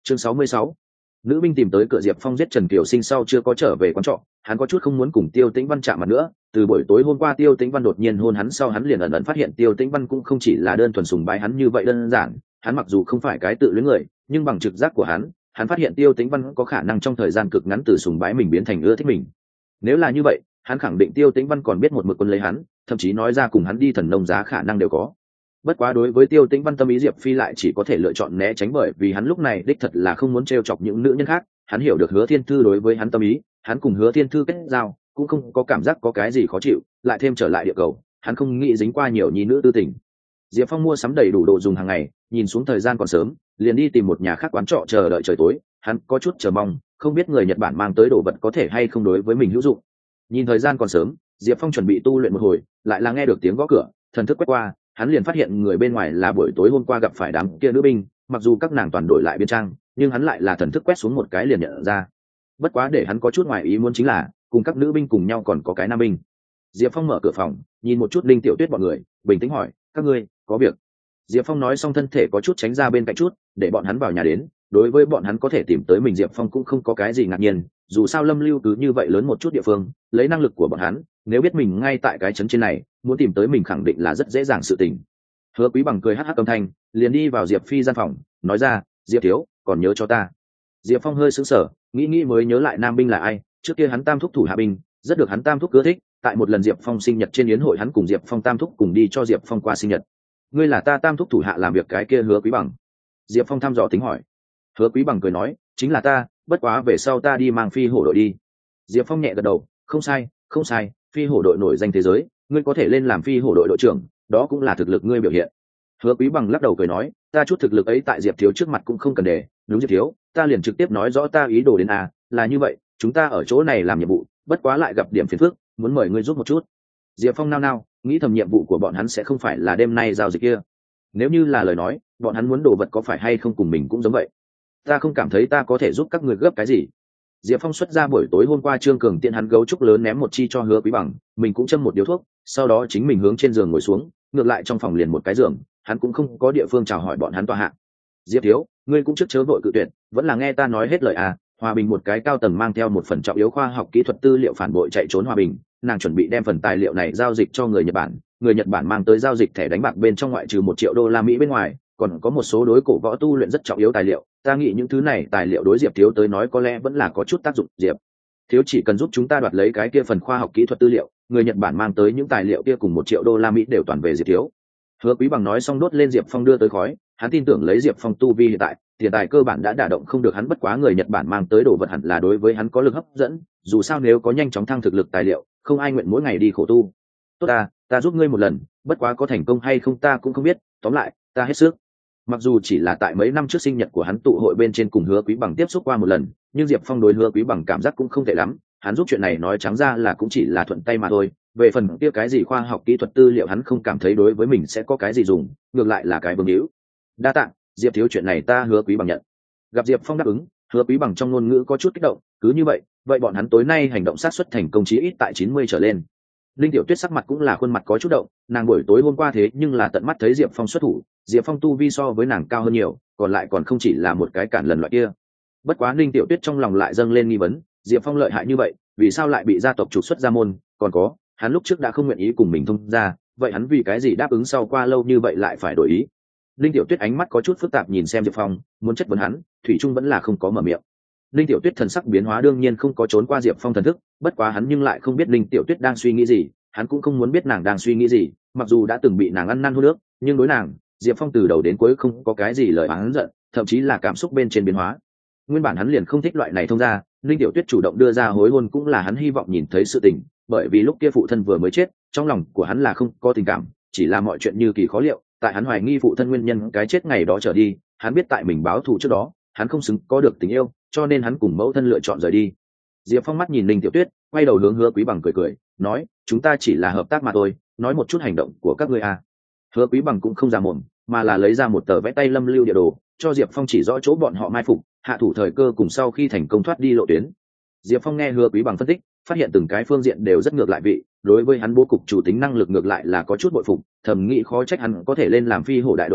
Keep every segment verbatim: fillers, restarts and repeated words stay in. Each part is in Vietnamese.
Chương sáu mươi sáu, nữ binh tìm tới cửa Diệp Phong giết Trần Kiều Sinh sau chưa có trở về quán trọ, hắn có chút không muốn cùng Tiêu Tĩnh Văn chạm mặt nữa. Từ buổi tối hôm qua Tiêu Tĩnh Văn đột nhiên hôn hắn sau, hắn liền ẩn ẩn phát hiện Tiêu Tĩnh Văn cũng không chỉ là đơn thuần sùng bái hắn như vậy đơn giản. Hắn mặc dù không phải cái tự luyến người, nhưng bằng trực giác của hắn, hắn phát hiện Tiêu Tĩnh Văn có khả năng trong thời gian cực ngắn từ sùng bái mình biến thành ưa thích mình. Nếu là như vậy, hắn khẳng định Tiêu Tĩnh Văn còn biết một mực quân lấy hắn, thậm chí nói ra cùng hắn đi thần nông giá khả năng đều có. Bất quá đối với Tiêu Tĩnh Văn tâm ý Diệp Phi lại chỉ có thể lựa chọn né tránh, bởi vì hắn lúc này đích thật là không muốn trêu chọc những nữ nhân khác. Hắn hiểu được Hứa Thiên Thư đối với hắn tâm ý, hắn cùng Hứa Thiên Thư kết giao cũng không có cảm giác có cái gì khó chịu, lại thêm trở lại địa cầu, hắn không nghĩ dính qua nhiều nhi nữ tư tình. Diệp Phong mua sắm đầy đủ đồ dùng hàng ngày, nhìn xuống thời gian còn sớm, liền đi tìm một nhà khác quán trọ chờ đợi trời tối. Hắn có chút chờ mong, không biết người Nhật Bản mang tới đồ vật có thể hay không đối với mình hữu dụng. Nhìn thời gian còn sớm, Diệp Phong chuẩn bị tu luyện một hồi, lại là nghe được tiếng gõ cửa, thần thức quét qua, hắn liền phát hiện người bên ngoài là buổi tối hôm qua gặp phải đám kia nữ binh. Mặc dù các nàng toàn đổi lại biên trang, nhưng hắn lại là thần thức quét xuống một cái liền nhận ra. Bất quá để hắn có chút ngoài ý muốn chính là, cùng các nữ binh cùng nhau còn có cái nam binh. Diệp Phong mở cửa phòng, nhìn một chút Linh Tiểu Tuyết bọn người, bình tĩnh hỏi, các ngươi có việc? Diệp Phong nói xong thân thể có chút tránh ra bên cạnh chút, để bọn hắn vào nhà đến. Đối với bọn hắn có thể tìm tới mình, Diệp Phong cũng không có cái gì ngạc nhiên, dù sao Lâm Lưu cứ như vậy lớn một chút địa phương, lấy năng lực của bọn hắn, nếu biết mình ngay tại cái trấn trên này, muốn tìm tới mình khẳng định là rất dễ dàng sự tình. Hứa Quý Bằng cười hắc hắc âm thanh, liền đi vào Diệp Phi gian phòng, nói ra, Diệp thiếu, còn nhớ cho ta. Diệp Phong hơi sững sờ, nghĩ nghĩ mới nhớ lại nam binh là ai. Trước kia hắn tam thúc thủ hạ binh, rất được hắn tam thúc ưa thích. Tại một lần Diệp Phong sinh nhật trên yến hội, hắn cùng Diệp Phong tam thúc cùng đi cho Diệp Phong qua sinh nhật. Ngươi là ta tam thúc thủ hạ làm việc cái kia Hứa Quý Bằng? Diệp Phong thăm dò tính hỏi. Hứa Quý Bằng cười nói, chính là ta, bất quá về sau ta đi mang phi hổ đội đi. Diệp Phong nhẹ gật đầu, không sai, không sai, phi hổ đội nổi danh thế giới, ngươi có thể lên làm phi hổ đội đội trưởng, đó cũng là thực lực ngươi biểu hiện. Hứa Quý Bằng lắc đầu cười nói, ta chút thực lực ấy tại Diệp thiếu trước mặt cũng không cần để, đúng Diệp thiếu, ta liền trực tiếp nói rõ ta ý đồ đến à, là như vậy, chúng ta ở chỗ này làm nhiệm vụ, bất quá lại gặp điểm phiền phức, muốn mời ngươi giúp một chút. Diệp Phong nao nao, nghĩ thầm nhiệm vụ của bọn hắn sẽ không phải là đêm nay giao dịch kia. Nếu như là lời nói, bọn hắn muốn đồ vật có phải hay không cùng mình cũng giống vậy. Ta không cảm thấy ta có thể giúp các người gấp cái gì. Diệp Phong xuất ra buổi tối hôm qua Trương Cường tiện hắn gấu trúc lớn ném một chi cho Hứa Quý Bằng, mình cũng châm một điếu thuốc, sau đó chính mình hướng trên giường ngồi xuống, ngược lại trong phòng liền một cái giường, hắn cũng không có địa phương chào hỏi bọn hắn tọa hạ. Diệp thiếu, ngươi cũng trước chớ vội cự tuyệt, vẫn là nghe ta nói hết lời à. Hòa Bình một cái cao tầng mang theo một phần trọng yếu khoa học kỹ thuật tư liệu phản bội chạy trốn Hòa Bình, nàng chuẩn bị đem phần tài liệu này giao dịch cho người Nhật Bản. Người Nhật Bản mang tới giao dịch thẻ đánh bạc bên trong ngoại trừ một triệu đô la Mỹ bên ngoài, còn có một số đối cổ võ tu luyện rất trọng yếu tài liệu. Ta nghĩ những thứ này tài liệu đối Diệp thiếu tới nói có lẽ vẫn là có chút tác dụng. Diệp thiếu chỉ cần giúp chúng ta đoạt lấy cái kia phần khoa học kỹ thuật tư liệu, người Nhật Bản mang tới những tài liệu kia cùng một triệu đô la Mỹ đều toàn về Diệp thiếu. Hứa Quý Bằng nói xong đốt lên Diệp Phong đưa tới khói, hắn tin tưởng lấy Diệp Phong tu vi hiện tại, tiền tài cơ bản đã đả động không được hắn, bất quá người Nhật Bản mang tới đồ vật hẳn là đối với hắn có lực hấp dẫn, dù sao nếu có nhanh chóng thăng thực lực tài liệu, không ai nguyện mỗi ngày đi khổ tu. Tốt ta, ta giúp ngươi một lần, bất quá có thành công hay không ta cũng không biết, tóm lại, ta hết sức. Mặc dù chỉ là tại mấy năm trước sinh nhật của hắn tụ hội bên trên cùng Hứa Quý Bằng tiếp xúc qua một lần, nhưng Diệp Phong đối Hứa Quý Bằng cảm giác cũng không tệ lắm, hắn giúp chuyện này nói trắng ra là cũng chỉ là thuận tay mà thôi. Về phần kia cái gì khoa học kỹ thuật tư liệu hắn không cảm thấy đối với mình sẽ có cái gì dùng, ngược lại là cái bướng hữu. Đa tạ, Diệp thiếu, chuyện này ta Hứa Quý Bằng nhận. Gặp Diệp Phong đáp ứng, Hứa Quý Bằng trong ngôn ngữ có chút kích động, cứ như vậy, vậy bọn hắn tối nay hành động sát suất thành công chí ít tại chín mươi trở lên. Linh Tiểu Tuyết sắc mặt cũng là khuôn mặt có chút động, nàng buổi tối hôm qua thế nhưng là tận mắt thấy Diệp Phong xuất thủ, Diệp Phong tu vi so với nàng cao hơn nhiều, còn lại còn không chỉ là một cái cản lần loại kia. Bất quá Linh Tiểu Tuyết trong lòng lại dâng lên nghi vấn, Diệp Phong lợi hại như vậy, vì sao lại bị gia tộc trục xuất ra môn, còn có, hắn lúc trước đã không nguyện ý cùng mình thông ra, vậy hắn vì cái gì đáp ứng sau qua lâu như vậy lại phải đổi ý. Linh Tiểu Tuyết ánh mắt có chút phức tạp nhìn xem Diệp Phong, muốn chất vấn hắn, thủy chung vẫn là không có mở miệng. Linh Tiểu Tuyết thần sắc biến hóa đương nhiên không có trốn qua Diệp Phong thần thức, bất quá hắn nhưng lại không biết Linh Tiểu Tuyết đang suy nghĩ gì, hắn cũng không muốn biết nàng đang suy nghĩ gì, mặc dù đã từng bị nàng ăn năn hút nước, nhưng đối nàng, Diệp Phong từ đầu đến cuối không có cái gì lời oán giận, thậm chí là cảm xúc bên trên biến hóa. Nguyên bản hắn liền không thích loại này thông ra, Linh Tiểu Tuyết chủ động đưa ra hối hôn cũng là hắn hy vọng nhìn thấy sự tình, bởi vì lúc kia phụ thân vừa mới chết, trong lòng của hắn là không có tình cảm, chỉ là mọi chuyện như kỳ khó liệu, tại hắn hoài nghi phụ thân nguyên nhân cái chết ngày đó trở đi, hắn biết tại mình báo thù trước đó, hắn không xứng có được tình yêu, cho nên hắn cùng mẫu thân lựa chọn rời đi. Diệp Phong mắt nhìn Linh Tiểu Tuyết, quay đầu hướng Hứa Quý Bằng cười cười, nói, chúng ta chỉ là hợp tác mà thôi, nói một chút hành động của các ngươi à. Hứa Quý Bằng cũng không ra mồm, mà là lấy ra một tờ vẽ tay lâm lưu địa đồ, cho Diệp Phong chỉ rõ chỗ bọn họ mai phục, hạ thủ thời cơ cùng sau khi thành công thoát đi lộ tuyến. Diệp Phong nghe Hứa Quý Bằng phân tích, phát hiện từng cái phương diện đều rất ngược lại vị, đối với hắn bố cục chủ tính năng lực ngược lại là có chút bội phục, thầm nghĩ khó trách hắn có thể lên làm phi hổ đại đội trưởng,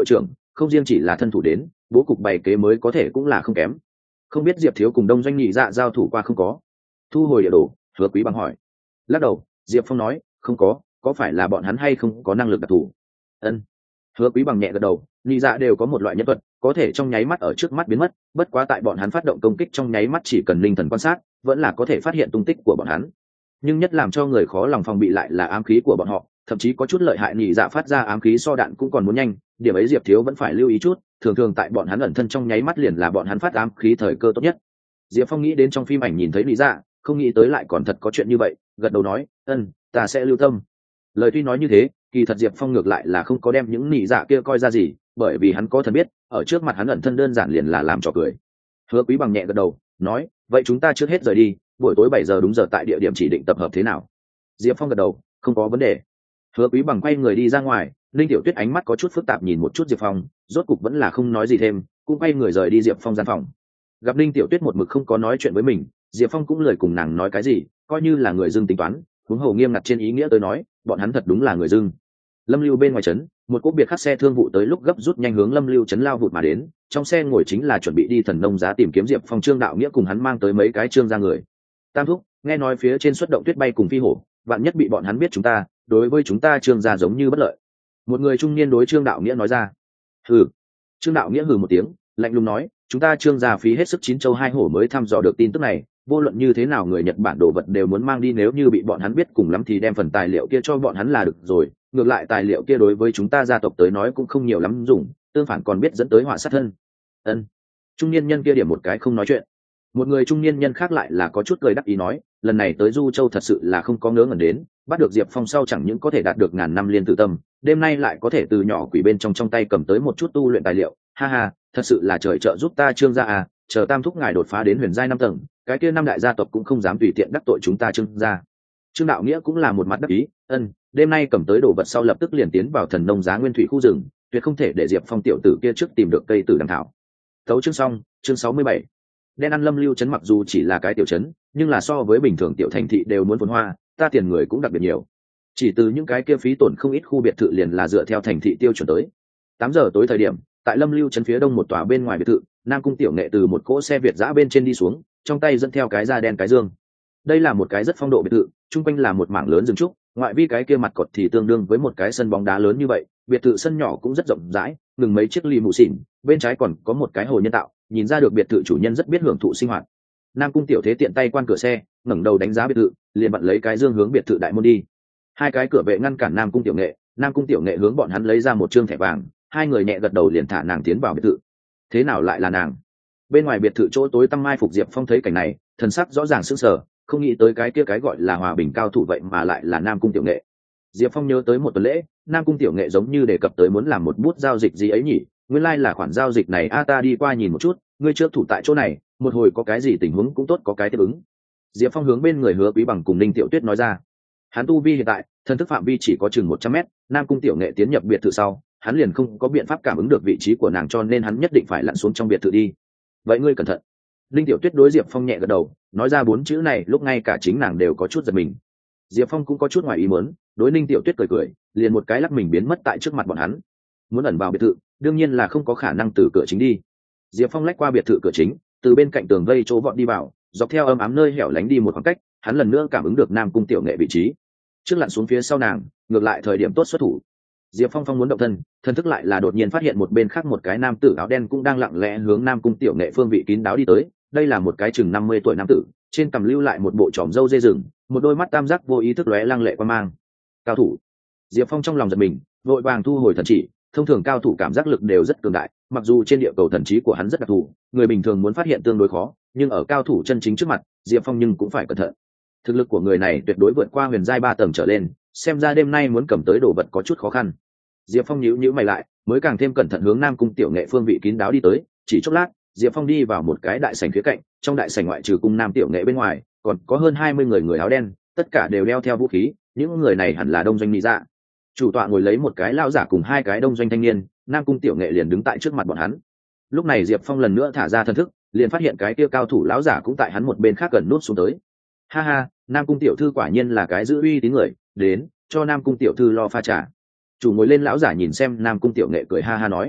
không riêng chỉ là thân thủ đến, bố cục bày kế mới có thể cũng là không kém. Không biết Diệp thiếu cùng Đông Doanh nhị dạ giao thủ qua không có? Thu hồi địa đồ, Hứa Quý Bằng hỏi. Lắc đầu, Diệp Phong nói, không có, có phải là bọn hắn hay không có năng lực đặc thù? Ân. Hứa Quý Bằng nhẹ gật đầu, nhị dạ đều có một loại nhân thuật, có thể trong nháy mắt ở trước mắt biến mất, bất quá tại bọn hắn phát động công kích trong nháy mắt chỉ cần linh thần quan sát, vẫn là có thể phát hiện tung tích của bọn hắn. Nhưng nhất làm cho người khó lòng phòng bị lại là ám khí của bọn họ, thậm chí có chút lợi hại nhị dạ phát ra ám khí so đạn cũng còn muốn nhanh, điểm ấy Diệp thiếu vẫn phải lưu ý chút, thường thường tại bọn hắn ẩn thân trong nháy mắt liền là bọn hắn phát ám khí thời cơ tốt nhất. Diệp Phong nghĩ đến trong phim ảnh nhìn thấy nhị dạ, không nghĩ tới lại còn thật có chuyện như vậy, gật đầu nói, ân, ta sẽ lưu tâm. Lời tuy nói như thế, kỳ thật Diệp Phong ngược lại là không có đem những nhị dạ kia coi ra gì, bởi vì hắn có thần biết, ở trước mặt hắn ẩn thân đơn giản liền là làm trò cười. Hứa Quý Bằng nhẹ gật đầu, nói, vậy chúng ta trước hết rời đi, buổi tối bảy giờ đúng giờ tại địa điểm chỉ định tập hợp thế nào? Diệp Phong gật đầu, không có vấn đề. Hứa Quý Bằng quay người đi ra ngoài, Linh Tiểu Tuyết ánh mắt có chút phức tạp nhìn một chút Diệp Phong, rốt cục vẫn là không nói gì thêm, cũng quay người rời đi Diệp Phong gian phòng. Gặp Linh Tiểu Tuyết một mực không có nói chuyện với mình, Diệp Phong cũng lười cùng nàng nói cái gì, coi như là người dưng tính toán, huống hồ nghiêm ngặt trên ý nghĩa tới nói, bọn hắn thật đúng là người dưng. Lâm Lưu bên ngoài trấn, một cỗ biệt khắc xe thương vụ tới lúc gấp rút nhanh hướng Lâm Lưu trấn lao vụt mà đến, trong xe ngồi chính là chuẩn bị đi Thần Nông Giá tìm kiếm Diệp Phong Trương Đạo Nghĩa cùng hắn mang tới mấy cái trương gia người. Tam thúc, nghe nói phía trên xuất động tuyết bay cùng phi hổ, vạn nhất bị bọn hắn biết chúng ta, đối với chúng ta Trương gia giống như bất lợi. Một người trung niên đối Trương Đạo Nghĩa nói ra. Hừ. Trương Đạo Nghĩa hừ một tiếng, lạnh lùng nói, chúng ta Trương gia phí hết sức chín châu hai hổ mới thăm dò được tin tức này, vô luận như thế nào người Nhật Bản đồ vật đều muốn mang đi, nếu như bị bọn hắn biết cùng lắm thì đem phần tài liệu kia cho bọn hắn là được rồi, ngược lại tài liệu kia đối với chúng ta gia tộc tới nói cũng không nhiều lắm dùng, tương phản còn biết dẫn tới họa sát thân. Ân. Trung niên nhân kia điểm một cái không nói chuyện. Một người trung niên nhân khác lại là có chút cười đắc ý nói, lần này tới Du Châu thật sự là không có ngớ ngẩn đến, bắt được Diệp Phong sau chẳng những có thể đạt được ngàn năm liên tử tâm, đêm nay lại có thể từ nhỏ quỷ bên trong trong tay cầm tới một chút tu luyện tài liệu, ha ha, thật sự là trời trợ giúp ta Trương gia à, chờ Tam thúc ngài đột phá đến huyền giai năm tầng, cái kia năm đại gia tộc cũng không dám tùy tiện đắc tội chúng ta Trương gia. Trương Đạo Nghĩa cũng là một mặt đắc ý, ân, đêm nay cầm tới đồ vật sau lập tức liền tiến vào Thần Nông Giá nguyên thủy khu rừng, tuyệt không thể để Diệp Phong tiểu tử kia trước tìm được cây tử đằng thảo. Tấu chương xong, chương sáu mươi bảy. Đen ăn Lâm Lưu trấn mặc dù chỉ là cái tiểu trấn, nhưng là so với bình thường tiểu thành thị đều muốn phồn hoa, ta tiền người cũng đặc biệt nhiều. Chỉ từ những cái kia phí tổn không ít khu biệt thự liền là dựa theo thành thị tiêu chuẩn tới. Tám giờ tối thời điểm, tại Lâm Lưu trấn phía đông một tòa bên ngoài biệt thự, Nam Cung Tiểu Nghệ từ một cỗ xe Việt dã bên trên đi xuống, trong tay dẫn theo cái da đen cái dương. Đây là một cái rất phong độ biệt thự, chung quanh là một mảng lớn rừng trúc, ngoại vi cái kia mặt cột thì tương đương với một cái sân bóng đá lớn như vậy, biệt thự sân nhỏ cũng rất rộng rãi, ngừng mấy chiếc ly mù xỉn, bên trái còn có một cái hồ nhân tạo, nhìn ra được biệt thự chủ nhân rất biết hưởng thụ sinh hoạt. Nam Cung Tiểu Thế tiện tay quan cửa xe, ngẩng đầu đánh giá biệt thự, liền bận lấy cái dương hướng biệt thự đại môn đi. Hai cái cửa vệ ngăn cản Nam Cung Tiểu Nghệ, Nam Cung Tiểu Nghệ hướng bọn hắn lấy ra một trương thẻ vàng, hai người nhẹ gật đầu liền thả nàng tiến vào biệt thự. Thế nào lại là nàng? Bên ngoài biệt thự chỗ tối tăm mai phục Diệp Phong thấy cảnh này, thần sắc rõ ràng sững sờ, không nghĩ tới cái kia cái gọi là hòa bình cao thủ vậy mà lại là Nam Cung Tiểu Nghệ. Diệp Phong nhớ tới một tuần lễ, Nam Cung Tiểu Nghệ giống như đề cập tới muốn làm một bút giao dịch gì ấy nhỉ, nguyên lai like là khoản giao dịch này a, ta đi qua nhìn một chút, ngươi trước thủ tại chỗ này, một hồi có cái gì tình huống cũng tốt có cái tiếp ứng. Diệp Phong hướng bên người Hứa Quý Bằng cùng Ninh Tiểu Tuyết nói ra. Hắn tu vi hiện tại, thân thức phạm vi chỉ có chừng một trăm mét, Nam Cung Tiểu Nghệ tiến nhập biệt thự sau, hắn liền không có biện pháp cảm ứng được vị trí của nàng, cho nên hắn nhất định phải lặn xuống trong biệt thự đi. Vậy ngươi cẩn thận. Ninh Tiểu Tuyết đối Diệp Phong nhẹ gật đầu, nói ra bốn chữ này lúc ngay cả chính nàng đều có chút giật mình. Diệp Phong cũng có chút ngoài ý muốn, đối Ninh Tiểu Tuyết cười cười, liền một cái lắc mình biến mất tại trước mặt bọn hắn. Muốn ẩn vào biệt thự, đương nhiên là không có khả năng từ cửa chính đi. Diệp Phong lách qua biệt thự cửa chính, từ bên cạnh tường vây chỗ vọt đi vào, dọc theo âm ám nơi hẻo lánh đi một khoảng cách, hắn lần nữa cảm ứng được Nam Cung Tiểu Nghệ vị trí. Trước lặn xuống phía sau nàng, ngược lại thời điểm tốt xuất thủ. Diệp Phong phong muốn động thân, thân thức lại là đột nhiên phát hiện một bên khác một cái nam tử áo đen cũng đang lặng lẽ hướng Nam Cung Tiểu Nghệ phương vị kín đáo đi tới. Đây là một cái chừng năm mươi tuổi nam tử, trên cằm lưu lại một bộ tròm râu dê rừng, một đôi mắt tam giác vô ý thức lóe lăng lệ quan mang. Cao thủ. Diệp Phong trong lòng giật mình, vội vàng thu hồi thần chỉ. Thông thường cao thủ cảm giác lực đều rất cường đại, mặc dù trên địa cầu thần trí của hắn rất đặc thù, người bình thường muốn phát hiện tương đối khó, nhưng ở cao thủ chân chính trước mặt, Diệp Phong nhưng cũng phải cẩn thận. Thực lực của người này tuyệt đối vượt qua huyền giai ba tầng trở lên, xem ra đêm nay muốn cầm tới đồ vật có chút khó khăn. Diệp Phong nhíu nhíu mày lại, mới càng thêm cẩn thận hướng Nam Cung Tiểu Nghệ phương vị kín đáo đi tới. Chỉ chốc lát, Diệp Phong đi vào một cái đại sảnh phía cạnh, trong đại sảnh ngoại trừ cung Nam Tiểu Nghệ bên ngoài, còn có hơn hai mươi người người áo đen, tất cả đều đeo theo vũ khí, những người này hẳn là đông doanh mỹ dạ. Chủ tọa ngồi lấy một cái lão giả cùng hai cái đông doanh thanh niên, Nam Cung Tiểu Nghệ liền đứng tại trước mặt bọn hắn. Lúc này Diệp Phong lần nữa thả ra thân thức, liền phát hiện cái kia cao thủ lão giả cũng tại hắn một bên khác gần nút xuống tới. Ha ha, Nam Cung tiểu thư quả nhiên là cái giữ uy tín người, đến, cho Nam Cung tiểu thư lo pha trà. Chủ ngồi lên lão giả nhìn xem Nam Cung Tiểu Nghệ cười ha ha nói.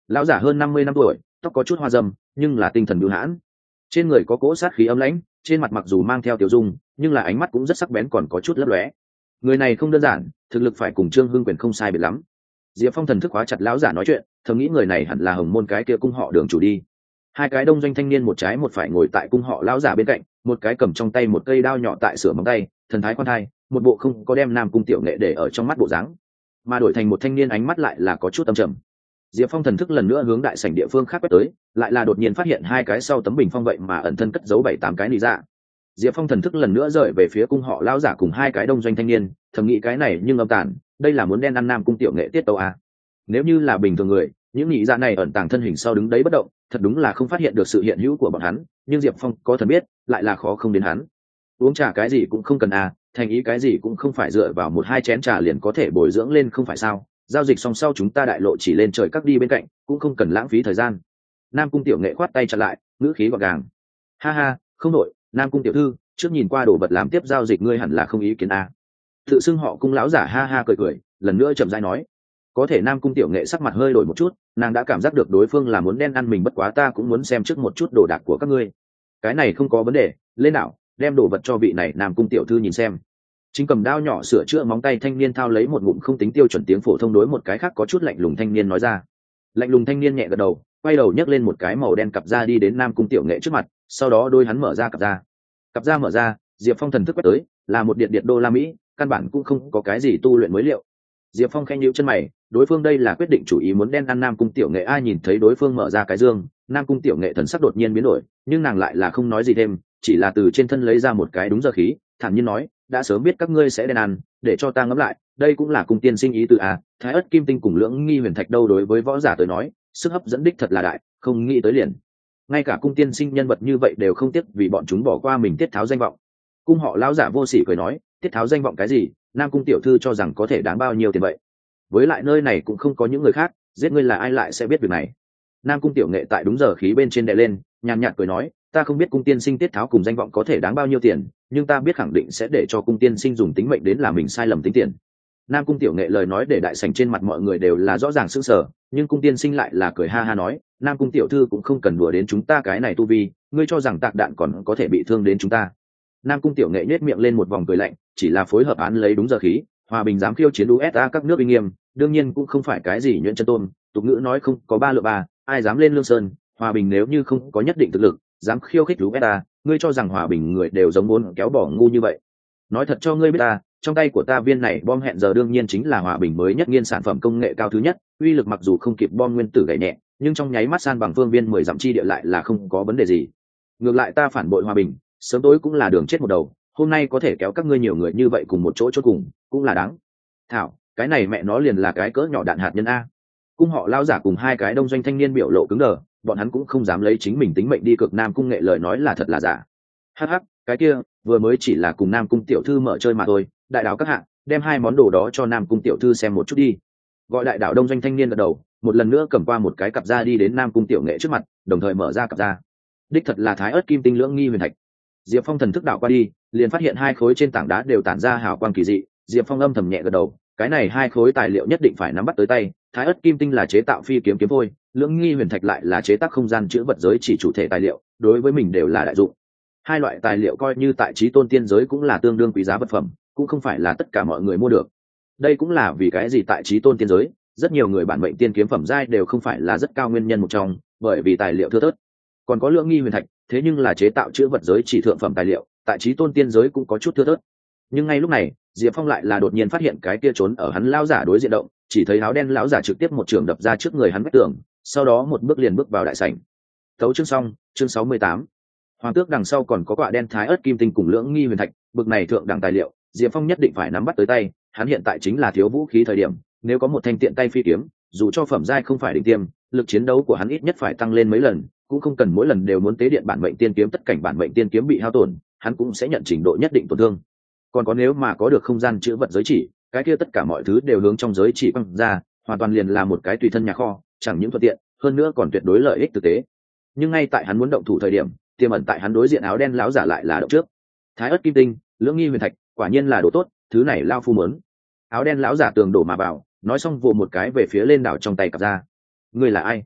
lão giả hơn năm mươi năm tuổi, tóc có chút hoa râm nhưng là tinh thần bưu hãn, trên người có cỗ sát khí âm lãnh, trên mặt mặc dù mang theo tiểu dung nhưng là ánh mắt cũng rất sắc bén, còn có chút lấp lóe. Người này không đơn giản, thực lực phải cùng Trương Hưng Quyền không sai biệt lắm. Diệp Phong thần thức hóa chặt lão giả nói chuyện, thầm nghĩ người này hẳn là Hồng Môn cái kia cung họ Đường chủ đi. Hai cái đông doanh thanh niên một trái một phải ngồi tại cung họ lão giả bên cạnh, một cái cầm trong tay một cây đao nhỏ tại sửa móng tay, thần thái khoan thai, một bộ không có đem Nam Cung tiểu nghệ để ở trong mắt bộ dáng, mà đổi thành một thanh niên ánh mắt lại là có chút âm trầm. Diệp Phong thần thức lần nữa hướng đại sảnh địa phương khác quét tới, lại là đột nhiên phát hiện hai cái sau tấm bình phong vậy mà ẩn thân cất giấu bảy tám cái nị dạ. Diệp Phong thần thức lần nữa rời về phía cung họ lão giả cùng hai cái đông doanh thanh niên, thầm nghĩ cái này nhưng âm tàn, đây là muốn đen ăn Nam Cung tiểu nghệ tiết tấu à? Nếu như là bình thường người, những nị dạ này ẩn tàng thân hình sau đứng đấy bất động, thật đúng là không phát hiện được sự hiện hữu của bọn hắn, nhưng Diệp Phong có thần biết, lại là khó không đến hắn. Uống trà cái gì cũng không cần à, thành ý cái gì cũng không phải dựa vào một hai chén trà liền có thể bồi dưỡng lên không phải sao? Giao dịch xong sau chúng ta đại lộ chỉ lên trời các đi bên cạnh, cũng không cần lãng phí thời gian. Nam Cung tiểu nghệ khoát tay chặn lại, ngữ khí gọn gàng. Ha ha, không đổi, Nam Cung tiểu thư, trước nhìn qua đồ vật làm tiếp giao dịch ngươi hẳn là không ý kiến à? Tự xưng họ Cung lão giả ha ha cười cười, lần nữa chậm rãi nói. Có thể Nam Cung tiểu nghệ sắc mặt hơi đổi một chút, nàng đã cảm giác được đối phương là muốn đen ăn mình, bất quá ta cũng muốn xem trước một chút đồ đạc của các ngươi. Cái này không có vấn đề, lên nào, đem đồ vật cho vị này Nam Cung tiểu thư nhìn xem. Chính cầm đao nhỏ sửa chữa móng tay thanh niên thao lấy một ngụm không tính tiêu chuẩn tiếng phổ thông đối một cái khác có chút lạnh lùng thanh niên nói ra. Lạnh lùng thanh niên nhẹ gật đầu, quay đầu nhấc lên một cái màu đen cặp da đi đến Nam Cung tiểu nghệ trước mặt, sau đó đôi hắn mở ra cặp da. Cặp da mở ra, Diệp Phong thần thức quét tới, là một điện điện đô la Mỹ, căn bản cũng không có cái gì tu luyện mới liệu. Diệp Phong khẽ nhíu chân mày, đối phương đây là quyết định chủ ý muốn đen ăn Nam Cung tiểu nghệ. Ai nhìn thấy đối phương mở ra cái dương, Nam Cung tiểu nghệ thần sắc đột nhiên biến đổi, nhưng nàng lại là không nói gì thêm, chỉ là từ trên thân lấy ra một cái đúng giờ khí, thản nhiên nói, đã sớm biết các ngươi sẽ đen ăn, để cho ta ngẫm lại, đây cũng là cung tiên sinh ý từ à, thái ất kim tinh cùng lưỡng nghi huyền thạch đâu, đối với võ giả tới nói, sức hấp dẫn đích thật là đại, không nghĩ tới liền. Ngay cả cung tiên sinh nhân vật như vậy đều không tiếc vì bọn chúng bỏ qua mình tiết tháo danh vọng. Cung họ lão giả vô sỉ cười nói, tiết tháo danh vọng cái gì, Nam Cung tiểu thư cho rằng có thể đáng bao nhiêu tiền vậy? Với lại nơi này cũng không có những người khác, giết ngươi là ai lại sẽ biết việc này. Nam Cung tiểu nghệ tại đúng giờ khí bên trên đè lên, nhàn nhạt cười nói, ta không biết cung tiên sinh tiết tháo cùng danh vọng có thể đáng bao nhiêu tiền, nhưng ta biết khẳng định sẽ để cho cung tiên sinh dùng tính mệnh đến làm mình sai lầm tính tiền. Nam Cung tiểu nghệ lời nói để đại sảnh trên mặt mọi người đều là rõ ràng sững sờ, nhưng cung tiên sinh lại là cười ha ha nói, Nam Cung tiểu thư cũng không cần đùa đến chúng ta cái này tu vi, ngươi cho rằng tạc đạn còn có thể bị thương đến chúng ta. Nam Cung tiểu nghệ nhếch miệng lên một vòng cười lạnh, chỉ là phối hợp án lấy đúng giờ khí, hòa bình dám khiêu chiến u ét a các nước uy nghiêm, đương nhiên cũng không phải cái gì nhuyễn chân tôn, tục ngữ nói không có ba lựa ba, ai dám lên lương sơn, hòa bình nếu như không có nhất định thực lực, dám khiêu khích u ét a, ngươi cho rằng hòa bình người đều giống muốn kéo bỏ ngu như vậy. Nói thật cho ngươi biết ta, trong tay của ta viên này bom hẹn giờ đương nhiên chính là hòa bình mới nhất nghiên sản phẩm công nghệ cao thứ nhất, uy lực mặc dù không kịp bom nguyên tử gậy nhẹ, nhưng trong nháy mắt san bằng phương viên mười dặm chi địa lại là không có vấn đề gì. Ngược lại ta phản bội hòa bình, sớm tối cũng là đường chết một đầu, hôm nay có thể kéo các ngươi nhiều người như vậy cùng một chỗ chốt cùng, cũng là đáng. Thảo, cái này mẹ nó liền là cái cỡ nhỏ đạn hạt nhân a. Cung họ lao giả cùng hai cái đông doanh thanh niên biểu lộ cứng đờ, bọn hắn cũng không dám lấy chính mình tính mệnh đi cược Nam Cung nghệ lời nói là thật là giả. Hắc hắc, cái kia vừa mới chỉ là cùng Nam Cung tiểu thư mở chơi mà thôi, đại đạo các hạng, đem hai món đồ đó cho Nam Cung tiểu thư xem một chút đi. Gọi đại đạo đông doanh thanh niên gật đầu, một lần nữa cầm qua một cái cặp da đi đến Nam Cung tiểu nghệ trước mặt, đồng thời mở ra cặp da. Đích thật là thái ớt kim tinh lưỡng nghi huyền thạch. Diệp Phong thần thức đạo qua đi, liền phát hiện hai khối trên tảng đá đều tản ra hào quang kỳ dị. Diệp Phong âm thầm nhẹ gật đầu, cái này hai khối tài liệu nhất định phải nắm bắt tới tay. Thái ớt kim tinh là chế tạo phi kiếm kiếm vôi, lưỡng nghi huyền thạch lại là chế tác không gian chứa vật giới chỉ chủ thể tài liệu, đối với mình đều là đại dụng. Hai loại tài liệu coi như tại chí tôn tiên giới cũng là tương đương quý giá vật phẩm, cũng không phải là tất cả mọi người mua được. Đây cũng là vì cái gì tại chí tôn tiên giới, rất nhiều người bản mệnh tiên kiếm phẩm giai đều không phải là rất cao nguyên nhân một trong, bởi vì tài liệu thưa thớt. Còn có lưỡng nghi huyền thạch, thế nhưng là chế tạo chứa vật giới chỉ thượng phẩm tài liệu, tại chí tôn tiên giới cũng có chút thưa thớt. Nhưng ngay lúc này, Diệp Phong lại là đột nhiên phát hiện cái kia trốn ở hắn lão giả đối diện động, chỉ thấy áo đen lão giả trực tiếp một trường đập ra trước người hắn vách tường, sau đó một bước liền bước vào đại sảnh. Tấu chương xong, chương sáu mươi tám. Hoàng tước đằng sau còn có quạ đen thái ớt kim tinh cùng lưỡng nghi huyền thạch, bực này thượng đẳng tài liệu, Diệp Phong nhất định phải nắm bắt tới tay, hắn hiện tại chính là thiếu vũ khí thời điểm, nếu có một thanh tiện tay phi kiếm, dù cho phẩm giai không phải đỉnh tiêm, lực chiến đấu của hắn ít nhất phải tăng lên mấy lần, cũng không cần mỗi lần đều muốn tế điện bản mệnh tiên kiếm, tất cảnh bản mệnh tiên kiếm bị hao tổn, hắn cũng sẽ nhận trình độ nhất định tổn thương. Còn có nếu mà có được không gian chứa vật giới chỉ, cái kia tất cả mọi thứ đều hướng trong giới chỉ quăng ra, hoàn toàn liền là một cái tùy thân nhà kho, chẳng những thuận tiện, hơn nữa còn tuyệt đối lợi ích thực tế. Nhưng ngay tại hắn muốn động thủ thời điểm, tiềm ẩn tại hắn đối diện áo đen lão giả lại là động trước. Thái ớt kim tinh, lưỡng nghi huyền thạch, quả nhiên là đồ tốt, thứ này lao phu muốn. Áo đen lão giả tường đổ mà vào, nói xong vồ một cái về phía lên đảo trong tay cặp ra. Ngươi là ai?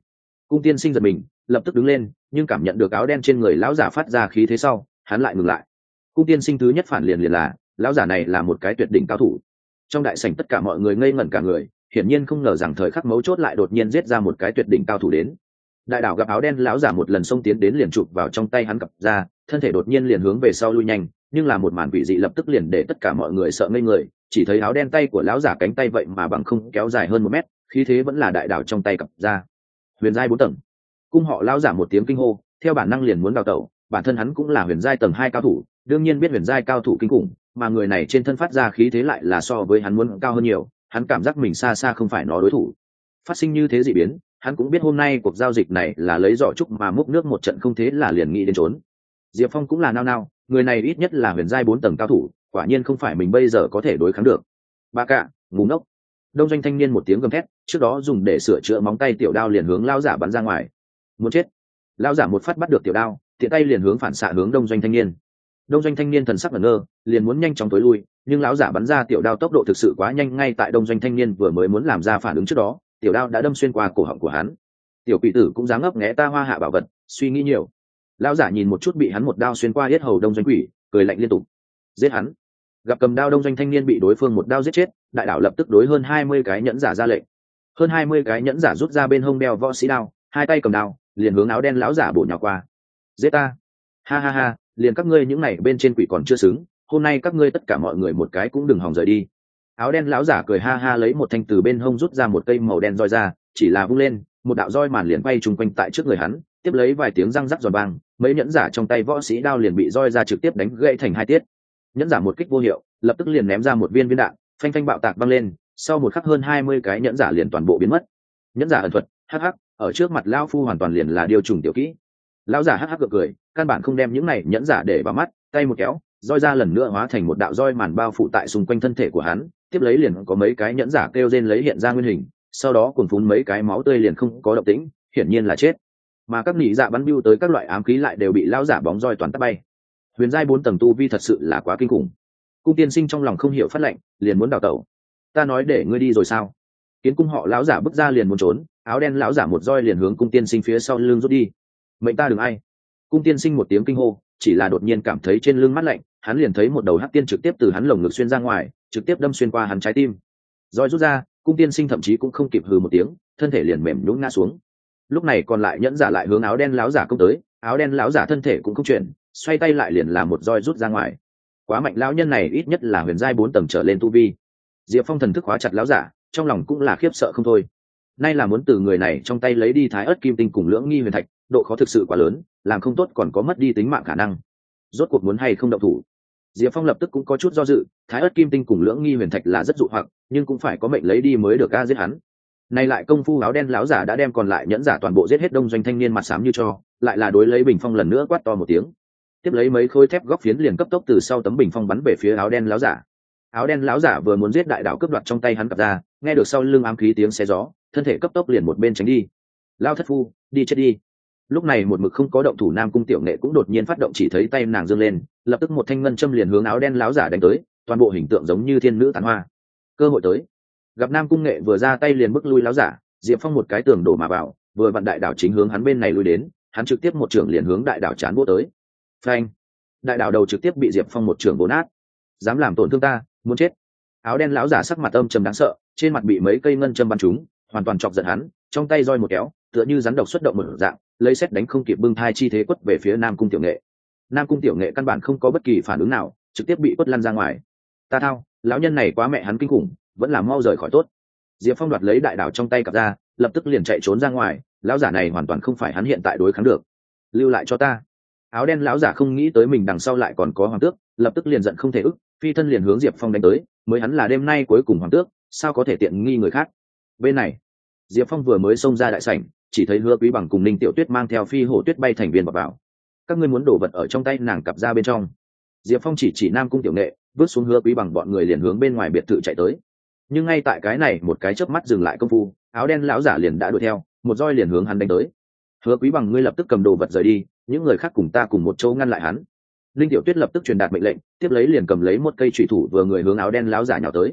Cung tiên sinh giật mình, lập tức đứng lên, nhưng cảm nhận được áo đen trên người lão giả phát ra khí thế sau, hắn lại ngừng lại. Cung tiên sinh thứ nhất phản liền liền là lão giả này là một cái tuyệt đỉnh cao thủ. Trong đại sảnh tất cả mọi người ngây ngẩn cả người, hiển nhiên không ngờ rằng thời khắc mấu chốt lại đột nhiên giết ra một cái tuyệt đỉnh cao thủ đến. Đại đảo gặp áo đen lão giả một lần xông tiến đến liền chụp vào trong tay hắn cặp ra, thân thể đột nhiên liền hướng về sau lui nhanh, nhưng là một màn quỷ dị lập tức liền để tất cả mọi người sợ ngây người, chỉ thấy áo đen tay của lão giả cánh tay vậy mà bằng không kéo dài hơn một mét, khí thế vẫn là đại đảo trong tay cặp ra. Huyền giai bốn tầng. Cung họ lão giả một tiếng kinh hô, theo bản năng liền muốn đào tẩu, bản thân hắn cũng là huyền giai tầng hai cao thủ, đương nhiên biết huyền giai cao thủ kinh khủng, mà người này trên thân phát ra khí thế lại là so với hắn muốn cao hơn nhiều, hắn cảm giác mình xa xa không phải nó đối thủ. Phát sinh như thế dị biến, hắn cũng biết hôm nay cuộc giao dịch này là lấy giỏ trúc mà múc nước một trận, không thế là liền nghĩ đến trốn. Diệp Phong cũng là nao nao, người này ít nhất là huyền giai bốn tầng cao thủ, quả nhiên không phải mình bây giờ có thể đối kháng được. Ba cạ, ngu ngốc. Đông doanh thanh niên một tiếng gầm thét, trước đó dùng để sửa chữa móng tay tiểu đao liền hướng lão giả bắn ra ngoài. Muốn chết. Lão giả một phát bắt được tiểu đao, tiện tay liền hướng phản xạ hướng đông doanh thanh niên. Đông doanh thanh niên thần sắc ngẩn ngơ, liền muốn nhanh chóng tối lui, nhưng lão giả bắn ra tiểu đao tốc độ thực sự quá nhanh, ngay tại đông doanh thanh niên vừa mới muốn làm ra phản ứng trước đó, tiểu đao đã đâm xuyên qua cổ họng của hắn. Tiểu quỷ tử cũng dám ngấp nghé ta hoa hạ bảo vật, suy nghĩ nhiều. Lão giả nhìn một chút bị hắn một đao xuyên qua yết hầu đông doanh quỷ, cười lạnh liên tục. Giết hắn. Gặp cầm đao đông doanh thanh niên bị đối phương một đao giết chết, đại đảo lập tức đối hơn hai mươi cái nhẫn giả ra lệnh. Hơn hai mươi cái nhẫn giả rút ra bên hông đeo võ sĩ đao, hai tay cầm đao, liền hướng áo đen lão giả bổ nhào qua. Giết ta. Ha ha ha, liền các ngươi những này bên trên quỷ còn chưa xứng, hôm nay các ngươi tất cả mọi người một cái cũng đừng hòng rời đi. Áo đen lão giả cười ha ha lấy một thanh từ bên hông rút ra một cây màu đen roi ra, chỉ là vung lên, một đạo roi màn liền bay trùng quanh tại trước người hắn, tiếp lấy vài tiếng răng rắc giòn vang, mấy nhẫn giả trong tay võ sĩ đao liền bị roi ra trực tiếp đánh gãy thành hai tiết. Nhẫn giả một kích vô hiệu, lập tức liền ném ra một viên viên đạn, phanh phanh bạo tạc vang lên, sau một khắc hơn hai mươi cái nhẫn giả liền toàn bộ biến mất. Nhẫn giả ẩn thuật, hắc hắc, ở trước mặt lão phu hoàn toàn liền là điều trùng tiểu kỹ. Lão giả hắc hắc cười, căn bản không đem những này nhẫn giả để vào mắt, tay một kéo, roi ra lần nữa hóa thành một đạo roi màn bao phủ tại xung quanh thân thể của hắn, tiếp lấy liền có mấy cái nhẫn giả kêu rên lấy hiện ra nguyên hình, sau đó cuồn phún mấy cái máu tươi liền không có động tĩnh, hiển nhiên là chết. Mà các nị dạ bắn bưu tới các loại ám khí lại đều bị lão giả bóng roi toàn tát bay. Huyền giai bốn tầng tu vi thật sự là quá kinh khủng. Cung tiên sinh trong lòng không hiểu phát lệnh, liền muốn đào tẩu. Ta nói để ngươi đi rồi sao? Kiến cung họ lão giả bước ra liền muốn trốn, áo đen lão giả một roi liền hướng cung tiên sinh phía sau lưng rút đi. Mệnh ta đừng ai. Cung tiên sinh một tiếng kinh hô, chỉ là đột nhiên cảm thấy trên lưng mát lạnh, hắn liền thấy một đầu hắc tiên trực tiếp từ hắn lồng ngực xuyên ra ngoài, trực tiếp đâm xuyên qua hắn trái tim. Roi rút ra, cung tiên sinh thậm chí cũng không kịp hừ một tiếng, thân thể liền mềm nhũn ngã xuống. Lúc này còn lại nhẫn giả lại hướng áo đen lão giả công tới, áo đen lão giả thân thể cũng không chuyển, xoay tay lại liền làm một roi rút ra ngoài. Quá mạnh, lão nhân này ít nhất là huyền giai bốn tầng trở lên tu vi. Diệp Phong thần thức hóa chặt lão giả, trong lòng cũng là khiếp sợ không thôi. Nay là muốn từ người này trong tay lấy đi thái ớt kim tinh cùng lưỡng nghi huyền thạch, độ khó thực sự quá lớn, làm không tốt còn có mất đi tính mạng khả năng. Rốt cuộc muốn hay không động thủ? Diệp Phong lập tức cũng có chút do dự, thái ớt kim tinh cùng lưỡng nghi huyền thạch là rất dụ hoặc, nhưng cũng phải có mệnh lấy đi mới được a giết hắn. Nay lại công phu áo đen lão giả đã đem còn lại nhẫn giả toàn bộ giết hết, đông doanh thanh niên mặt xám như cho, lại là đối lấy bình phong lần nữa quát to một tiếng. Tiếp lấy mấy khối thép góc phiến liền cấp tốc từ sau tấm bình phong bắn về phía áo đen lão giả. Áo đen lão giả vừa muốn giết đại đạo cướp đoạt trong tay hắn cặp ra, nghe được sau lưng ám khí tiếng xé gió, thân thể cấp tốc liền một bên tránh đi. Lao thất phu, đi chết đi. Lúc này một mực không có động thủ Nam Cung Tiểu Nghệ cũng đột nhiên phát động, chỉ thấy tay nàng giương lên, lập tức một thanh ngân châm liền hướng áo đen lão giả đánh tới, toàn bộ hình tượng giống như thiên nữ tán hoa. Cơ hội tới. Gặp Nam Cung Nghệ vừa ra tay liền bức lui lão giả, Diệp Phong một cái tường đổ mà vào, vừa vặn đại đảo chính hướng hắn bên này lui đến, hắn trực tiếp một trưởng liền hướng đại đảo chán vỗ tới. Phanh! Đại đảo đầu trực tiếp bị Diệp Phong một trưởng vỗ nát. Dám làm tổn thương ta, muốn chết. Áo đen lão giả sắc mặt âm trầm đáng sợ, trên mặt bị mấy cây ngân châm bắn trúng, hoàn toàn chọc giận hắn, trong tay roi một kéo, tựa như rắn độc xuất động mở dạng, lấy xét đánh không kịp bưng thai chi thế quất về phía Nam Cung Tiểu Nghệ. Nam Cung Tiểu Nghệ căn bản không có bất kỳ phản ứng nào, trực tiếp bị quất lăn ra ngoài. Ta thao, lão nhân này quá mẹ hắn kinh khủng, vẫn là mau rời khỏi tốt. Diệp Phong đoạt lấy đại đảo trong tay cặp ra, lập tức liền chạy trốn ra ngoài, lão giả này hoàn toàn không phải hắn hiện tại đối kháng được. Lưu lại cho ta. Áo đen lão giả không nghĩ tới mình đằng sau lại còn có hoàng tước, lập tức liền giận không thể ức, phi thân liền hướng Diệp Phong đánh tới, mới hắn là đêm nay cuối cùng hoàng tước, sao có thể tiện nghi người khác. Bên này, Diệp Phong vừa mới xông ra đại sảnh, chỉ thấy Hứa Quý Bằng cùng Ninh Tiểu Tuyết mang theo phi hổ tuyết bay thành viên vào vào. Các ngươi muốn đổ vật ở trong tay nàng cặp ra bên trong. Diệp Phong chỉ chỉ Nam Cung Tiểu Nghệ, vứt xuống Hứa Quý Bằng, bọn người liền hướng bên ngoài biệt thự chạy tới. Nhưng ngay tại cái này một cái chớp mắt dừng lại công phu, áo đen lão giả liền đã đuổi theo, một roi liền hướng hắn đánh tới. Hứa Quý Bằng, ngươi lập tức cầm đồ vật rời đi, những người khác cùng ta cùng một chỗ ngăn lại hắn. Linh Tiểu Tuyết lập tức truyền đạt mệnh lệnh, tiếp lấy liền cầm lấy một cây chủy thủ vừa người hướng áo đen lão giả nhào tới.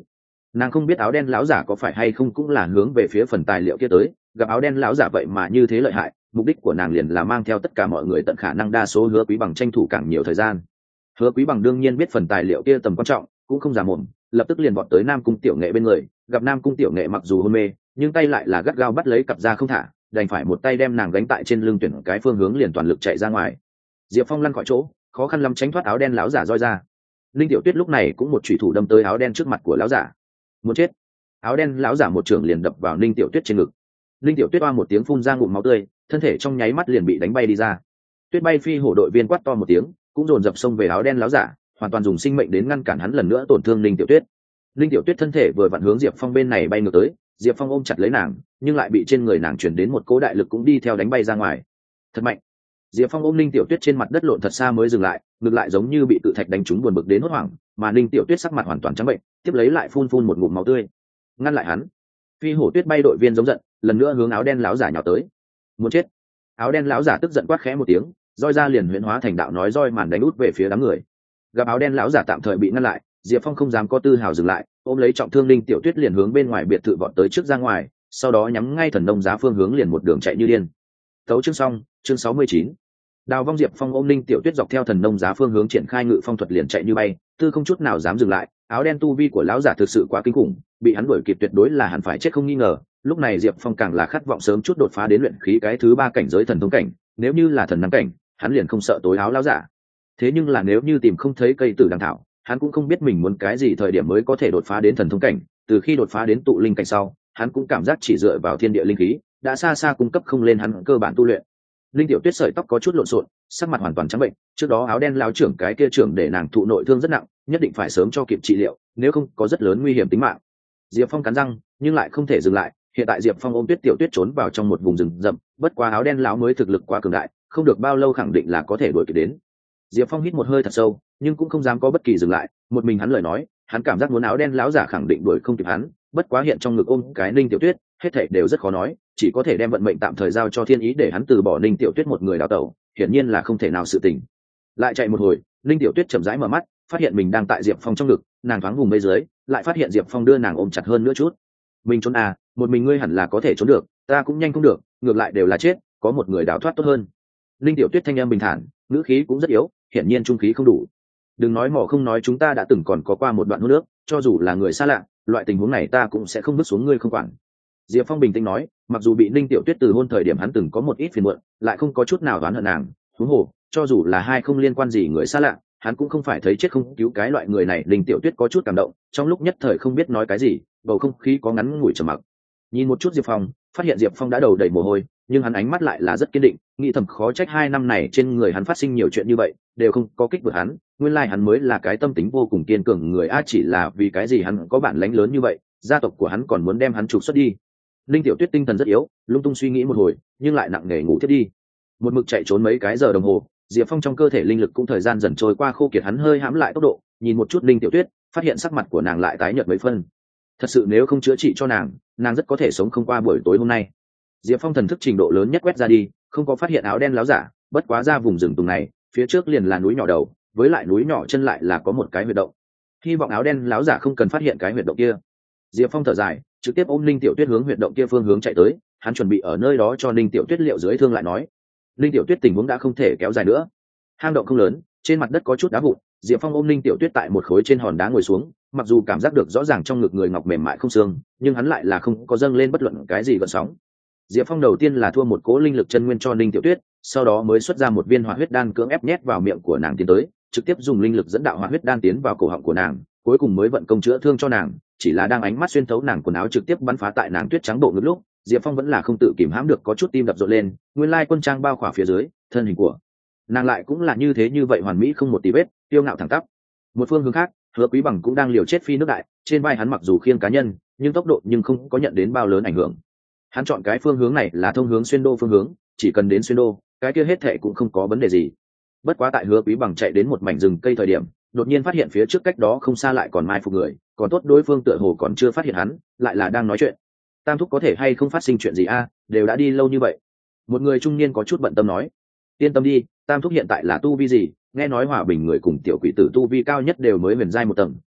Nàng không biết áo đen lão giả có phải hay không cũng là hướng về phía phần tài liệu kia tới, gặp áo đen lão giả vậy mà như thế lợi hại, mục đích của nàng liền là mang theo tất cả mọi người tận khả năng đa số Hứa Quý Bằng tranh thủ càng nhiều thời gian. Hứa Quý Bằng đương nhiên biết phần tài liệu kia tầm quan trọng, cũng không giả mồm, lập tức liền vọt tới Nam Cung Tiểu Nghệ bên người, gặp Nam Cung Tiểu Nghệ mặc dù hôn mê, nhưng tay lại là gắt gao bắt lấy cặp ra không thả, đành phải một tay đem nàng gánh tại trên lưng tuyển cái phương hướng liền toàn lực chạy ra ngoài. Diệp Phong lăn khỏi chỗ, khó khăn lắm tránh thoát áo đen lão giả roi ra. Linh Tiểu Tuyết lúc này cũng một chủy thủ đâm tới áo đen trước mặt của lão giả. Muốn chết! Áo đen lão giả một trường liền đập vào Linh Tiểu Tuyết trên ngực. Linh Tiểu Tuyết oa một tiếng phun ra ngụm máu tươi, thân thể trong nháy mắt liền bị đánh bay đi ra. Tuyết bay phi hổ đội viên quát to một tiếng, cũng dồn dập xông về áo đen lão giả, hoàn toàn dùng sinh mệnh đến ngăn cản hắn lần nữa tổn thương Linh Tiểu Tuyết. Linh Tiểu Tuyết thân thể vừa vặn hướng Diệp Phong bên này bay ngược tới, Diệp Phong ôm chặt lấy nàng, nhưng lại bị trên người nàng chuyển đến một cỗ đại lực cũng đi theo đánh bay ra ngoài. Thật mạnh! Diệp Phong ôm Linh Tiểu Tuyết trên mặt đất lộn thật xa mới dừng lại, ngược lại giống như bị tự thạch đánh trúng buồn bực đến hốt hoảng, mà Linh Tiểu Tuyết sắc mặt hoàn toàn trắng bệnh, tiếp lấy lại phun phun một ngụm máu tươi. Ngăn lại hắn! Phi hổ tuyết bay đội viên giống giận, lần nữa hướng áo đen lão giả nhào tới. Muốn chết! Áo đen lão giả tức giận quát khẽ một tiếng, roi ra liền huyễn hóa thành đạo nói roi màn đánh út về phía đám người. Gặp áo đen lão giả tạm thời bị ngăn lại, Diệp Phong không dám có tư hào dừng lại, ôm lấy trọng thương Linh Tiểu Tuyết liền hướng bên ngoài biệt thự vọt tới trước ra ngoài, sau đó nhắm ngay thần nông giá phương hướng liền một đường chạy như điên. Tấu chương xong, chương sáu mươi chín. Đào Vong. Diệp Phong ôm Linh Tiểu Tuyết dọc theo thần nông giá phương hướng triển khai ngự phong thuật liền chạy như bay, tư không chút nào dám dừng lại. Áo đen tu vi của lão giả thực sự quá kinh khủng, bị hắn đuổi kịp tuyệt đối là hắn phải chết không nghi ngờ. Lúc này Diệp Phong càng là khát vọng sớm chút đột phá đến luyện khí cái thứ ba cảnh giới thần thông cảnh, nếu như là thần năng cảnh, hắn liền không sợ tối áo lão giả. Thế nhưng là nếu như tìm không thấy cây tử đằng thảo, hắn cũng không biết mình muốn cái gì thời điểm mới có thể đột phá đến thần thông cảnh. Từ khi đột phá đến tụ linh cảnh sau, hắn cũng cảm giác chỉ dựa vào thiên địa linh khí đã xa xa cung cấp không lên hắn cơ bản tu luyện. Linh Tiểu Tuyết sợi tóc có chút lộn xộn, sắc mặt hoàn toàn trắng bệnh, trước đó áo đen lão trưởng cái kia trưởng để nàng thụ nội thương rất nặng, nhất định phải sớm cho kịp trị liệu, nếu không có rất lớn nguy hiểm tính mạng. Diệp Phong cắn răng, nhưng lại không thể dừng lại, hiện tại Diệp Phong ôm Tuyết Tiểu Tuyết trốn vào trong một vùng rừng rậm, bất quá áo đen lão mới thực lực quá cường đại, không được bao lâu khẳng định là có thể đuổi kịp đến. Diệp Phong hít một hơi thật sâu, nhưng cũng không dám có bất kỳ dừng lại, một mình hắn lời nói, hắn cảm giác muốn áo đen lão giả khẳng định đuổi không kịp hắn, bất quá hiện trong ngực ôm cái Linh Tiểu Tuyết, hết thảy đều rất khó nói, chỉ có thể đem vận mệnh tạm thời giao cho thiên ý để hắn từ bỏ Linh Tiểu Tuyết một người đào tẩu, hiển nhiên là không thể nào sự tình. Lại chạy một hồi, Linh Tiểu Tuyết chậm rãi mở mắt, phát hiện mình đang tại Diệp Phong trong ngực, nàng thoáng vùng bên dưới, lại phát hiện Diệp Phong đưa nàng ôm chặt hơn nữa chút. Mình trốn à, một mình ngươi hẳn là có thể trốn được, ta cũng nhanh không được, ngược lại đều là chết, có một người đào thoát tốt hơn. Linh Tiểu Tuyết thanh em bình thản, ngữ khí cũng rất yếu, hiển nhiên trung khí không đủ. Đừng nói mỏ không nói, chúng ta đã từng còn có qua một đoạn hôn nước, cho dù là người xa lạ, loại tình huống này ta cũng sẽ không bước xuống ngươi không quản. Diệp Phong bình tĩnh nói, mặc dù bị Ninh Tiểu Tuyết từ hôn thời điểm hắn từng có một ít phiền muộn, lại không có chút nào oán hận nàng, huống hồ, cho dù là hai không liên quan gì người xa lạ, hắn cũng không phải thấy chết không cứu cái loại người này. Ninh Tiểu Tuyết có chút cảm động, trong lúc nhất thời không biết nói cái gì, bầu không khí có ngắn ngủi trầm mặc. Nhìn một chút Diệp Phong, phát hiện Diệp Phong đã đầu đầy mồ hôi, nhưng hắn ánh mắt lại là rất kiên định, nghĩ thầm khó trách hai năm này trên người hắn phát sinh nhiều chuyện như vậy, đều không có kích vượt hắn, nguyên lai hắn mới là cái tâm tính vô cùng kiên cường người a, chỉ là vì cái gì hắn có bản lãnh lớn như vậy, gia tộc của hắn còn muốn đem hắn trục xuất đi. Linh Tiểu Tuyết tinh thần rất yếu, lung tung suy nghĩ một hồi, nhưng lại nặng nề ngủ thiếp đi. Một mực chạy trốn mấy cái giờ đồng hồ, Diệp Phong trong cơ thể linh lực cũng thời gian dần trôi qua khô kiệt, hắn hơi hãm lại tốc độ, nhìn một chút Linh Tiểu Tuyết, phát hiện sắc mặt của nàng lại tái nhợt mấy phân. Thật sự nếu không chữa trị cho nàng, nàng rất có thể sống không qua buổi tối hôm nay. Diệp Phong thần thức trình độ lớn nhất quét ra đi, không có phát hiện áo đen láo giả, bất quá ra vùng rừng tùng này, phía trước liền là núi nhỏ đầu, với lại núi nhỏ chân lại là có một cái huyệt động. Hy vọng áo đen láo giả không cần phát hiện cái huyệt động kia. Diệp Phong thở dài, trực tiếp ôm Linh Tiểu Tuyết hướng huyệt động kia phương hướng chạy tới, hắn chuẩn bị ở nơi đó cho Linh Tiểu Tuyết liệu dưới thương lại nói. Linh Tiểu Tuyết tình huống đã không thể kéo dài nữa. Hang động không lớn, trên mặt đất có chút đá vụn, Diệp Phong ôm Linh Tiểu Tuyết tại một khối trên hòn đá ngồi xuống, mặc dù cảm giác được rõ ràng trong ngực người ngọc mềm mại không xương, nhưng hắn lại là không có dâng lên bất luận cái gì gợn sóng. Diệp Phong đầu tiên là thua một cỗ linh lực chân nguyên cho Linh Tiểu Tuyết, sau đó mới xuất ra một viên hỏa huyết đan cưỡng ép nhét vào miệng của nàng tiến tới, trực tiếp dùng linh lực dẫn đạo hỏa huyết đan tiến vào cổ họng của nàng, cuối cùng mới vận công chữa thương cho nàng, chỉ là đang ánh mắt xuyên thấu nàng quần áo trực tiếp bắn phá tại nàng tuyết trắng bộ ngực lúc, Diệp Phong vẫn là không tự kìm hãm được có chút tim đập rộn lên, nguyên lai quân trang bao khỏa phía dưới, thân hình của nàng lại cũng là như thế như vậy hoàn mỹ không một tí vết, tiêu ngạo thẳng tắp. Một phương hướng khác, Hứa Quý Bằng cũng đang liều chết phi nước đại, trên vai hắn mặc dù khiêng cá nhân, nhưng tốc độ nhưng không có nhận đến bao lớn ảnh hưởng. Hắn chọn cái phương hướng này là thông hướng xuyên đô phương hướng, chỉ cần đến xuyên đô, cái kia hết thệ cũng không có vấn đề gì. Bất quá tại Hứa Quý Bằng chạy đến một mảnh rừng cây thời điểm, đột nhiên phát hiện phía trước cách đó không xa lại còn mai phục người, còn tốt đối phương tựa hồ còn chưa phát hiện hắn, lại là đang nói chuyện. Tam thúc có thể hay không phát sinh chuyện gì a, đều đã đi lâu như vậy. Một người trung niên có chút bận tâm nói. Yên tâm đi, Tam thúc hiện tại là tu vi gì, nghe nói Hòa Bình người cùng tiểu quỷ tử tu vi cao nhất đều mới huyền giai một tầng,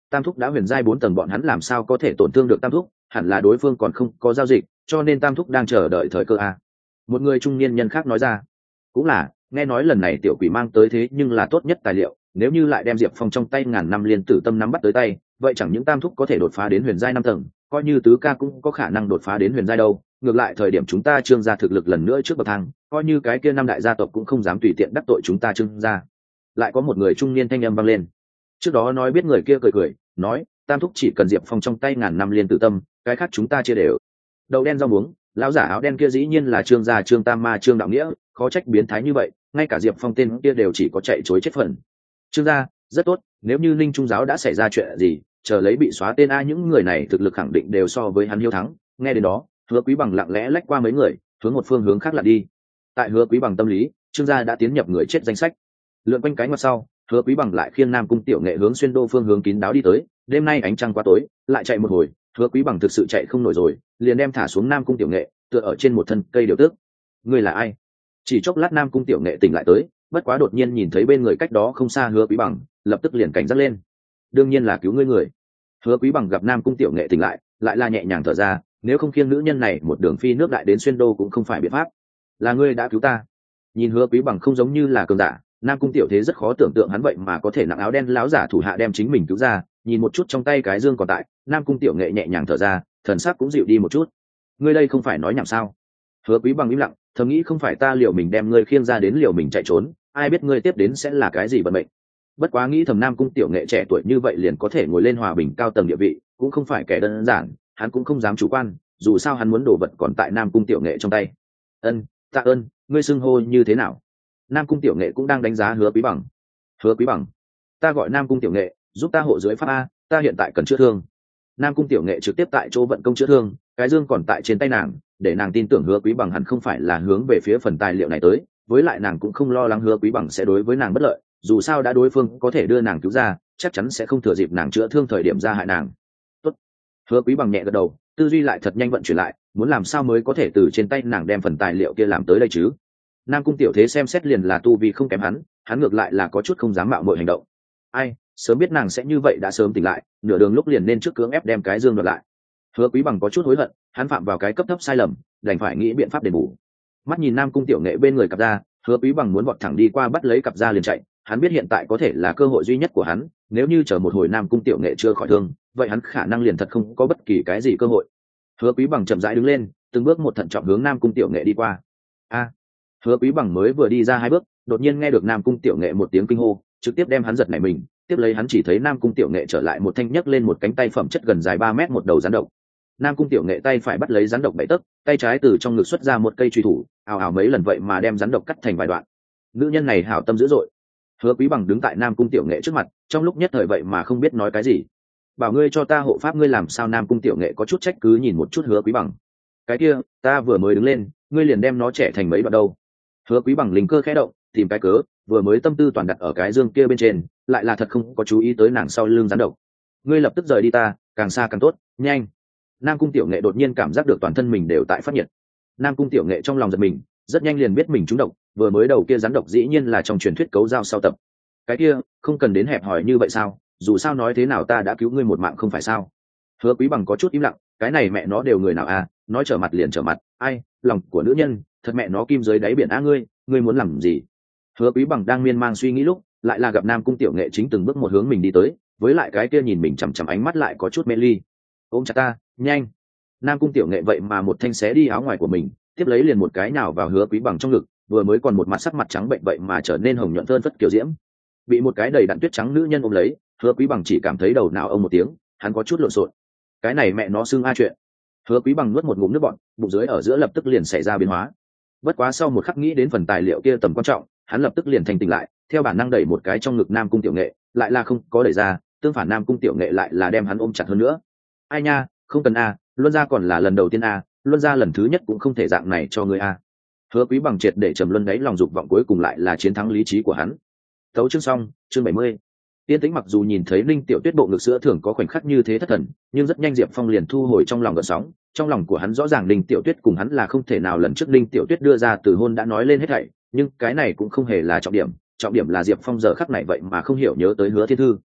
Tam thúc đã huyền giai bốn tầng, bọn hắn làm sao có thể tổn thương được Tam thúc, hẳn là đối phương còn không có giao dịch, cho nên Tam thúc đang chờ đợi thời cơ a. Một người trung niên nhân khác nói ra. Cũng là, nghe nói lần này tiểu quỷ mang tới thế nhưng là tốt nhất tài liệu, nếu như lại đem Diệp Phong trong tay ngàn năm liên tử tâm nắm bắt tới tay, vậy chẳng những Tam thúc có thể đột phá đến huyền giai năm tầng, coi như tứ ca cũng có khả năng đột phá đến huyền giai đâu. Ngược lại thời điểm chúng ta Trương gia thực lực lần nữa trước bậc thang, coi như cái kia năm đại gia tộc cũng không dám tùy tiện đắc tội chúng ta Trương gia. Lại có một người trung niên thanh âm vang lên. Trước đó nói biết người kia cười cười, nói, Tam thúc chỉ cần Diệp Phong trong tay ngàn năm liên tử tâm, cái khác chúng ta chia đều. Đầu đen rau muống, lão giả áo đen kia dĩ nhiên là Trương gia Trương Tam Ma Trương Đạo Nghĩa, khó trách biến thái như vậy, ngay cả Diệp Phong tên kia đều chỉ có chạy chối chết phần. Trương gia, rất tốt, nếu như Linh Trung giáo đã xảy ra chuyện gì, chờ lấy bị xóa tên a, những người này thực lực khẳng định đều so với hắn hiếu thắng. Nghe đến đó, Hứa Quý Bằng lặng lẽ lách qua mấy người, hướng một phương hướng khác lặn đi. Tại Hứa Quý Bằng tâm lý, Trương gia đã tiến nhập người chết danh sách. Lượn quanh cái ngoặt sau, Hứa Quý Bằng lại khiêng Nam Cung Tiểu Nghệ hướng xuyên đô phương hướng kín đáo đi tới. Đêm nay ánh trăng quá tối, lại chạy một hồi, Hứa Quý Bằng thực sự chạy không nổi rồi, liền đem thả xuống Nam Cung Tiểu Nghệ, tựa ở trên một thân cây điều tước. Ngươi là ai? Chỉ chốc lát Nam Cung Tiểu Nghệ tỉnh lại tới, bất quá đột nhiên nhìn thấy bên người cách đó không xa Hứa Quý Bằng, lập tức liền cảnh giác lên. Đương nhiên là cứu ngươi người. Hứa Quý Bằng gặp Nam Cung Tiểu Nghệ tỉnh lại, lại là nhẹ nhàng thở ra, nếu không khiêng nữ nhân này một đường phi nước đại đến xuyên đô cũng không phải biện pháp. Là ngươi đã cứu ta. Nhìn Hứa Quý Bằng không giống như là cường giả, Nam Cung Tiểu Thế rất khó tưởng tượng hắn vậy mà có thể nặng áo đen láo giả thủ hạ đem chính mình cứu ra. Nhìn một chút trong tay cái dương còn tại, Nam Cung Tiểu Nghệ nhẹ nhàng thở ra, thần sắc cũng dịu đi một chút. Ngươi đây không phải nói nhảm sao? Hứa Quý Bằng im lặng, thầm nghĩ không phải ta liều mình đem ngươi khiêng ra đến liều mình chạy trốn, ai biết ngươi tiếp đến sẽ là cái gì vận mệnh. Bất quá nghĩ thầm Nam Cung Tiểu Nghệ trẻ tuổi như vậy liền có thể ngồi lên hòa bình cao tầng địa vị, cũng không phải kẻ đơn giản, hắn cũng không dám chủ quan, dù sao hắn muốn đồ vật còn tại Nam Cung Tiểu Nghệ trong tay. Ân, tạ ơn, ngươi xưng hô như thế nào? Nam Cung Tiểu Nghệ cũng đang đánh giá Hứa Quý Bằng. Hứa Quý Bằng, ta gọi Nam Cung Tiểu Nghệ, giúp ta hộ dưới pháp a, ta hiện tại cần chữa thương. Nam Cung Tiểu Nghệ trực tiếp tại chỗ vận công chữa thương, cái dương còn tại trên tay nàng, để nàng tin tưởng Hứa Quý Bằng hẳn không phải là hướng về phía phần tài liệu này tới, với lại nàng cũng không lo lắng Hứa Quý Bằng sẽ đối với nàng bất lợi, dù sao đã đối phương có thể đưa nàng cứu ra, chắc chắn sẽ không thừa dịp nàng chữa thương thời điểm ra hại nàng. Tốt. Hứa Quý Bằng nhẹ gật đầu, tư duy lại thật nhanh vận chuyển lại, muốn làm sao mới có thể từ trên tay nàng đem phần tài liệu kia làm tới đây chứ. Nam Cung Tiểu Thế xem xét liền là tu vi không kém hắn, hắn ngược lại là có chút không dám mạo muội hành động. Ai, sớm biết nàng sẽ như vậy đã sớm tỉnh lại, nửa đường lúc liền nên trước cưỡng ép đem cái dương đoạt lại. Hứa Quý Bằng có chút hối hận, hắn phạm vào cái cấp thấp sai lầm, đành phải nghĩ biện pháp đền bù. Mắt nhìn Nam Cung Tiểu Nghệ bên người cặp da, Hứa Quý Bằng muốn vọt thẳng đi qua bắt lấy cặp da liền chạy, hắn biết hiện tại có thể là cơ hội duy nhất của hắn, nếu như chờ một hồi Nam Cung Tiểu Nghệ chưa khỏi thương, vậy hắn khả năng liền thật không có bất kỳ cái gì cơ hội. Hứa Quý Bằng chậm rãi đứng lên, từng bước một thận trọng hướng Nam Cung Tiểu Nghệ đi qua. A! Hứa Quý Bằng mới vừa đi ra hai bước, đột nhiên nghe được Nam Cung Tiểu Nghệ một tiếng kinh hô, trực tiếp đem hắn giật nảy mình, tiếp lấy hắn chỉ thấy Nam Cung Tiểu Nghệ trở lại một thanh nhấc lên một cánh tay phẩm chất gần dài ba mét một đầu rắn độc. Nam Cung Tiểu Nghệ tay phải bắt lấy rắn độc bảy tấc, tay trái từ trong ngực xuất ra một cây truy thủ, ào ào mấy lần vậy mà đem rắn độc cắt thành vài đoạn. Nữ nhân này hảo tâm dữ dội. Hứa Quý Bằng đứng tại Nam Cung Tiểu Nghệ trước mặt, trong lúc nhất thời vậy mà không biết nói cái gì. Bảo ngươi cho ta hộ pháp, ngươi làm sao? Nam Cung Tiểu Nghệ có chút trách cứ nhìn một chút Hứa Quý Bằng. Cái kia, ta vừa mới đứng lên, ngươi liền đem nó trẻ thành mấy đoạn đâu? Hứa Quý Bằng linh cơ khẽ động, tìm cái cớ, vừa mới tâm tư toàn đặt ở cái dương kia bên trên, lại là thật không có chú ý tới nàng sau lưng rắn độc. Ngươi lập tức rời đi ta, càng xa càng tốt, nhanh. Nam Cung Tiểu Nghệ đột nhiên cảm giác được toàn thân mình đều tại phát nhiệt. Nam Cung Tiểu Nghệ trong lòng giật mình, rất nhanh liền biết mình trúng độc, vừa mới đầu kia rắn độc dĩ nhiên là trong truyền thuyết cấu dao sau tập. Cái kia, không cần đến hẹp hòi như vậy sao? Dù sao nói thế nào ta đã cứu ngươi một mạng không phải sao? Hứa Quý Bằng có chút im lặng, cái này mẹ nó đều người nào à, nói trở mặt liền trở mặt, ai, lòng của nữ nhân, thật mẹ nó kim dưới đáy biển a, ngươi, ngươi muốn làm gì? Hứa Quý Bằng đang miên man suy nghĩ lúc, lại là gặp Nam Cung Tiểu Nghệ chính từng bước một hướng mình đi tới, với lại cái kia nhìn mình chằm chằm ánh mắt lại có chút mê ly. Ôm chặt ta, nhanh. Nam Cung Tiểu Nghệ vậy mà một thanh xé đi áo ngoài của mình, tiếp lấy liền một cái nào vào Hứa Quý Bằng trong ngực, vừa mới còn một mặt sắc mặt trắng bệnh vậy mà trở nên hồng nhuận phơn phất kiều diễm. Bị một cái đầy đặn tuyết trắng nữ nhân ôm lấy, Hứa Quý Bằng chỉ cảm thấy đầu não ông một tiếng, hắn có chút lộn xộn. Cái này mẹ nó xưng a chuyện. Hứa Quý Bằng nuốt một ngụm nước bọt, bụng dưới ở giữa lập tức liền xảy ra biến hóa. Bất quá sau một khắc nghĩ đến phần tài liệu kia tầm quan trọng, hắn lập tức liền thành tỉnh lại, theo bản năng đẩy một cái trong ngực Nam Cung Tiểu Nghệ, lại là không có đẩy ra, tương phản Nam Cung Tiểu Nghệ lại là đem hắn ôm chặt hơn nữa. Ai nha, không cần a, luân gia còn là lần đầu tiên a, luân gia lần thứ nhất cũng không thể dạng này cho ngươi a. Hứa Quý Bằng triệt để trầm luân đáy lòng dục vọng cuối cùng lại là chiến thắng lý trí của hắn. Tấu chương xong, chương bảy mươi. Tiên Tĩnh mặc dù nhìn thấy Linh Tiểu Tuyết bộ ngực sữa thường có khoảnh khắc như thế thất thần, nhưng rất nhanh Diệp Phong liền thu hồi trong lòng gợn sóng, trong lòng của hắn rõ ràng Linh Tiểu Tuyết cùng hắn là không thể nào lần trước Linh Tiểu Tuyết đưa ra từ hôn đã nói lên hết thảy, nhưng cái này cũng không hề là trọng điểm, trọng điểm là Diệp Phong giờ khắc này vậy mà không hiểu nhớ tới Hứa Thiên Thư.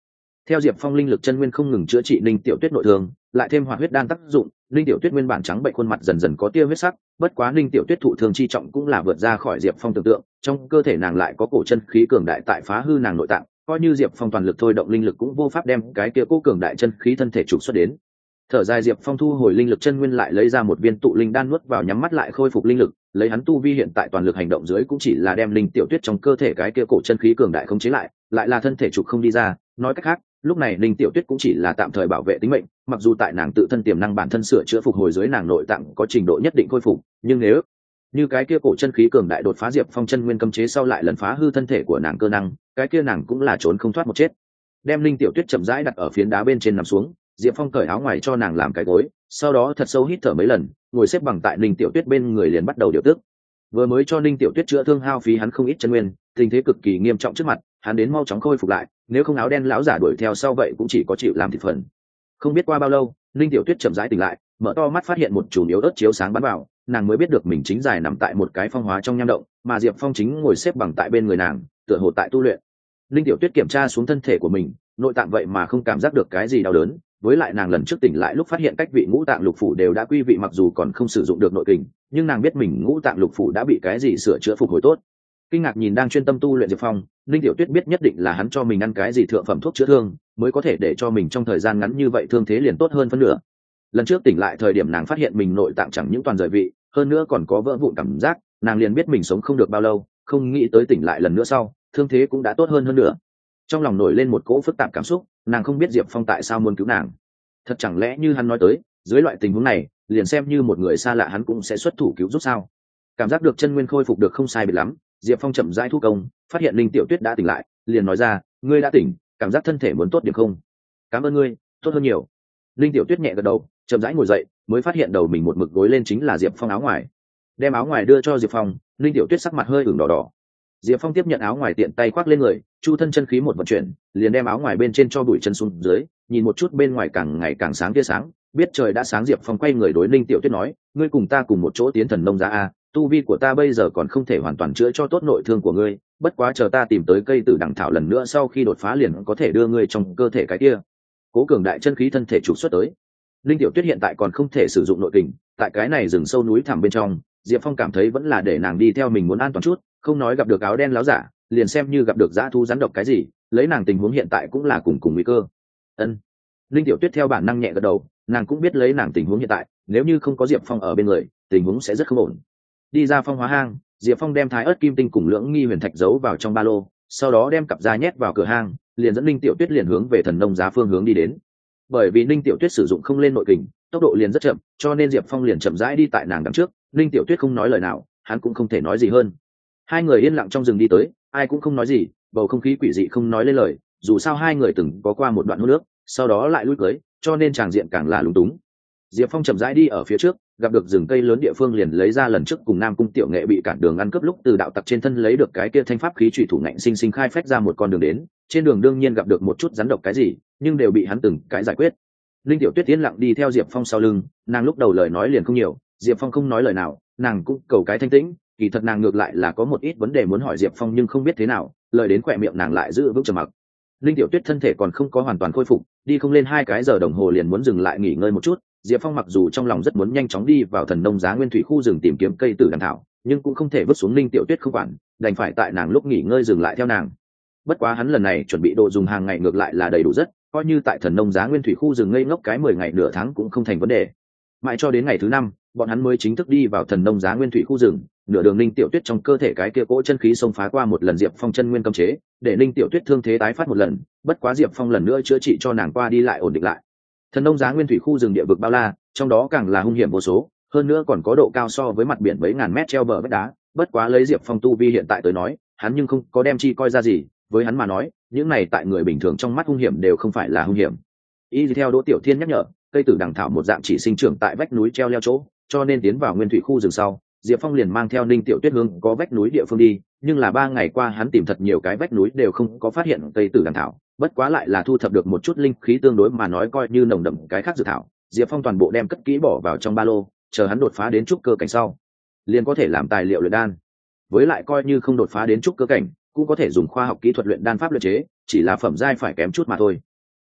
Theo Diệp Phong linh lực chân nguyên không ngừng chữa trị Ninh Tiểu Tuyết nội thương, lại thêm hoạt huyết đan tác dụng, Ninh Tiểu Tuyết nguyên bản trắng bệnh khuôn mặt dần dần có tia huyết sắc, bất quá Ninh Tiểu Tuyết thụ thương chi trọng cũng là vượt ra khỏi Diệp Phong tưởng tượng, trong cơ thể nàng lại có cổ chân khí cường đại tại phá hư nàng nội tạng, coi như Diệp Phong toàn lực thôi động linh lực cũng vô pháp đem cái kia cố cường đại chân khí thân thể trục xuất đến. Thở dài, Diệp Phong thu hồi linh lực chân nguyên, lại lấy ra một viên tụ linh đan nuốt vào, nhắm mắt lại khôi phục linh lực, lấy hắn tu vi hiện tại toàn lực hành động dưới cũng chỉ là đem Ninh Tiểu Tuyết trong cơ thể cái kia cổ chân khí cường đại khống chế lại, lại là thân thể trục không đi ra, nói cách khác, lúc này Ninh Tiểu Tuyết cũng chỉ là tạm thời bảo vệ tính mệnh, mặc dù tại nàng tự thân tiềm năng bản thân sửa chữa phục hồi dưới nàng nội tạng có trình độ nhất định khôi phục, nhưng nếu như cái kia cổ chân khí cường đại đột phá Diệp Phong chân nguyên cấm chế sau lại lần phá hư thân thể của nàng cơ năng, cái kia nàng cũng là trốn không thoát một chết. Đem Ninh Tiểu Tuyết chậm rãi đặt ở phiến đá bên trên nằm xuống, Diệp Phong cởi áo ngoài cho nàng làm cái gối, sau đó thật sâu hít thở mấy lần, ngồi xếp bằng tại Ninh Tiểu Tuyết bên người liền bắt đầu điều tức. Vừa mới cho Ninh Tiểu Tuyết chữa thương hao phí hắn không ít chân nguyên, tình thế cực kỳ nghiêm trọng trước mặt, hắn đến mau chóng khôi phục lại, nếu không áo đen lão giả đuổi theo sau vậy cũng chỉ có chịu làm thịt phần. Không biết qua bao lâu, Ninh Tiểu Tuyết chậm rãi tỉnh lại, mở to mắt phát hiện một chùm yếu ớt chiếu sáng bắn vào, nàng mới biết được mình chính dài nằm tại một cái phong hóa trong nham động, mà Diệp Phong chính ngồi xếp bằng tại bên người nàng, tựa hồ tại tu luyện. Ninh Tiểu Tuyết kiểm tra xuống thân thể của mình, nội tạng vậy mà không cảm giác được cái gì đau đớn, với lại nàng lần trước tỉnh lại lúc phát hiện cách vị ngũ tạng lục phủ đều đã quy vị, mặc dù còn không sử dụng được nội kình, nhưng nàng biết mình ngũ tạng lục phủ đã bị cái gì sửa chữa phục hồi tốt. Kinh ngạc nhìn đang chuyên tâm tu luyện Diệp Phong, Ninh Tiểu Tuyết biết nhất định là hắn cho mình ăn cái gì thượng phẩm thuốc chữa thương, mới có thể để cho mình trong thời gian ngắn như vậy thương thế liền tốt hơn phân nửa. Lần trước tỉnh lại thời điểm nàng phát hiện mình nội tạng chẳng những toàn rời vị, hơn nữa còn có vỡ vụn cảm giác, nàng liền biết mình sống không được bao lâu, không nghĩ tới tỉnh lại lần nữa sau, thương thế cũng đã tốt hơn hơn nữa. Trong lòng nổi lên một cỗ phức tạp cảm xúc, nàng không biết Diệp Phong tại sao muốn cứu nàng. Thật chẳng lẽ như hắn nói tới, dưới loại tình huống này, liền xem như một người xa lạ hắn cũng sẽ xuất thủ cứu giúp sao? Cảm giác được chân nguyên khôi phục được không sai biệt lắm, Diệp Phong chậm rãi thu công, phát hiện Linh Tiểu Tuyết đã tỉnh lại, liền nói ra, ngươi đã tỉnh, cảm giác thân thể muốn tốt điểm không? Cảm ơn ngươi, tốt hơn nhiều. Linh Tiểu Tuyết nhẹ gật đầu, chậm rãi ngồi dậy, mới phát hiện đầu mình một mực gối lên chính là Diệp Phong áo ngoài. Đem áo ngoài đưa cho Diệp Phong, Linh Tiểu Tuyết sắc mặt hơi ửng đỏ đỏ. Diệp Phong tiếp nhận áo ngoài, tiện tay khoác lên người, chu thân chân khí một vận chuyển, liền đem áo ngoài bên trên cho bụi chân xuống dưới, nhìn một chút bên ngoài càng ngày càng sáng tia sáng, biết trời đã sáng. Diệp Phong quay người đối Linh Tiểu Tuyết nói, ngươi cùng ta cùng một chỗ tiến Thần Nông Giá a, tu vi của ta bây giờ còn không thể hoàn toàn chữa cho tốt nội thương của ngươi, bất quá chờ ta tìm tới cây tử đằng thảo lần nữa, sau khi đột phá liền có thể đưa ngươi trong cơ thể cái kia cố cường đại chân khí thân thể trục xuất tới. Linh Tiểu Tuyết hiện tại còn không thể sử dụng nội kình, tại cái này rừng sâu núi thẳm bên trong, Diệp Phong cảm thấy vẫn là để nàng đi theo mình muốn an toàn chút, không nói gặp được áo đen láo giả, liền xem như gặp được dã thú rắn độc cái gì, lấy nàng tình huống hiện tại cũng là cùng cùng nguy cơ. Ân. Linh Tiểu Tuyết theo bản năng nhẹ gật đầu, nàng cũng biết lấy nàng tình huống hiện tại, nếu như không có Diệp Phong ở bên người, tình huống sẽ rất không ổn. Đi ra phong hóa hang, Diệp Phong đem thái ớt kim tinh cùng lưỡng nghi huyền thạch giấu vào trong ba lô, sau đó đem cặp da nhét vào cửa hang, liền dẫn Linh Tiểu Tuyết liền hướng về Thần Nông Giá phương hướng đi đến. Bởi vì Linh Tiểu Tuyết sử dụng không lên nội kình, tốc độ liền rất chậm, cho nên Diệp Phong liền chậm rãi đi tại nàng đằng trước. Linh Tiểu Tuyết không nói lời nào, hắn cũng không thể nói gì hơn. Hai người yên lặng trong rừng đi tới, ai cũng không nói gì, bầu không khí quỷ dị không nói lên lời, dù sao hai người từng có qua một đoạn hôn nước, sau đó lại lui cưới, cho nên tràng diện càng là lúng túng. Diệp Phong chậm rãi đi ở phía trước, gặp được rừng cây lớn địa phương liền lấy ra lần trước cùng Nam Cung Tiểu Nghệ bị cản đường ăn cướp lúc từ đạo tặc trên thân lấy được cái kia thanh pháp khí chủy thủ ngạnh sinh sinh khai phách ra một con đường đến, trên đường đương nhiên gặp được một chút rắn độc cái gì, nhưng đều bị hắn từng cái giải quyết. Linh Tiểu Tuyết tiến lặng đi theo Diệp Phong sau lưng, nàng lúc đầu lời nói liền không nhiều, Diệp Phong không nói lời nào, nàng cũng cầu cái thanh tĩnh, kỳ thật nàng ngược lại là có một ít vấn đề muốn hỏi Diệp Phong nhưng không biết thế nào, lời đến khỏe miệng nàng lại giữ vững trầm mặc. Linh Tiểu Tuyết thân thể còn không có hoàn toàn khôi phục, đi không lên hai cái giờ đồng hồ liền muốn dừng lại nghỉ ngơi một chút. Diệp Phong mặc dù trong lòng rất muốn nhanh chóng đi vào Thần Nông Giá nguyên thủy khu rừng tìm kiếm cây tử đằng thảo, nhưng cũng không thể vứt xuống Linh Tiểu Tuyết không quản, đành phải tại nàng lúc nghỉ ngơi dừng lại theo nàng. Bất quá hắn lần này chuẩn bị đồ dùng hàng ngày ngược lại là đầy đủ rất, coi như tại Thần Nông Giá nguyên thủy khu rừng ngây ngốc cái mười ngày nửa tháng cũng không thành vấn đề. Mãi cho đến ngày thứ năm, bọn hắn mới chính thức đi vào Thần Nông Giá nguyên thủy khu rừng. Nửa đường Linh Tiểu Tuyết trong cơ thể cái kia cỗ chân khí xông phá qua một lần Diệp Phong chân nguyên cấm chế, để Linh Tiểu Tuyết thương thế tái phát một lần, bất quá Diệp Phong lần nữa chữa trị cho nàng qua đi lại ổn định lại. Thần Nông Giá nguyên thủy khu rừng địa vực bao la, trong đó càng là hung hiểm vô số, hơn nữa còn có độ cao so với mặt biển mấy ngàn mét treo bờ vách đá, bất quá lấy Diệp Phong tu vi hiện tại tới nói, hắn nhưng không có đem chi coi ra gì, với hắn mà nói, những này tại người bình thường trong mắt hung hiểm đều không phải là hung hiểm. Y theo Đỗ Tiểu Thiên nhắc nhở, cây tử đằng thảo một dạng chỉ sinh trưởng tại vách núi treo leo chỗ, cho nên tiến vào nguyên thủy khu rừng sau, Diệp Phong liền mang theo Ninh Tiểu Tuyết hướng có vách núi địa phương đi, nhưng là ba ngày qua hắn tìm thật nhiều cái vách núi đều không có phát hiện cây tử đằng thảo, bất quá lại là thu thập được một chút linh khí tương đối mà nói coi như nồng đậm cái khác dược thảo. Diệp Phong toàn bộ đem cất kỹ bỏ vào trong ba lô, chờ hắn đột phá đến trúc cơ cảnh sau, liền có thể làm tài liệu luyện đan. Với lại coi như không đột phá đến trúc cơ cảnh, cũng có thể dùng khoa học kỹ thuật luyện đan pháp luyện chế, chỉ là phẩm giai phải kém chút mà thôi.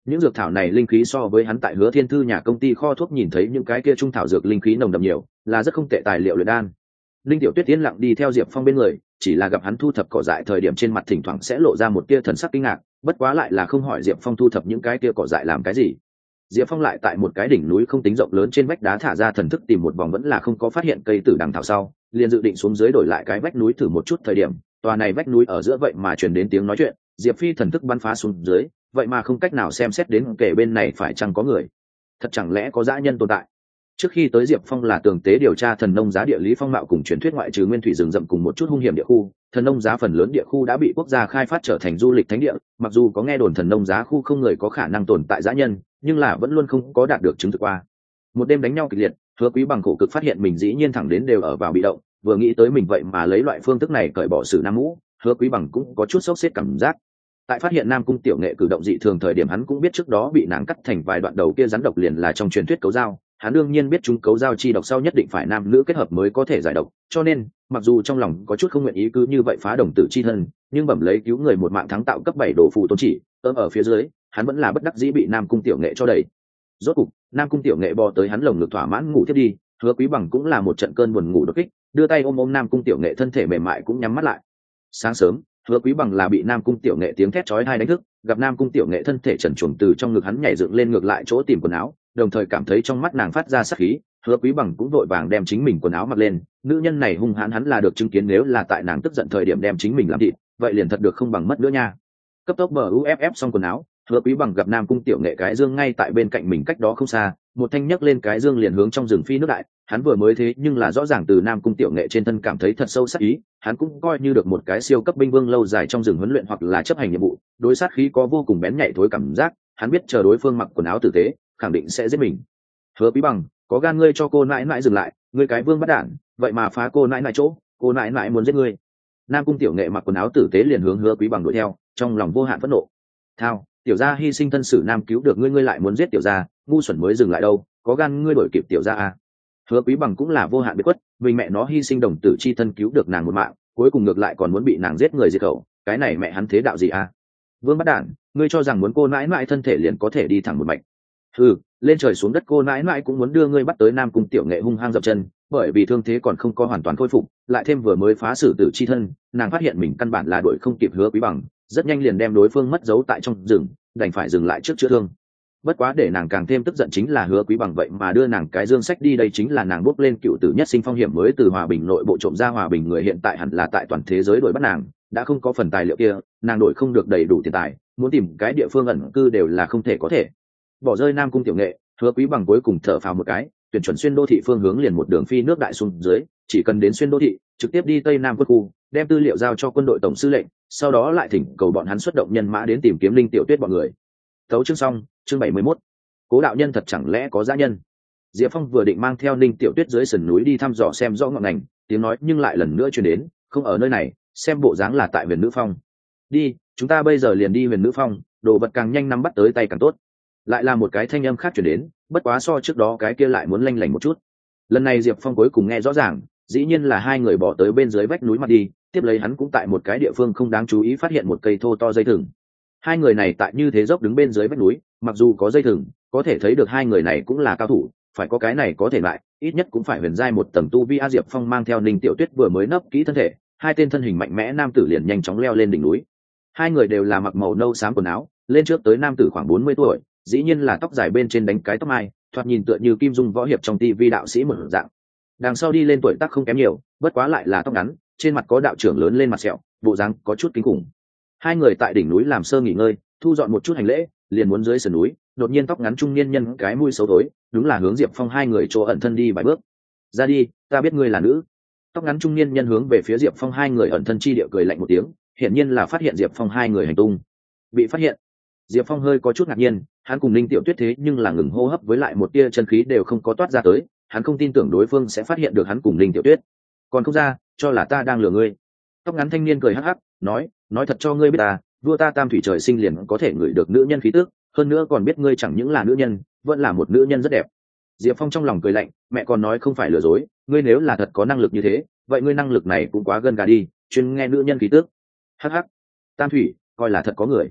những dược thảo này linh khí so với hắn tại Hứa Thiên Thư nhà công ty kho thuốc nhìn thấy những cái kia trung thảo dược linh khí nồng đậm nhiều, là rất không tệ tài liệu luyện đan. Linh Tiểu Tuyết yên lặng đi theo Diệp Phong bên người, chỉ là gặp hắn thu thập cỏ dại thời điểm trên mặt thỉnh thoảng sẽ lộ ra một tia thần sắc kinh ngạc, bất quá lại là không hỏi Diệp Phong thu thập những cái kia cỏ dại làm cái gì. Diệp Phong lại tại một cái đỉnh núi không tính rộng lớn trên vách đá thả ra thần thức tìm một vòng vẫn là không có phát hiện cây tử đằng thảo sau, liền dự định xuống dưới đổi lại cái vách núi thử một chút thời điểm, tòa này vách núi ở giữa vậy mà truyền đến tiếng nói chuyện, Diệp Phi thần thức bắn phá xuống dưới, vậy mà không cách nào xem xét đến kể bên này phải chăng có người. Thật chẳng lẽ có dã nhân tồn tại? Trước khi tới Diệp Phong là tường tế điều tra thần nông giá địa lý phong mạo cùng truyền thuyết ngoại trừ nguyên thủy rừng rậm cùng một chút hung hiểm địa khu, thần nông giá phần lớn địa khu đã bị quốc gia khai phát trở thành du lịch thánh địa, mặc dù có nghe đồn thần nông giá khu không người có khả năng tồn tại dã nhân, nhưng là vẫn luôn không có đạt được chứng thực qua. Một đêm đánh nhau kịch liệt, Hứa Quý bằng khổ cực phát hiện mình dĩ nhiên thẳng đến đều ở vào bị động, vừa nghĩ tới mình vậy mà lấy loại phương thức này cởi bỏ sự nam mũ, Hứa Quý bằng cũng có chút sốc xếp cảm giác. Tại phát hiện Nam Cung Tiểu Nghệ cử động dị thường thời điểm hắn cũng biết trước đó bị nàng cắt thành vài đoạn đầu kia rắn độc liền là trong truyền thuyết cấu dao, hắn đương nhiên biết chúng cấu dao chi độc sau nhất định phải nam nữ kết hợp mới có thể giải độc, cho nên mặc dù trong lòng có chút không nguyện ý cứ như vậy phá đồng tử chi thân, nhưng bẩm lấy cứu người một mạng thắng tạo cấp bảy đồ phù tôn chỉ, ôm ở phía dưới, hắn vẫn là bất đắc dĩ bị Nam Cung Tiểu Nghệ cho đẩy. Rốt cục, Nam Cung Tiểu Nghệ bò tới hắn lồng ngực thỏa mãn ngủ tiếp đi, Hứa Quý bằng cũng là một trận cơn buồn ngủ đột kích, đưa tay ôm ôm Nam Cung Tiểu Nghệ thân thể mềm mại cũng nhắm mắt lại. Sáng sớm, Hứa Quý bằng là bị Nam Cung Tiểu Nghệ tiếng thét chói tai đánh thức, gặp Nam Cung Tiểu Nghệ thân thể trần truồng từ trong ngực hắn nhảy dựng lên ngược lại chỗ tìm quần áo, đồng thời cảm thấy trong mắt nàng phát ra sát khí, Hứa Quý bằng cũng vội vàng đem chính mình quần áo mặc lên, nữ nhân này hung hãn hắn là được chứng kiến, nếu là tại nàng tức giận thời điểm đem chính mình làm thịt, vậy liền thật được không bằng mất nữa nha. Cấp tốc bờ u ép ép xong quần áo, Hứa Quý bằng gặp Nam Cung Tiểu Nghệ cái dương ngay tại bên cạnh mình cách đó không xa, một thanh nhấc lên cái dương liền hướng trong rừng phi nước đại, hắn vừa mới thế nhưng là rõ ràng từ Nam Cung Tiểu Nghệ trên thân cảm thấy thật sâu sát ý, hắn cũng coi như được một cái siêu cấp binh vương lâu dài trong rừng huấn luyện hoặc là chấp hành nhiệm vụ, đối sát khí có vô cùng bén nhạy thối cảm giác, hắn biết chờ đối phương mặc quần áo tử tế, khẳng định sẽ giết mình. Hứa Quý bằng, có gan ngươi cho cô nãi nãi dừng lại, ngươi cái vương bắt đản, vậy mà phá cô nãi nãi chỗ, cô nãi nãi muốn giết ngươi. Nam Cung Tiểu Nghệ mặc quần áo tử tế liền hướng Hứa Quý bằng đuổi theo, trong lòng vô hạn phẫn nộ. Thao, tiểu gia hy sinh thân sử nam cứu được ngươi, ngươi lại muốn giết tiểu gia, ngu xuẩn mới dừng lại đâu, có gan ngươi đuổi kịp tiểu gia à? Hứa Quý bằng cũng là vô hạn biệt khuất, vì mẹ nó hy sinh đồng tử chi thân cứu được nàng một mạng, cuối cùng ngược lại còn muốn bị nàng giết người diệt khẩu, cái này mẹ hắn thế đạo gì à? Vương bắt đản, ngươi cho rằng muốn cô nãi nãi thân thể liền có thể đi thẳng một mạch? Ừ, lên trời xuống đất cô nãi nãi cũng muốn đưa ngươi bắt tới. Nam Cung Tiểu Nghệ hung hăng dậm chân, bởi vì thương thế còn không có hoàn toàn khôi phục, lại thêm vừa mới phá xử tử chi thân, nàng phát hiện mình căn bản là đuổi không kịp Hứa Quý bằng, rất nhanh liền đem đối phương mất dấu tại trong rừng, đành phải dừng lại trước chữa thương. Bất quá để nàng càng thêm tức giận chính là Hứa Quý bằng vậy mà đưa nàng cái dương sách đi, đây chính là nàng bốc lên cựu tử nhất sinh phong hiểm mới từ Hòa Bình nội bộ trộm ra. Hòa Bình người hiện tại hẳn là tại toàn thế giới đuổi bắt nàng, đã không có phần tài liệu kia, nàng đổi không được đầy đủ tiền tài, muốn tìm cái địa phương ẩn cư đều là không thể có thể. Bỏ rơi Nam Cung Tiểu Nghệ, Hứa Quý bằng cuối cùng thở phào một cái, tuyển chuẩn xuyên đô thị phương hướng liền một đường phi nước đại xuống dưới, chỉ cần đến xuyên đô thị, trực tiếp đi Tây Nam quân khu, đem tư liệu giao cho quân đội tổng司lệnh, sau đó lại thỉnh cầu bọn hắn xuất động nhân mã đến tìm kiếm Linh Tiểu Tuyết bọn người. Tấu chương xong, chương bảy mươi mốt. Cố đạo nhân thật chẳng lẽ có dã nhân? Diệp Phong vừa định mang theo Linh Tiểu Tuyết dưới sườn núi đi thăm dò xem rõ ngọn ngành, tiếng nói nhưng lại lần nữa truyền đến, không ở nơi này, xem bộ dáng là tại Huyền Nữ Phong. Đi, chúng ta bây giờ liền đi Huyền Nữ Phong, đồ vật càng nhanh nắm bắt tới tay càng tốt. Lại là một cái thanh âm khác truyền đến, bất quá so trước đó cái kia lại muốn lanh lảnh một chút. Lần này Diệp Phong cuối cùng nghe rõ ràng, dĩ nhiên là hai người bỏ tới bên dưới vách núi mặt đi, tiếp lấy hắn cũng tại một cái địa phương không đáng chú ý phát hiện một cây thô to dây thừng. Hai người này tại như thế dốc đứng bên dưới vách núi, mặc dù có dây thừng, có thể thấy được hai người này cũng là cao thủ, phải có cái này có thể lại, ít nhất cũng phải huyền giai một tầng tu vi. A Diệp Phong mang theo Ninh Tiểu Tuyết vừa mới nấp kỹ thân thể, hai tên thân hình mạnh mẽ nam tử liền nhanh chóng leo lên đỉnh núi. Hai người đều là mặc màu nâu xám quần áo, lên trước tới nam tử khoảng bốn mươi tuổi, dĩ nhiên là tóc dài bên trên đánh cái tóc mai, thoạt nhìn tựa như Kim Dung võ hiệp trong tivi đạo sĩ một dạng. Đằng sau đi lên tuổi tác không kém nhiều, bất quá lại là tóc ngắn, trên mặt có đạo trưởng lớn lên mặt sẹo, bộ dáng có chút kinh khủng. Hai người tại đỉnh núi làm sơ nghỉ ngơi, thu dọn một chút hành lễ, liền muốn dưới sườn núi, đột nhiên tóc ngắn trung niên nhân cái mũi xấu tối, đúng là hướng Diệp Phong hai người chỗ ẩn thân đi vài bước. Ra đi, ta biết ngươi là nữ. Tóc ngắn trung niên nhân hướng về phía Diệp Phong hai người ẩn thân chi địa cười lạnh một tiếng, hiển nhiên là phát hiện Diệp Phong hai người hành tung. Bị phát hiện. Diệp Phong hơi có chút ngạc nhiên, hắn cùng Ninh Tiểu Tuyết thế nhưng là ngừng hô hấp, với lại một tia chân khí đều không có toát ra tới, hắn không tin tưởng đối phương sẽ phát hiện được hắn cùng Ninh Tiểu Tuyết. Còn không ra, cho là ta đang lừa ngươi. Tóc ngắn thanh niên cười hắc hắc, nói, nói thật cho ngươi biết ta, vua ta Tam Thủy trời sinh liền có thể ngửi được nữ nhân khí tức, hơn nữa còn biết ngươi chẳng những là nữ nhân, vẫn là một nữ nhân rất đẹp. Diệp Phong trong lòng cười lạnh, mẹ còn nói không phải lừa dối, ngươi nếu là thật có năng lực như thế, vậy ngươi năng lực này cũng quá gân gà đi, chuyên nghe nữ nhân khí tức. Hắc hắc, Tam Thủy, coi là thật có người.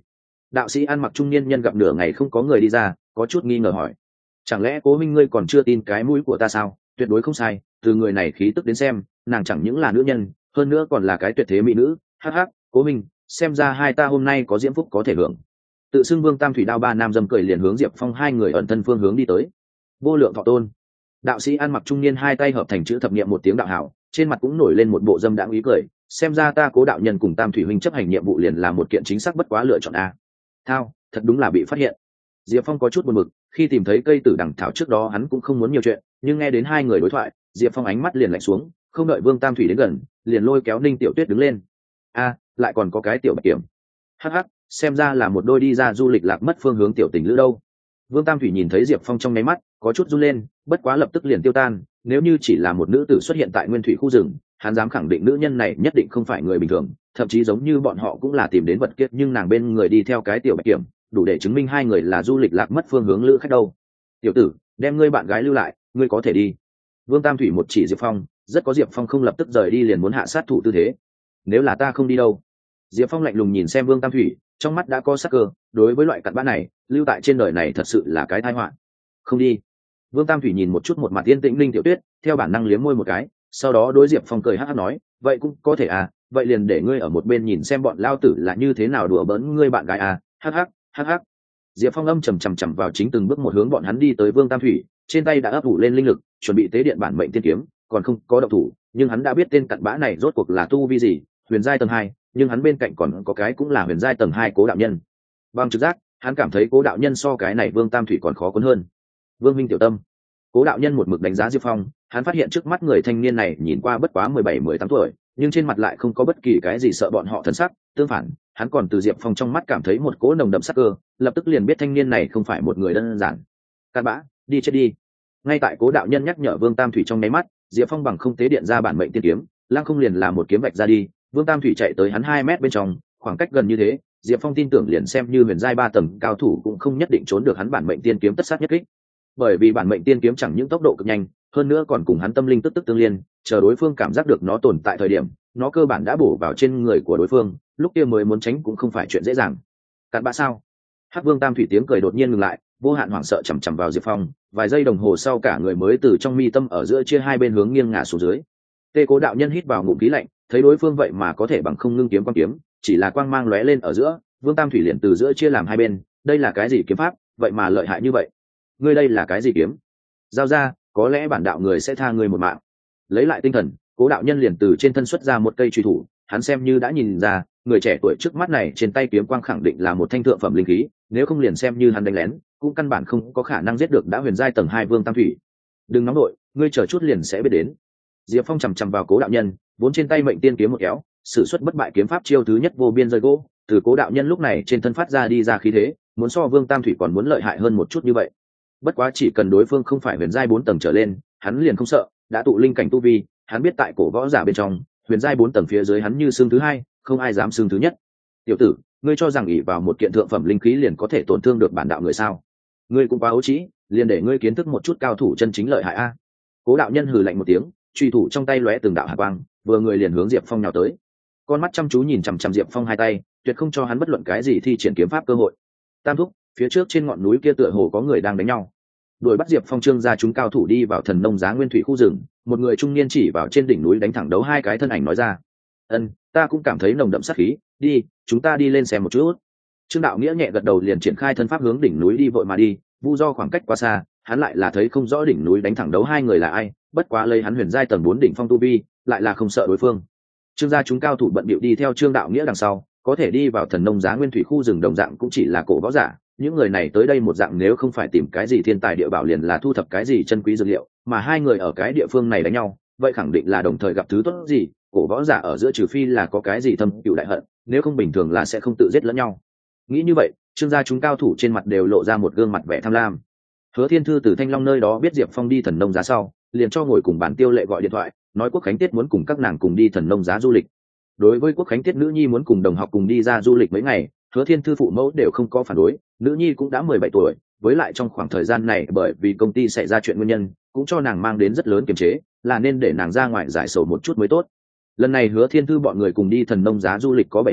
Đạo sĩ ăn mặc trung niên nhân gặp nửa ngày không có người đi ra, có chút nghi ngờ hỏi: chẳng lẽ Cố Minh ngươi còn chưa tin cái mũi của ta sao? Tuyệt đối không sai, từ người này khí tức đến xem, nàng chẳng những là nữ nhân, hơn nữa còn là cái tuyệt thế mỹ nữ. Hắc hắc, Cố Minh, xem ra hai ta hôm nay có diễm phúc có thể hưởng. Tự xưng Vương Tam Thủy Đao ba nam dâm cười liền hướng Diệp Phong hai người ẩn thân phương hướng đi tới. Vô lượng thọ tôn. Đạo sĩ ăn mặc trung niên hai tay hợp thành chữ thập niệm một tiếng đạo hảo, trên mặt cũng nổi lên một bộ dâm đãng ý cười, xem ra ta Cố đạo nhân cùng Tam Thủy huynh chấp hành nhiệm vụ liền là một kiện chính xác bất quá lựa chọn a. Thao, thật đúng là bị phát hiện. Diệp Phong có chút buồn bực, khi tìm thấy cây tử đằng thảo trước đó hắn cũng không muốn nhiều chuyện, nhưng nghe đến hai người đối thoại, Diệp Phong ánh mắt liền lạnh xuống, không đợi Vương Tam Thủy đến gần, liền lôi kéo Ninh Tiểu Tuyết đứng lên. A, lại còn có cái tiểu bạch kiểm. Hắc hắc, xem ra là một đôi đi ra du lịch lạc mất phương hướng tiểu tình lữ đâu. Vương Tam Thủy nhìn thấy Diệp Phong trong nháy mắt, có chút run lên, bất quá lập tức liền tiêu tan, nếu như chỉ là một nữ tử xuất hiện tại nguyên thủy khu rừng, hắn dám khẳng định nữ nhân này nhất định không phải người bình thường, thậm chí giống như bọn họ cũng là tìm đến vật kiếp, nhưng nàng bên người đi theo cái tiểu bạch kiểm, đủ để chứng minh hai người là du lịch lạc mất phương hướng lữ khách đâu. Tiểu tử, đem ngươi bạn gái lưu lại, ngươi có thể đi. Vương Tam Thủy một chỉ Diệp Phong, rất có Diệp Phong không lập tức rời đi liền muốn hạ sát thủ tư thế. Nếu là ta không đi đâu? Diệp Phong lạnh lùng nhìn xem Vương Tam Thủy, trong mắt đã có sắc cơ, đối với loại cặn bã này, lưu tại trên đời này thật sự là cái tai họa. Không đi. Vương Tam Thủy nhìn một chút một mặt yên tĩnh Linh Tiểu Tuyết, theo bản năng liếm môi một cái, sau đó đối Diệp Phong cười hắc hắc nói, vậy cũng có thể à, vậy liền để ngươi ở một bên nhìn xem bọn lao tử là như thế nào đùa bỡn ngươi bạn gái à, hắc hắc, hắc hắc. Diệp Phong âm trầm trầm trầm vào chính từng bước một hướng bọn hắn đi tới Vương Tam Thủy, trên tay đã ấp ủ lên linh lực, chuẩn bị tế điện bản mệnh tiên kiếm, còn không có động thủ, nhưng hắn đã biết tên cặn bã này rốt cuộc là tu vi gì, huyền giai tầng hai, nhưng hắn bên cạnh còn có cái cũng là huyền giai tầng hai Cố đạo nhân. Bằng trực giác, hắn cảm thấy Cố đạo nhân so cái này Vương Tam Thủy còn khó cuốn hơn. Vương Minh tiểu tâm. Cố đạo nhân một mực đánh giá Diệp Phong, hắn phát hiện trước mắt người thanh niên này nhìn qua bất quá mười bảy mười tám tuổi, nhưng trên mặt lại không có bất kỳ cái gì sợ bọn họ thân sắc, tương phản, hắn còn từ Diệp Phong trong mắt cảm thấy một cỗ nồng đậm sắc cơ, lập tức liền biết thanh niên này không phải một người đơn giản. Cát bã, đi chết đi. Ngay tại Cố đạo nhân nhắc nhở Vương Tam Thủy trong nháy mắt, Diệp Phong bằng không tế điện ra bản mệnh tiên kiếm, lăng không liền làm một kiếm vạch ra đi, Vương Tam Thủy chạy tới hắn hai mét bên trong, khoảng cách gần như thế, Diệp Phong tin tưởng liền xem như huyền giai ba tầng cao thủ cũng không nhất định trốn được hắn bản mệnh tiên kiếm tất sát nhất kích. Bởi vì bản mệnh tiên kiếm chẳng những tốc độ cực nhanh, hơn nữa còn cùng hắn tâm linh tức tức tương liên, chờ đối phương cảm giác được nó tồn tại thời điểm, nó cơ bản đã bổ vào trên người của đối phương, lúc kia mới muốn tránh cũng không phải chuyện dễ dàng. Cặn bã sao? Hắc Vương Tam Thủy tiếng cười đột nhiên ngừng lại, vô hạn hoảng sợ chằm chằm vào Diệp Phong, vài giây đồng hồ sau cả người mới từ trong mi tâm ở giữa chia hai bên hướng nghiêng ngả xuống dưới. Tê Cố đạo nhân hít vào ngụm khí lạnh, thấy đối phương vậy mà có thể bằng không ngưng kiếm quan kiếm, chỉ là quang mang lóe lên ở giữa, Vương Tam Thủy liền từ giữa chia làm hai bên, đây là cái gì kiếm pháp, vậy mà lợi hại như vậy? Ngươi đây là cái gì kiếm? Giao ra, có lẽ bản đạo người sẽ tha ngươi một mạng. Lấy lại tinh thần, Cố đạo nhân liền từ trên thân xuất ra một cây truy thủ, hắn xem như đã nhìn ra, người trẻ tuổi trước mắt này trên tay kiếm quang khẳng định là một thanh thượng phẩm linh khí, nếu không liền xem như hắn đánh lén, cũng căn bản không có khả năng giết được đã huyền giai tầng hai Vương Tam Thủy. Đừng nóng đội, ngươi chờ chút liền sẽ biết đến. Diệp Phong chầm chầm vào Cố đạo nhân, vốn trên tay mệnh tiên kiếm một kéo, sử xuất bất bại kiếm pháp chiêu thứ nhất vô biên rơi gỗ, từ Cố đạo nhân lúc này trên thân phát ra đi ra khí thế, muốn so Vương Tam Thủy còn muốn lợi hại hơn một chút như vậy. Bất quá chỉ cần đối phương không phải huyền giai bốn tầng trở lên, hắn liền không sợ, đã tụ linh cảnh tu vi, hắn biết tại cổ võ giả bên trong, huyền giai bốn tầng phía dưới hắn như xương thứ hai, không ai dám xương thứ nhất. Tiểu tử, ngươi cho rằng ỷ vào một kiện thượng phẩm linh khí liền có thể tổn thương được bản đạo người sao? Ngươi cũng quá ấu trĩ, liền để ngươi kiến thức một chút cao thủ chân chính lợi hại a. Cố đạo nhân hừ lạnh một tiếng, truy thủ trong tay lóe từng đạo hàn quang, vừa người liền hướng Diệp Phong nhào tới. Con mắt chăm chú nhìn chằm chằm Diệp Phong hai tay, tuyệt không cho hắn bất luận cái gì thi triển kiếm pháp cơ hội. Tam thúc, phía trước trên ngọn núi kia tựa hồ có người đang đánh nhau. Đuổi bắt Diệp Phong trương ra chúng cao thủ đi vào Thần Nông Giá nguyên thủy khu rừng, một người trung niên chỉ vào trên đỉnh núi đánh thẳng đấu hai cái thân ảnh nói ra. Ân, ta cũng cảm thấy nồng đậm sát khí, đi, chúng ta đi lên xem một chút. Trương Đạo Nghĩa nhẹ gật đầu liền triển khai thân pháp hướng đỉnh núi đi vội mà đi, vu do khoảng cách quá xa, hắn lại là thấy không rõ đỉnh núi đánh thẳng đấu hai người là ai, bất quá lấy hắn huyền giai tầng bốn đỉnh phong tu vi, lại là không sợ đối phương. Trương gia chúng cao thủ bận bịu đi theo Trương Đạo Nghĩa đằng sau, có thể đi vào Thần Nông Giá nguyên thủy khu rừng đồng dạng cũng chỉ là cổ võ giả, những người này tới đây một dạng nếu không phải tìm cái gì thiên tài địa bảo liền là thu thập cái gì chân quý dược liệu, mà hai người ở cái địa phương này đánh nhau, vậy khẳng định là đồng thời gặp thứ tốt gì, cổ võ giả ở giữa trừ phi là có cái gì thâm cừu đại hận, nếu không bình thường là sẽ không tự giết lẫn nhau. Nghĩ như vậy, Trương gia chúng cao thủ trên mặt đều lộ ra một gương mặt vẻ tham lam. Hứa Thiên Thư từ Thanh Long nơi đó biết Diệp Phong đi Thần Nông Giá sau, liền cho ngồi cùng bản Tiêu Lệ gọi điện thoại, nói Quốc Khánh Tiết muốn cùng các nàng cùng đi Thần Nông Giá du lịch. Đối với Quốc Khánh Tiết nữ nhi muốn cùng đồng học cùng đi ra du lịch mấy ngày, Hứa Thiên Thư phụ mẫu đều không có phản đối, nữ nhi cũng đã mười bảy tuổi, với lại trong khoảng thời gian này bởi vì công ty xảy ra chuyện nguyên nhân, cũng cho nàng mang đến rất lớn kiềm chế, là nên để nàng ra ngoài giải sầu một chút mới tốt. Lần này Hứa Thiên Thư bọn người cùng đi Thần Nông Giá du lịch có bảy người,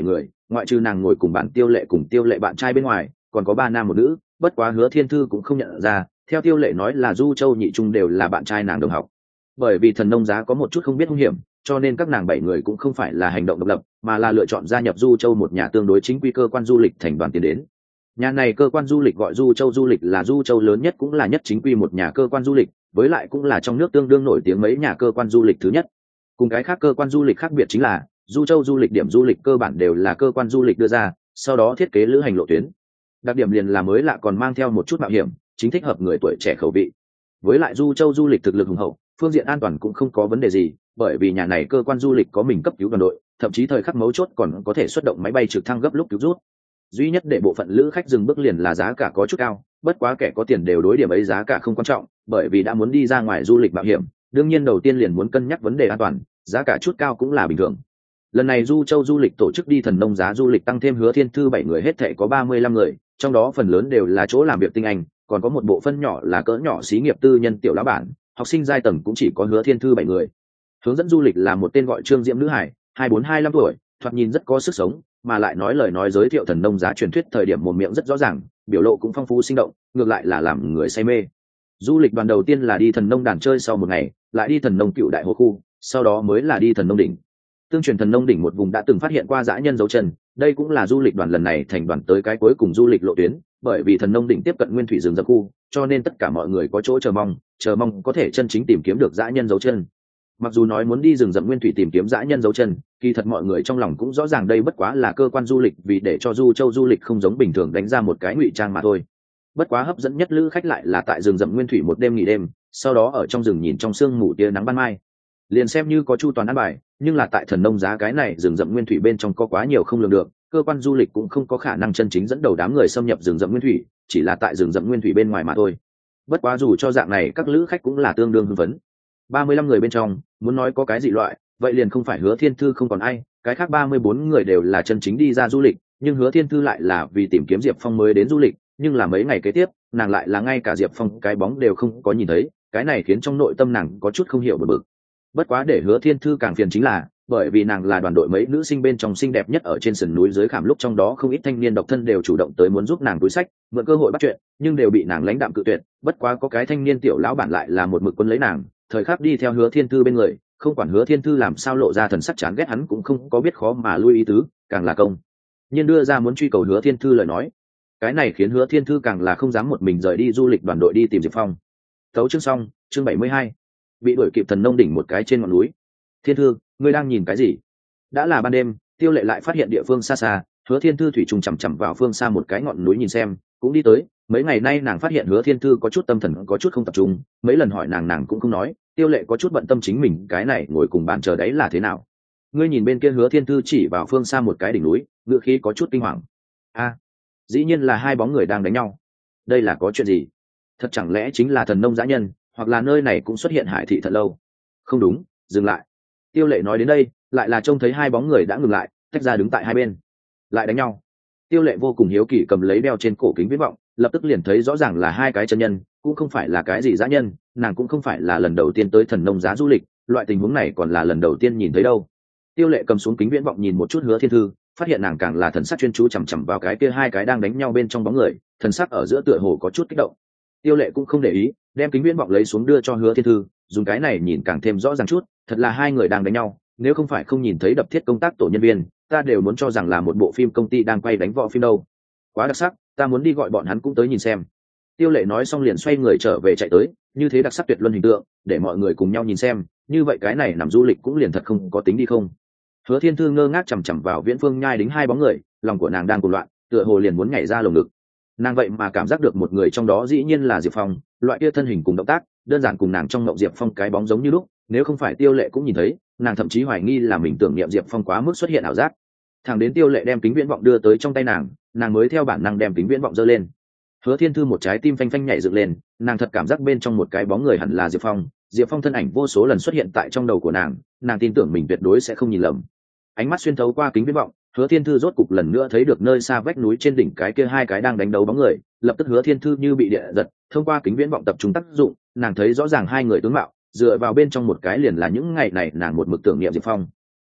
ngoại trừ nàng ngồi cùng bạn tiêu lệ cùng tiêu lệ bạn trai bên ngoài còn có ba nam một nữ, bất quá Hứa Thiên Thư cũng không nhận ra, theo tiêu lệ nói là Du Châu Nhị Trung đều là bạn trai nàng đồng học. Bởi vì thần nông giá có một chút không biết hung hiểm, cho nên các nàng bảy người cũng không phải là hành động độc lập, mà là lựa chọn gia nhập Du Châu một nhà tương đối chính quy cơ quan du lịch thành đoàn tiến đến. Nhà này cơ quan du lịch gọi Du Châu Du lịch là Du Châu lớn nhất cũng là nhất chính quy một nhà cơ quan du lịch, với lại cũng là trong nước tương đương nổi tiếng mấy nhà cơ quan du lịch thứ nhất. Cùng cái khác cơ quan du lịch khác biệt chính là Du Châu du lịch điểm du lịch cơ bản đều là cơ quan du lịch đưa ra, sau đó thiết kế lữ hành lộ tuyến. Đặc điểm liền là mới lạ còn mang theo một chút mạo hiểm, chính thích hợp người tuổi trẻ khẩu vị. Với lại Du Châu du lịch thực lực hùng hậu, phương diện an toàn cũng không có vấn đề gì, bởi vì nhà này cơ quan du lịch có mình cấp cứu đoàn đội, thậm chí thời khắc mấu chốt còn có thể xuất động máy bay trực thăng gấp lúc cứu rút. Duy nhất để bộ phận lữ khách dừng bước liền là giá cả có chút cao, bất quá kẻ có tiền đều đối điểm ấy giá cả không quan trọng, bởi vì đã muốn đi ra ngoài du lịch mạo hiểm, đương nhiên đầu tiên liền muốn cân nhắc vấn đề an toàn, giá cả chút cao cũng là bình thường. Lần này Du Châu du lịch tổ chức đi thần nông giá du lịch tăng thêm Hứa Thiên Thư bảy người hết thảy có ba mươi lăm người, trong đó phần lớn đều là chỗ làm việc tinh anh, còn có một bộ phân nhỏ là cỡ nhỏ xí nghiệp tư nhân tiểu lão bản, học sinh giai tầng cũng chỉ có Hứa Thiên Thư bảy người. Hướng dẫn du lịch là một tên gọi Trương Diễm nữ hải, hai bốn hai lăm tuổi, thoạt nhìn rất có sức sống, mà lại nói lời nói giới thiệu thần nông giá truyền thuyết thời điểm mồm miệng rất rõ ràng, biểu lộ cũng phong phú sinh động, ngược lại là làm người say mê. Du lịch đoàn đầu tiên là đi thần nông đàn chơi sau một ngày, lại đi thần nông cựu đại hồ khu, sau đó mới là đi thần nông đỉnh. Tương truyền thần nông đỉnh một vùng đã từng phát hiện qua dã nhân dấu chân, đây cũng là du lịch đoàn lần này thành đoàn tới cái cuối cùng du lịch lộ tuyến, bởi vì thần nông đỉnh tiếp cận nguyên thủy rừng rậm khu, cho nên tất cả mọi người có chỗ chờ mong, chờ mong có thể chân chính tìm kiếm được dã nhân dấu chân. Mặc dù nói muốn đi rừng rậm nguyên thủy tìm kiếm dã nhân dấu chân, kỳ thật mọi người trong lòng cũng rõ ràng đây bất quá là cơ quan du lịch vì để cho Du Châu du lịch không giống bình thường đánh ra một cái ngụy trang mà thôi. Bất quá hấp dẫn nhất lữ khách lại là tại rừng rậm nguyên thủy một đêm nghỉ đêm, sau đó ở trong rừng nhìn trong sương mù tia nắng ban mai. Liền xem như có chu toàn ăn bài, nhưng là tại thần nông giá cái này rừng rậm nguyên thủy bên trong có quá nhiều không lường được, cơ quan du lịch cũng không có khả năng chân chính dẫn đầu đám người xâm nhập rừng rậm nguyên thủy, chỉ là tại rừng rậm nguyên thủy bên ngoài mà thôi. Bất quá dù cho dạng này các lữ khách cũng là tương đương hưng phấn. ba mươi lăm người bên trong, muốn nói có cái dị loại, vậy liền không phải Hứa Thiên Thư không còn ai, cái khác ba mươi bốn người đều là chân chính đi ra du lịch, nhưng Hứa Thiên Thư lại là vì tìm kiếm Diệp Phong mới đến du lịch, nhưng là mấy ngày kế tiếp, nàng lại là ngay cả Diệp Phong cái bóng đều không có nhìn thấy, cái này khiến trong nội tâm nàng có chút không hiểu bực bực. Bất quá để Hứa Thiên Thư càng phiền chính là, bởi vì nàng là đoàn đội mấy nữ sinh bên trong xinh đẹp nhất ở trên sườn núi dưới khảm, lúc trong đó không ít thanh niên độc thân đều chủ động tới muốn giúp nàng túi sách, mượn cơ hội bắt chuyện, nhưng đều bị nàng lãnh đạm cự tuyệt. Bất quá có cái thanh niên tiểu lão bản lại là một mực quân lấy nàng, thời khắc đi theo Hứa Thiên Thư bên người, không quản Hứa Thiên Thư làm sao lộ ra thần sắc chán ghét hắn cũng không có biết khó mà lui ý tứ, càng là công nhưng đưa ra muốn truy cầu Hứa Thiên Thư lời nói. Cái này khiến Hứa Thiên Thư càng là không dám một mình rời đi du lịch đoàn đội đi tìm Diệp Phong. Tấu chương xong, chương bảy mươi hai. Bị đuổi kịp thần nông đỉnh một cái trên ngọn núi. Thiên Thư, ngươi đang nhìn cái gì? Đã là ban đêm, Tiêu Lệ lại phát hiện địa phương xa xa, Hứa Thiên Thư thủy trùng chằm chằm vào phương xa một cái ngọn núi nhìn xem, cũng đi tới. Mấy ngày nay nàng phát hiện Hứa Thiên Thư có chút tâm thần có chút không tập trung, mấy lần hỏi nàng nàng cũng không nói. Tiêu Lệ có chút bận tâm chính mình cái này ngồi cùng bàn chờ đấy là thế nào. Ngươi nhìn bên kia, Hứa Thiên Thư chỉ vào phương xa một cái đỉnh núi, ngựa khí có chút kinh hoàng. A, dĩ nhiên là hai bóng người đang đánh nhau. Đây là có chuyện gì? Thật chẳng lẽ chính là thần nông dã nhân, hoặc là nơi này cũng xuất hiện hải thị thật lâu? Không đúng, dừng lại. Tiêu Lệ nói đến đây, lại là trông thấy hai bóng người đã ngừng lại, tách ra đứng tại hai bên, lại đánh nhau. Tiêu Lệ vô cùng hiếu kỳ cầm lấy đeo trên cổ kính viễn vọng, lập tức liền thấy rõ ràng là hai cái chân nhân, cũng không phải là cái gì dã nhân, nàng cũng không phải là lần đầu tiên tới thần nông giá du lịch, loại tình huống này còn là lần đầu tiên nhìn thấy đâu. Tiêu Lệ cầm xuống kính viễn vọng nhìn một chút Hứa Thiên Thư, phát hiện nàng càng là thần sắc chuyên chú chằm chằm vào cái kia hai cái đang đánh nhau bên trong bóng người, thần sắc ở giữa tựa hồ có chút kích động. Tiêu Lệ cũng không để ý, đem kính viễn vọng lấy xuống đưa cho Hứa Thiên Thư, dùng cái này nhìn càng thêm rõ ràng chút, thật là hai người đang đánh nhau, nếu không phải không nhìn thấy đập thiết công tác tổ nhân viên, ta đều muốn cho rằng là một bộ phim công ty đang quay đánh võ phim đâu. Quá đặc sắc, ta muốn đi gọi bọn hắn cũng tới nhìn xem. Tiêu Lệ nói xong liền xoay người trở về chạy tới, như thế đặc sắc tuyệt luân hình tượng, để mọi người cùng nhau nhìn xem, như vậy cái này nằm du lịch cũng liền thật không có tính đi không. Hứa Thiên Thư ngơ ngác chằm chằm vào Viễn Phương Nhai đính hai bóng người, lòng của nàng đang cuồng loạn, tựa hồ liền muốn nhảy ra lồng ngực. Nàng vậy mà cảm giác được một người trong đó dĩ nhiên là Diệp Phong, loại kia thân hình cùng động tác, đơn giản cùng nàng trong mộng Diệp Phong cái bóng giống như lúc, nếu không phải Tiêu Lệ cũng nhìn thấy, nàng thậm chí hoài nghi là mình tưởng niệm Diệp Phong quá mức xuất hiện ảo giác. Thẳng đến Tiêu Lệ đem kính viễn vọng đưa tới trong tay nàng, nàng mới theo bản năng đem kính viễn vọng giơ lên. Hứa Thiên Thư một trái tim phanh phanh nhảy dựng lên, nàng thật cảm giác bên trong một cái bóng người hẳn là Diệp Phong, Diệp Phong thân ảnh vô số lần xuất hiện tại trong đầu của nàng, nàng tin tưởng mình tuyệt đối sẽ không nhìn lầm. Ánh mắt xuyên thấu qua kính viễn vọng, Hứa Thiên Thư rốt cục lần nữa thấy được nơi xa vách núi trên đỉnh cái kia hai cái đang đánh đấu bóng người, lập tức Hứa Thiên Thư như bị địa giật, thông qua kính viễn vọng tập trung tác dụng, nàng thấy rõ ràng hai người tướng mạo, dựa vào bên trong một cái liền là những ngày này nàng một mực tưởng niệm Diệp Phong. Là thật,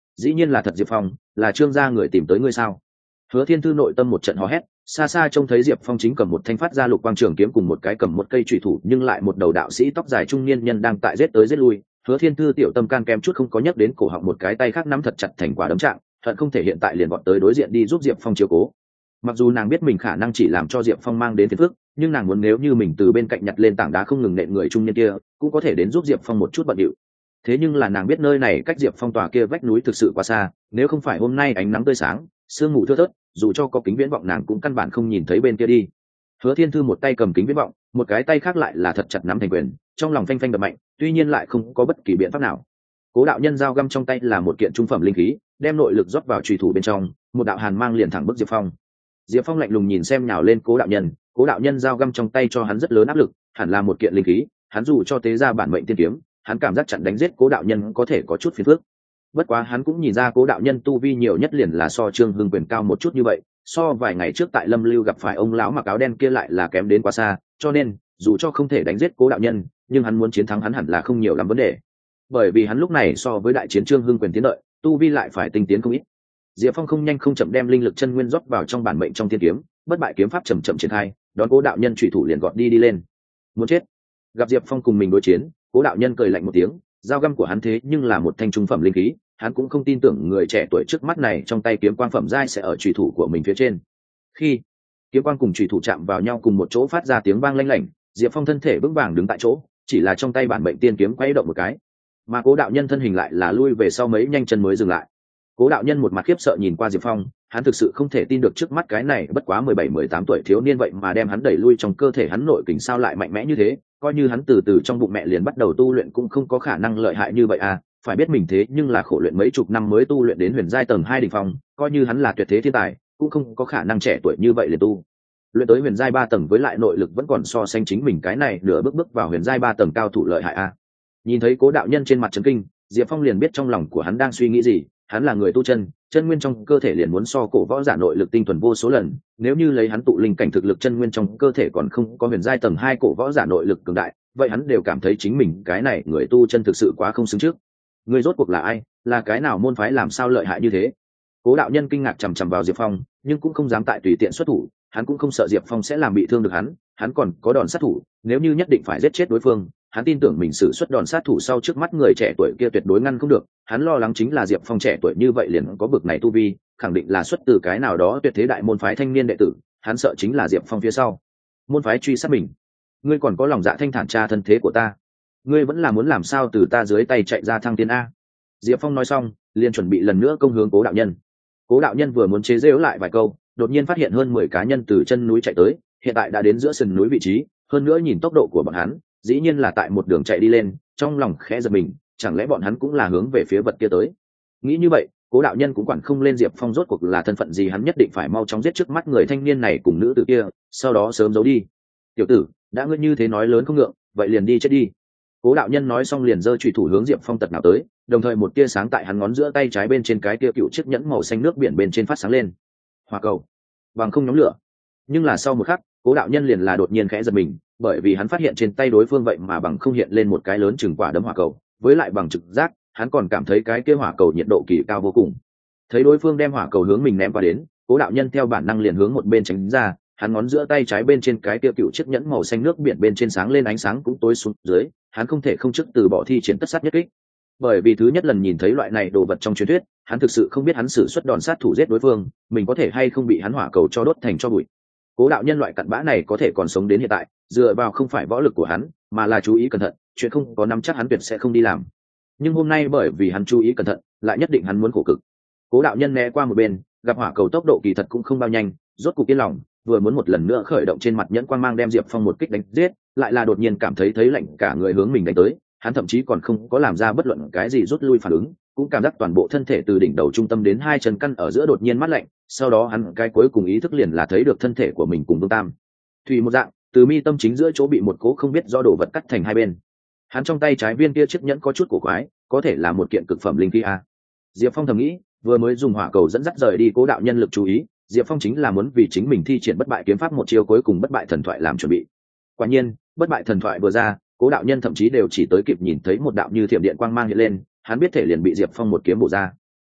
dĩ nhiên là thật Diệp Phong, là Trương gia người tìm tới ngươi sao? Hứa Thiên Thư nội tâm một trận hò hét, xa xa trông thấy Diệp Phong chính cầm một thanh phát ra lục quang trường kiếm cùng một cái cầm một cây chủy thủ, nhưng lại một đầu đạo sĩ tóc dài trung niên nhân đang tại giết tới giết lui. Hứa Thiên Thư tiểu tâm can kém chút không có nhấc đến cổ họng, một cái tay khác nắm thật chặt thành quả đấm trạng, hận không thể hiện tại liền vọt tới đối diện đi giúp Diệp Phong chiếu cố. Mặc dù nàng biết mình khả năng chỉ làm cho Diệp Phong mang đến phiền phức, nhưng nàng muốn nếu như mình từ bên cạnh nhặt lên tảng đá không ngừng nện người trung niên kia, cũng có thể đến giúp Diệp Phong một chút bận điệu. Thế nhưng là nàng biết nơi này cách Diệp Phong tòa kia vách núi thực sự quá xa, nếu không phải hôm nay ánh nắng tươi sáng, sương mù thưa thớt, dù cho có kính viễn vọng nàng cũng căn bản không nhìn thấy bên kia đi. Hứa Thiên Thư một tay cầm kính viễn vọng, một cái tay khác lại là thật chặt nắm thành quyền, trong lòng phanh phanh đập mạnh, tuy nhiên lại không có bất kỳ biện pháp nào. Cố đạo nhân dao găm trong tay là một kiện trung phẩm linh khí, đem nội lực rót vào chùy thủ bên trong, một đạo hàn mang liền thẳng bức Diệp Phong. Diệp Phong lạnh lùng nhìn xem nhào lên Cố đạo nhân, Cố đạo nhân dao găm trong tay cho hắn rất lớn áp lực, hẳn là một kiện linh khí, hắn dù cho tế ra bản mệnh tiên kiếm, hắn cảm giác chặn đánh giết Cố đạo nhân có thể có chút phiền phức. Bất quá hắn cũng nhìn ra Cố đạo nhân tu vi nhiều nhất liền là so Trương Hưng Quyền cao một chút như vậy, so vài ngày trước tại Lâm Lưu gặp phải ông lão mặc áo đen kia lại là kém đến quá xa, cho nên dù cho không thể đánh giết Cố đạo nhân, nhưng hắn muốn chiến thắng hắn hẳn là không nhiều lắm vấn đề. Bởi vì hắn lúc này so với đại chiến Trương Hưng Quyền tiến lợi, tu vi lại phải tinh tiến không ít. Diệp Phong không nhanh không chậm đem linh lực chân nguyên rót vào trong bản mệnh trong thiên kiếm, bất bại kiếm pháp chậm chậm triển khai, đón Cố đạo nhân chủy thủ liền gọt đi đi lên. Muốn chết. Gặp Diệp Phong cùng mình đối chiến, Cố đạo nhân cười lạnh một tiếng, dao găm của hắn thế nhưng là một thanh trung phẩm linh khí, hắn cũng không tin tưởng người trẻ tuổi trước mắt này trong tay kiếm quang phẩm giai sẽ ở chủy thủ của mình phía trên. Khi kiếm quang cùng chủy thủ chạm vào nhau cùng một chỗ phát ra tiếng vang lanh lảnh, Diệp Phong thân thể vững vàng đứng tại chỗ, chỉ là trong tay bản mệnh tiên kiếm quay động một cái, mà Cố đạo nhân thân hình lại là lui về sau mấy nhanh chân mới dừng lại. Cố đạo nhân một mặt khiếp sợ nhìn qua Diệp Phong, hắn thực sự không thể tin được trước mắt cái này bất quá mười bảy mười tám tuổi thiếu niên vậy mà đem hắn đẩy lui, trong cơ thể hắn nội kình sao lại mạnh mẽ như thế, coi như hắn từ từ trong bụng mẹ liền bắt đầu tu luyện cũng không có khả năng lợi hại như vậy à, phải biết mình thế nhưng là khổ luyện mấy chục năm mới tu luyện đến huyền giai tầng hai đỉnh phong, coi như hắn là tuyệt thế thiên tài, cũng không có khả năng trẻ tuổi như vậy liền tu luyện tới huyền giai ba tầng, với lại nội lực vẫn còn so sánh chính mình cái này nửa bước bước vào huyền giai ba tầng cao thủ lợi hại à. Nhìn thấy Cố đạo nhân trên mặt chấn kinh, Diệp Phong liền biết trong lòng của hắn đang suy nghĩ gì, hắn là người tu chân, chân nguyên trong cơ thể liền muốn so cổ võ giả nội lực tinh thuần vô số lần, nếu như lấy hắn tụ linh cảnh thực lực chân nguyên trong cơ thể còn không có huyền giai tầng hai cổ võ giả nội lực cường đại, vậy hắn đều cảm thấy chính mình cái này người tu chân thực sự quá không xứng trước. Người rốt cuộc là ai, là cái nào môn phái làm sao lợi hại như thế? Cố đạo nhân kinh ngạc chằm chằm vào Diệp Phong, nhưng cũng không dám tại tùy tiện xuất thủ, hắn cũng không sợ Diệp Phong sẽ làm bị thương được hắn, hắn còn có đòn sát thủ, nếu như nhất định phải giết chết đối phương, hắn tin tưởng mình sử xuất đòn sát thủ sau trước mắt người trẻ tuổi kia tuyệt đối ngăn không được. Hắn lo lắng chính là Diệp Phong trẻ tuổi như vậy liền có bực này tu vi, khẳng định là xuất từ cái nào đó tuyệt thế đại môn phái thanh niên đệ tử, hắn sợ chính là Diệp Phong phía sau môn phái truy sát mình. Ngươi còn có lòng dạ thanh thản tra thân thế của ta, ngươi vẫn là muốn làm sao từ ta dưới tay chạy ra thăng tiến a? Diệp Phong nói xong liền chuẩn bị lần nữa công hướng Cố đạo nhân. Cố đạo nhân vừa muốn chế giễu lại vài câu, đột nhiên phát hiện hơn mười cá nhân từ chân núi chạy tới, hiện tại đã đến giữa sườn núi vị trí, hơn nữa nhìn tốc độ của bọn hắn, dĩ nhiên là tại một đường chạy đi lên, trong lòng khẽ giật mình, chẳng lẽ bọn hắn cũng là hướng về phía vật kia tới? Nghĩ như vậy, Cố đạo nhân cũng quản không lên Diệp Phong rốt cuộc là thân phận gì, hắn nhất định phải mau chóng giết trước mắt người thanh niên này cùng nữ tử kia, sau đó sớm giấu đi. Tiểu tử, đã ngươi như thế nói lớn không ngượng, vậy liền đi chết đi. Cố đạo nhân nói xong liền giơ chùy thủ hướng Diệp Phong tật nào tới, đồng thời một tia sáng tại hắn ngón giữa tay trái bên trên cái tia cựu chiếc nhẫn màu xanh nước biển bên trên phát sáng lên. Hỏa cầu, bằng không nhóm lửa. Nhưng là sau một khắc, Cố đạo nhân liền là đột nhiên khẽ giật mình, bởi vì hắn phát hiện trên tay đối phương vậy mà bằng không hiện lên một cái lớn chừng quả đấm hỏa cầu, với lại bằng trực giác, hắn còn cảm thấy cái kia hỏa cầu nhiệt độ kỳ cao vô cùng. Thấy đối phương đem hỏa cầu hướng mình ném qua đến, Cố đạo nhân theo bản năng liền hướng một bên tránh ra, hắn ngón giữa tay trái bên trên cái kia cựu chiếc nhẫn màu xanh nước biển bên trên sáng lên ánh sáng cũng tối xuống dưới, hắn không thể không trước từ bỏ thi triển tất sát nhất kích. Bởi vì thứ nhất lần nhìn thấy loại này đồ vật trong truyền thuyết, hắn thực sự không biết hắn sử xuất đòn sát thủ giết đối phương, mình có thể hay không bị hắn hỏa cầu cho đốt thành cho bụi. Cố đạo nhân loại cặn bã này có thể còn sống đến hiện tại, dựa vào không phải võ lực của hắn, mà là chú ý cẩn thận, chuyện không có nắm chắc hắn tuyệt sẽ không đi làm. Nhưng hôm nay bởi vì hắn chú ý cẩn thận, lại nhất định hắn muốn khổ cực. Cố đạo nhân né qua một bên, gặp hỏa cầu tốc độ kỳ thật cũng không bao nhanh, rốt cục yên lòng, vừa muốn một lần nữa khởi động trên mặt nhẫn quang mang đem Diệp Phong một kích đánh giết, lại là đột nhiên cảm thấy thấy lạnh cả người hướng mình đánh tới, hắn thậm chí còn không có làm ra bất luận cái gì rút lui phản ứng, cũng cảm giác toàn bộ thân thể từ đỉnh đầu trung tâm đến hai chân căn ở giữa đột nhiên mát lạnh, sau đó hắn cái cuối cùng ý thức liền là thấy được thân thể của mình cùng Vương Tam Thủy một dạng, từ mi tâm chính giữa chỗ bị một cố không biết do đồ vật cắt thành hai bên. Hắn trong tay trái viên kia chiếc nhẫn có chút cổ quái, có thể là một kiện cực phẩm linh khí a. Diệp Phong thầm nghĩ, vừa mới dùng hỏa cầu dẫn dắt rời đi Cố đạo nhân lực chú ý, Diệp Phong chính là muốn vì chính mình thi triển bất bại kiếm pháp một chiêu cuối cùng bất bại thần thoại làm chuẩn bị. Quả nhiên, bất bại thần thoại vừa ra, Cố đạo nhân thậm chí đều chỉ tới kịp nhìn thấy một đạo như thiểm điện quang mang hiện lên, hắn biết thể liền bị Diệp Phong một kiếm bổ ra.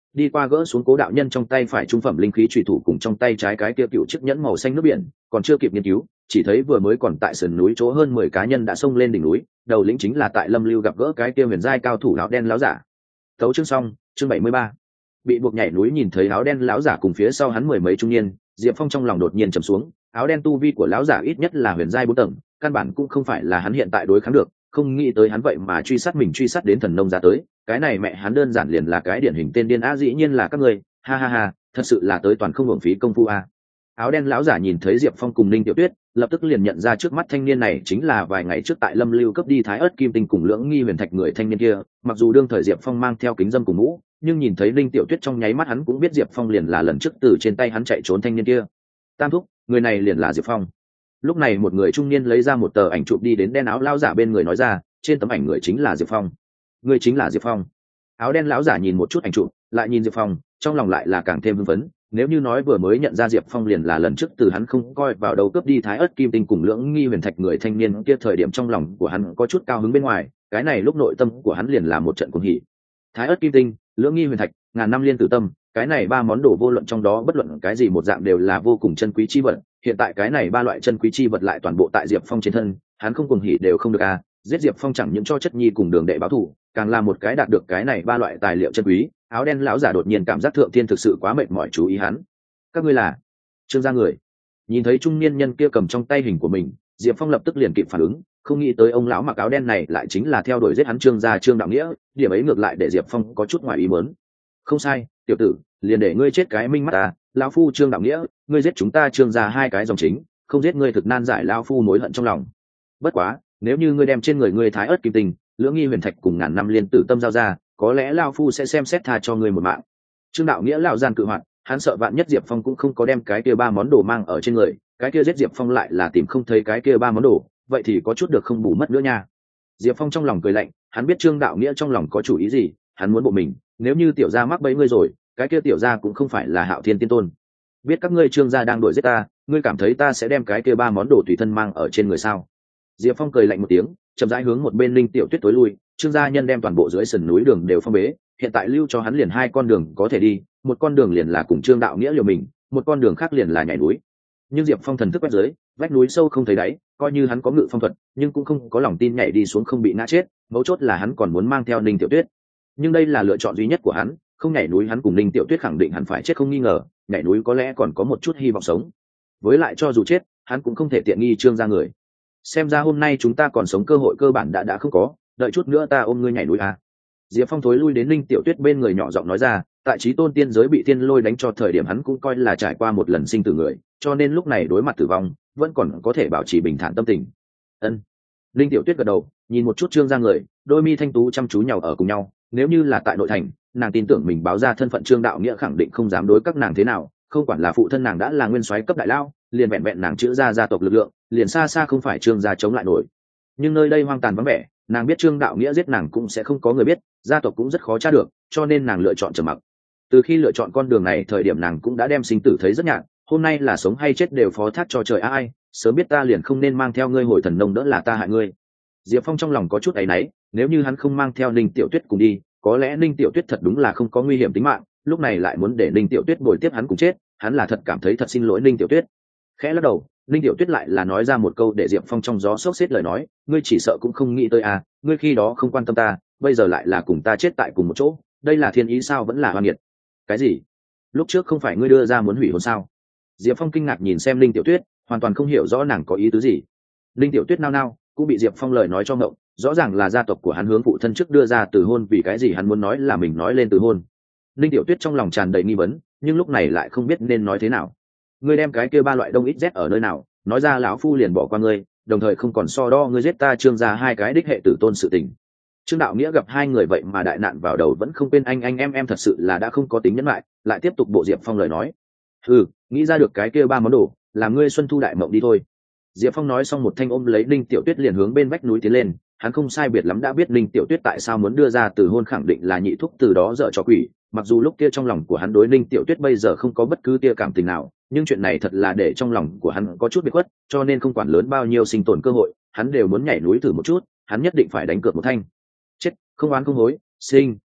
đi qua gỡ xuống cố đạo nhân trong tay phải trung phẩm linh khí trùy thủ cùng trong tay trái cái kia cựu chiếc nhẫn màu xanh nước biển, còn chưa kịp nghiên cứu, chỉ thấy vừa mới còn tại sườn núi chỗ hơn mười cá nhân đã xông lên đỉnh núi, đầu lĩnh chính là tại Lâm Lưu gặp gỡ cái kia huyền giai cao thủ áo đen láo giả. Tấu chương xong, chương bảy mươi ba. Bị buộc nhảy núi nhìn thấy áo đen láo giả cùng phía sau hắn mười mấy trung niên, Diệp Phong trong lòng đột nhiên trầm xuống, áo đen tu vi của láo giả ít nhất là huyền giai bốn tầng, căn bản cũng không phải là hắn hiện tại đối kháng được, không nghĩ tới hắn vậy mà truy sát mình truy sát đến thần nông ra tới, cái này mẹ hắn đơn giản liền là cái điển hình tên điên á, dĩ nhiên là các ngươi, ha ha ha, thật sự là tới toàn không hưởng phí công phu a. Áo đen lão giả nhìn thấy Diệp Phong cùng Ninh Tiểu Tuyết, lập tức liền nhận ra trước mắt thanh niên này chính là vài ngày trước tại Lâm Lưu cấp đi Thái Ức Kim Tinh cùng Lưỡng Nghi Huyền Thạch người thanh niên kia, mặc dù đương thời Diệp Phong mang theo kính dâm cùng mũ, nhưng nhìn thấy Ninh Tiểu Tuyết trong nháy mắt hắn cũng biết Diệp Phong liền là lần trước từ trên tay hắn chạy trốn thanh niên kia. Tam thúc, người này liền là Diệp Phong. Lúc này một người trung niên lấy ra một tờ ảnh chụp đi đến đen áo lão giả bên người nói ra, trên tấm ảnh người chính là Diệp Phong. Người chính là Diệp Phong. Áo đen lão giả nhìn một chút ảnh chụp, lại nhìn Diệp Phong, trong lòng lại là càng thêm hưng phấn. Nếu như nói vừa mới nhận ra Diệp Phong liền là lần trước từ hắn không coi vào đầu cướp đi Thái Ức Kim Tinh cùng Lưỡng Nghi Huyền Thạch người thanh niên kia, thời điểm trong lòng của hắn có chút cao hứng bên ngoài, cái này lúc nội tâm của hắn liền là một trận cuồng hỉ. Thái Ức Kim Tinh, Lưỡng Nghi Huyền Thạch, ngàn năm liên tử tâm, cái này ba món đồ vô luận trong đó bất luận cái gì một dạng đều là vô cùng chân quý chi vật, hiện tại cái này ba loại chân quý chi vật lại toàn bộ tại Diệp Phong trên thân, hắn không cuồng hỉ đều không được à, giết Diệp Phong chẳng những cho chất nhi cùng đường đệ báo thù, càng là một cái đạt được cái này ba loại tài liệu chân quý. Áo đen lão giả đột nhiên cảm giác thượng thiên thực sự quá mệt mỏi, chú ý hắn. Các ngươi là Trương gia người. Nhìn thấy trung niên nhân kia cầm trong tay hình của mình, Diệp Phong lập tức liền kịp phản ứng, không nghĩ tới ông lão mặc áo đen này lại chính là theo đuổi giết hắn Trương gia Trương Đạo Nghĩa, điểm ấy ngược lại để Diệp Phong có chút ngoài ý muốn. Không sai, tiểu tử, liền để ngươi chết cái minh mắt ta, lão phu Trương Đạo Nghĩa, ngươi giết chúng ta Trương gia hai cái dòng chính, không giết ngươi thực nan giải lão phu mối hận trong lòng. Bất quá, nếu như ngươi đem trên người ngươi Thái Ức Kim Tinh, Lưỡng Nghi Huyền Thạch cùng ngàn năm liên tử tâm giao ra, có lẽ lão phu sẽ xem xét tha cho ngươi một mạng. Trương Đạo Nghĩa lão gian cự hoạt, hắn sợ vạn nhất Diệp Phong cũng không có đem cái kia ba món đồ mang ở trên người, cái kia giết Diệp Phong lại là tìm không thấy cái kia ba món đồ, vậy thì có chút được không bù mất nữa nha. Diệp Phong trong lòng cười lạnh, hắn biết Trương Đạo Nghĩa trong lòng có chủ ý gì, hắn muốn bộ mình, nếu như tiểu gia mắc bẫy ngươi rồi, cái kia tiểu gia cũng không phải là Hạo Thiên Tiên Tôn. Biết các ngươi Trương gia đang đuổi giết ta, ngươi cảm thấy ta sẽ đem cái kia ba món đồ tùy thân mang ở trên người sao? Diệp Phong cười lạnh một tiếng, chậm rãi hướng một bên Linh Tiểu Tuyết tối lui, Trương gia nhân đem toàn bộ dưới sườn núi đường đều phong bế, hiện tại lưu cho hắn liền hai con đường có thể đi, một con đường liền là cùng Trương Đạo Nghĩa liều mình, một con đường khác liền là nhảy núi. Nhưng Diệp Phong thần thức quét dưới, vách núi sâu không thấy đáy, coi như hắn có ngự phong thuật, nhưng cũng không có lòng tin nhảy đi xuống không bị ngã chết, mấu chốt là hắn còn muốn mang theo Ninh Tiểu Tuyết. Nhưng đây là lựa chọn duy nhất của hắn, không nhảy núi hắn cùng Ninh Tiểu Tuyết khẳng định hắn phải chết không nghi ngờ, nhảy núi có lẽ còn có một chút hy vọng sống. Với lại cho dù chết, hắn cũng không thể tiện nghi Trương gia người. Xem ra hôm nay chúng ta còn sống cơ hội cơ bản đã đã không có, đợi chút nữa ta ôm ngươi nhảy núi à. Diệp Phong thối lui đến Ninh Tiểu Tuyết bên người nhỏ giọng nói ra, tại Chí Tôn tiên giới bị thiên lôi đánh cho thời điểm hắn cũng coi là trải qua một lần sinh tử người, cho nên lúc này đối mặt tử vong, vẫn còn có thể bảo trì bình thản tâm tình. Ân. Ninh Tiểu Tuyết gật đầu, nhìn một chút Trương gia người, đôi mi thanh tú chăm chú nhào ở cùng nhau, nếu như là tại nội thành, nàng tin tưởng mình báo ra thân phận Trương Đạo Nghĩa khẳng định không dám đối các nàng thế nào, không quản là phụ thân nàng đã là nguyên soái cấp đại lao, liền vẹn vẹn nàng chữa ra gia tộc lực lượng, liền xa xa không phải Trương gia chống lại nổi. Nhưng nơi đây hoang tàn vắng vẻ, nàng biết Trương Đạo Nghĩa giết nàng cũng sẽ không có người biết, gia tộc cũng rất khó tra được, cho nên nàng lựa chọn trầm mặc. Từ khi lựa chọn con đường này thời điểm nàng cũng đã đem sinh tử thấy rất nhạt, hôm nay là sống hay chết đều phó thác cho trời ai, sớm biết ta liền không nên mang theo ngươi hồi thần nông đỡ là ta hại ngươi. Diệp Phong trong lòng có chút áy náy, nếu như hắn không mang theo Ninh Tiểu Tuyết cùng đi, có lẽ Ninh Tiểu Tuyết thật đúng là không có nguy hiểm tính mạng, lúc này lại muốn để Ninh Tiểu Tuyết bồi tiếp hắn cùng chết, hắn là thật cảm thấy thật xin lỗi Ninh Tiểu Tuyết. Khẽ lắc đầu, Ninh Tiểu Tuyết lại là nói ra một câu để Diệp Phong trong gió sốc xếp lời nói, ngươi chỉ sợ cũng không nghĩ tới à, ngươi khi đó không quan tâm ta, bây giờ lại là cùng ta chết tại cùng một chỗ, đây là thiên ý sao vẫn là oan nghiệt. Cái gì? Lúc trước không phải ngươi đưa ra muốn hủy hôn sao? Diệp Phong kinh ngạc nhìn xem Ninh Tiểu Tuyết, hoàn toàn không hiểu rõ nàng có ý tứ gì. Ninh Tiểu Tuyết nao nao, cũng bị Diệp Phong lời nói cho ngộng, rõ ràng là gia tộc của hắn hướng phụ thân trước đưa ra từ hôn, vì cái gì hắn muốn nói là mình nói lên từ hôn. Ninh Tiểu Tuyết trong lòng tràn đầy nghi vấn, nhưng lúc này lại không biết nên nói thế nào. Ngươi đem cái kia ba loại đông ít z ở nơi nào, nói ra lão phu liền bỏ qua ngươi, đồng thời không còn so đo ngươi giết ta Trương gia hai cái đích hệ tử tôn sự tình. Trương Đạo Nghĩa gặp hai người vậy mà đại nạn vào đầu vẫn không quên anh anh em em, thật sự là đã không có tính nhẫn lại, lại tiếp tục bộ Diệp Phong lời nói. Ừ, nghĩ ra được cái kia ba món đồ, làm ngươi xuân thu đại mộng đi thôi. Diệp Phong nói xong một thanh ôm lấy Ninh Tiểu Tuyết liền hướng bên vách núi tiến lên, hắn không sai biệt lắm đã biết Ninh Tiểu Tuyết tại sao muốn đưa ra từ hôn, khẳng định là nhị thúc từ đó dở trò quỷ, mặc dù lúc kia trong lòng của hắn đối Ninh Tiểu Tuyết bây giờ không có bất cứ tia cảm tình nào, nhưng chuyện này thật là để trong lòng của hắn có chút bị khuất, cho nên không quản lớn bao nhiêu sinh tồn cơ hội, hắn đều muốn nhảy núi thử một chút, hắn nhất định phải đánh cược một thanh. Chết, không oán không hối, sinh,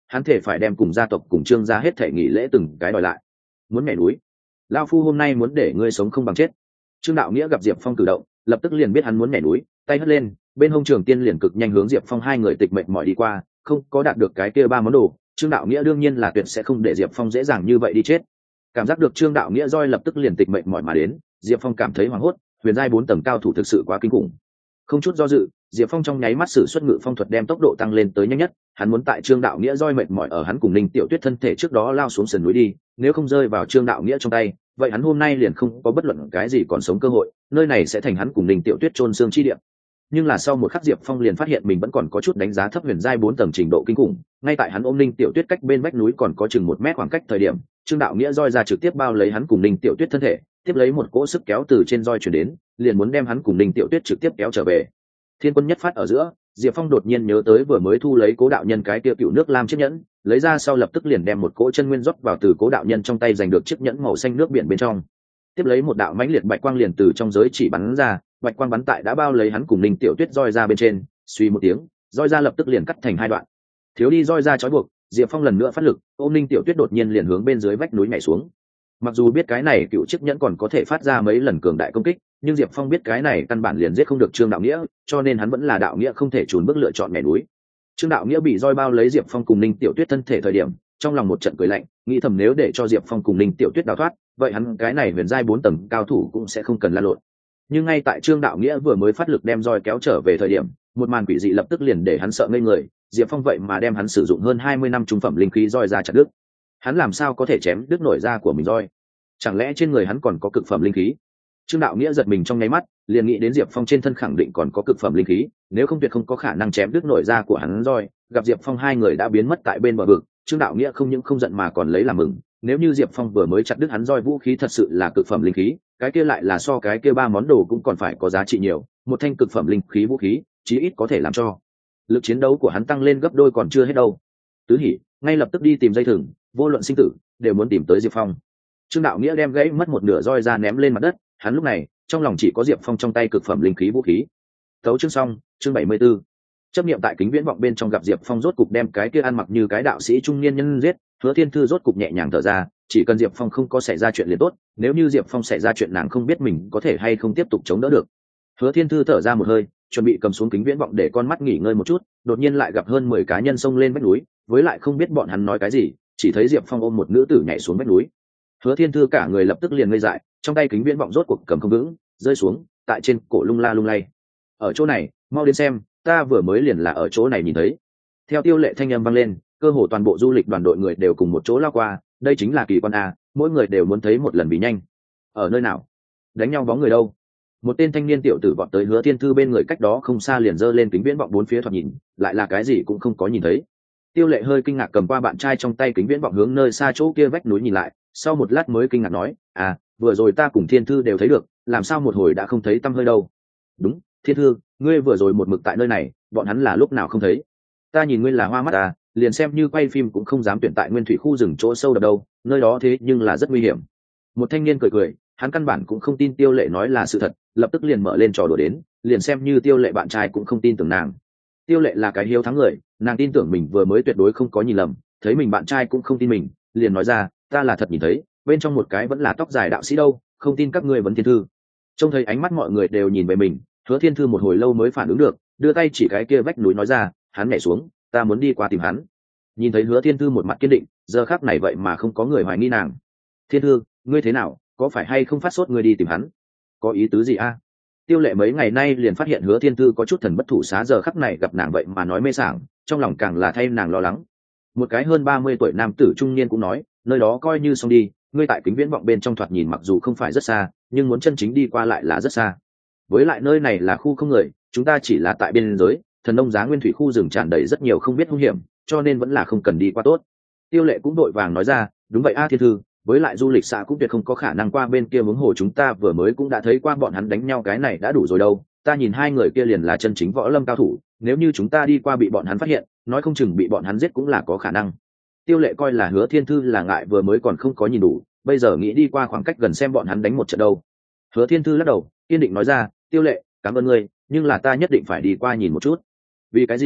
hắn thể phải đem cùng gia tộc cùng Trương gia hết thể nghỉ lễ từng cái đòi lại. Muốn nhảy núi, lao phu hôm nay muốn để ngươi sống không bằng chết. Trương Đạo Nghĩa gặp Diệp Phong cử động, lập tức liền biết hắn muốn nhảy núi, tay hất lên, bên hông trường tiên liền cực nhanh hướng Diệp Phong hai người tịch mệnh mỏi đi qua, không có đạt được cái kia ba món đồ, Trương Đạo Nghĩa đương nhiên là tuyệt sẽ không để Diệp Phong dễ dàng như vậy đi chết. Cảm giác được Trương Đạo Nghĩa roi lập tức liền tịch mệnh mỏi mà đến, Diệp Phong cảm thấy hoảng hốt, huyền giai bốn tầng cao thủ thực sự quá kinh khủng. Không chút do dự, Diệp Phong trong nháy mắt sử xuất ngự phong thuật đem tốc độ tăng lên tới nhanh nhất, hắn muốn tại Trương Đạo Nghĩa roi mệt mỏi ở hắn cùng Ninh Tiểu Tuyết thân thể trước đó lao xuống sườn núi đi, nếu không rơi vào Trương Đạo Nghĩa trong tay, vậy hắn hôm nay liền không có bất luận cái gì còn sống cơ hội, nơi này sẽ thành hắn cùng Ninh Tiểu Tuyết chôn xương chi địa. Nhưng là sau một khắc Diệp Phong liền phát hiện mình vẫn còn có chút đánh giá thấp huyền giai bốn tầng trình độ kinh khủng, ngay tại hắn ôm Ninh Tiểu Tuyết cách bên vách núi còn có chừng một mét khoảng cách thời điểm, Trương Đạo Nghĩa roi ra trực tiếp bao lấy hắn cùng Ninh Tiểu Tuyết thân thể, tiếp lấy một cỗ sức kéo từ trên roi truyền đến, liền muốn đem hắn cùng Ninh Tiểu Tuyết trực tiếp kéo trở về. Thiên quân nhất phát ở giữa, Diệp Phong đột nhiên nhớ tới vừa mới thu lấy Cố đạo nhân cái kia cựu nước lam chiếc nhẫn, lấy ra sau lập tức liền đem một cỗ chân nguyên rót vào từ Cố đạo nhân trong tay giành được chiếc nhẫn màu xanh nước biển bên trong. Tiếp lấy một đạo mãnh liệt bạch quang liền từ trong giới chỉ bắn ra, bạch quang bắn tại đã bao lấy hắn cùng Ninh Tiểu Tuyết roi ra bên trên, suy một tiếng, roi ra lập tức liền cắt thành hai đoạn. Thiếu đi roi ra trói buộc, Diệp Phong lần nữa phát lực, ôm Ninh Tiểu Tuyết đột nhiên liền hướng bên dưới vách núi nhảy xuống. Mặc dù biết cái này cựu chiếc nhẫn còn có thể phát ra mấy lần cường đại công kích, nhưng Diệp Phong biết cái này căn bản liền giết không được Trương Đạo Nghĩa, cho nên hắn vẫn là Đạo Nghĩa không thể trốn bước lựa chọn nhảy núi. Trương Đạo Nghĩa bị roi bao lấy Diệp Phong cùng Ninh Tiểu Tuyết thân thể thời điểm, trong lòng một trận cười lạnh, nghĩ thầm nếu để cho Diệp Phong cùng Ninh Tiểu Tuyết đào thoát, vậy hắn cái này huyền giai bốn tầng cao thủ cũng sẽ không cần la lộn. Nhưng ngay tại Trương Đạo Nghĩa vừa mới phát lực đem roi kéo trở về thời điểm, một màn quỷ dị lập tức liền để hắn sợ ngây người, Diệp Phong vậy mà đem hắn sử dụng hơn hai mươi năm trung phẩm linh khí roi ra chặt đứt. Hắn làm sao có thể chém đứt nổi da của mình roi? Chẳng lẽ trên người hắn còn có cực phẩm linh khí? Trương Đạo Nghĩa giật mình trong nháy mắt, liền nghĩ đến Diệp Phong trên thân khẳng định còn có cực phẩm linh khí, nếu không tuyệt không có khả năng chém đứt nổi da của hắn roi. Gặp Diệp Phong hai người đã biến mất tại bên bờ vực, Trương Đạo Nghĩa không những không giận mà còn lấy làm mừng, nếu như Diệp Phong vừa mới chặt đứt hắn roi vũ khí thật sự là cực phẩm linh khí, cái kia lại là so cái kia ba món đồ cũng còn phải có giá trị nhiều, một thanh cực phẩm linh khí vũ khí, chí ít có thể làm cho lực chiến đấu của hắn tăng lên gấp đôi còn chưa hết đâu. Tứ Hỉ, ngay lập tức đi tìm dây thừng, vô luận sinh tử, đều muốn tìm tới Diệp Phong. Trương Đạo Nghĩa đem gãy mất một nửa roi ra ném lên mặt đất, hắn lúc này, trong lòng chỉ có Diệp Phong trong tay cực phẩm linh khí vũ khí. Tấu chương xong, chương bảy mươi 74. Chấp niệm tại kính viễn vọng bên trong gặp Diệp Phong rốt cục đem cái kia ăn mặc như cái đạo sĩ trung niên nhân giết, Hứa Thiên Thư rốt cục nhẹ nhàng thở ra, chỉ cần Diệp Phong không có xảy ra chuyện liền tốt, nếu như Diệp Phong xảy ra chuyện nàng không biết mình có thể hay không tiếp tục chống đỡ được. Hứa Thiên Thư thở ra một hơi, chuẩn bị cầm xuống kính viễn vọng để con mắt nghỉ ngơi một chút, đột nhiên lại gặp hơn mười cá nhân xông lên vách núi, với lại không biết bọn hắn nói cái gì, chỉ thấy Diệp Phong ôm một nữ tử nhảy xuống vách núi. Hứa Thiên Thư cả người lập tức liền ngây dại, trong tay kính viễn vọng rốt cuộc cầm không vững, rơi xuống, tại trên cổ lung la lung lay. Ở chỗ này, mau đến xem, ta vừa mới liền là ở chỗ này nhìn thấy. Theo Tiêu Lệ thanh âm vang lên, cơ hồ toàn bộ du lịch đoàn đội người đều cùng một chỗ lao qua, đây chính là kỳ quan a, mỗi người đều muốn thấy một lần bí nhanh. Ở nơi nào? Đánh nhau bóng người đâu? Một tên thanh niên tiểu tử vọt tới Hứa Thiên Thư bên người cách đó không xa liền giơ lên kính viễn vọng bốn phía thoạt nhìn, lại là cái gì cũng không có nhìn thấy. Tiêu Lệ hơi kinh ngạc cầm qua bạn trai trong tay kính viễn vọng hướng nơi xa chỗ kia vách núi nhìn lại, sau một lát mới kinh ngạc nói, à, vừa rồi ta cùng Thiên Thư đều thấy được, làm sao một hồi đã không thấy tăm hơi đâu? Đúng, Thiên Thư, ngươi vừa rồi một mực tại nơi này, bọn hắn là lúc nào không thấy? Ta nhìn ngươi là hoa mắt à, liền xem như quay phim cũng không dám tuyển tại nguyên thủy khu rừng chỗ sâu đập đâu, nơi đó thế nhưng là rất nguy hiểm. Một thanh niên cười cười, hắn căn bản cũng không tin Tiêu Lệ nói là sự thật, lập tức liền mở lên trò đùa đến, liền xem như Tiêu Lệ bạn trai cũng không tin tưởng nàng. Tiêu Lệ là cái hiếu thắng người, nàng tin tưởng mình vừa mới tuyệt đối không có nhìn lầm, thấy mình bạn trai cũng không tin mình, liền nói ra, ta là thật nhìn thấy, bên trong một cái vẫn là tóc dài đạo sĩ đâu, không tin các ngươi vẫn Thiên Thư. Trông thấy ánh mắt mọi người đều nhìn về mình, Hứa Thiên Thư một hồi lâu mới phản ứng được, đưa tay chỉ cái kia vách núi nói ra, hắn nhảy xuống, ta muốn đi qua tìm hắn. Nhìn thấy Hứa Thiên Thư một mặt kiên định, giờ khắc này vậy mà không có người hoài nghi nàng. Thiên Thư, ngươi thế nào, có phải hay không phát sốt ngươi đi tìm hắn? Có ý tứ gì a? Tiêu Lệ mấy ngày nay liền phát hiện Hứa Thiên Thư có chút thần bất thủ xá, giờ khắc này gặp nàng vậy mà nói mê sảng, trong lòng càng là thay nàng lo lắng. Một cái hơn ba mươi tuổi nam tử trung niên cũng nói, nơi đó coi như xong đi, ngươi tại kính viễn vọng bên trong thoạt nhìn mặc dù không phải rất xa, nhưng muốn chân chính đi qua lại là rất xa. Với lại nơi này là khu không người, chúng ta chỉ là tại biên giới, thần nông giá nguyên thủy khu rừng tràn đầy rất nhiều không biết hung hiểm, cho nên vẫn là không cần đi qua tốt. Tiêu Lệ cũng đội vàng nói ra, đúng vậy a Thiên Thư, với lại du lịch xã cũng tuyệt không có khả năng qua bên kia hướng hồ, chúng ta vừa mới cũng đã thấy qua bọn hắn đánh nhau, cái này đã đủ rồi đâu, ta nhìn hai người kia liền là chân chính võ lâm cao thủ, nếu như chúng ta đi qua bị bọn hắn phát hiện, nói không chừng bị bọn hắn giết cũng là có khả năng. Tiêu Lệ coi là Hứa Thiên Thư là ngại vừa mới còn không có nhìn đủ, bây giờ nghĩ đi qua khoảng cách gần xem bọn hắn đánh một trận đâu. Hứa Thiên Thư lắc đầu, kiên định nói ra, Tiêu Lệ, cảm ơn ngươi, nhưng là ta nhất định phải đi qua nhìn một chút. Vì cái gì?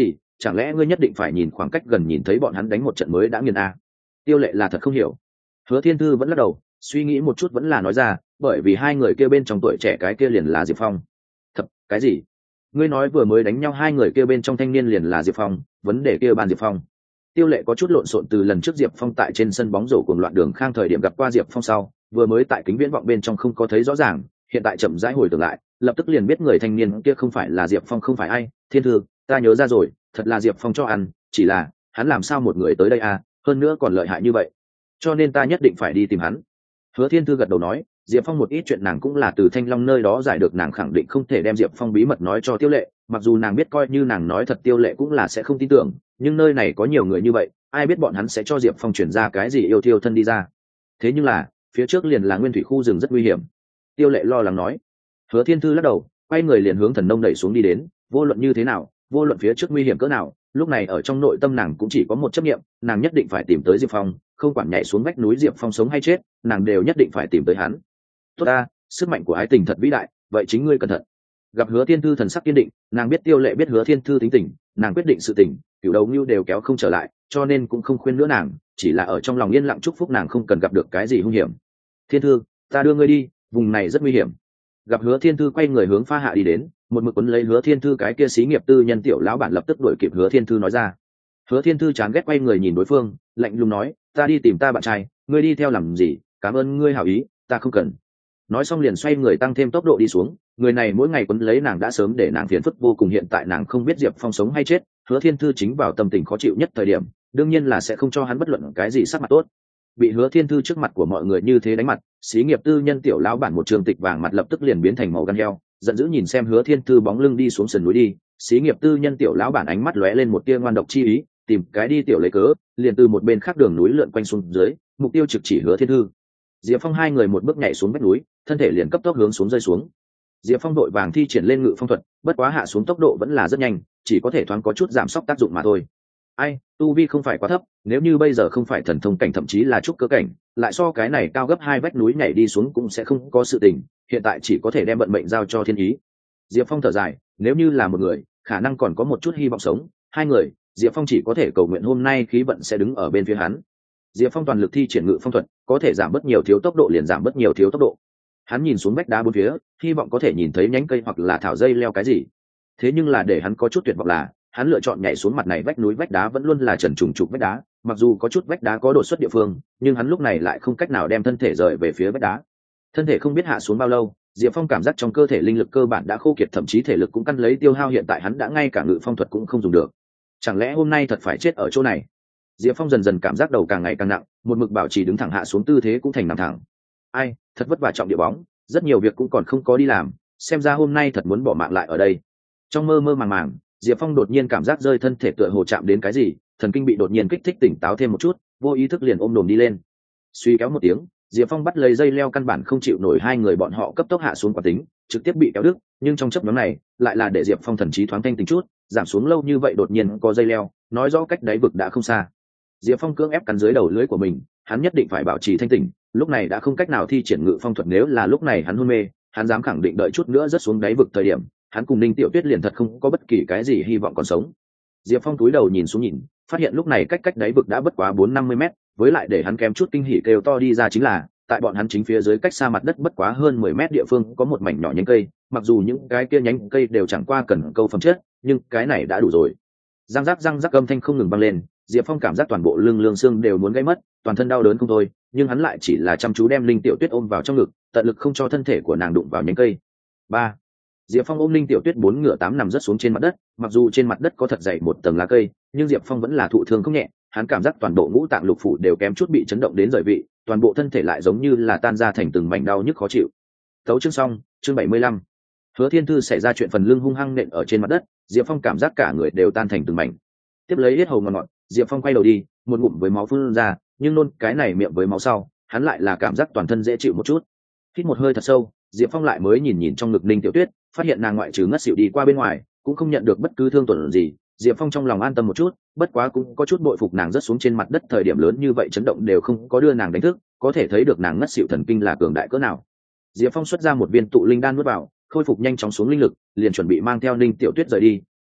chẳng lẽ ngươi nhất định phải nhìn khoảng cách gần nhìn thấy bọn hắn đánh một trận mới đã nghiền a? Tiêu Lệ là thật không hiểu. Hứa Thiên Thư vẫn lắc đầu, suy nghĩ một chút vẫn là nói ra, bởi vì hai người kia bên trong tuổi trẻ cái kia liền là Diệp Phong. Thật, cái gì? Ngươi nói vừa mới đánh nhau hai người kia bên trong thanh niên liền là Diệp Phong, vấn đề kia ban Diệp Phong. Tiêu Lệ có chút lộn xộn, từ lần trước Diệp Phong tại trên sân bóng rổ cuồng loạn đường khang thời điểm gặp qua Diệp Phong sau, vừa mới tại kính viễn vọng bên trong không có thấy rõ ràng, hiện tại chậm rãi hồi tưởng lại, lập tức liền biết người thanh niên kia không phải là Diệp Phong. Không phải ai, Thiên Thư, ta nhớ ra rồi, thật là Diệp Phong cho ăn, chỉ là hắn làm sao một người tới đây à, hơn nữa còn lợi hại như vậy, cho nên ta nhất định phải đi tìm hắn. Hứa Thiên Thư gật đầu nói, Diệp Phong một ít chuyện nàng cũng là từ Thanh Long nơi đó giải được, nàng khẳng định không thể đem Diệp Phong bí mật nói cho Tiêu Lệ, mặc dù nàng biết coi như nàng nói thật Tiêu Lệ cũng là sẽ không tin tưởng, nhưng nơi này có nhiều người như vậy, ai biết bọn hắn sẽ cho Diệp Phong chuyển ra cái gì yêu thiêu thân đi ra. Thế nhưng là phía trước liền là nguyên thủy khu rừng rất nguy hiểm. Tiêu Lệ lo lắng nói. Hứa Thiên Thư lắc đầu, quay người liền hướng Thần Nông đẩy xuống đi đến, vô luận như thế nào, vô luận phía trước nguy hiểm cỡ nào, lúc này ở trong nội tâm nàng cũng chỉ có một chấp niệm, nàng nhất định phải tìm tới Diệp Phong, không quản nhảy xuống vách núi Diệp Phong sống hay chết, nàng đều nhất định phải tìm tới hắn. Tốt ta, sức mạnh của ái tình thật vĩ đại, vậy chính ngươi cẩn thận. Gặp Hứa Thiên Thư thần sắc kiên định, nàng biết Tiêu Lệ biết Hứa Thiên Thư tính tình, nàng quyết định sự tình, cửu đầu nưu đều kéo không trở lại, cho nên cũng không khuyên nữa nàng, chỉ là ở trong lòng yên lặng chúc phúc nàng không cần gặp được cái gì hung hiểm. Thiên Thư, ta đưa ngươi đi, vùng này rất nguy hiểm. Gặp Hứa Thiên Thư quay người hướng pha hạ đi đến, một mực quấn lấy Hứa Thiên Thư cái kia xí nghiệp tư nhân tiểu lão bản lập tức đuổi kịp Hứa Thiên Thư nói ra. Hứa Thiên Thư chán ghét quay người nhìn đối phương, lạnh lùng nói, ta đi tìm ta bạn trai, ngươi đi theo làm gì, cảm ơn ngươi hảo ý, ta không cần. Nói xong liền xoay người tăng thêm tốc độ đi xuống, người này mỗi ngày quấn lấy nàng đã sớm để nàng phiền phức vô cùng, hiện tại nàng không biết Diệp Phong sống hay chết, Hứa Thiên Thư chính vào tâm tình khó chịu nhất thời điểm, đương nhiên là sẽ không cho hắn bất luận cái gì sắc mặt tốt. Bị Hứa Thiên Thư trước mặt của mọi người như thế đánh mặt, xí nghiệp tư nhân tiểu lão bản một trường tịch vàng mặt lập tức liền biến thành màu gan heo, giận dữ nhìn xem Hứa Thiên Thư bóng lưng đi xuống sườn núi đi, xí nghiệp tư nhân tiểu lão bản ánh mắt lóe lên một tia ngoan độc chi ý, tìm cái đi tiểu lấy cớ, liền từ một bên khác đường núi lượn quanh xuống dưới, mục tiêu trực chỉ Hứa Thiên Thư. Diệp Phong hai người một bước nhảy xuống vách núi, thân thể liền cấp tốc hướng xuống rơi xuống. Diệp Phong đội vàng thi triển lên ngự phong thuật, bất quá hạ xuống tốc độ vẫn là rất nhanh, chỉ có thể thoáng có chút giảm sốc tác dụng mà thôi. Ai, tu vi không phải quá thấp, nếu như bây giờ không phải thần thông cảnh thậm chí là trúc cơ cảnh, lại so cái này cao gấp hai vách núi nhảy đi xuống cũng sẽ không có sự tình, hiện tại chỉ có thể đem vận mệnh giao cho thiên ý. Diệp Phong thở dài, nếu như là một người, khả năng còn có một chút hy vọng sống, hai người, Diệp Phong chỉ có thể cầu nguyện hôm nay khí vận sẽ đứng ở bên phía hắn. Diệp Phong toàn lực thi triển ngự phong thuật, có thể giảm bớt nhiều thiếu tốc độ liền giảm bớt nhiều thiếu tốc độ. Hắn nhìn xuống vách đá bốn phía, hy vọng có thể nhìn thấy nhánh cây hoặc là thảo dây leo cái gì. Thế nhưng là để hắn có chút tuyệt vọng là, hắn lựa chọn nhảy xuống mặt này vách núi, vách đá vẫn luôn là trần trùng trục vách đá, mặc dù có chút vách đá có đột xuất địa phương, nhưng hắn lúc này lại không cách nào đem thân thể rời về phía vách đá. Thân thể không biết hạ xuống bao lâu, Diệp Phong cảm giác trong cơ thể linh lực cơ bản đã khô kiệt, thậm chí thể lực cũng căn lấy tiêu hao, hiện tại hắn đã ngay cả ngự phong thuật cũng không dùng được. Chẳng lẽ hôm nay thật phải chết ở chỗ này? Diệp Phong dần dần cảm giác đầu càng ngày càng nặng, một mực bảo trì đứng thẳng hạ xuống tư thế cũng thành nằm thẳng. Ai, thật vất vả trọng địa bóng, rất nhiều việc cũng còn không có đi làm, xem ra hôm nay thật muốn bỏ mạng lại ở đây. Trong mơ mơ màng màng, Diệp Phong đột nhiên cảm giác rơi thân thể tựa hồ chạm đến cái gì, thần kinh bị đột nhiên kích thích tỉnh táo thêm một chút, vô ý thức liền ôm đồm đi lên. Suy kéo một tiếng, Diệp Phong bắt lấy dây leo, căn bản không chịu nổi hai người bọn họ cấp tốc hạ xuống quả tính, trực tiếp bị kéo đứt, nhưng trong chớp nhoáng này, lại là để Diệp Phong thần trí thoáng thanh tỉnh chút, giảm xuống lâu như vậy đột nhiên có dây leo, nói rõ cách đáy vực đã không xa. Diệp Phong cưỡng ép cắn dưới đầu lưỡi của mình, hắn nhất định phải bảo trì thanh tỉnh, lúc này đã không cách nào thi triển ngự phong thuật, nếu là lúc này hắn hôn mê, hắn dám khẳng định đợi chút nữa rớt xuống đáy vực thời điểm, hắn cùng Ninh Tiểu Tuyết liền thật không có bất kỳ cái gì hy vọng còn sống. Diệp Phong cúi đầu nhìn xuống nhìn, phát hiện lúc này cách cách đáy vực đã bất quá bốn năm mươi mét, với lại để hắn kém chút kinh hỉ kêu to đi ra chính là, tại bọn hắn chính phía dưới cách xa mặt đất bất quá hơn mười mét địa phương có một mảnh nhỏ nhánh cây, mặc dù những cái kia nhánh cây đều chẳng qua cần câu phẩm chất, nhưng cái này đã đủ rồi. Răng rắc răng rắc âm thanh không ngừng vang lên, Diệp Phong cảm giác toàn bộ lưng lương xương đều muốn gãy mất, toàn thân đau đớn không thôi, nhưng hắn lại chỉ là chăm chú đem Linh Tiểu Tuyết ôm vào trong ngực, tận lực không cho thân thể của nàng đụng vào nhánh cây. Ba. Diệp Phong ôm Linh Tiểu Tuyết bốn ngựa tám nằm rất xuống trên mặt đất, mặc dù trên mặt đất có thật dày một tầng lá cây, nhưng Diệp Phong vẫn là thụ thương không nhẹ, hắn cảm giác toàn bộ ngũ tạng lục phủ đều kém chút bị chấn động đến rời vị, toàn bộ thân thể lại giống như là tan ra thành từng mảnh đau nhức khó chịu. Tấu chương xong, chương bảy mươi lăm. Hứa Thiên Thư xảy ra chuyện phần lưng hung hăng nện ở trên mặt đất, Diệp Phong cảm giác cả người đều tan thành từng mảnh. Tiếp lấy hết hầu ngọt ngọt, Diệp Phong quay đầu đi, một ngụm với máu phun ra, nhưng nôn cái này miệng với máu sau, hắn lại là cảm giác toàn thân dễ chịu một chút. Hít một hơi thật sâu, Diệp Phong lại mới nhìn nhìn trong ngực Ninh Tiểu Tuyết, phát hiện nàng ngoại trừ ngất xỉu đi qua bên ngoài, cũng không nhận được bất cứ thương tổn gì. Diệp Phong trong lòng an tâm một chút, bất quá cũng có chút bội phục nàng rớt xuống trên mặt đất thời điểm lớn như vậy chấn động đều không có đưa nàng đánh thức, có thể thấy được nàng ngất xỉu thần kinh là cường đại cỡ nào. Diệp Phong xuất ra một viên tụ linh đan nuốt vào, khôi phục nhanh chóng xuống linh lực, liền chuẩn bị mang theo Ninh Tiểu Tuyết rời đi,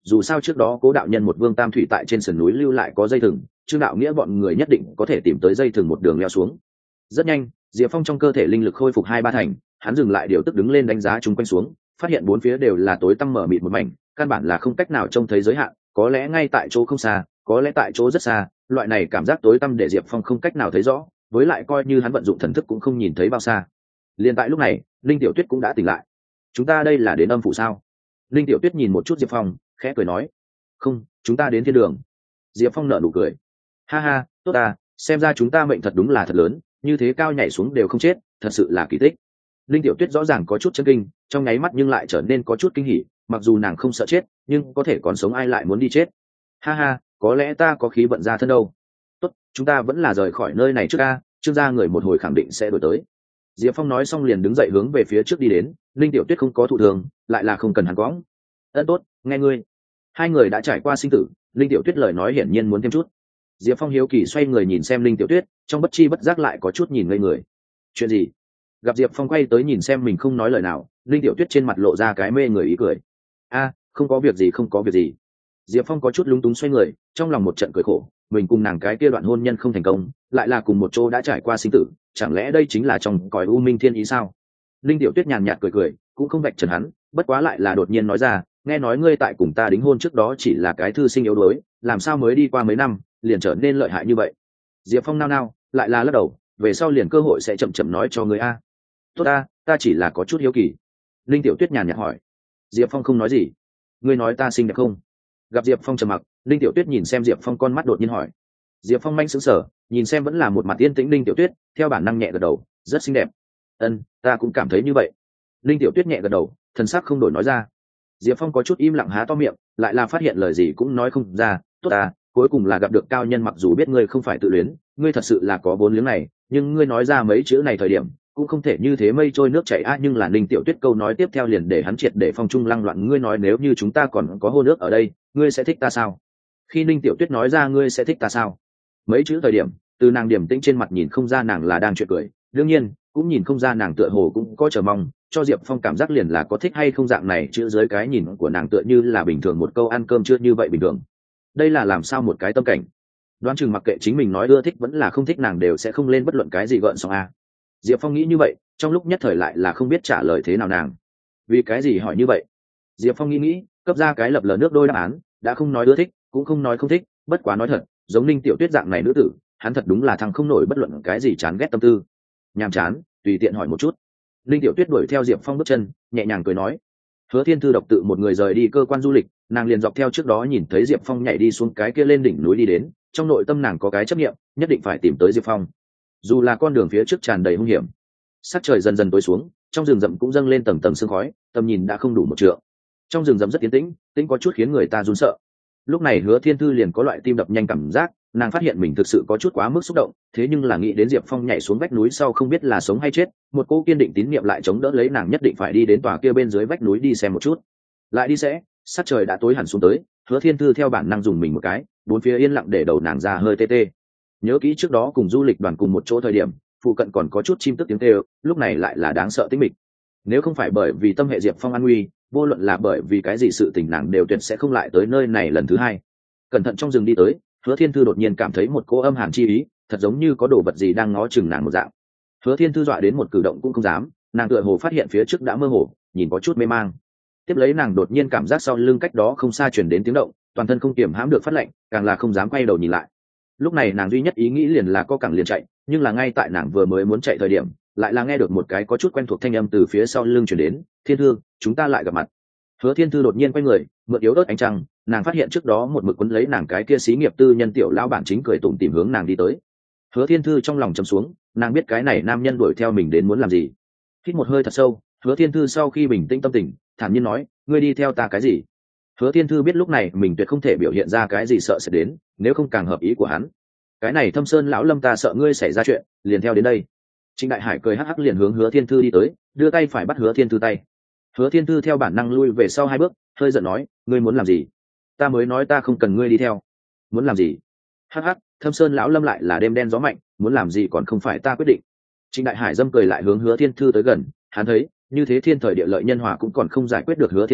dù sao trước đó cố đạo nhân một vương tam thủy tại trên sườn núi lưu lại có dây thừng, Trương Đạo Nghĩa bọn người nhất định có thể tìm tới dây thừng một đường leo xuống. Rất nhanh, Diệp Phong trong cơ thể linh lực khôi phục hai ba thành, hắn dừng lại điều tức đứng lên đánh giá chung quanh xuống, phát hiện bốn phía đều là tối tăm mở mịt một mảnh, căn bản là không cách nào trông thấy giới hạn, có lẽ ngay tại chỗ không xa, có lẽ tại chỗ rất xa, loại này cảm giác tối tăm để Diệp Phong không cách nào thấy rõ, với lại coi như hắn vận dụng thần thức cũng không nhìn thấy bao xa. Liên tại lúc này, Linh Tiểu Tuyết cũng đã tỉnh lại. Chúng ta đây là đến âm phủ sao? Linh Tiểu Tuyết nhìn một chút Diệp Phong, khẽ cười nói, không, chúng ta đến thiên đường. Diệp Phong nở nụ cười, ha ha, tốt à, xem ra chúng ta mệnh thật đúng là thật lớn, như thế cao nhảy xuống đều không chết, thật sự là kỳ tích. Linh Tiểu Tuyết rõ ràng có chút chấn kinh, trong nháy mắt nhưng lại trở nên có chút kinh hỉ, mặc dù nàng không sợ chết, nhưng có thể còn sống ai lại muốn đi chết. Ha ha, có lẽ ta có khí vận ra thân đâu. Tốt, chúng ta vẫn là rời khỏi nơi này trước a, Trương gia người một hồi khẳng định sẽ đổi tới. Diệp Phong nói xong liền đứng dậy hướng về phía trước đi đến, Linh Tiểu Tuyết không có thụ thường, lại là không cần hắn cõng. Ân tốt, nghe ngươi. Hai người đã trải qua sinh tử, Linh Tiểu Tuyết lời nói hiển nhiên muốn thêm chút. Diệp Phong hiếu kỳ xoay người nhìn xem Linh Tiểu Tuyết, trong bất chi bất giác lại có chút nhìn ngây người. Chuyện gì? Gặp Diệp Phong quay tới nhìn xem mình không nói lời nào, Linh Tiểu Tuyết trên mặt lộ ra cái mê người ý cười. A, không có việc gì, không có việc gì. Diệp Phong có chút lúng túng xoay người, trong lòng một trận cười khổ, mình cùng nàng cái kia đoạn hôn nhân không thành công, lại là cùng một chỗ đã trải qua sinh tử, chẳng lẽ đây chính là trong cõi u minh thiên ý sao? Linh Tiểu Tuyết nhàn nhạt cười cười, cũng không vạch trần hắn, bất quá lại là đột nhiên nói ra, nghe nói ngươi tại cùng ta đính hôn trước đó chỉ là cái thư sinh yếu đuối, làm sao mới đi qua mấy năm, liền trở nên lợi hại như vậy? Diệp Phong nao nao, lại là lắc đầu, về sau liền cơ hội sẽ chậm chậm nói cho ngươi a. Tốt ta, ta chỉ là có chút hiếu kỳ. Linh Tiểu Tuyết nhàn nhạt hỏi. Diệp Phong không nói gì. Ngươi nói ta xinh đẹp không? Gặp Diệp Phong trầm mặc, Linh Tiểu Tuyết nhìn xem Diệp Phong, con mắt đột nhiên hỏi. Diệp Phong manh sững sờ, nhìn xem vẫn là một mặt yên tĩnh Linh Tiểu Tuyết, theo bản năng nhẹ gật đầu, rất xinh đẹp. Ân, ta cũng cảm thấy như vậy. Linh Tiểu Tuyết nhẹ gật đầu, thần sắc không đổi nói ra. Diệp Phong có chút im lặng há to miệng, lại là phát hiện lời gì cũng nói không ra. Tốt ta, cuối cùng là gặp được cao nhân, mặc dù biết ngươi không phải tự luyến, ngươi thật sự là có vốn liếng này, nhưng ngươi nói ra mấy chữ này thời điểm cũng không thể như thế mây trôi nước chảy a. Nhưng là Linh Tiểu Tuyết câu nói tiếp theo liền để hắn triệt để phong trung lăng loạn. Ngươi nói nếu như chúng ta còn có hôn ước ở đây, ngươi sẽ thích ta sao? Khi Linh Tiểu Tuyết nói ra ngươi sẽ thích ta sao mấy chữ thời điểm, từ nàng điểm tĩnh trên mặt nhìn không ra nàng là đang chuyện cười, đương nhiên cũng nhìn không ra nàng tựa hồ cũng có chờ mong, cho Diệp Phong cảm giác liền là có thích hay không dạng này chữ dưới cái nhìn của nàng tựa như là bình thường một câu ăn cơm chưa như vậy bình thường. Đây là làm sao một cái tâm cảnh? Đoán chừng mặc kệ chính mình nói ưa thích vẫn là không thích, nàng đều sẽ không lên bất luận cái gì gợn sóng a. Diệp Phong nghĩ như vậy, trong lúc nhất thời lại là không biết trả lời thế nào nàng. Vì cái gì hỏi như vậy? Diệp Phong nghĩ nghĩ, cấp ra cái lập lờ nước đôi đáp án, đã không nói ưa thích, cũng không nói không thích, bất quá nói thật, giống Linh Tiểu Tuyết dạng này nữ tử, hắn thật đúng là thằng không nổi bất luận cái gì chán ghét tâm tư. Nhàm chán, tùy tiện hỏi một chút. Linh Tiểu Tuyết đuổi theo Diệp Phong bước chân, nhẹ nhàng cười nói. Hứa Thiên Thư độc tự một người rời đi cơ quan du lịch, nàng liền dọc theo trước đó nhìn thấy Diệp Phong nhảy đi xuống cái kia lên đỉnh núi đi đến, trong nội tâm nàng có cái chấp niệm, nhất định phải tìm tới Diệp Phong. Dù là con đường phía trước tràn đầy hung hiểm. Sắc trời dần dần tối xuống, trong rừng rậm cũng dâng lên tầng tầng sương khói, tầm nhìn đã không đủ một trượng. Trong rừng rậm rất yên tĩnh, tĩnh có chút khiến người ta run sợ. Lúc này Hứa Thiên Thư liền có loại tim đập nhanh cảm giác, nàng phát hiện mình thực sự có chút quá mức xúc động, thế nhưng là nghĩ đến Diệp Phong nhảy xuống vách núi sau không biết là sống hay chết, một cô kiên định tín niệm lại chống đỡ lấy nàng nhất định phải đi đến tòa kia bên dưới vách núi đi xem một chút. Lại đi sẽ, sắc trời đã tối hẳn xuống tới, Hứa Thiên Thư theo bản năng dùng mình một cái, bốn phía yên lặng để đầu nàng ra hơi tê tê. Nhớ kỹ trước đó cùng du lịch đoàn cùng một chỗ thời điểm, phụ cận còn có chút chim tức tiếng kêu, lúc này lại là đáng sợ tĩnh mịch. Nếu không phải bởi vì tâm hệ Diệp Phong an nguy, vô luận là bởi vì cái gì sự tình nàng đều tuyệt sẽ không lại tới nơi này lần thứ hai. Cẩn thận trong rừng đi tới, Hứa Thiên Thư đột nhiên cảm thấy một cỗ âm hàn chi ý, thật giống như có đồ vật gì đang ngó chừng nàng một dạng. Hứa Thiên Thư dọa đến một cử động cũng không dám, nàng tựa hồ phát hiện phía trước đã mơ hồ, nhìn có chút mê mang. Tiếp lấy nàng đột nhiên cảm giác sau lưng cách đó không xa truyền đến tiếng động, toàn thân không kiềm hãm được phát lạnh, càng là không dám quay đầu nhìn lại. Lúc này nàng duy nhất ý nghĩ liền là có cẳng liền chạy, nhưng là ngay tại nàng vừa mới muốn chạy thời điểm, lại là nghe được một cái có chút quen thuộc thanh âm từ phía sau lưng truyền đến. Thiên Thư, chúng ta lại gặp mặt. Hứa Thiên Thư đột nhiên quay người, mượn yếu ớt ánh trăng, nàng phát hiện trước đó một mực quấn lấy nàng cái kia xí nghiệp tư nhân tiểu lão bản chính cười tủm tỉm hướng nàng đi tới. Hứa Thiên Thư trong lòng trầm xuống, nàng biết cái này nam nhân đuổi theo mình đến muốn làm gì. Hít một hơi thật sâu, Hứa Thiên Thư sau khi bình tĩnh tâm tình, thản nhiên nói, ngươi đi theo ta cái gì? Hứa Thiên Thư biết lúc này mình tuyệt không thể biểu hiện ra cái gì sợ sẽ đến, nếu không càng hợp ý của hắn. Cái này Thâm Sơn lão Lâm ta sợ ngươi xảy ra chuyện, liền theo đến đây. Trịnh Đại Hải cười hắc hắc liền hướng Hứa Thiên Thư đi tới, đưa tay phải bắt Hứa Thiên Thư tay. Hứa Thiên Thư theo bản năng lui về sau hai bước, hơi giận nói, ngươi muốn làm gì? Ta mới nói ta không cần ngươi đi theo. Muốn làm gì? Hắc hắc, Thâm Sơn lão Lâm lại là đêm đen gió mạnh, muốn làm gì còn không phải ta quyết định. Trịnh Đại Hải dâm cười lại hướng Hứa Thiên Thư tới gần, hắn thấy, như thế thiên thời địa lợi nhân hòa cũng còn không giải quyết được Hứa Thiên Thư,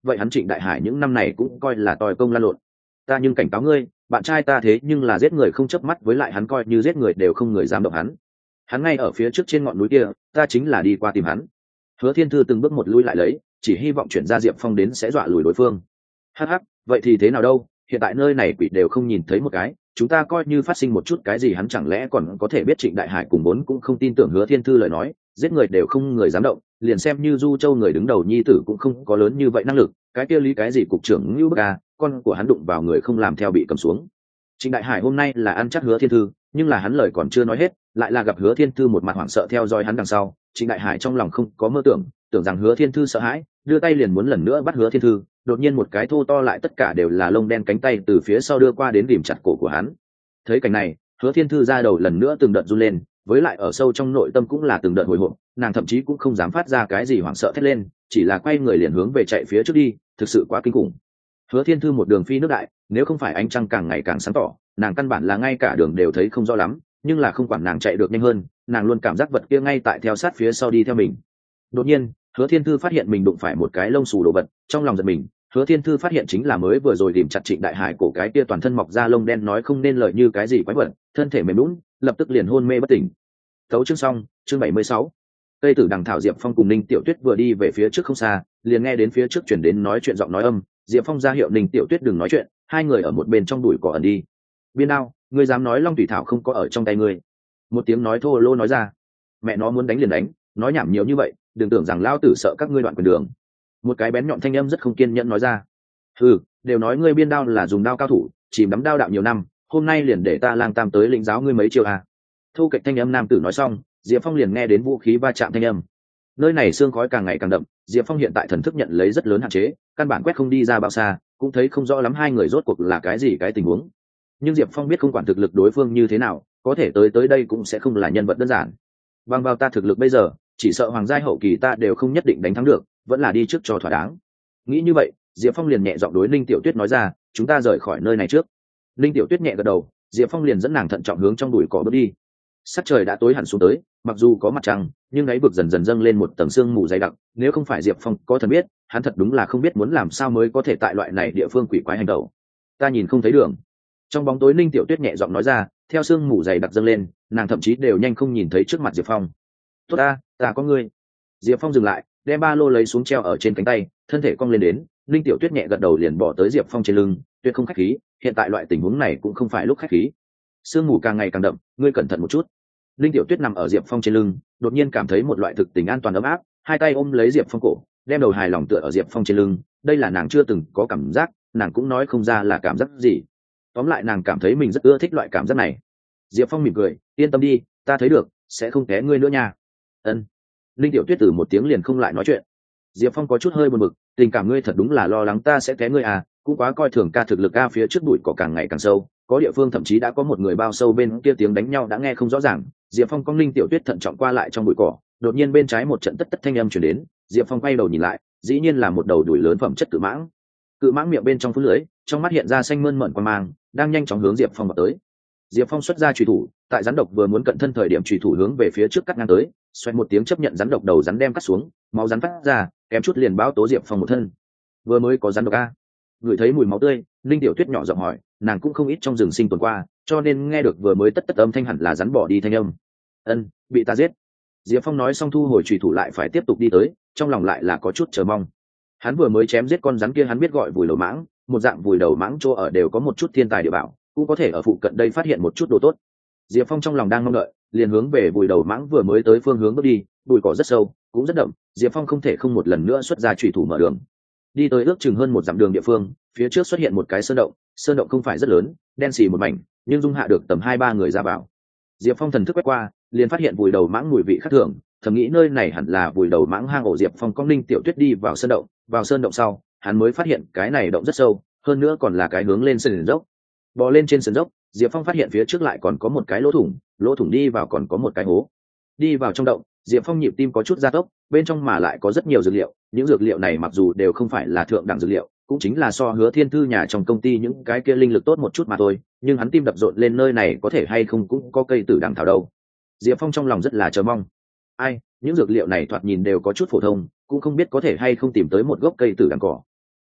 vậy hắn Trịnh Đại Hải những năm này cũng coi là tòi công lan lộn. Ta nhưng cảnh cáo ngươi, bạn trai ta thế nhưng là giết người không chớp mắt, với lại hắn coi như giết người đều không người dám động hắn. Hắn ngay ở phía trước trên ngọn núi kia, ta chính là đi qua tìm hắn. Hứa Thiên Thư từng bước một lui lại lấy, chỉ hy vọng chuyển ra Diệp Phong đến sẽ dọa lùi đối phương. Hắc hắc, vậy thì thế nào đâu, hiện tại nơi này quỷ đều không nhìn thấy một cái, chúng ta coi như phát sinh một chút cái gì hắn chẳng lẽ còn có thể biết Trịnh Đại Hải cùng bốn cũng không tin tưởng Hứa Thiên Thư lời nói, giết người đều không người dám động, liền xem như Du Châu người đứng đầu nhi tử cũng không có lớn như vậy năng lực, cái kia lý cái gì cục trưởng Ngưu Bức à, con của hắn đụng vào người không làm theo bị cầm xuống. Trịnh Đại Hải hôm nay là ăn chắc Hứa Thiên Thư, nhưng là hắn lời còn chưa nói hết, lại là gặp Hứa Thiên Thư một mặt hoảng sợ theo dõi hắn đằng sau. Trịnh Đại Hải trong lòng không có mơ tưởng, tưởng rằng Hứa Thiên Thư sợ hãi, đưa tay liền muốn lần nữa bắt Hứa Thiên Thư, đột nhiên một cái thô to lại tất cả đều là lông đen cánh tay từ phía sau đưa qua đến rìm chặt cổ của hắn. Thấy cảnh này, Hứa Thiên Thư ra đầu lần nữa từng đợt run lên, với lại ở sâu trong nội tâm cũng là từng đợt hồi hộp, nàng thậm chí cũng không dám phát ra cái gì hoảng sợ thét lên, chỉ là quay người liền hướng về chạy phía trước đi, thực sự quá kinh khủng. Hứa Thiên Thư một đường phi nước đại, nếu không phải ánh trăng càng ngày càng sáng tỏ, nàng căn bản là ngay cả đường đều thấy không rõ lắm, nhưng là không quản nàng chạy được nhanh hơn, nàng luôn cảm giác vật kia ngay tại theo sát phía sau đi theo mình. Đột nhiên, Hứa Thiên Thư phát hiện mình đụng phải một cái lông xù đồ vật, trong lòng giật mình, Hứa Thiên Thư phát hiện chính là mới vừa rồi tìm chặt Trịnh Đại Hải cổ cái kia toàn thân mọc da lông đen nói không nên lời như cái gì quái vật, thân thể mềm nhũn, lập tức liền hôn mê bất tỉnh. Tấu chương xong, chương bảy mươi sáu. Tây Tử Đằng Thảo Diệp Phong cùng Ninh Tiểu Tuyết vừa đi về phía trước không xa, liền nghe đến phía trước chuyển đến nói chuyện giọng nói âm, Diệp Phong ra hiệu Ninh Tiểu Tuyết đừng nói chuyện, hai người ở một bên trong đùi cỏ ẩn đi. Biên Đao, ngươi dám nói Long Thủy Thảo không có ở trong tay ngươi? Một tiếng nói thô lô nói ra. Mẹ nó muốn đánh liền đánh, nói nhảm nhiều như vậy, đừng tưởng rằng lao tử sợ các ngươi đoạn quyền đường. Một cái bén nhọn thanh âm rất không kiên nhẫn nói ra. Ừ, đều nói ngươi Biên Đao là dùng đao cao thủ, chìm đắm đao đạo nhiều năm, hôm nay liền để ta lang tam tới lĩnh giáo ngươi mấy chiêu à. Thu kịch thanh âm nam tử nói xong, Diệp Phong liền nghe đến vũ khí va chạm thanh âm. Nơi này xương khói càng ngày càng đậm, Diệp Phong hiện tại thần thức nhận lấy rất lớn hạn chế, căn bản quét không đi ra bao xa, cũng thấy không rõ lắm hai người rốt cuộc là cái gì cái tình huống. Nhưng Diệp Phong biết không quản thực lực đối phương như thế nào, có thể tới tới đây cũng sẽ không là nhân vật đơn giản. Bằng vào ta thực lực bây giờ, chỉ sợ hoàng giai hậu kỳ ta đều không nhất định đánh thắng được, vẫn là đi trước cho thỏa đáng. Nghĩ như vậy, Diệp Phong liền nhẹ giọng đối Ninh Tiểu Tuyết nói ra, chúng ta rời khỏi nơi này trước. Ninh Tiểu Tuyết nhẹ gật đầu, Diệp Phong liền dẫn nàng thận trọng hướng trong bụi cỏ bước đi. Sắc trời đã tối hẳn xuống tới, mặc dù có mặt trăng, nhưng đáy vực dần dần dâng lên một tầng sương mù dày đặc, nếu không phải Diệp Phong có thần biết, hắn thật đúng là không biết muốn làm sao mới có thể tại loại này địa phương quỷ quái hành động. Ta nhìn không thấy đường. Trong bóng tối Ninh Tiểu Tuyết nhẹ giọng nói ra, theo sương mù dày đặc dâng lên, nàng thậm chí đều nhanh không nhìn thấy trước mặt Diệp Phong. Tốt ta, ta có ngươi. Diệp Phong dừng lại, đem ba lô lấy xuống treo ở trên cánh tay, thân thể cong lên đến, Ninh Tiểu Tuyết nhẹ gật đầu liền bỏ tới Diệp Phong trên lưng, tuyệt không khách khí, hiện tại loại tình huống này cũng không phải lúc khách khí. Sương mù càng ngày càng đậm, ngươi cẩn thận một chút. Linh Tiểu Tuyết nằm ở Diệp Phong trên lưng, đột nhiên cảm thấy một loại thực tình an toàn ấm áp, hai tay ôm lấy Diệp Phong cổ, đem đầu hài lòng tựa ở Diệp Phong trên lưng, đây là nàng chưa từng có cảm giác, nàng cũng nói không ra là cảm giác gì. Tóm lại nàng cảm thấy mình rất ưa thích loại cảm giác này. Diệp Phong mỉm cười, yên tâm đi, ta thấy được, sẽ không té ngươi nữa nha. Ân. Linh Tiểu Tuyết từ một tiếng liền không lại nói chuyện. Diệp Phong có chút hơi buồn bực, tình cảm ngươi thật đúng là lo lắng ta sẽ té ngươi à, cũng quá coi thường ca thực lực ca phía trước bụi cỏ càng ngày càng sâu, có địa phương thậm chí đã có một người bao sâu bên kia tiếng đánh nhau đã nghe không rõ ràng. Diệp Phong cong Linh Tiểu Tuyết thận trọng qua lại trong bụi cỏ, đột nhiên bên trái một trận tất tất thanh âm truyền đến, Diệp Phong quay đầu nhìn lại, dĩ nhiên là một đầu đuổi lớn phẩm chất cự mãng. Cự mãng miệng bên trong phun lưới, trong mắt hiện ra xanh mơn mởn quan mang, đang nhanh chóng hướng Diệp Phong vào tới. Diệp Phong xuất ra chùy thủ, tại rắn độc vừa muốn cận thân thời điểm chùy thủ hướng về phía trước cắt ngang tới, xoẹt một tiếng chấp nhận rắn độc đầu rắn đem cắt xuống, máu rắn phát ra, kém chút liền báo tố Diệp Phong một thân. Vừa mới có rắn độc a. Ngửi thấy mùi máu tươi, Linh Tiểu Tuyết nhỏ giọng hỏi, nàng cũng không ít trong rừng sinh tồn qua, cho nên nghe được vừa mới tất tất âm thanh hẳn là rắn bỏ đi thanh âm. Ân, bị ta giết. Diệp Phong nói xong thu hồi chùy thủ lại phải tiếp tục đi tới, trong lòng lại là có chút chờ mong. Hắn vừa mới chém giết con rắn kia hắn biết gọi vùi đầu mãng, một dạng vùi đầu mãng chỗ ở đều có một chút thiên tài địa bảo, cũng có thể ở phụ cận đây phát hiện một chút đồ tốt. Diệp Phong trong lòng đang mong đợi, liền hướng về vùi đầu mãng vừa mới tới phương hướng bước đi, bụi cỏ rất sâu, cũng rất đậm, Diệp Phong không thể không một lần nữa xuất ra chùy thủ mở đường. Đi tới ước chừng hơn một dặm đường địa phương, phía trước xuất hiện một cái sơn động, sơn động không phải rất lớn, đen xì một mảnh, nhưng dung hạ được tầm hai ba người ra vào. Diệp Phong thần thức quét qua, liền phát hiện vùi đầu mãng mùi vị khác thường, thầm nghĩ nơi này hẳn là vùi đầu mãng hang ổ. Diệp Phong cong Linh Tiểu Tuyết đi vào sơn động, vào sơn động sau, hắn mới phát hiện cái này động rất sâu, hơn nữa còn là cái hướng lên sườn dốc. Bò lên trên sườn dốc, Diệp Phong phát hiện phía trước lại còn có một cái lỗ thủng, lỗ thủng đi vào còn có một cái hố. Đi vào trong động, Diệp Phong nhịp tim có chút gia tốc, bên trong mà lại có rất nhiều dược liệu, những dược liệu này mặc dù đều không phải là thượng đẳng dược liệu, cũng chính là so Hứa Thiên Thư nhà trong công ty những cái kia linh lực tốt một chút mà thôi, nhưng hắn tim đập rộn lên nơi này có thể hay không cũng có cây tử đằng thảo đâu. Diệp Phong trong lòng rất là chờ mong. Ai, những dược liệu này thoạt nhìn đều có chút phổ thông, cũng không biết có thể hay không tìm tới một gốc cây tử đằng cỏ.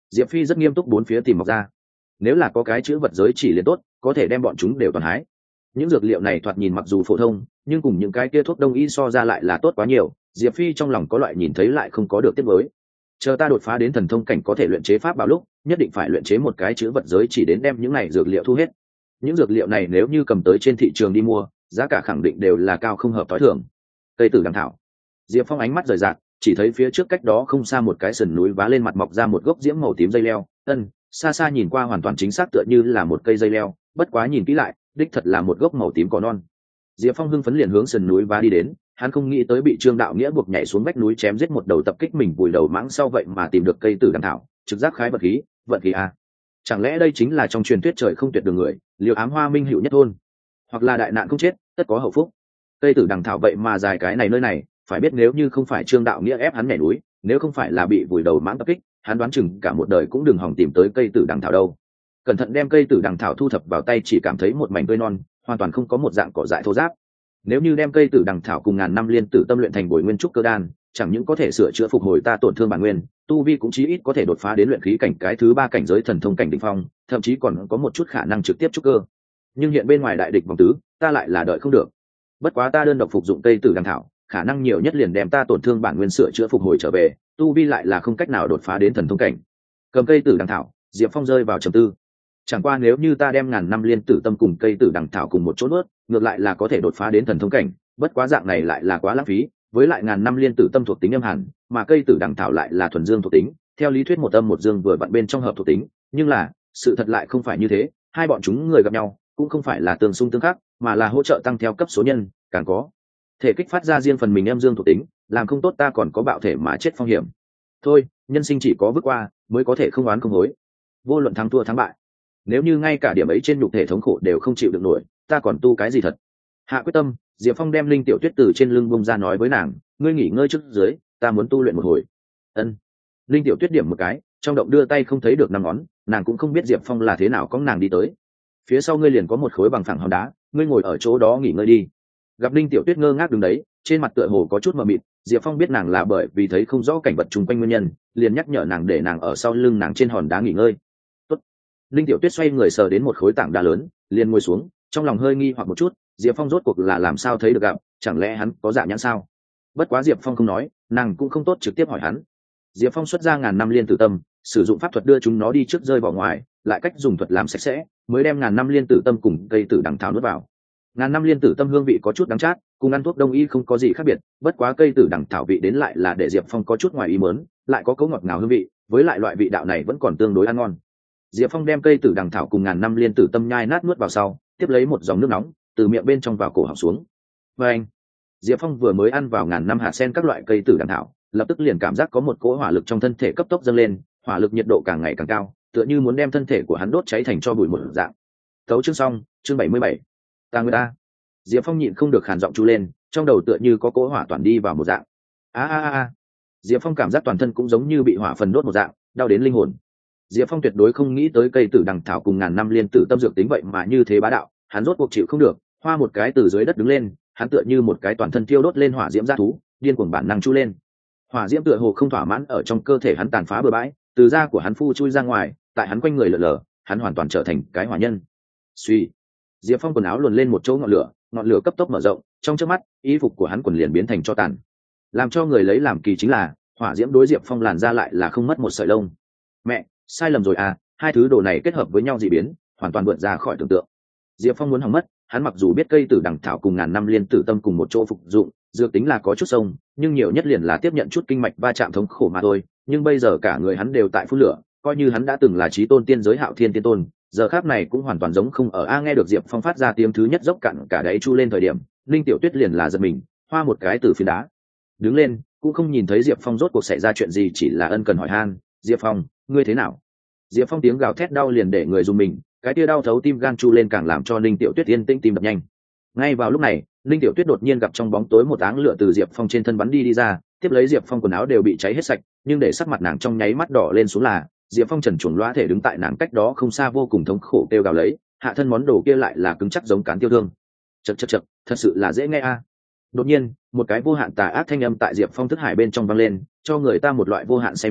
Diệp Phi rất nghiêm túc bốn phía tìm mọc ra. Nếu là có cái chữ vật giới chỉ liền tốt, có thể đem bọn chúng đều toàn hái. Những dược liệu này thoạt nhìn mặc dù phổ thông, nhưng cùng những cái kia thuốc đông y so ra lại là tốt quá nhiều. Diệp Phi trong lòng có loại nhìn thấy lại không có được tiếp với. Chờ ta đột phá đến thần thông cảnh có thể luyện chế pháp bảo lúc, nhất định phải luyện chế một cái chữ vật giới chỉ đến đem những này dược liệu thu hết. Những dược liệu này nếu như cầm tới trên thị trường đi mua, giá cả khẳng định đều là cao không hợp tối thường. Cây tử đằng thảo. Diệp Phong ánh mắt rời rạc, chỉ thấy phía trước cách đó không xa một cái sườn núi vá lên mặt mọc ra một gốc diễm màu tím dây leo. Ân, xa xa nhìn qua hoàn toàn chính xác tựa như là một cây dây leo, bất quá nhìn kỹ lại, đích thật là một gốc màu tím cỏ non. Diệp Phong hưng phấn liền hướng sườn núi vá đi đến, hắn không nghĩ tới bị Trương Đạo Nghĩa buộc nhảy xuống vách núi chém giết một đầu tập kích mình vùi đầu mãng sau vậy mà tìm được cây tử đằng thảo, trực giác khái vật khí, vận khí a. Chẳng lẽ đây chính là trong truyền thuyết trời không tuyệt đường người, liều ám hoa minh hữu nhất thôn, hoặc là đại nạn không chết, tất có hậu phúc. Cây tử đằng thảo vậy mà dài cái này nơi này, phải biết nếu như không phải Trương Đạo Nghĩa ép hắn nhảy núi, nếu không phải là bị vùi đầu mãng tập kích, hắn đoán chừng cả một đời cũng đừng hòng tìm tới cây tử đằng thảo đâu. Cẩn thận đem cây tử đằng thảo thu thập vào tay chỉ cảm thấy một mảnh tươi non, hoàn toàn không có một dạng cỏ dại thô ráp. Nếu như đem cây tử đằng thảo cùng ngàn năm liên tử tâm luyện thành bồi nguyên trúc cơ đan, chẳng những có thể sửa chữa phục hồi ta tổn thương bản nguyên, tu vi cũng chí ít có thể đột phá đến luyện khí cảnh cái thứ ba cảnh giới thần thông cảnh đỉnh phong, thậm chí còn có một chút khả năng trực tiếp trúc cơ. Nhưng hiện bên ngoài đại địch vòng tứ, ta lại là đợi không được. Bất quá ta đơn độc phục dụng cây tử đằng thảo, khả năng nhiều nhất liền đem ta tổn thương bản nguyên sửa chữa phục hồi trở về, tu vi lại là không cách nào đột phá đến thần thông cảnh. Cầm cây tử đằng thảo, Diệp Phong rơi vào trầm tư. Chẳng qua nếu như ta đem ngàn năm liên tử tâm cùng cây tử đằng thảo cùng một chỗ nuốt, ngược lại là có thể đột phá đến thần thông cảnh, bất quá dạng này lại là quá lãng phí, với lại ngàn năm liên tử tâm thuộc tính âm hàn, mà cây tử đằng thảo lại là thuần dương thuộc tính, theo lý thuyết một âm một dương vừa vặn bên trong hợp thuộc tính, nhưng là, sự thật lại không phải như thế, hai bọn chúng người gặp nhau, cũng không phải là tương xung tương khắc, mà là hỗ trợ tăng theo cấp số nhân, càng có thể kích phát ra riêng phần mình âm dương thuộc tính, làm không tốt ta còn có bạo thể mà chết phong hiểm. Thôi, nhân sinh chỉ có bước qua, mới có thể không oán không hối. Vô luận thắng thua thắng bại, nếu như ngay cả điểm ấy trên nhục thể thống khổ đều không chịu được nổi, ta còn tu cái gì thật. Hạ quyết tâm, Diệp Phong đem Linh Tiểu Tuyết từ trên lưng bông ra nói với nàng, ngươi nghỉ ngơi trước dưới, ta muốn tu luyện một hồi. Ân. Linh Tiểu Tuyết điểm một cái, trong động đưa tay không thấy được năm ngón, nàng cũng không biết Diệp Phong là thế nào có nàng đi tới. Phía sau ngươi liền có một khối bằng phẳng hòn đá, ngươi ngồi ở chỗ đó nghỉ ngơi đi. Gặp Linh Tiểu Tuyết ngơ ngác đứng đấy, trên mặt tựa hồ có chút mờ mịt, Diệp Phong biết nàng là bởi vì thấy không rõ cảnh vật chung quanh nguyên nhân, liền nhắc nhở nàng để nàng ở sau lưng nàng trên hòn đá nghỉ ngơi. Tốt. Linh Tiểu Tuyết xoay người sờ đến một khối tảng đá lớn, liền ngồi xuống, trong lòng hơi nghi hoặc một chút, Diệp Phong rốt cuộc là làm sao thấy được gặp, chẳng lẽ hắn có dạ nhãn sao? Bất quá Diệp Phong không nói, nàng cũng không tốt trực tiếp hỏi hắn. Diệp Phong xuất ra ngàn năm liên tử tâm, sử dụng pháp thuật đưa chúng nó đi trước rơi vào ngoài, lại cách dùng thuật làm sạch sẽ, mới đem ngàn năm liên tử tâm cùng cây tử đằng thảo nuốt vào. Ngàn năm liên tử tâm hương vị có chút đắng chát, cùng ăn thuốc đông y không có gì khác biệt, bất quá cây tử đằng thảo vị đến lại là để Diệp Phong có chút ngoài ý muốn, lại có cấu ngọt ngào hương vị, với lại loại vị đạo này vẫn còn tương đối ăn ngon. Diệp Phong đem cây tử đằng thảo cùng ngàn năm liên tử tâm nhai nát nuốt vào sau, tiếp lấy một dòng nước nóng từ miệng bên trong vào cổ họng xuống. Và anh, Diệp Phong vừa mới ăn vào ngàn năm hạt sen các loại cây tử đằng thảo, lập tức liền cảm giác có một cỗ hỏa lực trong thân thể cấp tốc dâng lên, hỏa lực nhiệt độ càng ngày càng cao, tựa như muốn đem thân thể của hắn đốt cháy thành tro bụi một dạng. Tấu chương xong, chương bảy mươi bảy. Ta người ta. Diệp Phong nhịn không được khàn giọng chu lên, trong đầu tựa như có cỗ hỏa toàn đi vào một dạng. A a a. Diệp Phong cảm giác toàn thân cũng giống như bị hỏa phần đốt một dạng, đau đến linh hồn. Diệp Phong tuyệt đối không nghĩ tới cây tử đằng thảo cùng ngàn năm liên tử tâm dược tính vậy mà như thế bá đạo, hắn rốt cuộc chịu không được, hoa một cái từ dưới đất đứng lên, hắn tựa như một cái toàn thân thiêu đốt lên hỏa diễm dã thú, điên cuồng bản năng chu lên. Hỏa diễm tựa hồ không thỏa mãn ở trong cơ thể hắn tàn phá bừa bãi, từ da của hắn phu chui ra ngoài, tại hắn quanh người lở lở, hắn hoàn toàn trở thành cái hỏa nhân. Suy, Diệp Phong quần áo luồn lên một chỗ ngọn lửa, ngọn lửa cấp tốc mở rộng, trong chớp mắt, y phục của hắn quần liền biến thành tro tàn. Làm cho người lấy làm kỳ chính là, hỏa diễm đối Diệp Phong làn da lại là không mất một sợi lông. Mẹ, sai lầm rồi à, hai thứ đồ này kết hợp với nhau dị biến, hoàn toàn vượt ra khỏi tưởng tượng. Diệp Phong muốn hỏng mất, hắn mặc dù biết cây tử đằng thảo cùng ngàn năm liên tử tâm cùng một chỗ phục dụng, dược tính là có chút sông, nhưng nhiều nhất liền là tiếp nhận chút kinh mạch va chạm thống khổ mà thôi, nhưng bây giờ cả người hắn đều tại phun lửa, coi như hắn đã từng là chí tôn tiên giới Hạo Thiên tiên tôn, giờ khắc này cũng hoàn toàn giống không ở a. Nghe được Diệp Phong phát ra tiếng thứ nhất dốc cạn cả đáy chu lên thời điểm, Linh Tiểu Tuyết liền là giật mình, hoa một cái từ phiến đá đứng lên, cũng không nhìn thấy Diệp Phong rốt cuộc xảy ra chuyện gì, chỉ là ân cần hỏi han, Diệp Phong, ngươi thế nào? Diệp Phong tiếng gào thét đau liền để người dùng mình, cái tia đau thấu tim gan chu lên càng làm cho Linh Tiểu Tuyết yên tĩnh tim đập nhanh. Ngay vào lúc này, Linh Tiểu Tuyết đột nhiên gặp trong bóng tối một áng lửa từ Diệp Phong trên thân bắn đi đi ra, tiếp lấy Diệp Phong quần áo đều bị cháy hết sạch, nhưng để sắc mặt nàng trong nháy mắt đỏ lên xuống là, Diệp Phong trần truồng loa thể đứng tại nàng cách đó không xa vô cùng thống khổ kêu gào lấy, hạ thân món đồ kia lại là cứng chắc giống cán tiêu thương. Chậc chậc chậc, thật sự là dễ nghe a. Đột nhiên, một cái vô hạn tà ác thanh âm tại Diệp Phong thức hải bên trong vang lên, cho người ta một loại vô hạn say mê,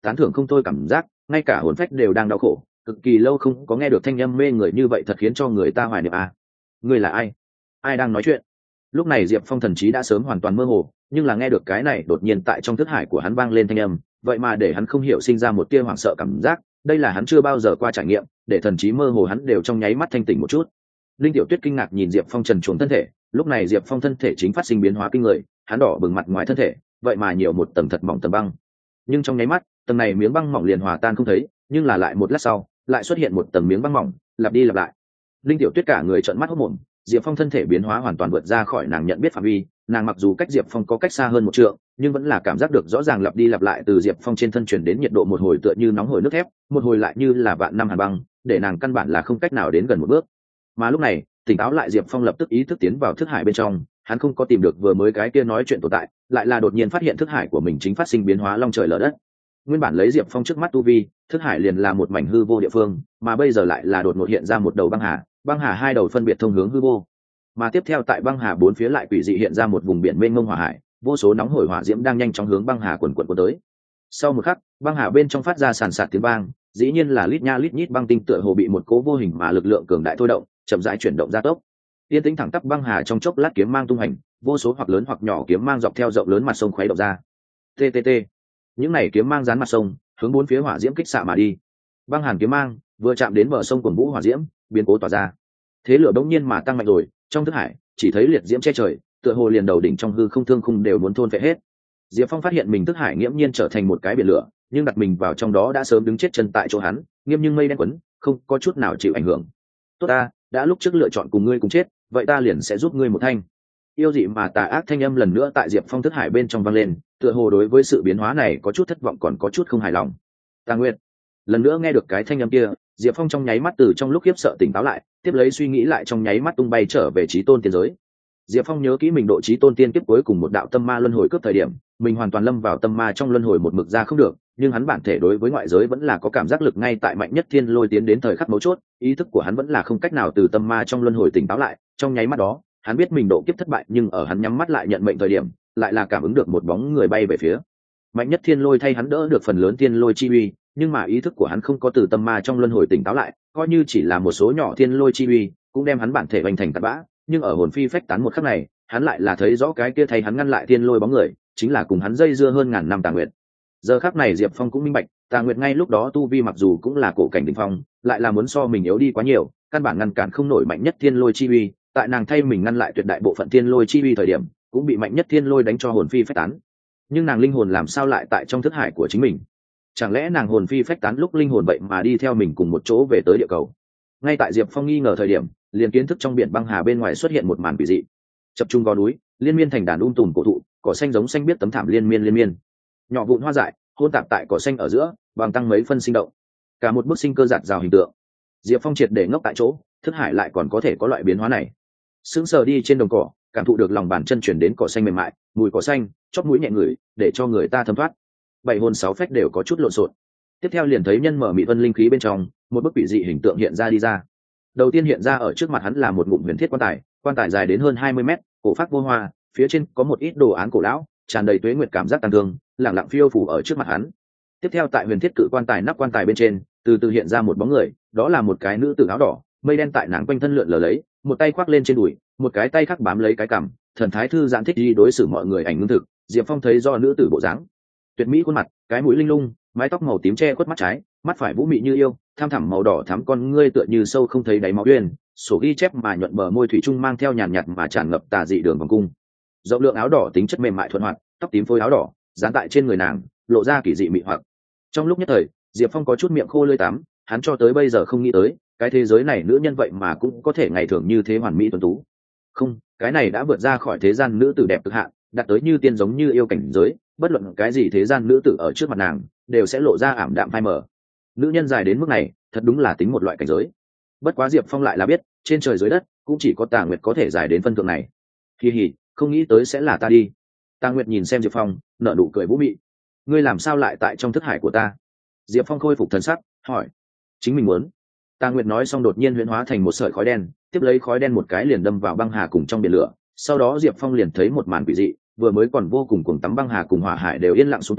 tán thưởng không thôi cảm giác, ngay cả hồn phách đều đang đau khổ, cực kỳ lâu không có nghe được thanh âm mê người như vậy, thật khiến cho người ta hoài niệm à. Ngươi là ai? Ai đang nói chuyện? Lúc này Diệp Phong thần trí đã sớm hoàn toàn mơ hồ, nhưng là nghe được cái này đột nhiên tại trong thức hải của hắn vang lên thanh âm, vậy mà để hắn không hiểu sinh ra một tia hoảng sợ cảm giác, đây là hắn chưa bao giờ qua trải nghiệm, để thần trí mơ hồ hắn đều trong nháy mắt thanh tỉnh một chút. Linh Tiểu Tuyết kinh ngạc nhìn Diệp Phong trần truồng thân thể, lúc này Diệp Phong thân thể chính phát sinh biến hóa kinh người, hắn đỏ bừng mặt ngoài thân thể, vậy mà nhiều một tầng thật mỏng tầng băng. Nhưng trong nháy mắt, tầng này miếng băng mỏng liền hòa tan không thấy, nhưng là lại một lát sau, lại xuất hiện một tầng miếng băng mỏng, lặp đi lặp lại. Linh Tiểu Tuyết cả người trợn mắt hốt mồm, Diệp Phong thân thể biến hóa hoàn toàn vượt ra khỏi nàng nhận biết phạm vi, nàng mặc dù cách Diệp Phong có cách xa hơn một trượng, nhưng vẫn là cảm giác được rõ ràng lặp đi lặp lại từ Diệp Phong trên thân truyền đến nhiệt độ, một hồi tựa như nóng hổi nước thép, một hồi lại như là vạn năm hàn băng, để nàng căn bản là không cách nào đến gần một bước. Mà lúc này, tỉnh táo lại Diệp Phong lập tức ý thức tiến vào thức hải bên trong, hắn không có tìm được vừa mới cái kia nói chuyện tồn tại, lại là đột nhiên phát hiện thức hải của mình chính phát sinh biến hóa long trời lở đất. Nguyên bản lấy Diệp Phong trước mắt tu vi, thức hải liền là một mảnh hư vô địa phương, mà bây giờ lại là đột ngột hiện ra một đầu băng hà, băng hà hai đầu phân biệt thông hướng hư vô. Mà tiếp theo tại băng hà bốn phía lại quỷ dị hiện ra một vùng biển mênh mông hỏa hải, vô số nóng hổi hỏa diễm đang nhanh chóng hướng băng hà quần quần cuốn tới. Sau một khắc, băng hà bên trong phát ra sàn sạt tiếng vang, dĩ nhiên là lít nha lít nhít băng tinh tựa hồ bị một cố vô hình mà lực lượng cường đại thôi động, chậm rãi chuyển động gia tốc. Tiên tĩnh thẳng tắp băng hà trong chốc lát kiếm mang tung hành, vô số hoặc lớn hoặc nhỏ kiếm mang dọc theo rộng lớn mặt sông khuấy động ra. tê tê tê. Những này kiếm mang dán mặt sông, hướng bốn phía hỏa diễm kích xạ mà đi. Băng hàn kiếm mang vừa chạm đến bờ sông cuồn vũ hỏa diễm, biến cố tỏa ra. Thế lửa bỗng nhiên mà tăng mạnh rồi, trong thức hải chỉ thấy liệt diễm che trời, tựa hồ liền đầu đỉnh trong hư không thương khung đều muốn thôn phệ hết. Diệp Phong phát hiện mình thức hải nghiễm nhiên trở thành một cái biển lửa, nhưng đặt mình vào trong đó đã sớm đứng chết chân tại chỗ hắn, nghiêm nhưng mây đen quấn, không có chút nào chịu ảnh hưởng. Tốt ta, đã lúc trước lựa chọn cùng ngươi cùng chết, vậy ta liền sẽ giúp ngươi một thanh. Yêu dị mà tà ác thanh âm lần nữa tại Diệp Phong thức hải bên trong vang lên, tựa hồ đối với sự biến hóa này có chút thất vọng còn có chút không hài lòng. Tà Nguyệt. Lần nữa nghe được cái thanh âm kia, Diệp Phong trong nháy mắt từ trong lúc khiếp sợ tỉnh táo lại, tiếp lấy suy nghĩ lại trong nháy mắt tung bay trở về chí tôn tiên giới. Diệp Phong nhớ kỹ mình độ chí tôn tiên kiếp cuối cùng một đạo tâm ma luân hồi cướp thời điểm, mình hoàn toàn lâm vào tâm ma trong luân hồi một mực ra không được, nhưng hắn bản thể đối với ngoại giới vẫn là có cảm giác lực, ngay tại mạnh nhất thiên lôi tiến đến thời khắc mấu chốt, ý thức của hắn vẫn là không cách nào từ tâm ma trong luân hồi tỉnh táo lại, trong nháy mắt đó, hắn biết mình độ kiếp thất bại, nhưng ở hắn nhắm mắt lại nhận mệnh thời điểm, lại là cảm ứng được một bóng người bay về phía. Mạnh nhất thiên lôi thay hắn đỡ được phần lớn thiên lôi chi uy, nhưng mà ý thức của hắn không có từ tâm ma trong luân hồi tỉnh táo lại, coi như chỉ là một số nhỏ thiên lôi chi uy, cũng đem hắn bản thể vành thành tạt bã, nhưng ở hồn phi phách tán một khắc này, hắn lại là thấy rõ cái kia thay hắn ngăn lại thiên lôi bóng người, chính là cùng hắn dây dưa hơn ngàn năm Tà Nguyệt. Giờ khắc này Diệp Phong cũng minh bạch, Tà Nguyệt ngay lúc đó tu vi mặc dù cũng là cổ cảnh đỉnh phong, lại là muốn so mình yếu đi quá nhiều, căn bản ngăn cản không nổi mạnh nhất thiên lôi chi uy, tại nàng thay mình ngăn lại tuyệt đại bộ phận thiên lôi chi uy thời điểm, cũng bị mạnh nhất thiên lôi đánh cho hồn phi phách tán. Nhưng nàng linh hồn làm sao lại tại trong thức hải của chính mình? Chẳng lẽ nàng hồn phi phách tán lúc linh hồn vậy mà đi theo mình cùng một chỗ về tới địa cầu? Ngay tại Diệp Phong nghi ngờ thời điểm, liền kiến thức trong biển băng hà bên ngoài xuất hiện một màn kỳ dị. Chập trung gò núi, liên miên thành đàn um tùm cổ thụ, cỏ xanh giống xanh biết tấm thảm liên miên liên miên. Nhỏ vụn hoa dại, hôn tạp tại cỏ xanh ở giữa, bằng tăng mấy phân sinh động. Cả một bức sinh cơ giạt rào hình tượng. Diệp Phong triệt để ngốc tại chỗ, thức hải lại còn có thể có loại biến hóa này. Sững sờ đi trên đồng cỏ, cảm thụ được lòng bàn chân chuyển đến cỏ xanh mềm mại, mùi cỏ xanh, chóp mũi nhẹ ngửi, để cho người ta thấm thoát. Bảy hồn sáu phách đều có chút lộn xộn. Tiếp theo liền thấy nhân mở mị vân linh khí bên trong, một bức quỷ dị hình tượng hiện ra đi ra. Đầu tiên hiện ra ở trước mặt hắn là một ngụm huyền thiết quan tài, quan tài dài đến hơn hai mươi mét, cổ phác vô hoa, phía trên có một ít đồ án cổ lão, tràn đầy tuế nguyệt cảm giác tàn thương, lẳng lặng phiêu phù ở trước mặt hắn. Tiếp theo tại huyền thiết cự quan tài nắp quan tài bên trên, từ từ hiện ra một bóng người, đó là một cái nữ tử áo đỏ, mây đen tại nàng quanh thân lượn lờ lấy, một tay khoác lên trên đùi, một cái tay khác bám lấy cái cằm, thần thái thư giãn thích đi đối xử mọi người ảnh ngưng thực. Diệp Phong thấy do nữ tử bộ dáng tuyệt mỹ, khuôn mặt, cái mũi linh lung, mái tóc màu tím che khuất mắt trái, mắt phải vũ mị như yêu, tham thẳm màu đỏ thắm con ngươi tựa như sâu không thấy đáy máu uyên, sổ ghi chép mà nhuận bờ môi thủy chung mang theo nhàn nhạt mà tràn ngập tà dị đường vòng cung. Rộng lượng áo đỏ tính chất mềm mại thuận hoạt, tóc tím phối áo đỏ dán tại trên người nàng, lộ ra kỳ dị mị hoặc. Trong lúc nhất thời, Diệp Phong có chút miệng khô lưỡi tắm, hắn cho tới bây giờ không nghĩ tới, cái thế giới này nữ nhân vậy mà cũng có thể ngày thường như thế hoàn mỹ tuấn tú. Không, cái này đã vượt ra khỏi thế gian nữ tử đẹp cực hạn, đạt tới như tiên giống như yêu cảnh giới, bất luận cái gì thế gian nữ tử ở trước mặt nàng đều sẽ lộ ra ảm đạm phai mờ. Nữ nhân dài đến mức này, thật đúng là tính một loại cảnh giới. Bất quá Diệp Phong lại là biết, trên trời dưới đất cũng chỉ có Tà Nguyệt có thể dài đến phân thượng này. Kỳ hỉ, không nghĩ tới sẽ là ta đi. Tà Nguyệt nhìn xem Diệp Phong, nở nụ cười vũ mị. Ngươi làm sao lại tại trong thức hải của ta? Diệp Phong khôi phục thần sắc, hỏi. Chính mình muốn. Tà Nguyệt nói xong đột nhiên huyễn hóa thành một sợi khói đen, tiếp lấy khói đen một cái liền đâm vào băng hà cùng trong biển lửa. Sau đó Diệp Phong liền thấy một màn quỷ dị, vừa mới còn vô cùng cuồng tắm băng hà cùng hỏa hải đều yên lặng xuống tới,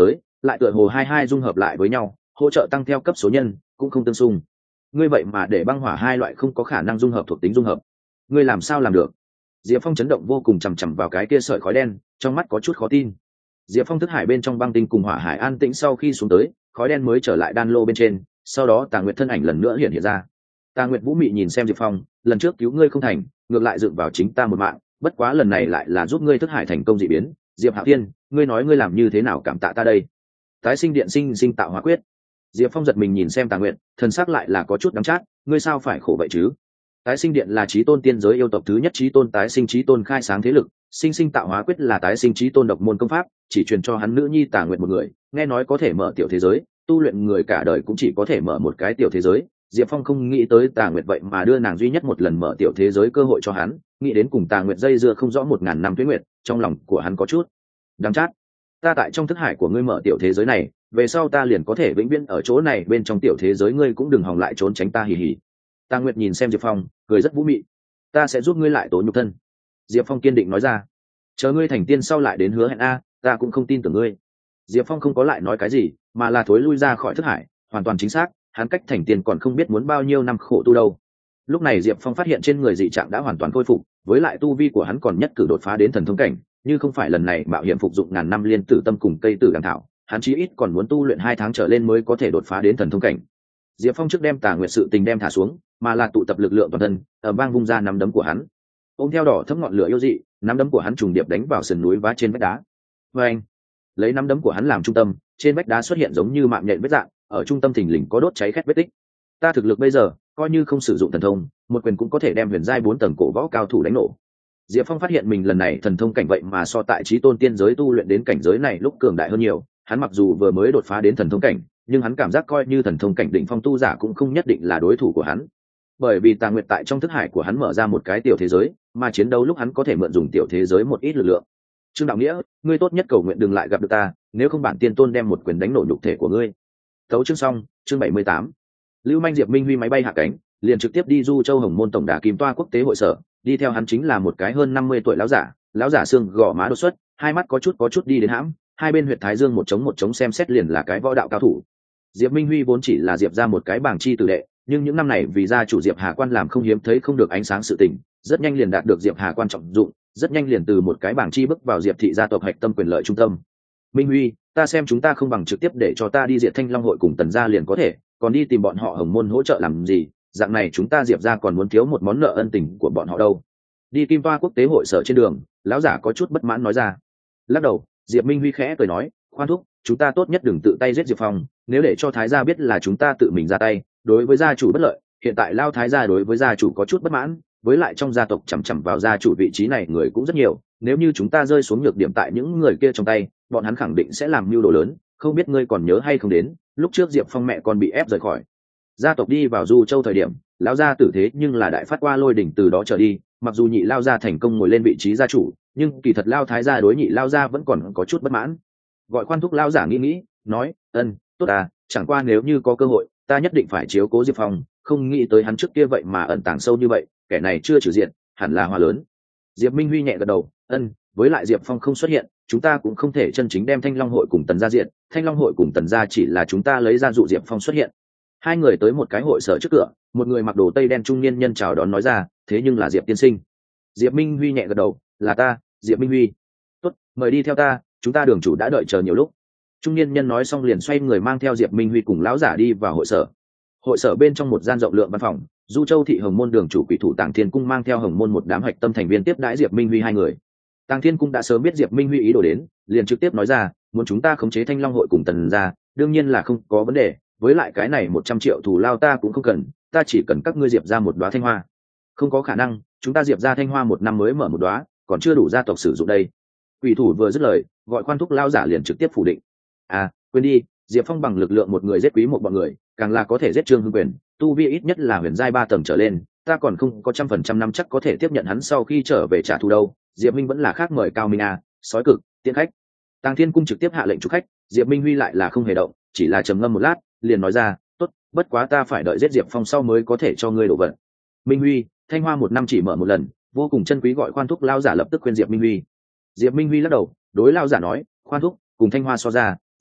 lại tựa hồ hai hai dung hợp lại với nhau, hỗ trợ tăng theo cấp số nhân cũng không tương xung. Ngươi vậy mà để băng hỏa hai loại không có khả năng dung hợp thuộc tính dung hợp, ngươi làm sao làm được? Diệp Phong chấn động vô cùng, chằm chằm vào cái kia sợi khói đen, trong mắt có chút khó tin. Diệp Phong thức hải bên trong băng tinh cùng hỏa hải an tĩnh sau khi xuống tới, khói đen mới trở lại đan lô bên trên, sau đó Tà Nguyệt thân ảnh lần nữa hiện hiện ra. Tà Nguyệt vũ mị nhìn xem Diệp Phong, lần trước cứu ngươi không thành, ngược lại dựng vào chính ta một mạng, bất quá lần này lại là giúp ngươi thức hải thành công dị biến. Diệp Hạo Thiên, ngươi nói ngươi làm như thế nào cảm tạ ta đây? Tái sinh điện sinh sinh tạo hóa quyết. Diệp Phong giật mình nhìn xem Tà Nguyệt, thần sắc lại là có chút đắng chát, ngươi sao phải khổ vậy chứ? Tái sinh điện là chí tôn tiên giới yêu tộc thứ nhất chí tôn tái sinh chí tôn khai sáng thế lực, sinh sinh tạo hóa quyết là tái sinh chí tôn độc môn công pháp, chỉ truyền cho hắn nữ nhi Tà Nguyệt một người, nghe nói có thể mở tiểu thế giới, tu luyện người cả đời cũng chỉ có thể mở một cái tiểu thế giới. Diệp Phong không nghĩ tới Tà Nguyệt vậy mà đưa nàng duy nhất một lần mở tiểu thế giới cơ hội cho hắn, nghĩ đến cùng Tà Nguyệt dây dưa không rõ một ngàn năm tuế nguyệt, trong lòng của hắn có chút đắng chát. Ta tại trong thức hải của ngươi mở tiểu thế giới này, về sau ta liền có thể vĩnh viễn ở chỗ này bên trong tiểu thế giới, ngươi cũng đừng hòng lại trốn tránh ta, hì hì. Tà Nguyệt nhìn xem Diệp Phong, cười rất vũ mị. Ta sẽ giúp ngươi lại tố nhục thân. Diệp Phong kiên định nói ra. Chờ ngươi thành tiên sau lại đến hứa hẹn a, ta cũng không tin tưởng ngươi. Diệp Phong không có lại nói cái gì, mà là thối lui ra khỏi thức hải, hoàn toàn chính xác, hắn cách thành tiên còn không biết muốn bao nhiêu năm khổ tu đâu. Lúc này Diệp Phong phát hiện trên người dị trạng đã hoàn toàn khôi phục, với lại tu vi của hắn còn nhất cử đột phá đến thần thông cảnh, như không phải lần này mạo hiểm phục dụng ngàn năm liên tử tâm cùng cây tử đằng thảo, hắn chí ít còn muốn tu luyện hai tháng trở lên mới có thể đột phá đến thần thông cảnh. Diệp Phong trước đem Tà Nguyệt sự tình đem thả xuống, mà là tụ tập lực lượng toàn thân, ở bang vung ra nắm đấm của hắn. Ôm theo đỏ thấm ngọn lửa yêu dị, nắm đấm của hắn trùng điệp đánh vào sườn núi vá trên vách đá. Oeng! Lấy nắm đấm của hắn làm trung tâm, trên vách đá xuất hiện giống như mạng nhện vết dạng, ở trung tâm thình lình có đốt cháy khét vết tích. Ta thực lực bây giờ, coi như không sử dụng thần thông, một quyền cũng có thể đem huyền giai bốn tầng cổ võ cao thủ đánh nổ. Diệp Phong phát hiện mình lần này thần thông cảnh vậy mà so tại chí tôn tiên giới tu luyện đến cảnh giới này lúc cường đại hơn nhiều. Hắn mặc dù vừa mới đột phá đến thần thông cảnh, nhưng hắn cảm giác coi như thần thông cảnh đỉnh phong tu giả cũng không nhất định là đối thủ của hắn. Bởi vì Tà Nguyệt tại trong thức hải của hắn mở ra một cái tiểu thế giới, mà chiến đấu lúc hắn có thể mượn dùng tiểu thế giới một ít lực lượng. Trương Đạo Nghĩa, ngươi tốt nhất cầu nguyện đừng lại gặp được ta, nếu không bản tiên tôn đem một quyền đánh nổ nhục thể của ngươi. Tấu chương xong, chương bảy mươi tám. Lưu Manh Diệp Minh Huy máy bay hạ cánh, liền trực tiếp đi Du Châu Hồng Môn tổng đà Kim Toa quốc tế hội sở, đi theo hắn chính là một cái hơn năm mươi tuổi lão giả, lão giả xương gò má đột xuất, hai mắt có chút có chút đi đến hãm, hai bên huyệt thái dương một trống một trống xem xét liền là cái võ đạo cao thủ. Diệp Minh Huy vốn chỉ là Diệp ra một cái bảng chi tử đệ, nhưng những năm này vì gia chủ Diệp Hà Quan làm không hiếm thấy không được ánh sáng sự tình, rất nhanh liền đạt được Diệp Hà Quan trọng dụng, rất nhanh liền từ một cái bảng chi bước vào Diệp thị gia tộc hạch tâm quyền lợi trung tâm. Minh Huy, ta xem chúng ta không bằng trực tiếp để cho ta đi Diệt Thanh Long hội cùng Tần gia liền có thể, còn đi tìm bọn họ Hồng Môn hỗ trợ làm gì, dạng này chúng ta Diệp gia còn muốn thiếu một món nợ ân tình của bọn họ đâu. Đi Kim Toa quốc tế hội sở trên đường, lão giả có chút bất mãn nói ra. Lắc đầu, Diệp Minh Huy khẽ cười nói, khoan thúc, chúng ta tốt nhất đừng tự tay giết Diệp Phong, nếu để cho thái gia biết là chúng ta tự mình ra tay, đối với gia chủ bất lợi. Hiện tại Lao thái gia đối với gia chủ có chút bất mãn, với lại trong gia tộc chằm chằm vào gia chủ vị trí này người cũng rất nhiều, nếu như chúng ta rơi xuống nhược điểm tại những người kia trong tay, bọn hắn khẳng định sẽ làm mưu đồ lớn. Không biết ngươi còn nhớ hay không đến, lúc trước Diệp Phong mẹ con bị ép rời khỏi gia tộc đi vào Du Châu thời điểm, lão gia tử thế nhưng là đại phát qua lôi đỉnh, từ đó trở đi, mặc dù nhị Lao gia thành công ngồi lên vị trí gia chủ, nhưng kỳ thật Lao thái gia đối nhị Lao gia vẫn còn có chút bất mãn. Gọi khoan thúc Lao giả nghĩ nghĩ, nói, ân, tốt à, chẳng qua nếu như có cơ hội, ta nhất định phải chiếu cố Diệp Phong, không nghĩ tới hắn trước kia vậy mà ẩn tàng sâu như vậy, kẻ này chưa trừ diện, hẳn là hoa lớn. Diệp Minh Huy nhẹ gật đầu, ân, với lại Diệp Phong không xuất hiện, chúng ta cũng không thể chân chính đem Thanh Long hội cùng Tần gia diện, Thanh Long hội cùng Tần gia chỉ là chúng ta lấy ra dụ Diệp Phong xuất hiện. Hai người tới một cái hội sở trước cửa, một người mặc đồ tây đen trung niên nhân chào đón nói ra, thế nhưng là Diệp tiên sinh. Diệp Minh Huy nhẹ gật đầu, là ta, Diệp Minh Huy. Tốt, mời đi theo ta, chúng ta đường chủ đã đợi chờ nhiều lúc. Trung niên nhân nói xong liền xoay người mang theo Diệp Minh Huy cùng lão giả đi vào hội sở. Hội sở bên trong một gian rộng lượng văn phòng, Du Châu thị Hồng Môn đường chủ Quỷ thủ Tàng Thiên Cung mang theo Hồng Môn một đám hạch tâm thành viên tiếp đãi Diệp Minh Huy hai người. Tàng Thiên Cung đã sớm biết Diệp Minh Huy ý đồ đến, liền trực tiếp nói ra, muốn chúng ta khống chế Thanh Long hội cùng Tần gia, đương nhiên là không có vấn đề, với lại cái này một trăm triệu thù lao ta cũng không cần, ta chỉ cần các ngươi Diệp ra một đóa thanh hoa. Không có khả năng, chúng ta Diệp ra thanh hoa một năm mới mở một đóa, còn chưa đủ gia tộc sử dụng đây. Quỷ thủ vừa dứt lời, gọi khoan thúc lao giả liền trực tiếp phủ định. À, quên đi, Diệp Phong bằng lực lượng một người giết quý một bọn người, càng là có thể giết Trương Hưng Quyền, tu vi ít nhất là huyền giai ba tầng trở lên, ta còn không có trăm phần trăm năm chắc có thể tiếp nhận hắn sau khi trở về trả thù đâu. Diệp Minh vẫn là khác mời cao minh à, sói cực, tiện khách. Tàng Thiên Cung trực tiếp hạ lệnh chủ khách, Diệp Minh Huy lại là không hề động, chỉ là trầm ngâm một lát, liền nói ra, tốt, bất quá ta phải đợi giết Diệp Phong sau mới có thể cho ngươi đổ vận. Minh Huy, thanh hoa một năm chỉ mở một lần, vô cùng chân quý, gọi khoan thúc lao giả lập tức khuyên Diệp Minh Huy. Diệp Minh Huy lắc đầu, đối lao giả nói, khoan thúc, cùng thanh hoa so ra,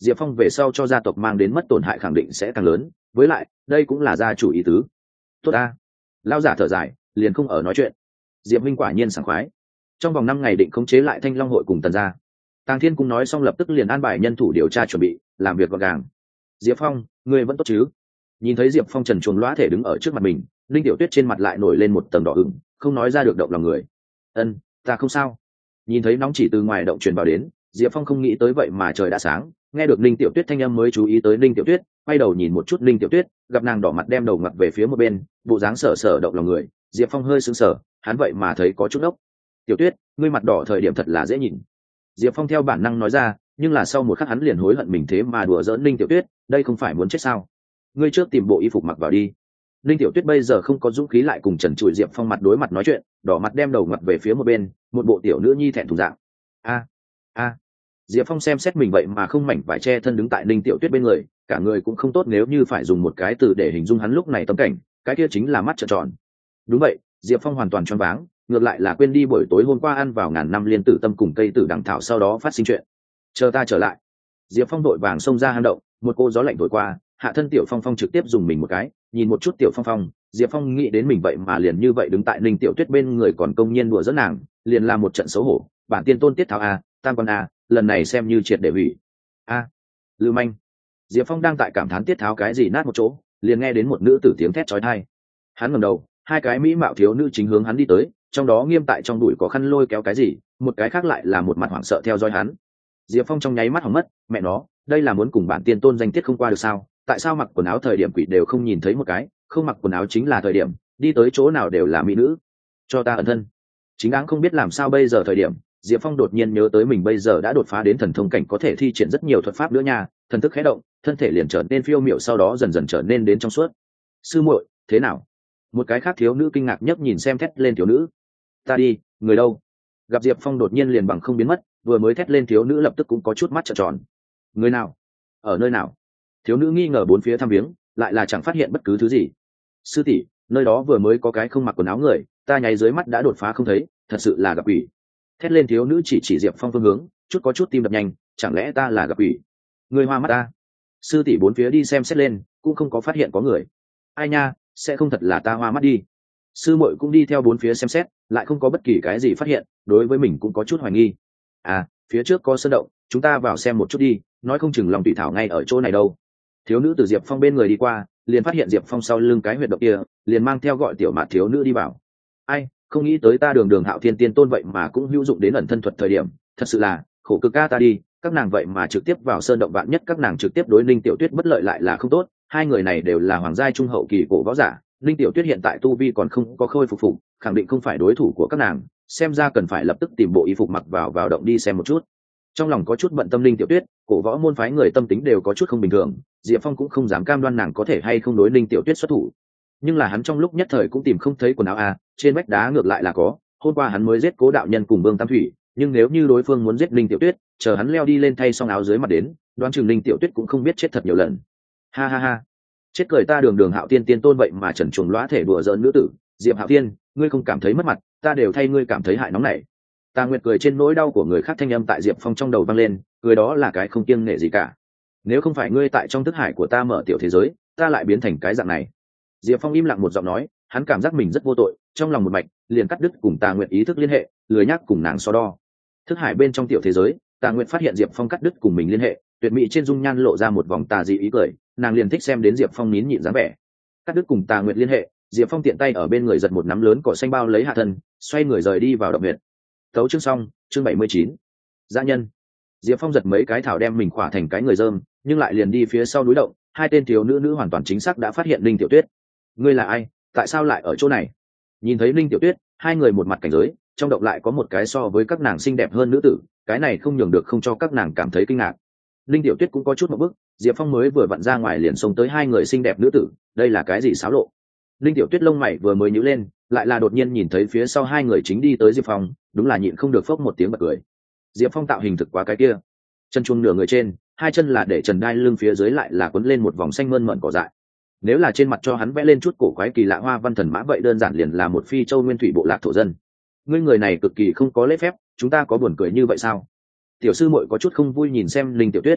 Diệp Phong về sau cho gia tộc mang đến mất tổn hại khẳng định sẽ càng lớn, với lại đây cũng là gia chủ ý tứ. Tốt ta. Lão giả thở dài, liền không ở nói chuyện. Diệp Minh quả nhiên sảng khoái. Trong vòng năm ngày định khống chế lại Thanh Long hội cùng Tần gia. Tàng Thiên cũng nói xong lập tức liền an bài nhân thủ điều tra chuẩn bị, làm việc gọn gàng. Diệp Phong, ngươi vẫn tốt chứ? Nhìn thấy Diệp Phong trần truồng lõa thể đứng ở trước mặt mình, Linh Tiểu Tuyết trên mặt lại nổi lên một tầng đỏ ửng, không nói ra được động lòng người. Ân, ta không sao. Nhìn thấy nóng chỉ từ ngoài động truyền vào đến, Diệp Phong không nghĩ tới vậy mà trời đã sáng, nghe được Linh Tiểu Tuyết thanh âm mới chú ý tới Linh Tiểu Tuyết, quay đầu nhìn một chút Linh Tiểu Tuyết, gặp nàng đỏ mặt đem đầu ngặt về phía một bên, bộ dáng sở sở động lòng người, Diệp Phong hơi sững sờ, hắn vậy mà thấy có chút ốc. Tiểu Tuyết, ngươi mặt đỏ thời điểm thật là dễ nhìn. Diệp Phong theo bản năng nói ra, nhưng là sau một khắc hắn liền hối hận mình thế mà đùa giỡn Linh Tiểu Tuyết, đây không phải muốn chết sao? Ngươi trước tìm bộ y phục mặc vào đi. Linh Tiểu Tuyết bây giờ không có dũng khí lại cùng Trần Trụi Diệp Phong mặt đối mặt nói chuyện, đỏ mặt đem đầu ngặt về phía một bên, một bộ tiểu nữ nhi thẹn thùng dạng. A, a. Diệp Phong xem xét mình vậy mà không mảnh vải che thân đứng tại Linh Tiểu Tuyết bên người, cả người cũng không tốt, nếu như phải dùng một cái từ để hình dung hắn lúc này tâm cảnh, cái kia chính là mắt trợn tròn. Đúng vậy, Diệp Phong hoàn toàn choáng váng, ngược lại là quên đi buổi tối hôm qua ăn vào ngàn năm liên tử tâm cùng cây tử đằng thảo sau đó phát sinh chuyện. Chờ ta trở lại. Diệp Phong đội vàng xông ra hang động, một cô gió lạnh thổi qua, hạ thân Tiểu Phong Phong trực tiếp dùng mình một cái, nhìn một chút Tiểu Phong Phong, Diệp Phong nghĩ đến mình vậy mà liền như vậy đứng tại Ninh Tiểu Tuyết bên người còn công nhiên đùa giỡn nàng, liền làm một trận xấu hổ. Bản tiên tôn tiết tháo a, tam quan a, lần này xem như triệt để hủy. A, lưu manh. Diệp Phong đang tại cảm thán tiết tháo cái gì nát một chỗ, liền nghe đến một nữ tử tiếng thét chói tai. Hắn ngẩng đầu, hai cái mỹ mạo thiếu nữ chính hướng hắn đi tới, trong đó nghiêm tại trong đùi có khăn lôi kéo cái gì, một cái khác lại là một mặt hoảng sợ theo dõi hắn. Diệp Phong trong nháy mắt hỏng mất, mẹ nó, đây là muốn cùng bản tiên tôn danh tiết không qua được sao? Tại sao mặc quần áo thời điểm quỷ đều không nhìn thấy một cái, không mặc quần áo chính là thời điểm, đi tới chỗ nào đều là mỹ nữ. Cho ta ẩn thân. Chính đáng không biết làm sao bây giờ thời điểm, Diệp Phong đột nhiên nhớ tới mình bây giờ đã đột phá đến thần thông cảnh, có thể thi triển rất nhiều thuật pháp nữa nha, thần thức khẽ động, thân thể liền trở nên phiêu miểu, sau đó dần dần trở nên đến trong suốt. Sư muội, thế nào? Một cái khác thiếu nữ kinh ngạc nhấc nhìn xem thét lên thiếu nữ. Ta đi, người đâu? Gặp Diệp Phong đột nhiên liền bằng không biến mất, vừa mới thét lên thiếu nữ lập tức cũng có chút mắt trợn tròn. Người nào? Ở nơi nào? Thiếu nữ nghi ngờ bốn phía thăm viếng, lại là chẳng phát hiện bất cứ thứ gì. Sư tỷ, nơi đó vừa mới có cái không mặc quần áo người, ta nháy dưới mắt đã đột phá không thấy, thật sự là gặp quỷ. Thét lên thiếu nữ chỉ chỉ Diệp Phong phương hướng, chút có chút tim đập nhanh, chẳng lẽ ta là gặp quỷ? Người hoa mắt ta. Sư tỷ bốn phía đi xem xét lên, cũng không có phát hiện có người. Ai nha, sẽ không thật là ta hoa mắt đi. Sư muội cũng đi theo bốn phía xem xét, lại không có bất kỳ cái gì phát hiện, đối với mình cũng có chút hoài nghi. À, phía trước có sơn động, chúng ta vào xem một chút đi, nói không chừng lòng tùy thảo ngay ở chỗ này đâu. Thiếu nữ từ Diệp Phong bên người đi qua, liền phát hiện Diệp Phong sau lưng cái huyệt động kia, liền mang theo gọi tiểu mạt thiếu nữ đi vào. Ai, không nghĩ tới ta đường đường Hạo Thiên Tiên Tôn vậy mà cũng hữu dụng đến ẩn thân thuật thời điểm, thật sự là khổ cực ca ta đi, các nàng vậy mà trực tiếp vào sơn động, vạn nhất các nàng trực tiếp đối Linh Tiểu Tuyết bất lợi lại là không tốt. Hai người này đều là hoàng giai trung hậu kỳ cổ võ giả, Linh Tiểu Tuyết hiện tại tu vi còn không có khôi phục phục, khẳng định không phải đối thủ của các nàng, xem ra cần phải lập tức tìm bộ y phục mặc vào vào động đi xem một chút. Trong lòng có chút bận tâm Linh Tiểu Tuyết, cổ võ môn phái người tâm tính đều có chút không bình thường, Diệp Phong cũng không dám cam đoan nàng có thể hay không đối Linh Tiểu Tuyết xuất thủ. Nhưng là hắn trong lúc nhất thời cũng tìm không thấy quần áo a, trên vách đá ngược lại là có, hôm qua hắn mới giết Cố đạo nhân cùng Vương Tam Thủy, nhưng nếu như đối phương muốn giết Linh Tiểu Tuyết, chờ hắn leo đi lên thay xong áo dưới mặt đến, đoán chừng Linh Tiểu Tuyết cũng không biết chết thật nhiều lần. Ha ha ha. Chết cười ta đường đường Hạo Thiên Tiên Tôn vậy mà trần truồng lõa thể đùa giỡn nữ tử, Diệp Hạo Thiên, ngươi không cảm thấy mất mặt, ta đều thay ngươi cảm thấy hại nóng này. Tà Nguyệt cười trên nỗi đau của người khác thanh âm tại Diệp Phong trong đầu vang lên, cười đó là cái không kiêng nể gì cả. Nếu không phải ngươi tại trong thức hải của ta mở tiểu thế giới, ta lại biến thành cái dạng này. Diệp Phong im lặng một giọng nói, hắn cảm giác mình rất vô tội, trong lòng một mạch, liền cắt đứt cùng Tà Nguyệt ý thức liên hệ, lười nhắc cùng nàng so đo. Thức hải bên trong tiểu thế giới, Tà Nguyệt phát hiện Diệp Phong cắt đứt cùng mình liên hệ, tuyệt mỹ trên dung nhan lộ ra một vòng tà dị ý cười, nàng liền thích xem đến Diệp Phong nín nhịn dáng vẻ. Cắt đứt cùng Tà Nguyệt liên hệ, Diệp Phong tiện tay ở bên người giật một nắm lớn cỏ xanh bao lấy hạ thân, xoay người rời đi vào động huyệt. Tấu chương xong, chương bảy mươi chín. Dã nhân. Diệp Phong giật mấy cái thảo đem mình khỏa thành cái người dơm, nhưng lại liền đi phía sau núi động, hai tên thiếu nữ nữ hoàn toàn chính xác đã phát hiện Linh Tiểu Tuyết. Ngươi là ai? Tại sao lại ở chỗ này? Nhìn thấy Linh Tiểu Tuyết, hai người một mặt cảnh giới, trong động lại có một cái so với các nàng xinh đẹp hơn nữ tử, cái này không nhường được không cho các nàng cảm thấy kinh ngạc. Linh Tiểu Tuyết cũng có chút một bức, Diệp Phong mới vừa vặn ra ngoài liền xông tới hai người xinh đẹp nữ tử, đây là cái gì xáo lộ? Linh Tiểu Tuyết lông mày vừa mới nhíu lên, lại là đột nhiên nhìn thấy phía sau hai người chính đi tới Diệp Phong, đúng là nhịn không được phốc một tiếng bật cười. Diệp Phong tạo hình thực quá cái kia, chân chuông nửa người trên, hai chân là để trần đai lưng, phía dưới lại là quấn lên một vòng xanh mơn mởn cỏ dại. Nếu là trên mặt cho hắn vẽ lên chút cổ quái kỳ lạ hoa văn thần mã vậy đơn giản liền là một phi châu nguyên thủy bộ lạc thổ dân. Ngươi người này cực kỳ không có lễ phép, chúng ta có buồn cười như vậy sao? Tiểu sư muội có chút không vui nhìn xem Linh Tiểu Tuyết.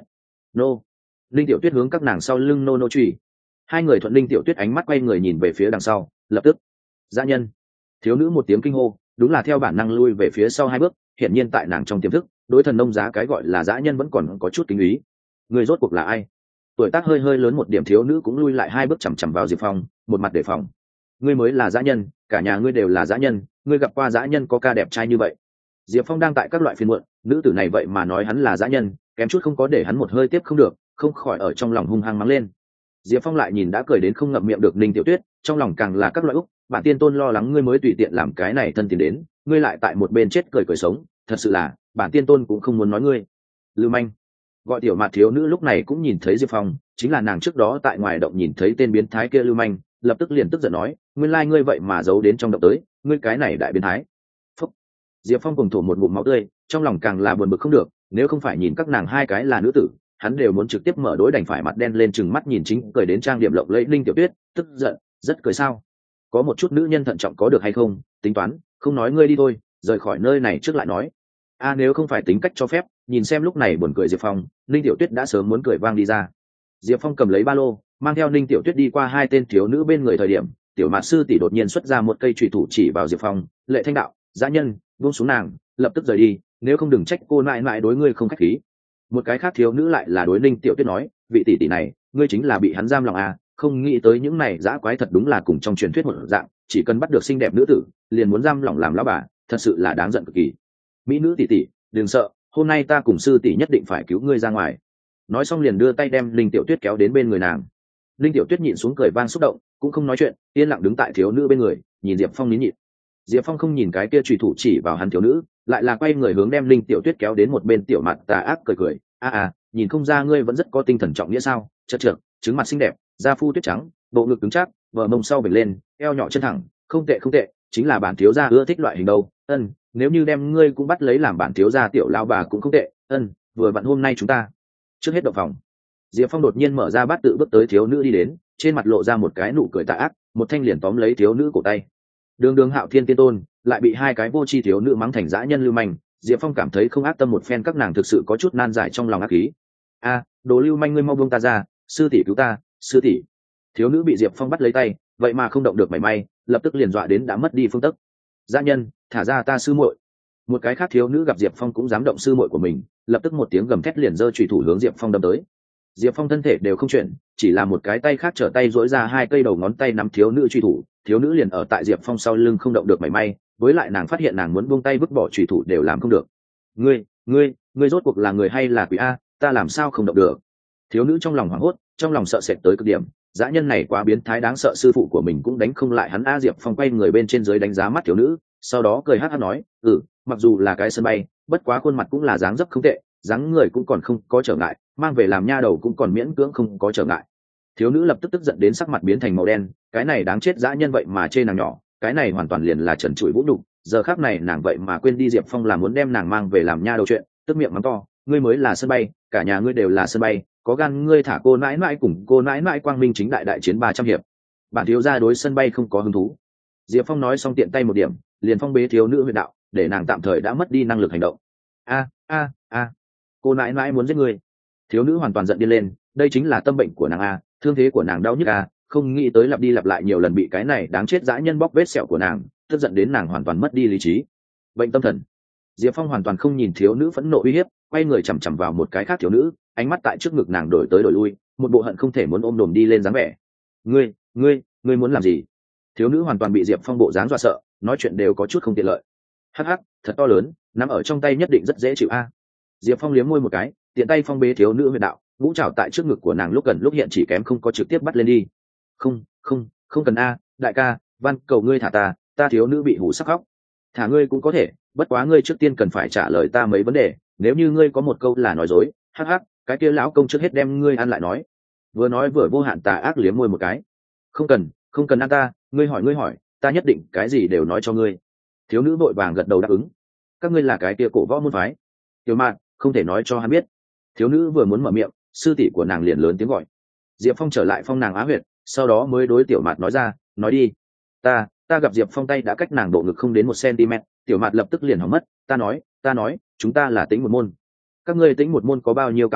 nô linh tiểu tuyết hướng các nàng sau lưng nô nô truy. Hai người thuận linh tiểu tuyết ánh mắt quay người nhìn về phía đằng sau, lập tức dã nhân. Thiếu nữ một tiếng kinh hô, đúng là theo bản năng lui về phía sau hai bước. Hiện nhiên tại nàng trong tiềm thức, đối thần nông giá cái gọi là dã nhân vẫn còn có chút kính ý. Người rốt cuộc là ai? Tuổi tác hơi hơi lớn một điểm thiếu nữ cũng lui lại hai bước chằm chằm vào Diệp Phong, một mặt đề phòng. Ngươi mới là dã nhân, cả nhà ngươi đều là dã nhân, ngươi gặp qua dã nhân có ca đẹp trai như vậy? Diệp Phong đang tại các loại phiên muộn, nữ tử này vậy mà nói hắn là dã nhân, kém chút không có để hắn một hơi tiếp không được, không khỏi ở trong lòng hung hăng mắng lên. Diệp Phong lại nhìn đã cười đến không ngậm miệng được Ninh Tiểu Tuyết, trong lòng càng là các loại úc, bản tiên tôn lo lắng ngươi mới tùy tiện làm cái này thân tiền đến, ngươi lại tại một bên chết cười cười sống, thật sự là, bản tiên tôn cũng không muốn nói ngươi. Lưu manh. Gọi tiểu mạt thiếu nữ lúc này cũng nhìn thấy Diệp Phong, chính là nàng trước đó tại ngoài động nhìn thấy tên biến thái kia Lưu manh, lập tức liền tức giận nói, nguyên lai ngươi vậy mà giấu đến trong động tới, ngươi cái này đại biến thái. Phúc. Diệp Phong cùng thổ một ngụm máu tươi, trong lòng càng là buồn bực không được, nếu không phải nhìn các nàng hai cái là nữ tử, hắn đều muốn trực tiếp mở đối đành phải mặt đen lên chừng mắt nhìn chính cười đến trang điểm lộng lẫy Linh Tiểu Tuyết, tức giận, rất cười sao? Có một chút nữ nhân thận trọng có được hay không? Tính toán, không nói ngươi đi thôi, rời khỏi nơi này trước lại nói. A nếu không phải tính cách cho phép, nhìn xem lúc này buồn cười Diệp Phong, Linh Tiểu Tuyết đã sớm muốn cười vang đi ra. Diệp Phong cầm lấy ba lô, mang theo Linh Tiểu Tuyết đi qua hai tên thiếu nữ bên người thời điểm, tiểu mạt sư tỷ đột nhiên xuất ra một cây chùy thủ chỉ vào Diệp Phong, Lệ Thanh đạo, dã nhân, buông xuống nàng, lập tức rời đi, nếu không đừng trách cô mãi mãi đối ngươi không khách khí. Một cái khác thiếu nữ lại là đối Linh Tiểu Tuyết nói, vị tỷ tỷ này, ngươi chính là bị hắn giam lòng à, không nghĩ tới những này dã quái thật đúng là cùng trong truyền thuyết một dạng, chỉ cần bắt được xinh đẹp nữ tử, liền muốn giam lòng làm lão bà, thật sự là đáng giận cực kỳ. Mỹ nữ tỷ tỷ, đừng sợ, hôm nay ta cùng sư tỷ nhất định phải cứu ngươi ra ngoài. Nói xong liền đưa tay đem Linh Tiểu Tuyết kéo đến bên người nàng. Linh Tiểu Tuyết nhịn xuống cười vang xúc động, cũng không nói chuyện, yên lặng đứng tại thiếu nữ bên người, nhìn Diệp Phong nín nhịn. Diệp Phong không nhìn cái kia chùy thủ chỉ vào hắn thiếu nữ, lại là quay người hướng đem Linh Tiểu Tuyết kéo đến một bên tiểu mặt tà ác cười cười, a à, nhìn không ra ngươi vẫn rất có tinh thần trọng nghĩa sao? Chật chật, trứng mặt xinh đẹp, da phu tuyết trắng, bộ ngực cứng chắc, bờ mông sau vểnh lên, eo nhỏ chân thẳng, không tệ không tệ, chính là bản thiếu gia ưa thích loại hình đâu. Ân, nếu như đem ngươi cũng bắt lấy làm bản thiếu gia tiểu lão bà cũng không tệ. Ân, vừa vặn hôm nay chúng ta trước hết động phòng. Diệp Phong đột nhiên mở ra bát tự bước tới thiếu nữ đi đến, trên mặt lộ ra một cái nụ cười tà ác, một thanh liền tóm lấy thiếu nữ cổ tay. Đường Đường Hạo Thiên Tiên Tôn lại bị hai cái vô tri thiếu nữ mắng thành dã nhân lưu manh, Diệp Phong cảm thấy không ác tâm một phen các nàng thực sự có chút nan giải trong lòng ác khí. A, đồ lưu manh ngươi mau buông ta ra, sư tỷ cứu ta, sư tỷ. Thiếu nữ bị Diệp Phong bắt lấy tay, vậy mà không động được mảy may, lập tức liền dọa đến đã mất đi phương tấc. Dã nhân, thả ra ta sư muội. Một cái khác thiếu nữ gặp Diệp Phong cũng dám động sư muội của mình, lập tức một tiếng gầm thét liền giơ chùy thủ hướng Diệp Phong đâm tới. Diệp Phong thân thể đều không chuyển, chỉ là một cái tay khác trở tay duỗi ra hai cây đầu ngón tay nắm thiếu nữ chùy thủ, thiếu nữ liền ở tại Diệp Phong sau lưng không động được mảy may, với lại nàng phát hiện nàng muốn buông tay vứt bỏ chùy thủ đều làm không được. Ngươi, ngươi, ngươi rốt cuộc là người hay là quỷ a? Ta làm sao không động được? Thiếu nữ trong lòng hoảng hốt, trong lòng sợ sệt tới cực điểm, dã nhân này quá biến thái đáng sợ, sư phụ của mình cũng đánh không lại hắn a. Diệp Phong quay người bên trên dưới đánh giá mắt thiếu nữ, sau đó cười hắt hắt nói, ừ, mặc dù là cái sân bay, bất quá khuôn mặt cũng là dáng dấp không tệ, dáng người cũng còn không có trở ngại, mang về làm nha đầu cũng còn miễn cưỡng không có trở ngại. Thiếu nữ lập tức tức giận đến sắc mặt biến thành màu đen, cái này đáng chết dã nhân vậy mà chê nàng nhỏ, cái này hoàn toàn liền là trần trụi vũ nhục. Giờ khắc này nàng vậy mà quên đi Diệp Phong là muốn đem nàng mang về làm nha đầu chuyện, tức miệng mắng to, ngươi mới là sân bay, cả nhà ngươi đều là sân bay, có gan ngươi thả cô nãi nãi cùng cô nãi nãi quang minh chính đại đại chiến ba trăm hiệp. Bản thiếu gia đối sân bay không có hứng thú. Diệp Phong nói xong tiện tay một điểm, liền phong bế thiếu nữ huyệt đạo, để nàng tạm thời đã mất đi năng lực hành động. A a a, cô nãi nãi muốn giết ngươi. Thiếu nữ hoàn toàn giận điên lên, đây chính là tâm bệnh của nàng a, thương thế của nàng đau nhức a, không nghĩ tới lặp đi lặp lại nhiều lần bị cái này đáng chết dã nhân bóc vết sẹo của nàng, tức giận đến nàng hoàn toàn mất đi lý trí. Bệnh tâm thần. Diệp Phong hoàn toàn không nhìn thiếu nữ phẫn nộ uy hiếp, quay người chằm chằm vào một cái khác thiếu nữ, ánh mắt tại trước ngực nàng đổi tới đổi lui, một bộ hận không thể muốn ôm đồm đi lên dáng vẻ. Ngươi, ngươi, ngươi muốn làm gì? Thiếu nữ hoàn toàn bị Diệp Phong bộ dáng dọa sợ, nói chuyện đều có chút không tiện lợi. Hắc hắc, thật to lớn, nắm ở trong tay nhất định rất dễ chịu a. Diệp Phong liếm môi một cái, tiện tay phong bế thiếu nữ huyệt đạo, ngũ trảo tại trước ngực của nàng lúc gần lúc hiện chỉ kém không có trực tiếp bắt lên đi. Không, không, không cần a, đại ca, van cầu ngươi thả ta, ta thiếu nữ bị hủ sắc khóc. Thả ngươi cũng có thể, bất quá ngươi trước tiên cần phải trả lời ta mấy vấn đề, nếu như ngươi có một câu là nói dối, hắc hắc, cái kia lão công trước hết đem ngươi ăn lại nói. Vừa nói vừa vô hạn tà ác liếm môi một cái. Không cần, không cần ăn ta, ngươi hỏi ngươi hỏi, ta nhất định cái gì đều nói cho ngươi. Thiếu nữ vội vàng gật đầu đáp ứng. Các ngươi là cái kia cổ võ môn phái? Tiểu Mạn, không thể nói cho hắn biết. Thiếu nữ vừa muốn mở miệng, sư tỷ của nàng liền lớn tiếng gọi. Diệp Phong trở lại phong nàng á huyệt, sau đó mới đối Tiểu Mạt nói ra, nói đi. Ta, ta gặp Diệp Phong tay đã cách nàng độ ngực không đến một cm, Tiểu Mạt lập tức liền hỏng mất. Ta nói, ta nói, chúng ta là Tĩnh một môn. Các ngươi Tĩnh một môn có bao nhiêu cao thủ,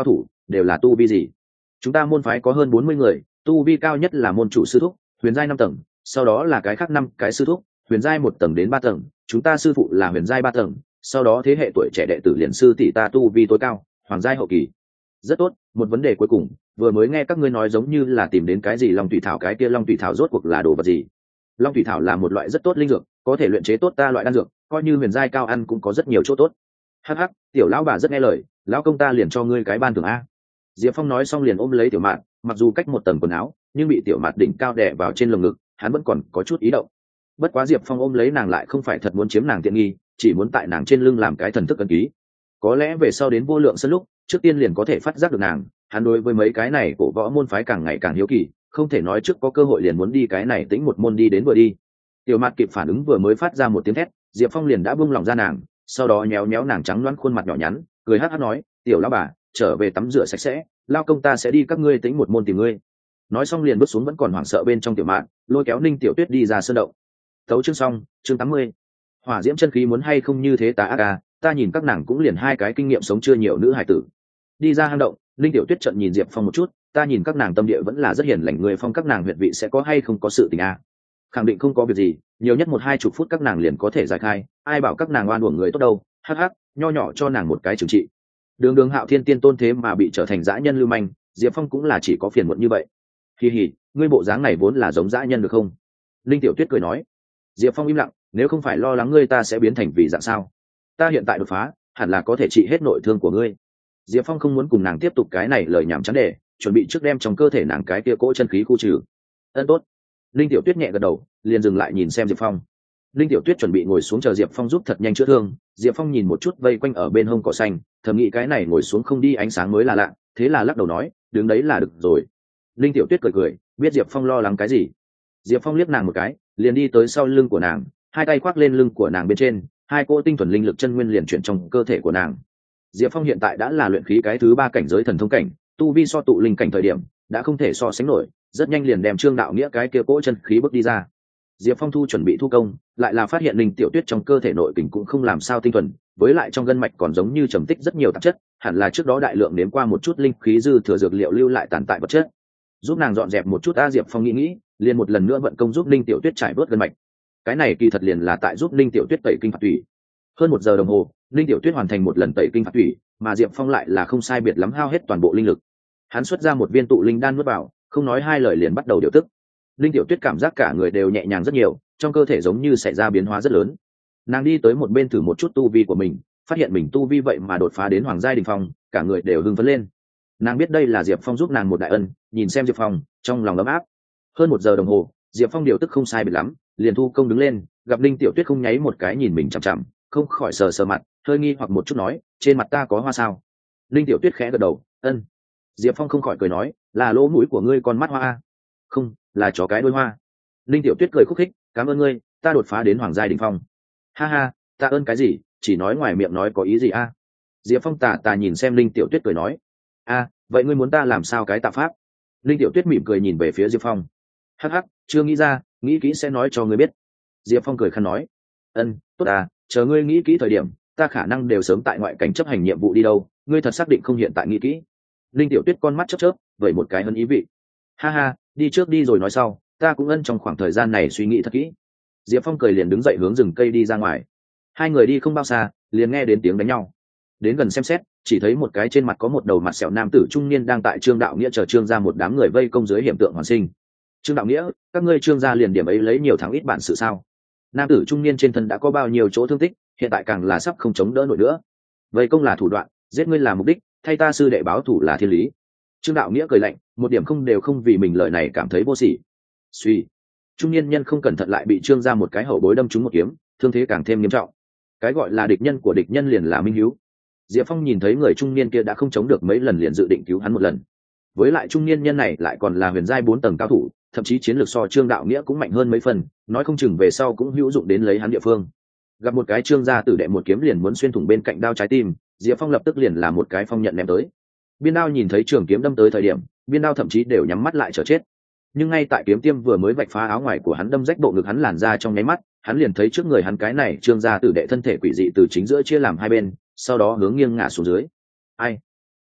đều là tu vi gì? Chúng ta môn phái có hơn bốn mươi người, tu vi cao nhất là môn chủ sư thúc, huyền giai năm tầng, sau đó là cái khác năm cái sư thúc, huyền giai một tầng đến ba tầng, chúng ta sư phụ là huyền giai ba tầng, sau đó thế hệ tuổi trẻ đệ tử liền sư tỷ ta tu vi tối cao, hoàng giai hậu kỳ. Rất tốt, một vấn đề cuối cùng, vừa mới nghe các ngươi nói giống như là tìm đến cái gì long thủy thảo, cái kia long thủy thảo rốt cuộc là đồ vật gì? Long thủy thảo là một loại rất tốt linh dược, có thể luyện chế tốt ta loại đan dược, coi như huyền giai cao ăn cũng có rất nhiều chỗ tốt. Hắc hắc, tiểu lão bà rất nghe lời, lão công ta liền cho ngươi cái ban thưởng a. Diệp Phong nói xong liền ôm lấy tiểu mạn, mặc dù cách một tầng quần áo, nhưng bị tiểu mạn đỉnh cao đè vào trên lồng ngực, hắn vẫn còn có chút ý động. Bất quá Diệp Phong ôm lấy nàng lại không phải thật muốn chiếm nàng tiện nghi, chỉ muốn tại nàng trên lưng làm cái thần thức ấn ký. Có lẽ về sau đến vô lượng sân lúc, trước tiên liền có thể phát giác được nàng, hắn đối với mấy cái này cổ võ môn phái càng ngày càng hiếu kỳ, không thể nói trước có cơ hội liền muốn đi cái này tính một môn đi đến vừa đi. Tiểu mạn kịp phản ứng vừa mới phát ra một tiếng thét, Diệp Phong liền đã buông lòng ra nàng, sau đó nhéo nhéo nàng trắng loáng khuôn mặt nhỏ nhắn, cười hắc hắc nói, tiểu lão bà, trở về tắm rửa sạch sẽ, lao công ta sẽ đi các ngươi tính một môn tìm ngươi. Nói xong liền bước xuống vẫn còn hoảng sợ bên trong tiểu mạn, lôi kéo Ninh Tiểu Tuyết đi ra sơn động. Tấu chương xong, chương tám mươi. Hỏa diễm chân khí muốn hay không như thế ta ác à, ta nhìn các nàng cũng liền hai cái kinh nghiệm sống chưa nhiều nữ hải tử. Đi ra hang động, Ninh Tiểu Tuyết trận nhìn Diệp Phong một chút, ta nhìn các nàng tâm địa vẫn là rất hiền lành, người Phong các nàng huyệt vị sẽ có hay không có sự tình à? Khẳng định không có việc gì, nhiều nhất một hai chục phút các nàng liền có thể giải khai, ai bảo các nàng oan uổng người tốt đâu, hắc hắc, nho nhỏ cho nàng một cái trừng trị. Đường Đường Hạo Thiên Tiên Tôn thế mà bị trở thành dã nhân lưu manh, Diệp Phong cũng là chỉ có phiền muộn như vậy. Kỳ hỉ, ngươi bộ dáng này vốn là giống dã nhân được không? Linh Tiểu Tuyết cười nói. Diệp Phong im lặng, nếu không phải lo lắng ngươi ta sẽ biến thành vì dạng sao? Ta hiện tại đột phá, hẳn là có thể trị hết nội thương của ngươi. Diệp Phong không muốn cùng nàng tiếp tục cái này lời nhảm chán đề, chuẩn bị trước đem trong cơ thể nàng cái kia cỗ chân khí khu trừ. Ân tốt. Linh Tiểu Tuyết nhẹ gật đầu, liền dừng lại nhìn xem Diệp Phong. Linh Tiểu Tuyết chuẩn bị ngồi xuống chờ Diệp Phong giúp thật nhanh chữa thương. Diệp Phong nhìn một chút vây quanh ở bên hông cỏ xanh, thầm nghĩ cái này ngồi xuống không đi ánh sáng mới là lạ, thế là lắc đầu nói, đứng đấy là được rồi. Linh Tiểu Tuyết cười cười, biết Diệp Phong lo lắng cái gì. Diệp Phong liếc nàng một cái, liền đi tới sau lưng của nàng, hai tay khoác lên lưng của nàng bên trên, hai cỗ tinh thuần linh lực chân nguyên liền chuyển trong cơ thể của nàng. Diệp Phong hiện tại đã là luyện khí cái thứ ba cảnh giới thần thông cảnh, tu vi so tụ linh cảnh thời điểm đã không thể so sánh nổi, rất nhanh liền đem Trương Đạo Nghĩa cái kia cỗ chân khí bước đi ra. Diệp Phong thu chuẩn bị thu công, lại là phát hiện Linh Tiểu Tuyết trong cơ thể nội kình cũng không làm sao tinh thuần, với lại trong gân mạch còn giống như trầm tích rất nhiều tạp chất, hẳn là trước đó đại lượng nếm qua một chút linh khí dư thừa dược liệu lưu lại tàn tại vật chất. Giúp nàng dọn dẹp một chút a, Diệp Phong nghĩ nghĩ, liền một lần nữa vận công giúp Linh Tiểu Tuyết trải bớt gân mạch. Cái này kỳ thật liền là tại giúp Linh Tiểu Tuyết tẩy kinh phạt thủy. Hơn một giờ đồng hồ, Linh Tiểu Tuyết hoàn thành một lần tẩy kinh phạt thủy, mà Diệp Phong lại là không sai biệt lắm hao hết toàn bộ linh lực. Hắn xuất ra một viên tụ linh đan nuốt vào, không nói hai lời liền bắt đầu điều tức. Linh Tiểu Tuyết cảm giác cả người đều nhẹ nhàng rất nhiều, trong cơ thể giống như xảy ra biến hóa rất lớn. Nàng đi tới một bên thử một chút tu vi của mình, phát hiện mình tu vi vậy mà đột phá đến hoàng giai đỉnh phong, cả người đều hưng phấn lên. Nàng biết đây là Diệp Phong giúp nàng một đại ân, nhìn xem Diệp Phong, trong lòng ấm áp. Hơn một giờ đồng hồ, Diệp Phong điều tức không sai biệt lắm, liền thu công đứng lên, gặp Linh Tiểu Tuyết không nháy một cái nhìn mình chằm chằm, không khỏi sờ sờ mặt, hơi nghi hoặc một chút nói, trên mặt ta có hoa sao? Linh Tiểu Tuyết khẽ gật đầu, ân. Diệp Phong không khỏi cười nói, là lỗ mũi của ngươi con mắt hoa a? Không, là chó cái đôi hoa. Linh Tiểu Tuyết cười khúc khích, cảm ơn ngươi, ta đột phá đến hoàng giai đỉnh phong. Ha ha, ta ơn cái gì, chỉ nói ngoài miệng nói có ý gì a? Diệp Phong tà tà nhìn xem Linh Tiểu Tuyết cười nói, a, vậy ngươi muốn ta làm sao cái tạ pháp? Linh Tiểu Tuyết mỉm cười nhìn về phía Diệp Phong. Hắc hắc, chưa nghĩ ra, nghĩ kỹ sẽ nói cho ngươi biết. Diệp Phong cười khăn nói, ân, tốt à, chờ ngươi nghĩ kỹ thời điểm, ta khả năng đều sớm tại ngoại cảnh chấp hành nhiệm vụ đi đâu, ngươi thật xác định không hiện tại nghĩ kỹ. Linh Tiểu Tuyết con mắt chớp chớp, vậy một cái hân ý vị. Ha ha, đi trước đi rồi nói sau, ta cũng ân trong khoảng thời gian này suy nghĩ thật kỹ. Diệp Phong cười liền đứng dậy hướng rừng cây đi ra ngoài. Hai người đi không bao xa, liền nghe đến tiếng đánh nhau. Đến gần xem xét, chỉ thấy một cái trên mặt có một đầu mặt sẹo nam tử trung niên đang tại Trương Đạo Nghĩa chờ Trương ra một đám người vây công dưới hiểm tượng hoàn sinh. Trương Đạo Nghĩa, các ngươi Trương gia liền điểm ấy lấy nhiều thắng ít bản sự sao? Nam tử trung niên trên thân đã có bao nhiêu chỗ thương tích, hiện tại càng là sắp không chống đỡ nổi nữa. Vây công là thủ đoạn, giết ngươi là mục đích, thay ta sư đệ báo thủ là thiên lý. Trương Đạo Nghĩa cười lạnh, một điểm không đều không vì mình lời này cảm thấy vô sỉ. Suy, trung niên nhân không cẩn thận lại bị Trương ra một cái hậu bối đâm trúng một kiếm, thương thế càng thêm nghiêm trọng. Cái gọi là địch nhân của địch nhân liền là minh hiếu. Diệp Phong nhìn thấy người trung niên kia đã không chống được mấy lần liền dự định cứu hắn một lần. Với lại trung niên nhân này lại còn là huyền giai bốn tầng cao thủ, thậm chí chiến lược so Trương Đạo Nghĩa cũng mạnh hơn mấy phần, nói không chừng về sau cũng hữu dụng đến lấy hắn địa phương. Gặp một cái Trương gia tử đệ một kiếm liền muốn xuyên thủng bên cạnh đao trái tim, Diệp Phong lập tức liền là một cái phong nhận ném tới. Biên đao nhìn thấy trường kiếm đâm tới thời điểm, biên đao thậm chí đều nhắm mắt lại chờ chết. Nhưng ngay tại kiếm tiêm vừa mới vạch phá áo ngoài của hắn đâm rách bộ ngực hắn làn ra trong nháy mắt, hắn liền thấy trước người hắn cái này Trương gia tử đệ thân thể quỷ dị từ chính giữa chia làm hai bên, sau đó hướng nghiêng ngả xuống dưới. Ai?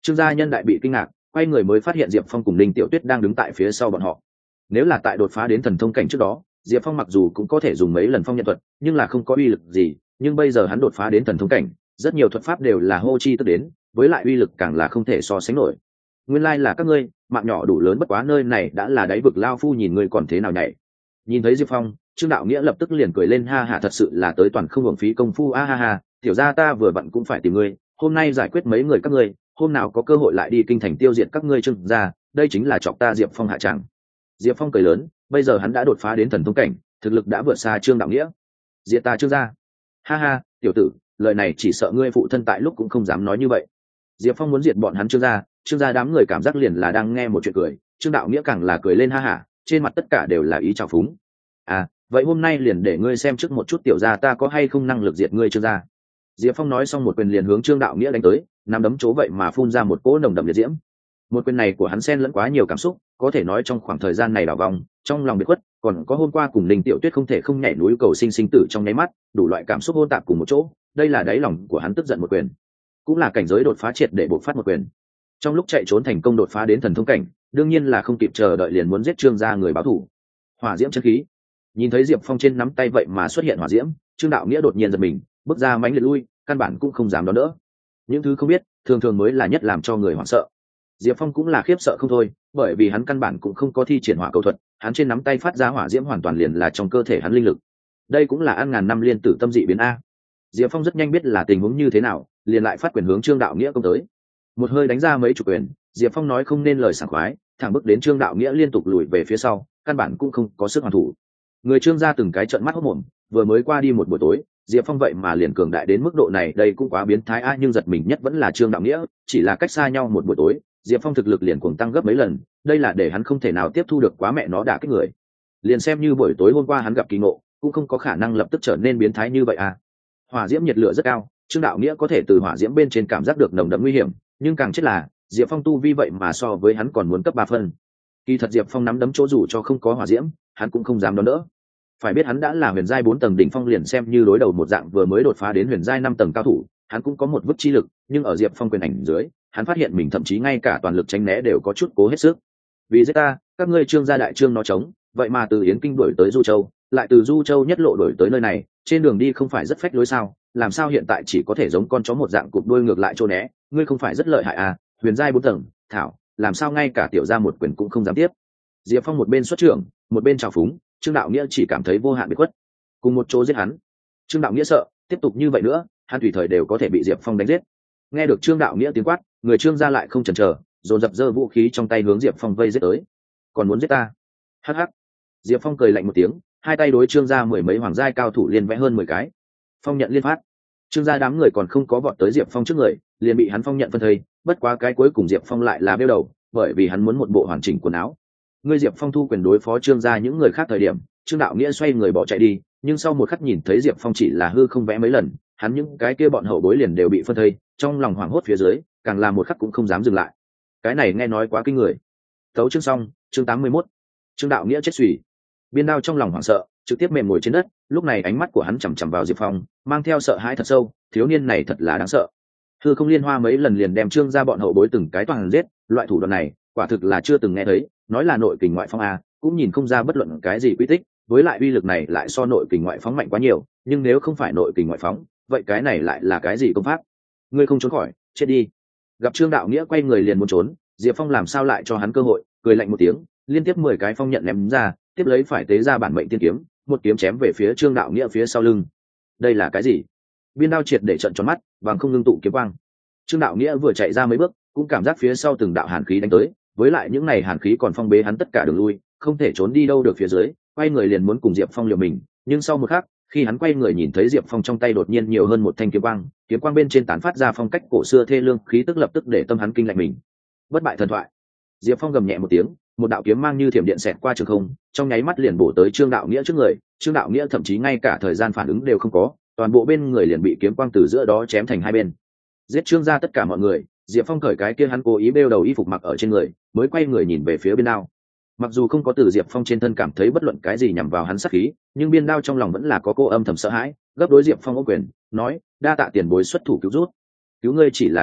Trương gia nhân đại bị kinh ngạc, quay người mới phát hiện Diệp Phong cùng Linh Tiểu Tuyết đang đứng tại phía sau bọn họ. Nếu là tại đột phá đến thần thông cảnh trước đó, Diệp Phong mặc dù cũng có thể dùng mấy lần phong nhận thuật, nhưng là không có uy lực gì, nhưng bây giờ hắn đột phá đến thần thông cảnh, rất nhiều thuật pháp đều là hô chi tức đến, với lại uy lực càng là không thể so sánh nổi. Nguyên lai là các ngươi, mạng nhỏ đủ lớn bất quá nơi này đã là đáy vực lao phu nhìn ngươi còn thế nào nhảy. Nhìn thấy Diệp Phong, Trương Đạo Nghĩa lập tức liền cười lên ha ha, thật sự là tới toàn không hưởng phí công phu a ha ha, tiểu gia ta vừa vặn cũng phải tìm ngươi, hôm nay giải quyết mấy người các ngươi, hôm nào có cơ hội lại đi kinh thành tiêu diệt các ngươi Trương gia, đây chính là chọc ta Diệp Phong hạ tràng. Diệp Phong cười lớn, bây giờ hắn đã đột phá đến thần thông cảnh, thực lực đã vượt xa Trương Đạo Nghĩa. Diệt ta Trương gia. Ha ha, tiểu tử, lời này chỉ sợ ngươi phụ thân tại lúc cũng không dám nói như vậy. Diệp Phong muốn diệt bọn hắn Trương gia, Trương gia đám người cảm giác liền là đang nghe một chuyện cười, Trương Đạo Nghĩa càng là cười lên ha ha, trên mặt tất cả đều là ý trào phúng. À, vậy hôm nay liền để ngươi xem trước một chút tiểu gia ta có hay không năng lực diệt ngươi Trương gia. Diệp Phong nói xong một quyền liền hướng Trương Đạo Nghĩa đánh tới, nắm đấm chỗ vậy mà phun ra một cỗ nồng đậm liệt diễm. Một quyền này của hắn xen lẫn quá nhiều cảm xúc, có thể nói trong khoảng thời gian này đảo vòng, trong lòng biệt khuất, còn có hôm qua cùng Linh Tiểu Tuyết không thể không nhảy núi cầu sinh sinh tử trong nháy mắt, đủ loại cảm xúc hỗn tạp cùng một chỗ, đây là đáy lòng của hắn tức giận một quyền, cũng là cảnh giới đột phá triệt để bộc phát một quyền. Trong lúc chạy trốn thành công đột phá đến thần thông cảnh, đương nhiên là không kịp chờ đợi liền muốn giết Trương gia người báo thù. Hỏa diễm chân khí. Nhìn thấy Diệp Phong trên nắm tay vậy mà xuất hiện hỏa diễm, Trương Đạo Nghĩa đột nhiên giật mình, bước ra mãnh liệt lui, căn bản cũng không dám đón đỡ. Những thứ không biết, thường thường mới là nhất làm cho người hoảng sợ. Diệp Phong cũng là khiếp sợ không thôi, bởi vì hắn căn bản cũng không có thi triển hỏa cầu thuật, hắn trên nắm tay phát ra hỏa diễm hoàn toàn liền là trong cơ thể hắn linh lực. Đây cũng là ăn ngàn năm liên tử tâm dị biến a. Diệp Phong rất nhanh biết là tình huống như thế nào, liền lại phát quyền hướng Trương Đạo Nghĩa công tới. Một hơi đánh ra mấy chục quyền, Diệp Phong nói không nên lời sảng khoái, thẳng bước đến Trương Đạo Nghĩa liên tục lùi về phía sau, căn bản cũng không có sức hoàn thủ. Người Trương gia từng cái trợn mắt hốt mồm, vừa mới qua đi một buổi tối, Diệp Phong vậy mà liền cường đại đến mức độ này, đây cũng quá biến thái a, nhưng giật mình nhất vẫn là Trương Đạo Nghĩa, chỉ là cách xa nhau một buổi tối, Diệp Phong thực lực liền cuồng tăng gấp mấy lần, đây là để hắn không thể nào tiếp thu được, quá mẹ nó đả kích người. Liền xem như buổi tối hôm qua hắn gặp kỳ ngộ, cũng không có khả năng lập tức trở nên biến thái như vậy à. Hỏa diễm nhiệt lửa rất cao, Trương Đạo Nghĩa có thể từ hỏa diễm bên trên cảm giác được nồng đậm nguy hiểm, nhưng càng chết là Diệp Phong tu vi vậy mà so với hắn còn muốn cấp ba phân. Kỳ thật Diệp Phong nắm đấm chỗ dù cho không có hỏa diễm, hắn cũng không dám đón đỡ. Phải biết hắn đã là huyền giai bốn tầng đỉnh phong, liền xem như đối đầu một dạng vừa mới đột phá đến huyền giai năm tầng cao thủ, hắn cũng có một vứt chi lực, nhưng ở Diệp Phong quyền ảnh dưới, hắn phát hiện mình thậm chí ngay cả toàn lực tránh né đều có chút cố hết sức. Vì giết ta, các ngươi Trương gia đại trương nó trống, vậy mà từ Yến Kinh đuổi tới Du Châu, lại từ Du Châu nhất lộ đuổi tới nơi này, trên đường đi không phải rất phách lối sao? Làm sao hiện tại chỉ có thể giống con chó một dạng cụp đuôi ngược lại trốn né? Ngươi không phải rất lợi hại à? Huyền giai bốn tầng, thảo, làm sao ngay cả tiểu gia một quyền cũng không dám tiếp? Diệp Phong một bên xuất trưởng, một bên trào phúng, Trương Đạo Nghĩa chỉ cảm thấy vô hạn bị khuất, cùng một chỗ giết hắn. Trương Đạo Nghĩa sợ, tiếp tục như vậy nữa, hắn tùy thời đều có thể bị Diệp Phong đánh giết. Nghe được Trương Đạo Nghĩa tiếng quát, người Trương gia lại không chần chờ, dồn dập giơ vũ khí trong tay hướng Diệp Phong vây giết tới. Còn muốn giết ta? Hắc hắc. Diệp Phong cười lạnh một tiếng, hai tay đối Trương gia mười mấy hoàng giai cao thủ liên vẽ hơn mười cái. Phong nhận liên phát. Trương gia đám người còn không có vọt tới Diệp Phong trước người, liền bị hắn phong nhận phân thây, bất quá cái cuối cùng Diệp Phong lại là bêu đầu, bởi vì hắn muốn một bộ hoàn chỉnh quần áo. Ngươi Diệp Phong thu quyền đối phó Trương gia những người khác thời điểm, Trương Đạo Nghĩa xoay người bỏ chạy đi, nhưng sau một khắc nhìn thấy Diệp Phong chỉ là hư không vẽ mấy lần, hắn những cái kia bọn hậu bối liền đều bị phân thây, trong lòng hoảng hốt phía dưới, càng là một khắc cũng không dám dừng lại. Cái này nghe nói quá kinh người. Tấu chương xong, chương tám mươi mốt. Trương Đạo Nghĩa chết xùy. Biên Đao trong lòng hoảng sợ, trực tiếp mềm ngồi trên đất, lúc này ánh mắt của hắn chằm chằm vào Diệp Phong, mang theo sợ hãi thật sâu, thiếu niên này thật là đáng sợ. Hư không liên hoa mấy lần liền đem Trương gia bọn hậu bối từng cái toàn giết, loại thủ đoạn này, quả thực là chưa từng nghe thấy, nói là nội kình ngoại phong a, cũng nhìn không ra bất luận cái gì quy tích, với lại uy lực này lại so nội kình ngoại phóng mạnh quá nhiều, nhưng nếu không phải nội kình ngoại phóng, vậy cái này lại là cái gì công pháp? Ngươi không trốn khỏi, chết đi. Gặp Trương Đạo Nghĩa quay người liền muốn trốn, Diệp Phong làm sao lại cho hắn cơ hội, cười lạnh một tiếng, liên tiếp mười cái phong nhận ném ra, tiếp lấy phải tế ra bản mệnh tiên kiếm, một kiếm chém về phía Trương Đạo Nghĩa phía sau lưng. Đây là cái gì? Biên Đao triệt để trận tròn mắt, bằng không ngưng tụ kiếm quang. Trương Đạo Nghĩa vừa chạy ra mấy bước, cũng cảm giác phía sau từng đạo hàn khí đánh tới, với lại những này hàn khí còn phong bế hắn tất cả đường lui, không thể trốn đi đâu được phía dưới, quay người liền muốn cùng Diệp Phong liều mình, nhưng sau một khắc, khi hắn quay người nhìn thấy Diệp Phong trong tay đột nhiên nhiều hơn một thanh kiếm quang, kiếm quang bên trên tán phát ra phong cách cổ xưa thê lương, khí tức lập tức để tâm hắn kinh lạnh mình. Bất bại thần thoại. Diệp Phong gầm nhẹ một tiếng, một đạo kiếm mang như thiểm điện xẹt qua trường không, trong nháy mắt liền bổ tới Trương Đạo Nghĩa trước người, Trương Đạo Nghĩa thậm chí ngay cả thời gian phản ứng đều không có, toàn bộ bên người liền bị kiếm quang từ giữa đó chém thành hai bên. Giết Trương gia tất cả mọi người, Diệp Phong cởi cái kia hắn cố ý bêu đầu y phục mặc ở trên người, mới quay người nhìn về phía Biên Đao. Mặc dù không có từ Diệp Phong trên thân cảm thấy bất luận cái gì nhằm vào hắn sát khí, nhưng Biên Đao trong lòng vẫn là có cô âm thầm sợ hãi, gấp đối Diệp Phong ô quyền, nói: "Đa tạ tiền bối xuất thủ cứu rút, cứu ngươi chỉ là trùng hợp,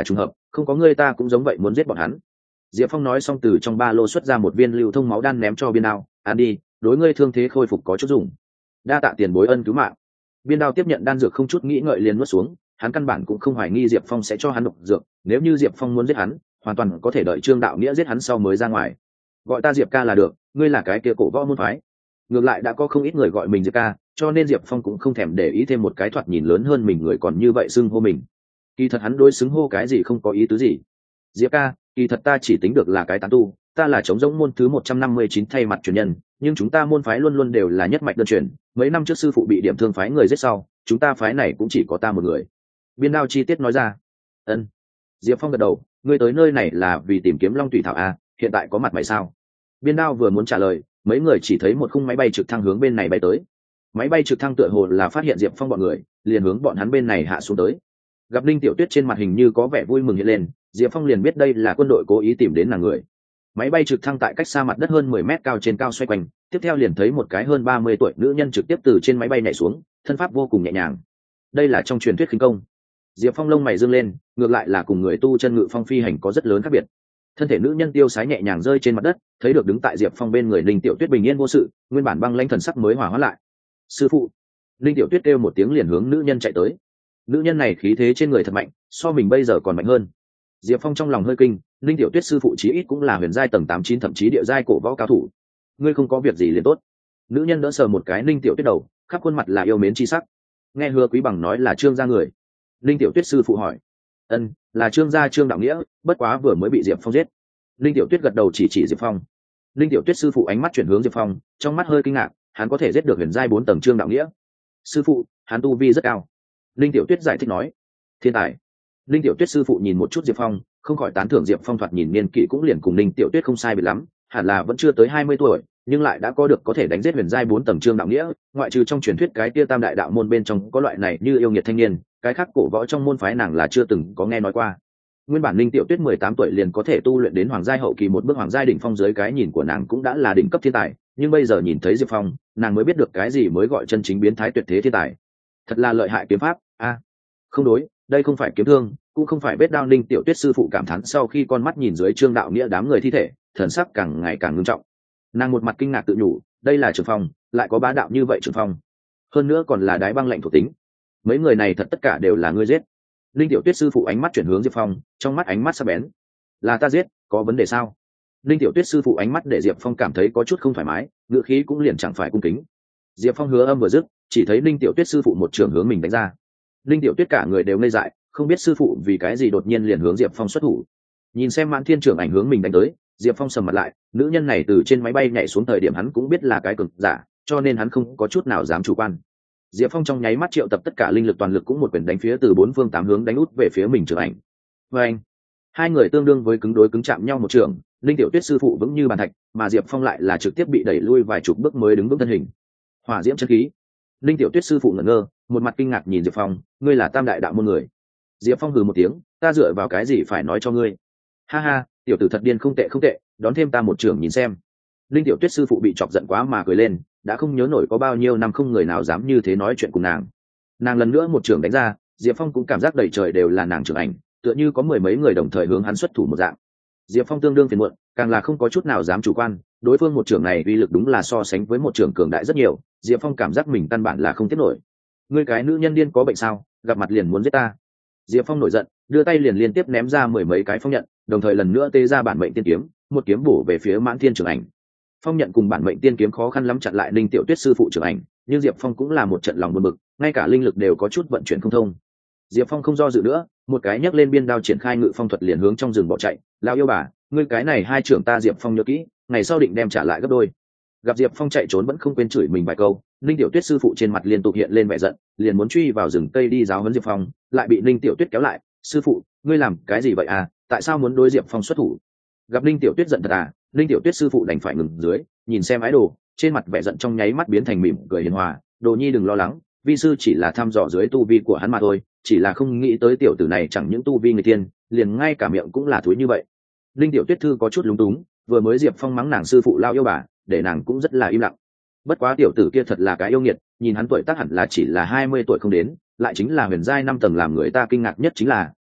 không có ngươi ta cũng giống vậy muốn giết bọn hắn. Diệp Phong nói xong từ trong ba lô xuất ra một viên lưu thông máu đan ném cho Biên Đao, ăn đi, đối ngươi thương thế khôi phục có chút dùng. Đa tạ tiền bối ân cứu mạng. Biên Đao tiếp nhận đan dược không chút nghĩ ngợi liền nuốt xuống, hắn căn bản cũng không hoài nghi Diệp Phong sẽ cho hắn độc dược, nếu như Diệp Phong muốn giết hắn, hoàn toàn có thể đợi Trương Đạo Nghĩa giết hắn sau mới ra ngoài. Gọi ta Diệp ca là được, ngươi là cái kia cổ võ môn phái. Ngược lại đã có không ít người gọi mình Diệp ca, cho nên Diệp Phong cũng không thèm để ý thêm một cái thoạt nhìn lớn hơn mình người còn như vậy xưng hô mình. Kỳ thật hắn đối xứng hô cái gì không có ý tứ gì. Diệp ca, kỳ thật ta chỉ tính được là cái tán tu, ta là chống giống môn thứ một trăm năm mươi chín thay mặt truyền nhân, nhưng chúng ta môn phái luôn luôn đều là nhất mạch đơn truyền, mấy năm trước sư phụ bị điểm thương phái người giết sau, chúng ta phái này cũng chỉ có ta một người. Biên Đao chi tiết nói ra. Ân. Diệp Phong gật đầu, ngươi tới nơi này là vì tìm kiếm Long Tùy Thảo a, hiện tại có mặt mày sao? Biên Đao vừa muốn trả lời, mấy người chỉ thấy một khung máy bay trực thăng hướng bên này bay tới. Máy bay trực thăng tựa hồ là phát hiện Diệp Phong bọn người, liền hướng bọn hắn bên này hạ xuống tới. Gặp Linh Tiểu Tuyết trên mặt hình như có vẻ vui mừng hiện lên, Diệp Phong liền biết đây là quân đội cố ý tìm đến nàng người. Máy bay trực thăng tại cách xa mặt đất hơn mười mét cao trên cao xoay quanh, tiếp theo liền thấy một cái hơn ba mươi tuổi nữ nhân trực tiếp từ trên máy bay nhảy xuống, thân pháp vô cùng nhẹ nhàng. Đây là trong truyền thuyết khinh công. Diệp Phong lông mày dương lên, ngược lại là cùng người tu chân ngự phong phi hành có rất lớn khác biệt. Thân thể nữ nhân tiêu sái nhẹ nhàng rơi trên mặt đất, thấy được đứng tại Diệp Phong bên người Linh Tiểu Tuyết bình yên vô sự, nguyên bản băng lãnh thần sắc mới hòa hóa lại. Sư phụ. Linh Tiểu Tuyết kêu một tiếng liền hướng nữ nhân chạy tới. Nữ nhân này khí thế trên người thật mạnh, so mình bây giờ còn mạnh hơn. Diệp Phong trong lòng hơi kinh, Linh Tiểu Tuyết sư phụ chí ít cũng là huyền giai tầng tám chín thậm chí địa giai cổ võ cao thủ. Ngươi không có việc gì liền tốt. Nữ nhân đỡ sờ một cái Linh Tiểu Tuyết đầu, khắp khuôn mặt là yêu mến chi sắc. Nghe Hứa Quý Bằng nói là Trương gia người. Linh Tiểu Tuyết sư phụ hỏi. Ân, là Trương gia Trương Đạo Nghĩa, bất quá vừa mới bị Diệp Phong giết. Linh Tiểu Tuyết gật đầu chỉ chỉ Diệp Phong. Linh Tiểu Tuyết sư phụ ánh mắt chuyển hướng Diệp Phong, trong mắt hơi kinh ngạc, hắn có thể giết được huyền giai bốn tầng Trương Đạo Nghĩa. Sư phụ, hắn tu vi rất cao. Linh Tiểu Tuyết giải thích nói. Thiên tài. Linh Tiểu Tuyết sư phụ nhìn một chút Diệp Phong, không khỏi tán thưởng Diệp Phong thoạt nhìn niên kỷ cũng liền cùng Linh Tiểu Tuyết không sai biệt lắm, hẳn là vẫn chưa tới hai mươi tuổi, nhưng lại đã có được có thể đánh giết huyền giai bốn tầng Trương Đạo Nghĩa, ngoại trừ trong truyền thuyết cái tia Tam đại đạo môn bên trong có loại này như yêu nghiệt thanh niên, cái khác cổ võ trong môn phái nàng là chưa từng có nghe nói qua. Nguyên bản Linh Tiểu Tuyết mười tám tuổi liền có thể tu luyện đến hoàng giai hậu kỳ một bước hoàng giai đỉnh phong, dưới cái nhìn của nàng cũng đã là đỉnh cấp thiên tài, nhưng bây giờ nhìn thấy Diệp Phong, nàng mới biết được cái gì mới gọi chân chính biến thái tuyệt thế thiên tài. Thật là lợi hại kiếm pháp a. Không đối, đây không phải kiếm thương, cũng không phải vết đao. Linh Tiểu Tuyết sư phụ cảm thán sau khi con mắt nhìn dưới Trương Đạo Nghĩa đám người thi thể, thần sắc càng ngày càng ngưng trọng. Nàng một mặt kinh ngạc tự nhủ, đây là trường phong, lại có bá đạo như vậy trường phong, hơn nữa còn là đái băng lạnh thuộc tính. Mấy người này thật tất cả đều là ngươi giết. Linh Tiểu Tuyết sư phụ ánh mắt chuyển hướng Diệp Phong, trong mắt ánh mắt sắc bén. Là ta giết, có vấn đề sao? Linh Tiểu Tuyết sư phụ ánh mắt để Diệp Phong cảm thấy có chút không thoải mái, ngữ khí cũng liền chẳng phải cung kính. Diệp Phong hứa âm vừa dứt, chỉ thấy Linh Tiểu Tuyết sư phụ một trường hướng mình đánh ra. Linh Tiểu Tuyết cả người đều ngây dại, không biết sư phụ vì cái gì đột nhiên liền hướng Diệp Phong xuất thủ. Nhìn xem Mãn Thiên trưởng ảnh hướng mình đánh tới, Diệp Phong sầm mặt lại, nữ nhân này từ trên máy bay nhảy xuống thời điểm hắn cũng biết là cái cực giả, cho nên hắn không có chút nào dám chủ quan. Diệp Phong trong nháy mắt triệu tập tất cả linh lực toàn lực cũng một quyền đánh phía từ bốn phương tám hướng đánh út về phía mình trưởng ảnh. Và anh, hai người tương đương với cứng đối cứng chạm nhau một trường, Linh Tiểu Tuyết sư phụ vững như bàn thạch, mà Diệp Phong lại là trực tiếp bị đẩy lui vài chục bước mới đứng vững thân hình. Hỏa diễm chân khí. Linh Tiểu Tuyết sư phụ ngẩn ngơ, một mặt kinh ngạc nhìn Diệp Phong, ngươi là Tam đại đạo môn người? Diệp Phong hừ một tiếng, ta dựa vào cái gì phải nói cho ngươi? Ha ha, tiểu tử thật điên, không tệ không tệ, đón thêm ta một trường nhìn xem. Linh Tiểu Tuyết sư phụ bị chọc giận quá mà cười lên, đã không nhớ nổi có bao nhiêu năm không người nào dám như thế nói chuyện cùng nàng. Nàng lần nữa một trường đánh ra, Diệp Phong cũng cảm giác đầy trời đều là nàng trưởng ảnh, tựa như có mười mấy người đồng thời hướng hắn xuất thủ một dạng. Diệp Phong tương đương phiền muộn, càng là không có chút nào dám chủ quan, đối phương một trường này uy lực đúng là so sánh với một trường cường đại rất nhiều, Diệp Phong cảm giác mình căn bản là không tiếp nổi. Ngươi cái nữ nhân điên có bệnh sao, gặp mặt liền muốn giết ta? Diệp Phong nổi giận, đưa tay liền liên tiếp ném ra mười mấy cái phong nhận, đồng thời lần nữa tê ra bản mệnh tiên kiếm, một kiếm bổ về phía Mãn Thiên trưởng ảnh. Phong nhận cùng bản mệnh tiên kiếm khó khăn lắm chặn lại Linh Tiểu Tuyết sư phụ trưởng ảnh, nhưng Diệp Phong cũng là một trận lòng buồn bực, ngay cả linh lực đều có chút vận chuyển không thông. Diệp Phong không do dự nữa, một cái nhấc lên biên đao triển khai ngự phong thuật liền hướng trong rừng bỏ chạy. Lão yêu bà, ngươi cái này hai trưởng ta Diệp Phong nhớ kỹ, ngày sau định đem trả lại gấp đôi. Gặp Diệp Phong chạy trốn vẫn không quên chửi mình vài câu, Linh Tiểu Tuyết sư phụ trên mặt liên tục hiện lên vẻ giận, liền muốn truy vào rừng cây đi giáo huấn Diệp Phong, lại bị Linh Tiểu Tuyết kéo lại. Sư phụ, ngươi làm cái gì vậy à? Tại sao muốn đối Diệp Phong xuất thủ? Gặp Linh Tiểu Tuyết giận thật à? Linh Tiểu Tuyết sư phụ đành phải ngừng dưới, nhìn xem ái đồ, trên mặt vẻ giận trong nháy mắt biến thành mỉm cười hiền hòa. Đồ nhi đừng lo lắng, vi sư chỉ là thăm dò dưới tu vi của hắn mà thôi, chỉ là không nghĩ tới tiểu tử này chẳng những tu vi người tiên, liền ngay cả miệng cũng là thúi như vậy. Linh Tiểu Tuyết thư có chút lúng túng, vừa mới Diệp Phong mắng nàng sư phụ lao yêu bà, để nàng cũng rất là im lặng. Bất quá tiểu tử kia thật là cái yêu nghiệt, nhìn hắn tuổi tác hẳn là chỉ là hai mươi tuổi không đến, lại chính là huyền giai năm tầng. Làm người ta kinh ngạc nhất chính là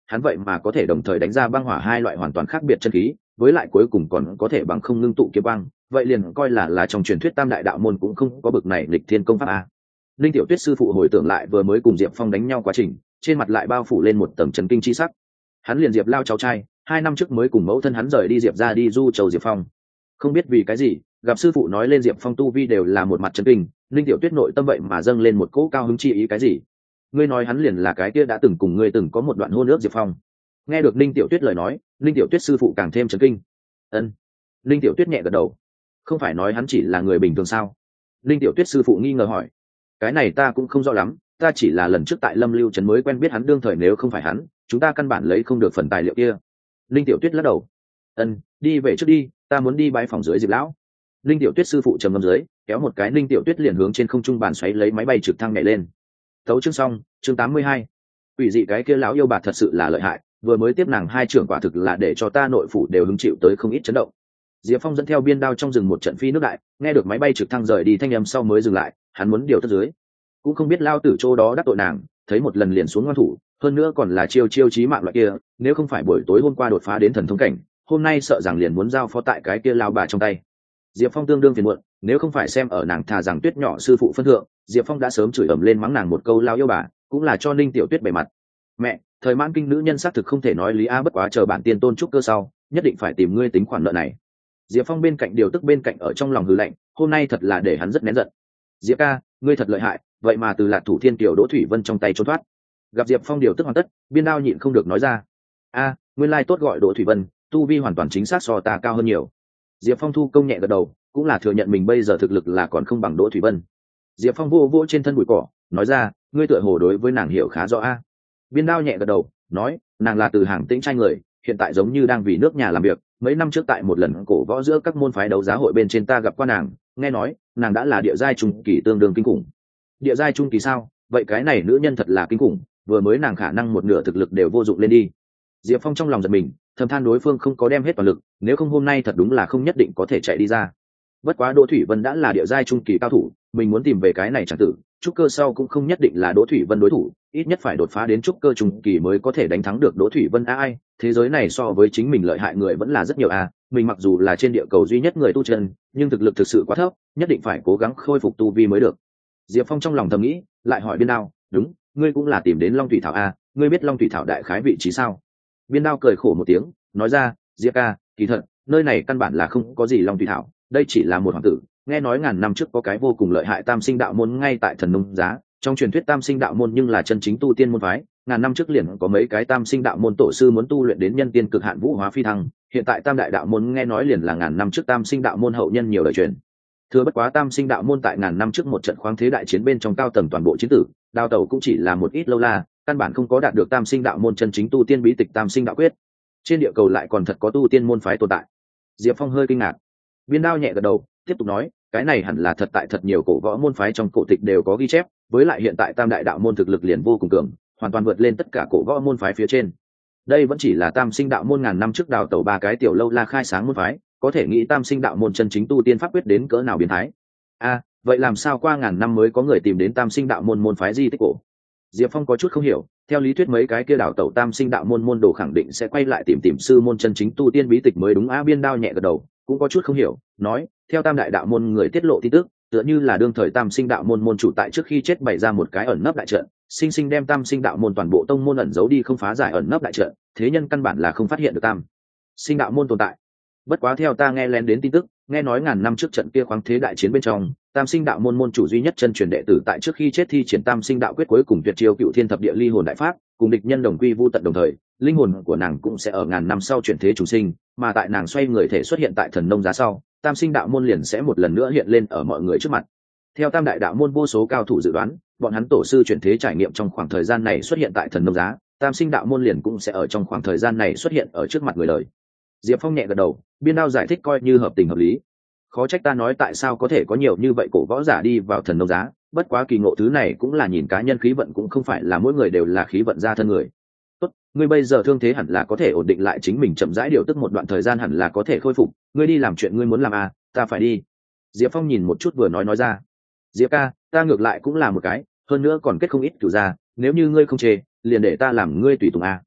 hắn vậy mà có thể đồng thời đánh ra băng hỏa hai loại hoàn toàn khác biệt chân khí, với lại cuối cùng còn có thể bằng không ngưng tụ kiếm băng, vậy liền coi là là trong truyền thuyết tam đại đạo môn cũng không có bực này lịch thiên công pháp a. Linh Tiểu Tuyết sư phụ hồi tưởng lại vừa mới cùng Diệp Phong đánh nhau quá trình, trên mặt lại bao phủ lên một tầng chấn kinh chi sắc. Hắn liền Diệp Lao cháu trai, hai năm trước mới cùng mẫu thân hắn rời đi Diệp ra đi du châu Diệp Phong. Không biết vì cái gì, gặp sư phụ nói lên Diệp Phong tu vi đều là một mặt chấn kinh, Linh Tiểu Tuyết nội tâm vậy mà dâng lên một cỗ cao hứng chi ý cái gì? Ngươi nói hắn liền là cái kia đã từng cùng ngươi từng có một đoạn hôn ước Diệp Phong. Nghe được Linh Tiểu Tuyết lời nói, Linh Tiểu Tuyết sư phụ càng thêm chấn kinh. Ân. Linh Tiểu Tuyết nhẹ gật đầu. Không phải nói hắn chỉ là người bình thường sao? Linh Tiểu Tuyết sư phụ nghi ngờ hỏi. Cái này ta cũng không rõ lắm, ta chỉ là lần trước tại Lâm Lưu trấn mới quen biết hắn, đương thời nếu không phải hắn, chúng ta căn bản lấy không được phần tài liệu kia. Linh Tiểu Tuyết lắc đầu. Ân, đi về trước đi, ta muốn đi bái phòng dưới Diệp lão. Linh Tiểu Tuyết sư phụ trầm ngâm dưới, kéo một cái Linh Tiểu Tuyết liền hướng trên không trung bàn xoáy lấy máy bay trực thăng nhảy lên. Tấu chương xong, chương tám mươi hai. Quỷ dị cái kia lão yêu bà thật sự là lợi hại, vừa mới tiếp nàng hai trưởng quả thực là để cho ta nội phủ đều hứng chịu tới không ít chấn động. Diệp Phong dẫn theo biên đao trong rừng một trận phi nước đại, nghe được máy bay trực thăng rời đi thanh âm sau mới dừng lại, hắn muốn điều tất dưới. Cũng không biết lao tử chỗ đó đắc tội nàng, thấy một lần liền xuống ngoan thủ, hơn nữa còn là chiêu chiêu chí mạng loại kia, nếu không phải buổi tối hôm qua đột phá đến thần thông cảnh, hôm nay sợ rằng liền muốn giao phó tại cái kia lao bà trong tay. Diệp Phong tương đương phiền muộn, nếu không phải xem ở nàng thà rằng Tuyết nhỏ sư phụ phân thượng, Diệp Phong đã sớm chửi ầm lên mắng nàng một câu lao yêu bà, cũng là cho Ninh Tiểu Tuyết bề mặt. Mẹ, thời mãn kinh nữ nhân xác thực không thể nói lý a, bất quá chờ bản tiên tôn trúc cơ sau, nhất định phải tìm ngươi tính khoản nợ này. Diệp Phong bên cạnh điều tức bên cạnh ở trong lòng hừ lạnh, hôm nay thật là để hắn rất nén giận. Diệp ca, ngươi thật lợi hại, vậy mà từ Lạc Thủ Thiên Kiều Đỗ Thủy Vân trong tay trốn thoát. Gặp Diệp Phong điều tức hoàn tất, biên đao nhịn không được nói ra. A, nguyên lai tốt gọi Đỗ Thủy Vân, tu vi hoàn toàn chính xác so ta cao hơn nhiều. Diệp Phong thu công nhẹ gật đầu, cũng là thừa nhận mình bây giờ thực lực là còn không bằng Đỗ Thủy Vân. Diệp Phong vô vô trên thân bụi cỏ, nói ra, ngươi tựa hồ đối với nàng hiểu khá rõ a. Biên đao nhẹ gật đầu, nói, nàng là từ hàng tĩnh trai người, hiện tại giống như đang vì nước nhà làm việc. Mấy năm trước tại một lần cổ võ giữa các môn phái đấu giá hội bên trên ta gặp qua nàng, nghe nói nàng đã là địa giai trung kỳ tương đương kinh khủng. Địa giai trung kỳ sao? Vậy cái này nữ nhân thật là kinh khủng, vừa mới nàng khả năng một nửa thực lực đều vô dụng lên đi. Diệp Phong trong lòng giật mình, thầm than đối phương không có đem hết toàn lực, nếu không hôm nay thật đúng là không nhất định có thể chạy đi ra. Bất quá Đỗ Thủy Vân đã là địa giai trung kỳ cao thủ, mình muốn tìm về cái này chẳng tử, trúc cơ sau cũng không nhất định là Đỗ Thủy Vân đối thủ, ít nhất phải đột phá đến trúc cơ trung kỳ mới có thể đánh thắng được Đỗ Thủy Vân. A ai, thế giới này so với chính mình lợi hại người vẫn là rất nhiều a, mình mặc dù là trên địa cầu duy nhất người tu chân, nhưng thực lực thực sự quá thấp, nhất định phải cố gắng khôi phục tu vi mới được. Diệp Phong trong lòng thầm nghĩ, lại hỏi Biên Đao, đúng, ngươi cũng là tìm đến Long Thủy Thảo a, ngươi biết Long Thủy Thảo đại khái vị trí sao? Biên Đao cười khổ một tiếng, nói ra, Diệp ca, kỳ thật, nơi này căn bản là không có gì Long Thủy Thảo, đây chỉ là một hoàng tử. Nghe nói ngàn năm trước có cái vô cùng lợi hại Tam Sinh Đạo môn ngay tại Thần Nông Giá, trong truyền thuyết Tam Sinh Đạo môn nhưng là chân chính tu tiên môn phái, ngàn năm trước liền có mấy cái Tam Sinh Đạo môn tổ sư muốn tu luyện đến nhân tiên cực hạn vũ hóa phi thăng, hiện tại Tam Đại Đạo môn nghe nói liền là ngàn năm trước Tam Sinh Đạo môn hậu nhân nhiều đời truyền. Thừa bất quá Tam Sinh Đạo môn tại ngàn năm trước một trận khoáng thế đại chiến bên trong cao tầng toàn bộ chiến tử, đào tẩu cũng chỉ là một ít lâu la, căn bản không có đạt được Tam Sinh Đạo môn chân chính tu tiên bí tịch Tam Sinh Đạo quyết. Trên địa cầu lại còn thật có tu tiên môn phái tồn tại. Diệp Phong hơi kinh ngạc. Biên Đao nhẹ gật đầu, tiếp tục nói, cái này hẳn là thật, tại thật nhiều cổ võ môn phái trong cổ tịch đều có ghi chép, với lại hiện tại Tam Đại Đạo môn thực lực liền vô cùng cường, hoàn toàn vượt lên tất cả cổ võ môn phái phía trên. Đây vẫn chỉ là Tam Sinh Đạo môn ngàn năm trước đào tẩu ba cái tiểu lâu la khai sáng môn phái, có thể nghĩ Tam Sinh Đạo môn chân chính tu tiên pháp quyết đến cỡ nào biến thái. A, vậy làm sao qua ngàn năm mới có người tìm đến Tam Sinh Đạo môn môn phái di tích cổ? Diệp Phong có chút không hiểu, theo lý thuyết mấy cái kia đào tẩu Tam Sinh Đạo môn môn đồ khẳng định sẽ quay lại tìm tìm sư môn chân chính tu tiên bí tịch mới đúng. A, Biên Đao nhẹ gật đầu, cũng có chút không hiểu, nói, theo Tam Đại Đạo môn người tiết lộ tin tức, tựa như là đương thời Tam Sinh Đạo môn môn chủ tại trước khi chết bày ra một cái ẩn nấp đại trận, sinh sinh đem Tam Sinh Đạo môn toàn bộ tông môn ẩn giấu đi, không phá giải ẩn nấp đại trận, thế nhân căn bản là không phát hiện được Tam Sinh Đạo môn tồn tại. Bất quá theo ta nghe lén đến tin tức, nghe nói ngàn năm trước trận kia khoáng thế đại chiến bên trong, Tam Sinh Đạo môn môn chủ duy nhất chân truyền đệ tử tại trước khi chết thi triển Tam Sinh Đạo quyết cuối cùng tuyệt chiêu Cựu Thiên Thập Địa Ly Hồn Đại Pháp, cùng địch nhân đồng quy vu tận đồng thời, linh hồn của nàng cũng sẽ ở ngàn năm sau chuyển thế chủ sinh, mà tại nàng xoay người thể xuất hiện tại Thần Nông Giá sau, Tam Sinh Đạo môn liền sẽ một lần nữa hiện lên ở mọi người trước mặt. Theo Tam Đại Đạo môn vô số cao thủ dự đoán, bọn hắn tổ sư chuyển thế trải nghiệm trong khoảng thời gian này xuất hiện tại Thần Nông Giá, Tam Sinh Đạo môn liền cũng sẽ ở trong khoảng thời gian này xuất hiện ở trước mặt người đời. Diệp Phong nhẹ gật đầu, Biên Đao giải thích coi như hợp tình hợp lý. Khó trách ta nói tại sao có thể có nhiều như vậy cổ võ giả đi vào Thần Nông Giá, bất quá kỳ ngộ thứ này cũng là nhìn cá nhân khí vận, cũng không phải là mỗi người đều là khí vận ra thân người. Tốt, ngươi bây giờ thương thế hẳn là có thể ổn định lại chính mình, chậm rãi điều tức một đoạn thời gian hẳn là có thể khôi phục, ngươi đi làm chuyện ngươi muốn làm à, ta phải đi. Diệp Phong nhìn một chút vừa nói nói ra. Diệp ca, ta ngược lại cũng là một cái, hơn nữa còn kết không ít cửu gia, nếu như ngươi không chê, liền để ta làm ngươi tùy tùng à.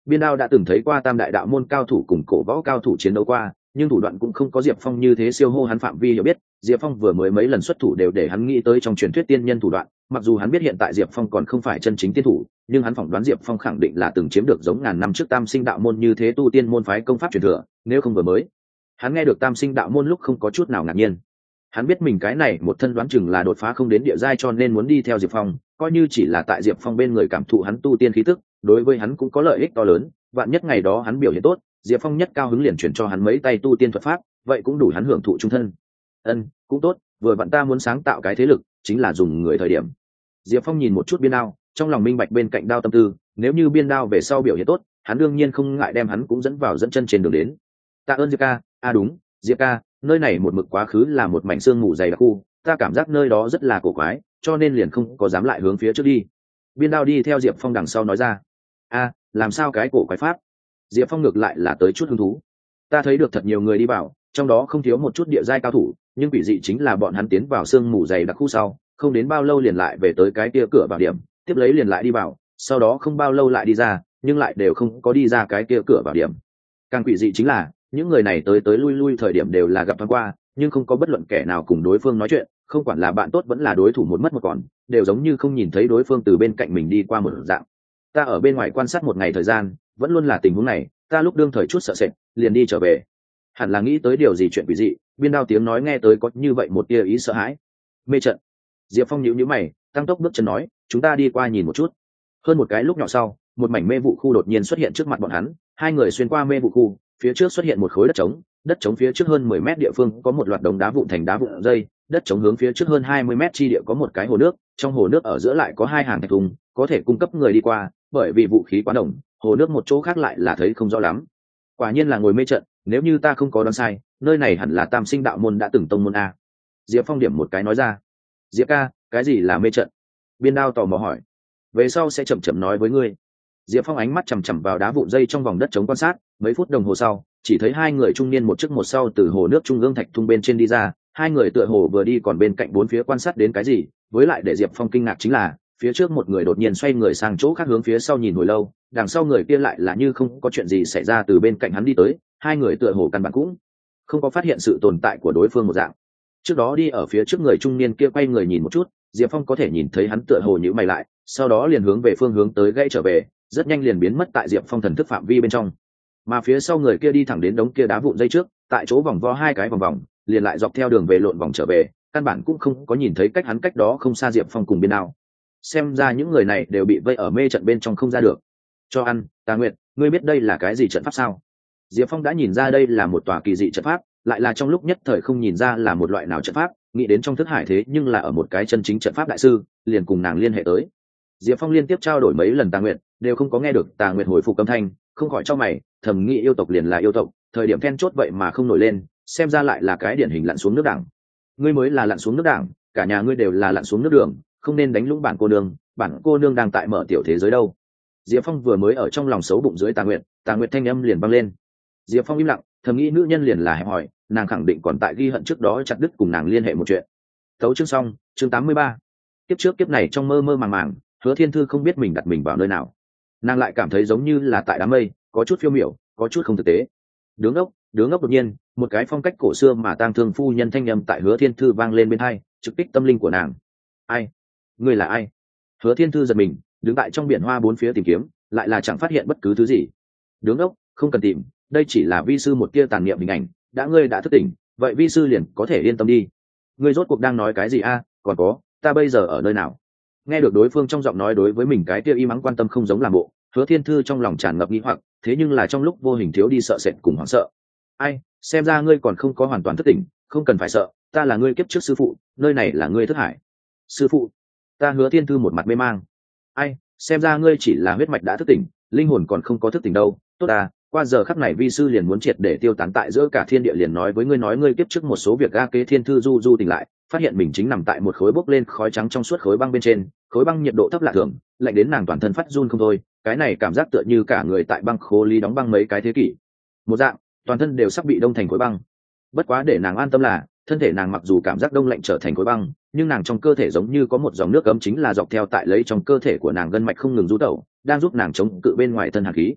Biên Đao đã từng thấy qua tam đại đạo môn cao thủ cùng cổ võ cao thủ chiến đấu qua, nhưng thủ đoạn cũng không có Diệp Phong như thế siêu hô hắn phạm vi hiểu biết. Diệp Phong vừa mới mấy lần xuất thủ đều để hắn nghĩ tới trong truyền thuyết tiên nhân thủ đoạn, mặc dù hắn biết hiện tại Diệp Phong còn không phải chân chính tiên thủ, nhưng hắn phỏng đoán Diệp Phong khẳng định là từng chiếm được giống ngàn năm trước Tam Sinh đạo môn như thế tu tiên môn phái công pháp truyền thừa, nếu không vừa mới. Hắn nghe được Tam Sinh đạo môn lúc không có chút nào ngạc nhiên. Hắn biết mình cái này một thân đoán chừng là đột phá không đến địa giai cho nên muốn đi theo Diệp Phong, coi như chỉ là tại Diệp Phong bên người cảm thụ hắn tu tiên khí tức, đối với hắn cũng có lợi ích to lớn. Vạn nhất ngày đó hắn biểu hiện tốt, Diệp Phong nhất cao hứng liền chuyển cho hắn mấy tay tu tiên thuật pháp, vậy cũng đủ hắn hưởng thụ trung thân. Ân, cũng tốt, vừa vặn ta muốn sáng tạo cái thế lực, chính là dùng người thời điểm. Diệp Phong nhìn một chút Biên Đao, trong lòng minh bạch bên cạnh Đao tâm tư, nếu như Biên Đao về sau biểu hiện tốt, hắn đương nhiên không ngại đem hắn cũng dẫn vào dẫn chân trên đường đến. Tạ ơn Diệp ca, à đúng, Diệp ca, nơi này một mực quá khứ là một mảnh xương mù dày đặc khu, ta cảm giác nơi đó rất là cổ quái, cho nên liền không có dám lại hướng phía trước đi. Biên Đao đi theo Diệp Phong đằng sau nói ra. A, làm sao cái cổ quái pháp? Diệp Phong ngược lại là tới chút hứng thú. Ta thấy được thật nhiều người đi vào, trong đó không thiếu một chút địa giai cao thủ, nhưng quỷ dị chính là bọn hắn tiến vào sương mù dày đặc khu sau, không đến bao lâu liền lại về tới cái kia cửa vào điểm, tiếp lấy liền lại đi vào, sau đó không bao lâu lại đi ra, nhưng lại đều không có đi ra cái kia cửa vào điểm. Càng quỷ dị chính là, những người này tới tới lui lui thời điểm đều là gặp thoáng qua, nhưng không có bất luận kẻ nào cùng đối phương nói chuyện, không quản là bạn tốt vẫn là đối thủ một mất một còn, đều giống như không nhìn thấy đối phương từ bên cạnh mình đi qua một dạng. Ta ở bên ngoài quan sát một ngày thời gian, vẫn luôn là tình huống này, ta lúc đương thời chút sợ sệt, liền đi trở về. Hẳn là nghĩ tới điều gì chuyện quỷ dị, Biên Đao tiếng nói nghe tới có như vậy một tia ý sợ hãi. Mê trận. Diệp Phong nhíu nhíu mày, tăng tốc bước chân nói, chúng ta đi qua nhìn một chút. Hơn một cái lúc nhỏ sau, một mảnh mê vụ khu đột nhiên xuất hiện trước mặt bọn hắn, hai người xuyên qua mê vụ khu, phía trước xuất hiện một khối đất trống, đất trống phía trước hơn mười mét địa phương có một loạt đống đá vụn thành đá vụn dây, đất trống hướng phía trước hơn hai mươi mét chi địa có một cái hồ nước, trong hồ nước ở giữa lại có hai hàng thạch thùng, có thể cung cấp người đi qua, bởi vì vũ khí quá đồng, hồ nước một chỗ khác lại là thấy không rõ lắm. Quả nhiên là ngồi mê trận, nếu như ta không có đoán sai, nơi này hẳn là Tam Sinh đạo môn đã từng tông môn a. Diệp Phong điểm một cái nói ra. Diệp ca, cái gì là mê trận? Biên Đao tò mò hỏi. Về sau sẽ chậm chậm nói với ngươi. Diệp Phong ánh mắt chằm chằm vào đá vụn dây trong vòng đất chống quan sát, mấy phút đồng hồ sau, chỉ thấy hai người trung niên một trước một sau từ hồ nước trung ương thạch thung bên trên đi ra, hai người tựa hồ vừa đi còn bên cạnh bốn phía quan sát đến cái gì, với lại để Diệp Phong kinh ngạc chính là, phía trước một người đột nhiên xoay người sang chỗ khác hướng phía sau nhìn hồi lâu, đằng sau người kia lại là như không có chuyện gì xảy ra từ bên cạnh hắn đi tới, hai người tựa hồ căn bản cũng không có phát hiện sự tồn tại của đối phương một dạng. Trước đó đi ở phía trước người trung niên kia quay người nhìn một chút, Diệp Phong có thể nhìn thấy hắn tựa hồ nhíu mày lại, sau đó liền hướng về phương hướng tới gãy trở về, rất nhanh liền biến mất tại Diệp Phong thần thức phạm vi bên trong. Mà phía sau người kia đi thẳng đến đống kia đá vụn dây trước, tại chỗ vòng vo hai cái vòng vòng, liền lại dọc theo đường về lộn vòng trở về, căn bản cũng không có nhìn thấy cách hắn cách đó không xa Diệp Phong cùng Biên Đao. Xem ra những người này đều bị vây ở mê trận bên trong không ra được. Cho ăn, Tà Nguyệt, ngươi biết đây là cái gì trận pháp sao? Diệp Phong đã nhìn ra đây là một tòa kỳ dị trận pháp, lại là trong lúc nhất thời không nhìn ra là một loại nào trận pháp, nghĩ đến trong thức hải thế nhưng là ở một cái chân chính trận pháp đại sư, liền cùng nàng liên hệ tới. Diệp Phong liên tiếp trao đổi mấy lần Tà Nguyệt, đều không có nghe được Tà Nguyệt hồi phục âm thanh, không khỏi cho mày, thầm nghĩ yêu tộc liền là yêu tộc, thời điểm then chốt vậy mà không nổi lên, xem ra lại là cái điển hình lặn xuống nước đảng. Ngươi mới là lặn xuống nước đảng, cả nhà ngươi đều là lặn xuống nước đường, không nên đánh lũng bản cô nương, bản cô nương đang tại mở tiểu thế giới đâu. Diệp Phong vừa mới ở trong lòng xấu bụng dưới Tà Nguyệt, Tà Nguyệt thanh âm liền vang lên. Diệp Phong im lặng, thầm nghĩ nữ nhân liền là hẹp hỏi, nàng khẳng định còn tại ghi hận trước đó chặt đứt cùng nàng liên hệ một chuyện. Tấu chương xong, chương tám mươi ba. Kiếp trước kiếp này trong mơ mơ màng màng, Hứa Thiên Thư không biết mình đặt mình vào nơi nào, nàng lại cảm thấy giống như là tại đám mây, có chút phiêu miểu, có chút không thực tế. Đứng ốc, đứng ốc đột nhiên, một cái phong cách cổ xưa mà tang thương phu nhân thanh âm tại Hứa Thiên Thư vang lên bên tai, trực kích tâm linh của nàng. Ai? Ngươi là ai? Hứa Thiên Thư giật mình, đứng tại trong biển hoa bốn phía tìm kiếm, lại là chẳng phát hiện bất cứ thứ gì. Đứng ốc, không cần tìm, đây chỉ là vi sư một tia tàn niệm hình ảnh, đã ngươi đã thức tỉnh, vậy vi sư liền có thể yên tâm đi. Ngươi rốt cuộc đang nói cái gì a? Còn có, ta bây giờ ở nơi nào? Nghe được đối phương trong giọng nói đối với mình cái tia y mắng quan tâm không giống làm bộ, Hứa Thiên Thư trong lòng tràn ngập nghi hoặc, thế nhưng là trong lúc vô hình thiếu đi sợ sệt cùng hoảng sợ. Ai, xem ra ngươi còn không có hoàn toàn thức tỉnh, không cần phải sợ, ta là ngươi kiếp trước sư phụ, nơi này là ngươi thức hải. Sư phụ? Ta Hứa Thiên Thư một mặt mê mang. Ai, xem ra ngươi chỉ là huyết mạch đã thức tỉnh, linh hồn còn không có thức tỉnh đâu. Tốt à, qua giờ khắc này vi sư liền muốn triệt để tiêu tán tại giữa cả thiên địa, liền nói với ngươi nói ngươi kiếp trước một số việc. A Kế Thiên Thư du du tỉnh lại, phát hiện mình chính nằm tại một khối bốc lên khói trắng trong suốt khối băng bên trên, khối băng nhiệt độ thấp lạ thường, lạnh đến nàng toàn thân phát run không thôi, cái này cảm giác tựa như cả người tại băng khô ly đóng băng mấy cái thế kỷ một dạng, toàn thân đều sắp bị đông thành khối băng. Bất quá để nàng an tâm là, thân thể nàng mặc dù cảm giác đông lạnh trở thành khối băng, nhưng nàng trong cơ thể giống như có một dòng nước ấm chính là dọc theo tại lấy trong cơ thể của nàng gân mạch không ngừng rú tẩu, đang giúp nàng chống cự bên ngoài thân hàn khí.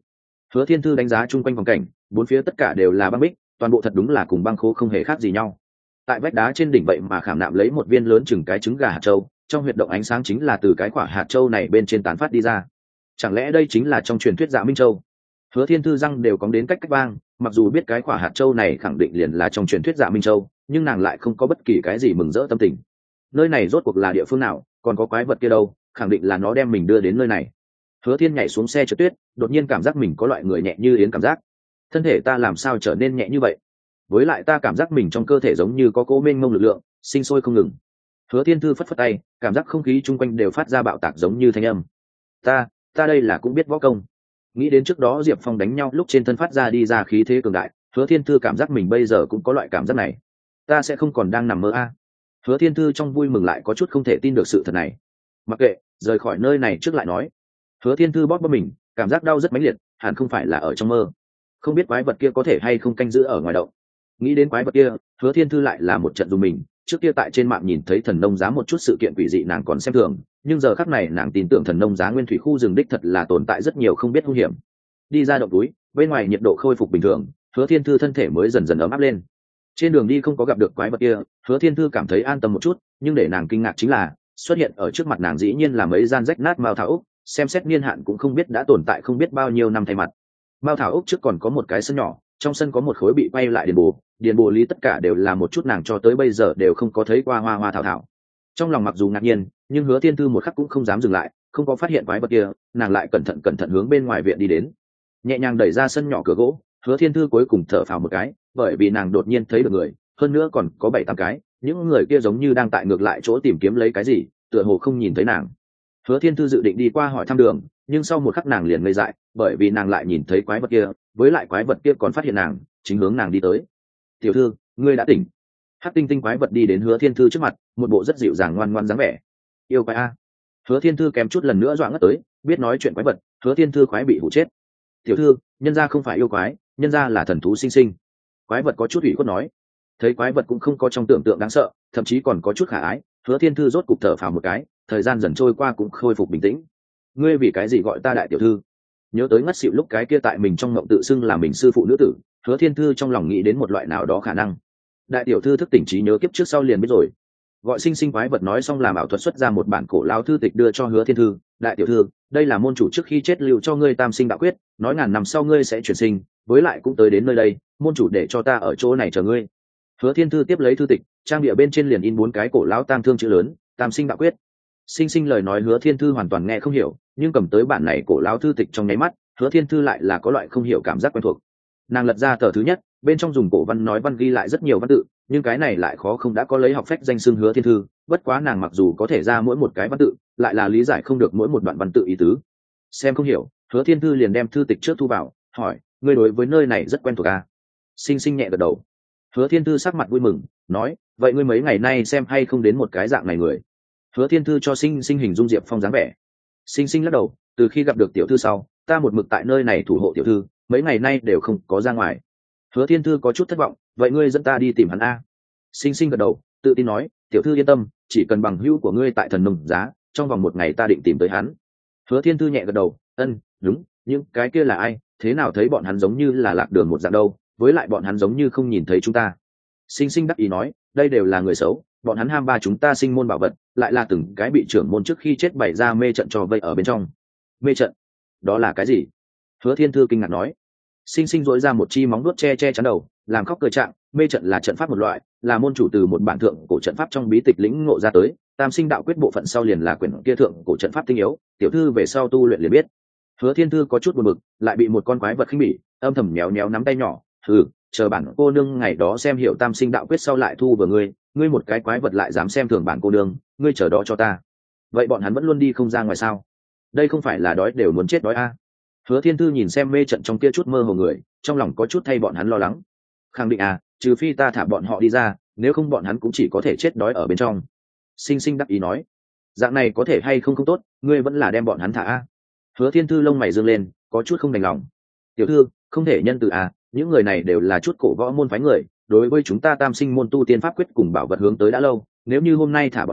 Hứa Thiên Thư đánh giá chung quanh phòng cảnh, bốn phía tất cả đều là băng bích, toàn bộ thật đúng là cùng băng khô không hề khác gì nhau. Tại vách đá trên đỉnh vậy mà khảm nạm lấy một viên lớn chừng cái trứng gà hạt châu, trong huyệt động ánh sáng chính là từ cái quả hạt châu này bên trên tán phát đi ra. Chẳng lẽ đây chính là trong truyền thuyết Dạ Minh Châu? Hứa Thiên Thư răng đều cóng đến cách cách vang, mặc dù biết cái quả hạt châu này khẳng định liền là trong truyền thuyết Dạ Minh Châu, nhưng nàng lại không có bất kỳ cái gì mừng rỡ tâm tình. Nơi này rốt cuộc là địa phương nào, còn có quái vật kia đâu, khẳng định là nó đem mình đưa đến nơi này. Hứa Thiên nhảy xuống xe trượt tuyết, đột nhiên cảm giác mình có loại người nhẹ như yến cảm giác. Thân thể ta làm sao trở nên nhẹ như vậy? Với lại ta cảm giác mình trong cơ thể giống như có cố mênh mông lực lượng, sinh sôi không ngừng. Hứa Thiên Thư phất phất tay, cảm giác không khí chung quanh đều phát ra bạo tạc giống như thanh âm. Ta, ta đây là cũng biết võ công. Nghĩ đến trước đó Diệp Phong đánh nhau lúc trên thân phát ra đi ra khí thế cường đại, Hứa Thiên Thư cảm giác mình bây giờ cũng có loại cảm giác này. Ta sẽ không còn đang nằm mơ a. À. Hứa Thiên Thư trong vui mừng lại có chút không thể tin được sự thật này. Mặc kệ, rời khỏi nơi này trước lại nói. Hứa Thiên Thư bóp bóp mình, cảm giác đau rất mãnh liệt, hẳn không phải là ở trong mơ. Không biết quái vật kia có thể hay không canh giữ ở ngoài động. Nghĩ đến quái vật kia, Hứa Thiên Thư lại là một trận dùng mình. Trước kia tại trên mạng nhìn thấy thần nông giá một chút sự kiện quỷ dị nàng còn xem thường, nhưng giờ khắc này nàng tin tưởng thần nông giá nguyên thủy khu rừng đích thật là tồn tại rất nhiều không biết hung hiểm. Đi ra động túi, bên ngoài nhiệt độ khôi phục bình thường, Hứa Thiên Thư thân thể mới dần dần ấm áp lên. Trên đường đi không có gặp được quái vật kia, Hứa Thiên Thư cảm thấy an tâm một chút, nhưng để nàng kinh ngạc chính là xuất hiện ở trước mặt nàng dĩ nhiên là mấy gian rách nát mao thảo ốc, xem xét niên hạn cũng không biết đã tồn tại không biết bao nhiêu năm thay mặt. Mao thảo ốc trước còn có một cái sân nhỏ, trong sân có một khối bị quay lại điền bồ, điền bồ lý tất cả đều là một chút nàng cho tới bây giờ đều không có thấy qua hoa hoa thảo thảo. Trong lòng mặc dù ngạc nhiên, nhưng Hứa Thiên Thư một khắc cũng không dám dừng lại, không có phát hiện quái vật kia, nàng lại cẩn thận cẩn thận hướng bên ngoài viện đi đến. Nhẹ nhàng đẩy ra sân nhỏ cửa gỗ, Hứa Thiên Thư cuối cùng thở phào một cái, bởi vì nàng đột nhiên thấy được người, hơn nữa còn có bảy tám cái, những người kia giống như đang tại ngược lại chỗ tìm kiếm lấy cái gì, tựa hồ không nhìn thấy nàng. Hứa Thiên Thư dự định đi qua hỏi thăm đường, nhưng sau một khắc nàng liền ngây dại, bởi vì nàng lại nhìn thấy quái vật kia, với lại quái vật kia còn phát hiện nàng, chính hướng nàng đi tới. "Tiểu thư, ngươi đã tỉnh." Hắc tinh tinh quái vật đi đến Hứa Thiên Thư trước mặt, một bộ rất dịu dàng ngoan ngoãn dáng vẻ. "Yêu quái a." Hứa Thiên Thư kém chút lần nữa dọa ngất tới, biết nói chuyện quái vật, Hứa Thiên Thư khoái bị hụ chết. "Tiểu thư, nhân gia không phải yêu quái, nhân gia là thần thú sinh sinh." Quái vật có chút ủy khuất nói. Thấy quái vật cũng không có trong tưởng tượng đáng sợ, thậm chí còn có chút khả ái, Hứa Thiên Thư rốt cục thở phào một cái, thời gian dần trôi qua cũng khôi phục bình tĩnh. "Ngươi vì cái gì gọi ta đại tiểu thư?" Nhớ tới ngất xỉu lúc cái kia tại mình trong mộng tự xưng là mình sư phụ nữ tử, Hứa Thiên Thư trong lòng nghĩ đến một loại nào đó khả năng. Đại tiểu thư thức tỉnh trí nhớ kiếp trước sau liền biết rồi. Gọi sinh sinh quái vật nói xong làm ảo thuật xuất ra một bản cổ lao thư tịch đưa cho Hứa Thiên Thư. "Đại tiểu thư, đây là môn chủ trước khi chết lưu cho ngươi tam sinh đạo quyết, nói ngàn năm sau ngươi sẽ chuyển sinh, với lại cũng tới đến nơi đây, môn chủ để cho ta ở chỗ này chờ ngươi." Hứa Thiên Thư tiếp lấy thư tịch, trang địa bên trên liền in bốn cái cổ lão tam thương chữ lớn, tam sinh đạo quyết. Sinh sinh lời nói Hứa Thiên Thư hoàn toàn nghe không hiểu, nhưng cầm tới bản này cổ lão thư tịch trong nháy mắt, Hứa Thiên Thư lại là có loại không hiểu cảm giác quen thuộc. Nàng lật ra tờ thứ nhất, bên trong dùng cổ văn nói văn ghi lại rất nhiều văn tự, nhưng cái này lại khó không đã có lấy học phách danh xưng Hứa Thiên Thư, bất quá nàng mặc dù có thể ra mỗi một cái văn tự, lại là lý giải không được mỗi một đoạn văn tự ý tứ. Xem không hiểu, Hứa Thiên Thư liền đem thư tịch trước thu vào, hỏi: "Ngươi đối với nơi này rất quen thuộc à?" Sinh sinh nhẹ gật đầu. Hứa Thiên Thư sắc mặt vui mừng, nói: "Vậy ngươi mấy ngày nay xem hay không đến một cái dạng này người?" Hứa Thiên Thư cho sinh sinh hình dung Diệp Phong dáng vẻ. Sinh sinh lắc đầu, từ khi gặp được tiểu thư sau, ta một mực tại nơi này thủ hộ tiểu thư, mấy ngày nay đều không có ra ngoài. Hứa Thiên Thư có chút thất vọng, vậy ngươi dẫn ta đi tìm hắn a? Sinh sinh gật đầu, tự tin nói, tiểu thư yên tâm, chỉ cần bằng hữu của ngươi tại thần nông giá, trong vòng một ngày ta định tìm tới hắn. Hứa Thiên Thư nhẹ gật đầu, ân, đúng, những cái kia là ai, thế nào thấy bọn hắn giống như là lạc đường một dạng đâu, với lại bọn hắn giống như không nhìn thấy chúng ta. Sinh sinh đắc ý nói, đây đều là người xấu, bọn hắn ham ba chúng ta sinh môn bảo vật, lại là từng cái bị trưởng môn trước khi chết bày ra mê trận trò vây ở bên trong. Mê trận? Đó là cái gì? Hứa Thiên Thư kinh ngạc nói. Sinh sinh dối ra một chi móng vuốt che che chắn đầu, làm khóc cười trạng, mê trận là trận pháp một loại, là môn chủ từ một bản thượng cổ trận pháp trong bí tịch lĩnh ngộ ra tới, tam sinh đạo quyết bộ phận sau liền là quyển kia thượng cổ trận pháp tinh yếu, tiểu thư về sau tu luyện liền biết. Hứa Thiên Thư có chút buồn bực, lại bị một con quái vật khinh bỉ, âm thầm méo méo nắm tay nhỏ, "Hừ, chờ bản cô nương ngày đó xem hiểu tam sinh đạo quyết sau lại thu vào ngươi, ngươi một cái quái vật lại dám xem thường bản cô nương, ngươi chờ đó cho ta." Vậy bọn hắn vẫn luôn đi không ra ngoài sao? Đây không phải là đói đều muốn chết đói a? Hứa Thiên Thư nhìn xem mê trận trong kia chút mơ hồ người, trong lòng có chút thay bọn hắn lo lắng. Khẳng định à, trừ phi ta thả bọn họ đi ra, nếu không bọn hắn cũng chỉ có thể chết đói ở bên trong. Sinh sinh đắc ý nói, dạng này có thể hay không không tốt, ngươi vẫn là đem bọn hắn thả a. Hứa Thiên Thư lông mày dương lên, có chút không đành lòng. Tiểu thư, không thể nhân từ à, những người này đều là chút cổ võ môn phái người, đối với chúng ta tam sinh môn tu tiên pháp quyết cùng bảo vật hướng tới đã lâu, nếu như hôm nay thả bọn hắn,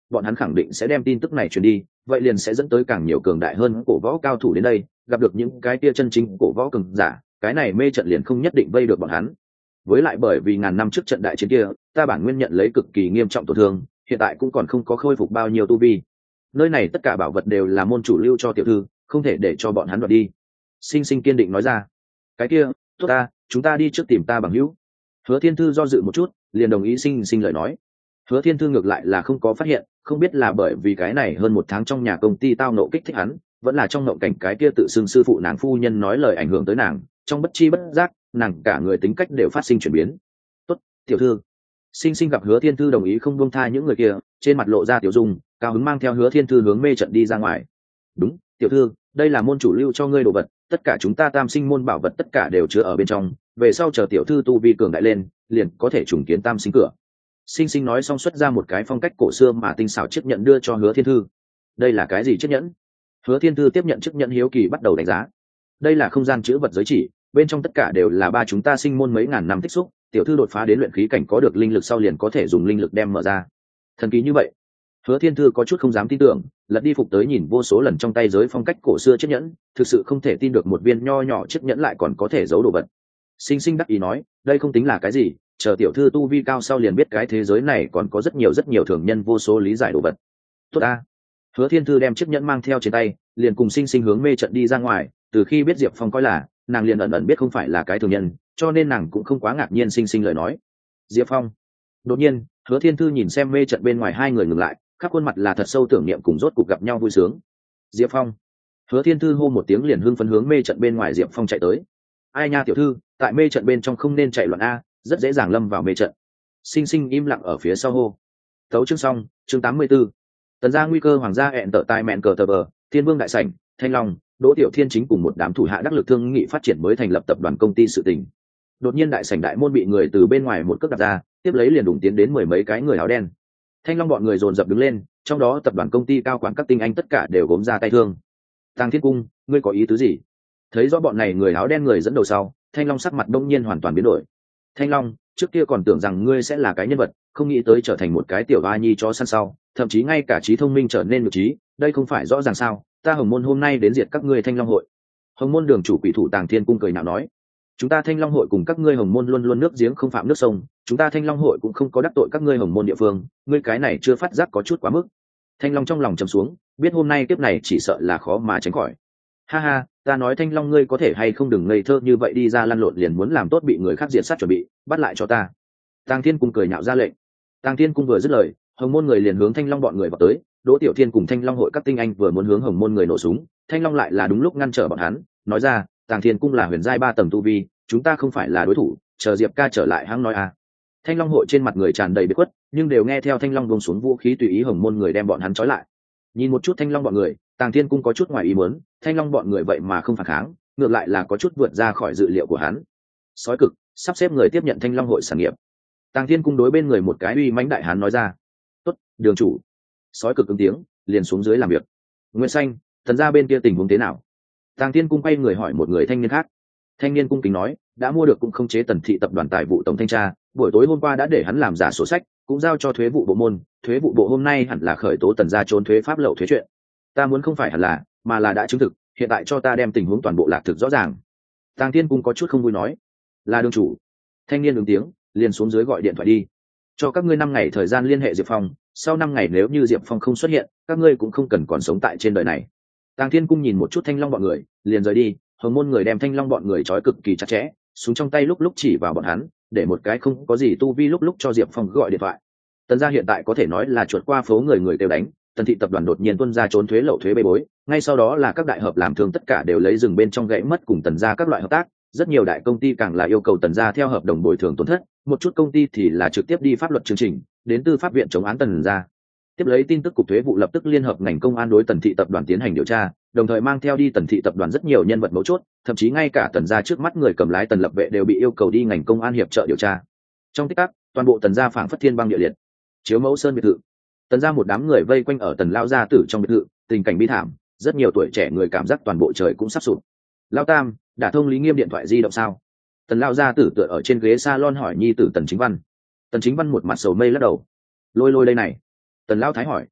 bọn hắn khẳng định sẽ đem tin tức này truyền đi, vậy liền sẽ dẫn tới càng nhiều cường đại hơn cổ võ cao thủ đến đây, gặp được những cái kia chân chính cổ võ cường giả, cái này mê trận liền không nhất định vây được bọn hắn. Với lại bởi vì ngàn năm trước trận đại chiến kia, ta bản nguyên nhận lấy cực kỳ nghiêm trọng tổn thương, hiện tại cũng còn không có khôi phục bao nhiêu tu vi. Nơi này tất cả bảo vật đều là môn chủ lưu cho tiểu thư, không thể để cho bọn hắn đoạt đi. Sinh Sinh kiên định nói ra. Cái kia, tốt ta, chúng ta đi trước tìm ta bằng hữu. Hứa Thiên Thư do dự một chút, liền đồng ý Sinh Sinh lời nói. Hứa Thiên Thư ngược lại là không có phát hiện, không biết là bởi vì cái này hơn một tháng trong nhà công ty tao nộ kích thích hắn, vẫn là trong ngộng cảnh cái kia tự xưng sư phụ nàng phu nhân nói lời ảnh hưởng tới nàng, trong bất chi bất giác, nàng cả người tính cách đều phát sinh chuyển biến. Tốt, tiểu thư. Sinh Sinh gặp Hứa Thiên Thư đồng ý không buông tha những người kia, trên mặt lộ ra tiểu dung, cao hứng mang theo Hứa Thiên Thư hướng mê trận đi ra ngoài. Đúng, tiểu thư, đây là môn chủ lưu cho ngươi đồ vật, tất cả chúng ta tam sinh môn bảo vật tất cả đều chứa ở bên trong, về sau chờ tiểu thư tu vi cường đại lên, liền có thể trùng kiến tam sinh cửa. Sinh Sinh nói xong xuất ra một cái phong cách cổ xưa mà tinh xảo chiếc nhẫn đưa cho Hứa Thiên Thư. Đây là cái gì chiếc nhẫn? Hứa Thiên Thư tiếp nhận chiếc nhẫn hiếu kỳ bắt đầu đánh giá. Đây là không gian chứa vật giới chỉ, bên trong tất cả đều là ba chúng ta sinh môn mấy ngàn năm tích xúc, tiểu thư đột phá đến luyện khí cảnh có được linh lực sau liền có thể dùng linh lực đem mở ra. Thần kỳ như vậy. Hứa Thiên Thư có chút không dám tin tưởng, lật đi phục tới nhìn vô số lần trong tay giới phong cách cổ xưa chiếc nhẫn, thực sự không thể tin được một viên nho nhỏ chiếc nhẫn lại còn có thể giấu đồ vật. Sinh Sinh đắc ý nói, đây không tính là cái gì, chờ tiểu thư tu vi cao sau liền biết cái thế giới này còn có rất nhiều rất nhiều thường nhân vô số lý giải đồ vật. Tốt a. Hứa Thiên Thư đem chiếc nhẫn mang theo trên tay, liền cùng Sinh Sinh hướng mê trận đi ra ngoài, từ khi biết Diệp Phong coi là, nàng liền ẩn ẩn biết không phải là cái thường nhân, cho nên nàng cũng không quá ngạc nhiên Sinh Sinh lời nói. Diệp Phong. Đột nhiên, Hứa Thiên Thư nhìn xem mê trận bên ngoài hai người ngừng lại, khắp khuôn mặt là thật sâu tưởng niệm cùng rốt cuộc gặp nhau vui sướng. Diệp Phong. Hứa Thiên Thư hô một tiếng liền hưng phấn hướng mê trận bên ngoài Diệp Phong chạy tới. Ai nha tiểu thư, tại mê trận bên trong không nên chạy loạn a, rất dễ dàng lâm vào mê trận. Sinh Sinh im lặng ở phía sau hô. Tấu chương xong, chương tám mươi 84. Tần gia nguy cơ hoàng gia hẹn tở tai mẹn cờ tờ bờ, Thiên Vương đại sảnh, Thanh Long, Đỗ Tiểu Thiên chính cùng một đám thủ hạ đắc lực thương nghị phát triển mới thành lập tập đoàn công ty sự tình. Đột nhiên đại sảnh đại môn bị người từ bên ngoài một cước đạp ra, tiếp lấy liền đụng tiến đến mười mấy cái người áo đen. Thanh Long bọn người dồn dập đứng lên, trong đó tập đoàn công ty cao quản các tinh anh tất cả đều gốm ra tay thương. Tàng Thiên Cung, ngươi có ý tứ gì? Thấy rõ bọn này người áo đen người dẫn đầu sau, Thanh Long sắc mặt đông nhiên hoàn toàn biến đổi. Thanh Long, trước kia còn tưởng rằng ngươi sẽ là cái nhân vật, không nghĩ tới trở thành một cái tiểu a nhi chó săn sau, thậm chí ngay cả trí thông minh trở nên nhược trí, đây không phải rõ ràng sao? Ta Hồng Môn hôm nay đến diệt các ngươi Thanh Long hội. Hồng Môn đường chủ quỷ thủ Tàng Thiên Cung cười nhạo nói, chúng ta Thanh Long hội cùng các ngươi Hồng Môn luôn luôn nước giếng không phạm nước sông, chúng ta Thanh Long hội cũng không có đắc tội các ngươi Hồng Môn địa phương, ngươi cái này chưa phát giác có chút quá mức. Thanh Long trong lòng trầm xuống, biết hôm nay kiếp này chỉ sợ là khó mà tránh khỏi. Ha ha, ta nói Thanh Long ngươi có thể hay không đừng ngây thơ như vậy đi ra lăn lộn liền muốn làm tốt bị người khác diệt sát chuẩn bị, bắt lại cho ta. Tàng Thiên Cung cười nhạo ra lệnh. Tàng Thiên Cung vừa dứt lời, Hồng Môn người liền hướng Thanh Long bọn người vào tới, Đỗ Tiểu Thiên cùng Thanh Long hội các tinh anh vừa muốn hướng Hồng Môn người nổ súng, Thanh Long lại là đúng lúc ngăn trở bọn hắn, nói ra, Tàng Thiên Cung là huyền giai ba tầng tu vi, chúng ta không phải là đối thủ, chờ Diệp ca trở lại hãng nói à. Thanh Long hội trên mặt người tràn đầy biệt khuất, nhưng đều nghe theo Thanh Long buông xuống vũ khí tùy ý Hồng Môn người đem bọn hắn trói lại. Nhìn một chút Thanh Long bọn người, Tàng Thiên Cung có chút ngoài ý muốn, Thanh Long bọn người vậy mà không phản kháng, ngược lại là có chút vượt ra khỏi dự liệu của hắn. Sói cực, sắp xếp người tiếp nhận Thanh Long hội sản nghiệp. Tàng Thiên Cung đối bên người một cái uy mãnh đại hán nói ra. Tốt, đường chủ. Sói cực ứng tiếng, liền xuống dưới làm việc. Nguyễn Xanh, thần gia bên kia tình huống thế nào? Tàng Thiên Cung quay người hỏi một người thanh niên khác. Thanh niên cung kính nói, đã mua được cũng không chế Tần thị tập đoàn tài vụ tổng thanh tra, buổi tối hôm qua đã để hắn làm giả sổ sách, cũng giao cho thuế vụ bộ môn, thuế vụ bộ hôm nay hẳn là khởi tố Tần gia trốn thuế pháp lậu thuế chuyện. Ta muốn không phải hẳn là, mà là đã chứng thực, hiện tại cho ta đem tình huống toàn bộ lạc thực rõ ràng. Tàng Thiên Cung có chút không vui nói, là đường chủ. Thanh niên ứng tiếng, liền xuống dưới gọi điện thoại đi, cho các ngươi năm ngày thời gian liên hệ Diệp Phong, sau năm ngày nếu như Diệp Phong không xuất hiện, các ngươi cũng không cần còn sống tại trên đời này. Tàng Thiên Cung nhìn một chút Thanh Long bọn người, liền rời đi. Hồng Môn người đem Thanh Long bọn người trói cực kỳ chặt chẽ, súng trong tay lúc lúc chỉ vào bọn hắn, để một cái không có gì tu vi lúc lúc cho Diệp Phong gọi điện thoại. Tần gia hiện tại có thể nói là chuột qua phố người người đều đánh, Tần thị tập đoàn đột nhiên tuân ra trốn thuế lậu thuế bê bối, ngay sau đó là các đại hợp làm thường tất cả đều lấy rừng bên trong gãy mất cùng Tần gia các loại hợp tác, rất nhiều đại công ty càng là yêu cầu Tần gia theo hợp đồng bồi thường tổn thất, một chút công ty thì là trực tiếp đi pháp luật chương trình, đến tư pháp viện chống án Tần gia. Tiếp lấy tin tức cục thuế vụ lập tức liên hợp ngành công an đối Tần thị tập đoàn tiến hành điều tra, đồng thời mang theo đi Tần thị tập đoàn rất nhiều nhân vật mấu chốt, thậm chí ngay cả Tần gia trước mắt người cầm lái Tần lập vệ đều bị yêu cầu đi ngành công an hiệp trợ điều tra. Trong tích tắc, toàn bộ Tần gia phảng phất thiên băng địa liệt. Chiếu mẫu sơn biệt thự, Tần gia một đám người vây quanh ở Tần lão gia tử trong biệt thự, tình cảnh bi thảm, rất nhiều tuổi trẻ người cảm giác toàn bộ trời cũng sắp sụp. Lão Tam, đã thông Lý Nghiêm điện thoại di động sao? Tần lão gia tử tựa ở trên ghế salon hỏi nhi tử Tần Chính Văn. Tần Chính Văn một mặt sầu mây lắc đầu. Lôi lôi đây này. Tần lão thái hỏi,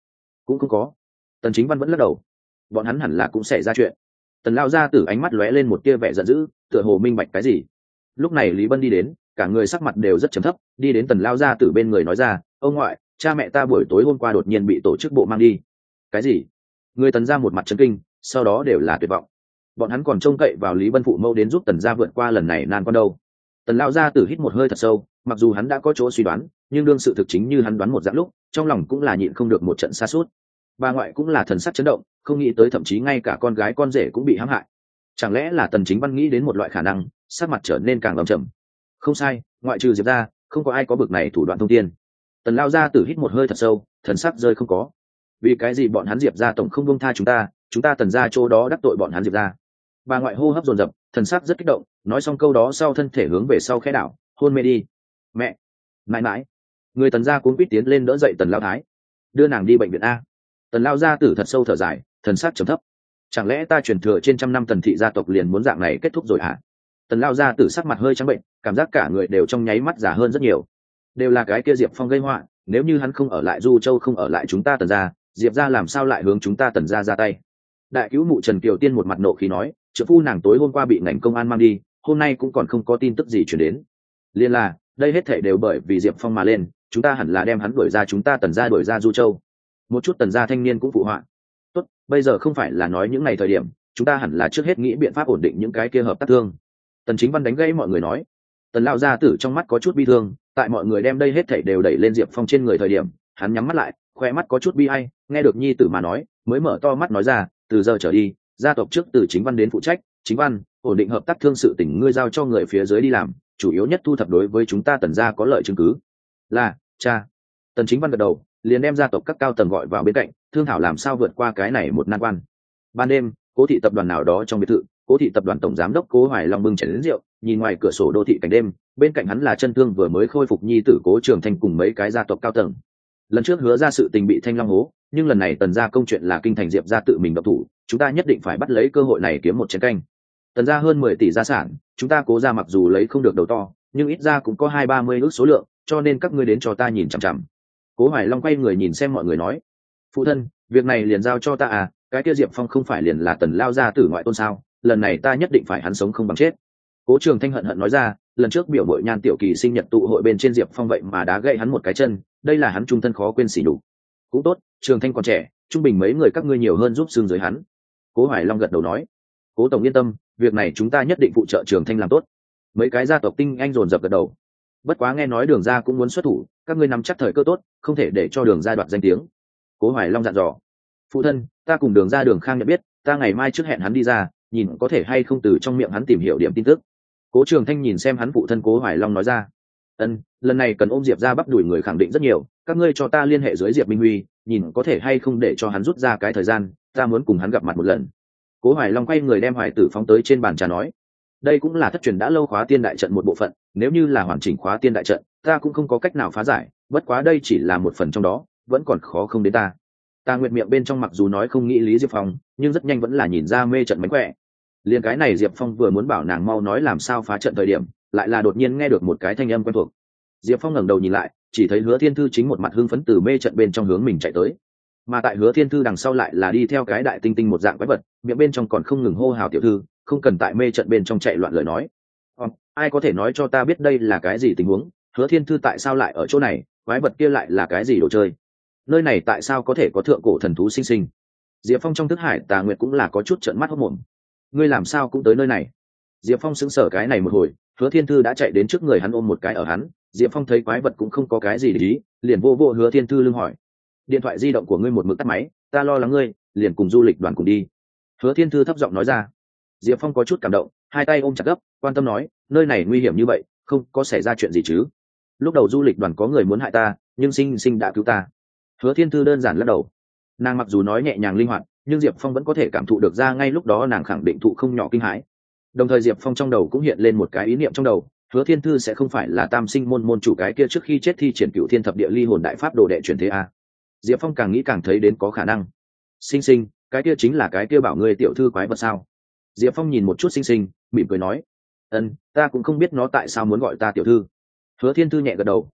cũng không có. Tần Chính Văn vẫn lắc đầu. Bọn hắn hẳn là cũng xảy ra chuyện. Tần lao gia tử ánh mắt lóe lên một tia vẻ giận dữ, tựa hồ minh bạch cái gì. Lúc này Lý Bân đi đến, cả người sắc mặt đều rất trầm thấp, đi đến Tần lao gia tử bên người nói ra, ông ngoại, cha mẹ ta buổi tối hôm qua đột nhiên bị tổ chức bộ mang đi. Cái gì? Người Tần gia một mặt chấn kinh, sau đó đều là tuyệt vọng. Bọn hắn còn trông cậy vào Lý Bân phụ mẫu đến giúp Tần gia vượt qua lần này nan quan đâu. Tần lao gia tử hít một hơi thật sâu, mặc dù hắn đã có chỗ suy đoán, nhưng đương sự thực chính như hắn đoán một dạng lúc, trong lòng cũng là nhịn không được một trận sa sút. Bà ngoại cũng là thần sắc chấn động, không nghĩ tới thậm chí ngay cả con gái con rể cũng bị hãm hại. Chẳng lẽ là Tần Chính Văn nghĩ đến một loại khả năng, sắc mặt trở nên càng âm trầm. Không sai, ngoại trừ Diệp ra, không có ai có bực này thủ đoạn thông tiên. Tần lao gia tử hít một hơi thật sâu, thần sắc rơi không có. Vì cái gì bọn hắn Diệp ra tổng không buông tha chúng ta, chúng ta Tần gia chỗ đó đắc tội bọn hắn Diệp ra. Bà ngoại hô hấp dồn dập, thần sắc rất kích động, nói xong câu đó sau thân thể hướng về sau khẽ đảo, hôn mê đi. Mẹ, mãi mãi. Người Tần gia cuống quýt tiến lên đỡ dậy Tần lao thái, đưa nàng đi bệnh viện a. Tần lao gia tử thật sâu thở dài, thần sắc trầm thấp. Chẳng lẽ ta truyền thừa trên trăm năm Tần thị gia tộc liền muốn dạng này kết thúc rồi hả? Tần lao gia tử sắc mặt hơi trắng bệnh, cảm giác cả người đều trong nháy mắt già hơn rất nhiều. Đều là cái kia Diệp Phong gây họa, nếu như hắn không ở lại Du Châu, không ở lại chúng ta Tần gia, Diệp gia làm sao lại hướng chúng ta Tần gia ra tay? Đại cứu mụ Trần Kiều Tiên một mặt nộ khí nói, trợ phu nàng tối hôm qua bị ngành công an mang đi, hôm nay cũng còn không có tin tức gì truyền đến. Liên là, đây hết thảy đều bởi vì Diệp Phong mà lên, chúng ta hẳn là đem hắn đuổi ra chúng ta Tần gia đuổi ra Du Châu. Một chút Tần gia thanh niên cũng phụ họa. Tốt, bây giờ không phải là nói những ngày thời điểm, chúng ta hẳn là trước hết nghĩ biện pháp ổn định những cái kia hợp tác thương. Tần Chính Văn đánh gãy mọi người nói. Tần lão gia tử trong mắt có chút bi thương, tại mọi người đem đây hết thảy đều đẩy lên Diệp Phong trên người thời điểm, hắn nhắm mắt lại, khoe mắt có chút bi ai, nghe được nhi tử mà nói, mới mở to mắt nói ra, từ giờ trở đi, gia tộc trước từ Chính Văn đến phụ trách, Chính Văn, ổn định hợp tác thương sự tình ngươi giao cho người phía dưới đi làm, chủ yếu nhất thu thập đối với chúng ta Tần gia có lợi chứng cứ. Là, cha. Tần Chính Văn gật đầu, liền đem gia tộc các cao tầng gọi vào bên cạnh, thương thảo làm sao vượt qua cái này một nan quan. Ban đêm, Cố thị tập đoàn nào đó trong biệt thự, Cố thị tập đoàn tổng giám đốc Cố Hoài Long bưng chén rượu, nhìn ngoài cửa sổ đô thị cảnh đêm, bên cạnh hắn là chân thương vừa mới khôi phục nhi tử Cố Trường Thanh cùng mấy cái gia tộc cao tầng. Lần trước hứa ra sự tình bị Thanh Long hố, nhưng lần này Tần gia công chuyện là kinh thành Diệp gia tự mình động thủ, chúng ta nhất định phải bắt lấy cơ hội này kiếm một chén canh. Tần gia hơn mười tỷ gia sản, chúng ta Cố gia mặc dù lấy không được đầu to, nhưng ít ra cũng có hai ba mươi ước số lượng, cho nên các ngươi đến cho ta nhìn chằm chằm. Cố Hoài Long quay người nhìn xem mọi người nói, phụ thân, việc này liền giao cho ta à, cái kia Diệp Phong không phải liền là Tần lao gia tử ngoại tôn sao, lần này ta nhất định phải hắn sống không bằng chết. Cố Trường Thanh hận hận nói ra, lần trước biểu bội Nhan Tiểu Kỳ sinh nhật tụ hội bên trên Diệp Phong vậy mà đá gãy hắn một cái chân, đây là hắn trung thân khó quên sỉ nhục. Cũng tốt, Trường Thanh còn trẻ, trung bình mấy người các ngươi nhiều hơn giúp xương dưới hắn. Cố Hoài Long gật đầu nói, Cố tổng yên tâm, việc này chúng ta nhất định phụ trợ Trường Thanh làm tốt. Mấy cái gia tộc tinh anh dồn dập gật đầu. Bất quá nghe nói Đường gia cũng muốn xuất thủ, các ngươi nắm chắc thời cơ tốt, không thể để cho Đường gia đoạt danh tiếng. Cố Hoài Long dặn dò, phụ thân, ta cùng Đường gia Đường Khang nhận biết, ta ngày mai trước hẹn hắn đi ra, nhìn có thể hay không từ trong miệng hắn tìm hiểu điểm tin tức. Cố Trường Thanh nhìn xem hắn phụ thân Cố Hoài Long nói ra, ân, lần này cần ôm Diệp ra bắp đuổi người khẳng định rất nhiều, các ngươi cho ta liên hệ dưới Diệp Minh Huy, nhìn có thể hay không để cho hắn rút ra cái thời gian, ta muốn cùng hắn gặp mặt một lần. Cố Hoài Long quay người đem Hoài Tử phóng tới trên bàn trà nói, đây cũng là thất truyền đã lâu khóa tiên đại trận một bộ phận, nếu như là hoàn chỉnh khóa tiên đại trận, ta cũng không có cách nào phá giải, bất quá đây chỉ là một phần trong đó, vẫn còn khó không đến ta. Ta nguyệt miệng bên trong mặc dù nói không nghĩ lý Diệp Phong, nhưng rất nhanh vẫn là nhìn ra mê trận mánh khỏe. Liên cái này Diệp Phong vừa muốn bảo nàng mau nói làm sao phá trận thời điểm, lại là đột nhiên nghe được một cái thanh âm quen thuộc. Diệp Phong ngẩng đầu nhìn lại, chỉ thấy Hứa Thiên Thư chính một mặt hưng phấn từ mê trận bên trong hướng mình chạy tới. Mà tại Hứa Thiên Thư đằng sau lại là đi theo cái đại tinh tinh một dạng quái vật, miệng bên trong còn không ngừng hô hào tiểu thư, không cần tại mê trận bên trong chạy loạn lời nói. Ờ, ai có thể nói cho ta biết đây là cái gì tình huống? Hứa Thiên Thư tại sao lại ở chỗ này? Quái vật kia lại là cái gì đồ chơi? Nơi này tại sao có thể có thượng cổ thần thú sinh sinh? Diệp Phong trong thức hải Tà Nguyệt cũng là có chút trợn mắt hốt mồm. Ngươi làm sao cũng tới nơi này? Diệp Phong sững sờ cái này một hồi, Hứa Thiên Thư đã chạy đến trước người hắn ôm một cái ở hắn. Diệp Phong thấy quái vật cũng không có cái gì để ý, liền vô vô Hứa Thiên Thư lưng hỏi, điện thoại di động của ngươi một mực tắt máy, ta lo lắng ngươi, liền cùng du lịch đoàn cùng đi. Hứa Thiên Thư thấp giọng nói ra. Diệp Phong có chút cảm động, hai tay ôm chặt gấp, quan tâm nói, nơi này nguy hiểm như vậy, không có xảy ra chuyện gì chứ? Lúc đầu du lịch đoàn có người muốn hại ta, nhưng Sinh Sinh đã cứu ta. Hứa Thiên Thư đơn giản lắc đầu. Nàng mặc dù nói nhẹ nhàng linh hoạt, nhưng Diệp Phong vẫn có thể cảm thụ được ra ngay lúc đó nàng khẳng định thụ không nhỏ kinh hãi. Đồng thời Diệp Phong trong đầu cũng hiện lên một cái ý niệm trong đầu, Hứa Thiên Thư sẽ không phải là Tam Sinh môn môn chủ cái kia trước khi chết thi triển Cửu Thiên Thập Địa Ly Hồn Đại Pháp đồ đệ truyền thế a. Diệp Phong càng nghĩ càng thấy đến có khả năng. Sinh Sinh, cái kia chính là cái kia bảo ngươi tiểu thư quái vật sao? Diệp Phong nhìn một chút Sinh Sinh, mỉm cười nói, ân, ta cũng không biết nó tại sao muốn gọi ta tiểu thư. Hứa Thiên Thư nhẹ gật đầu,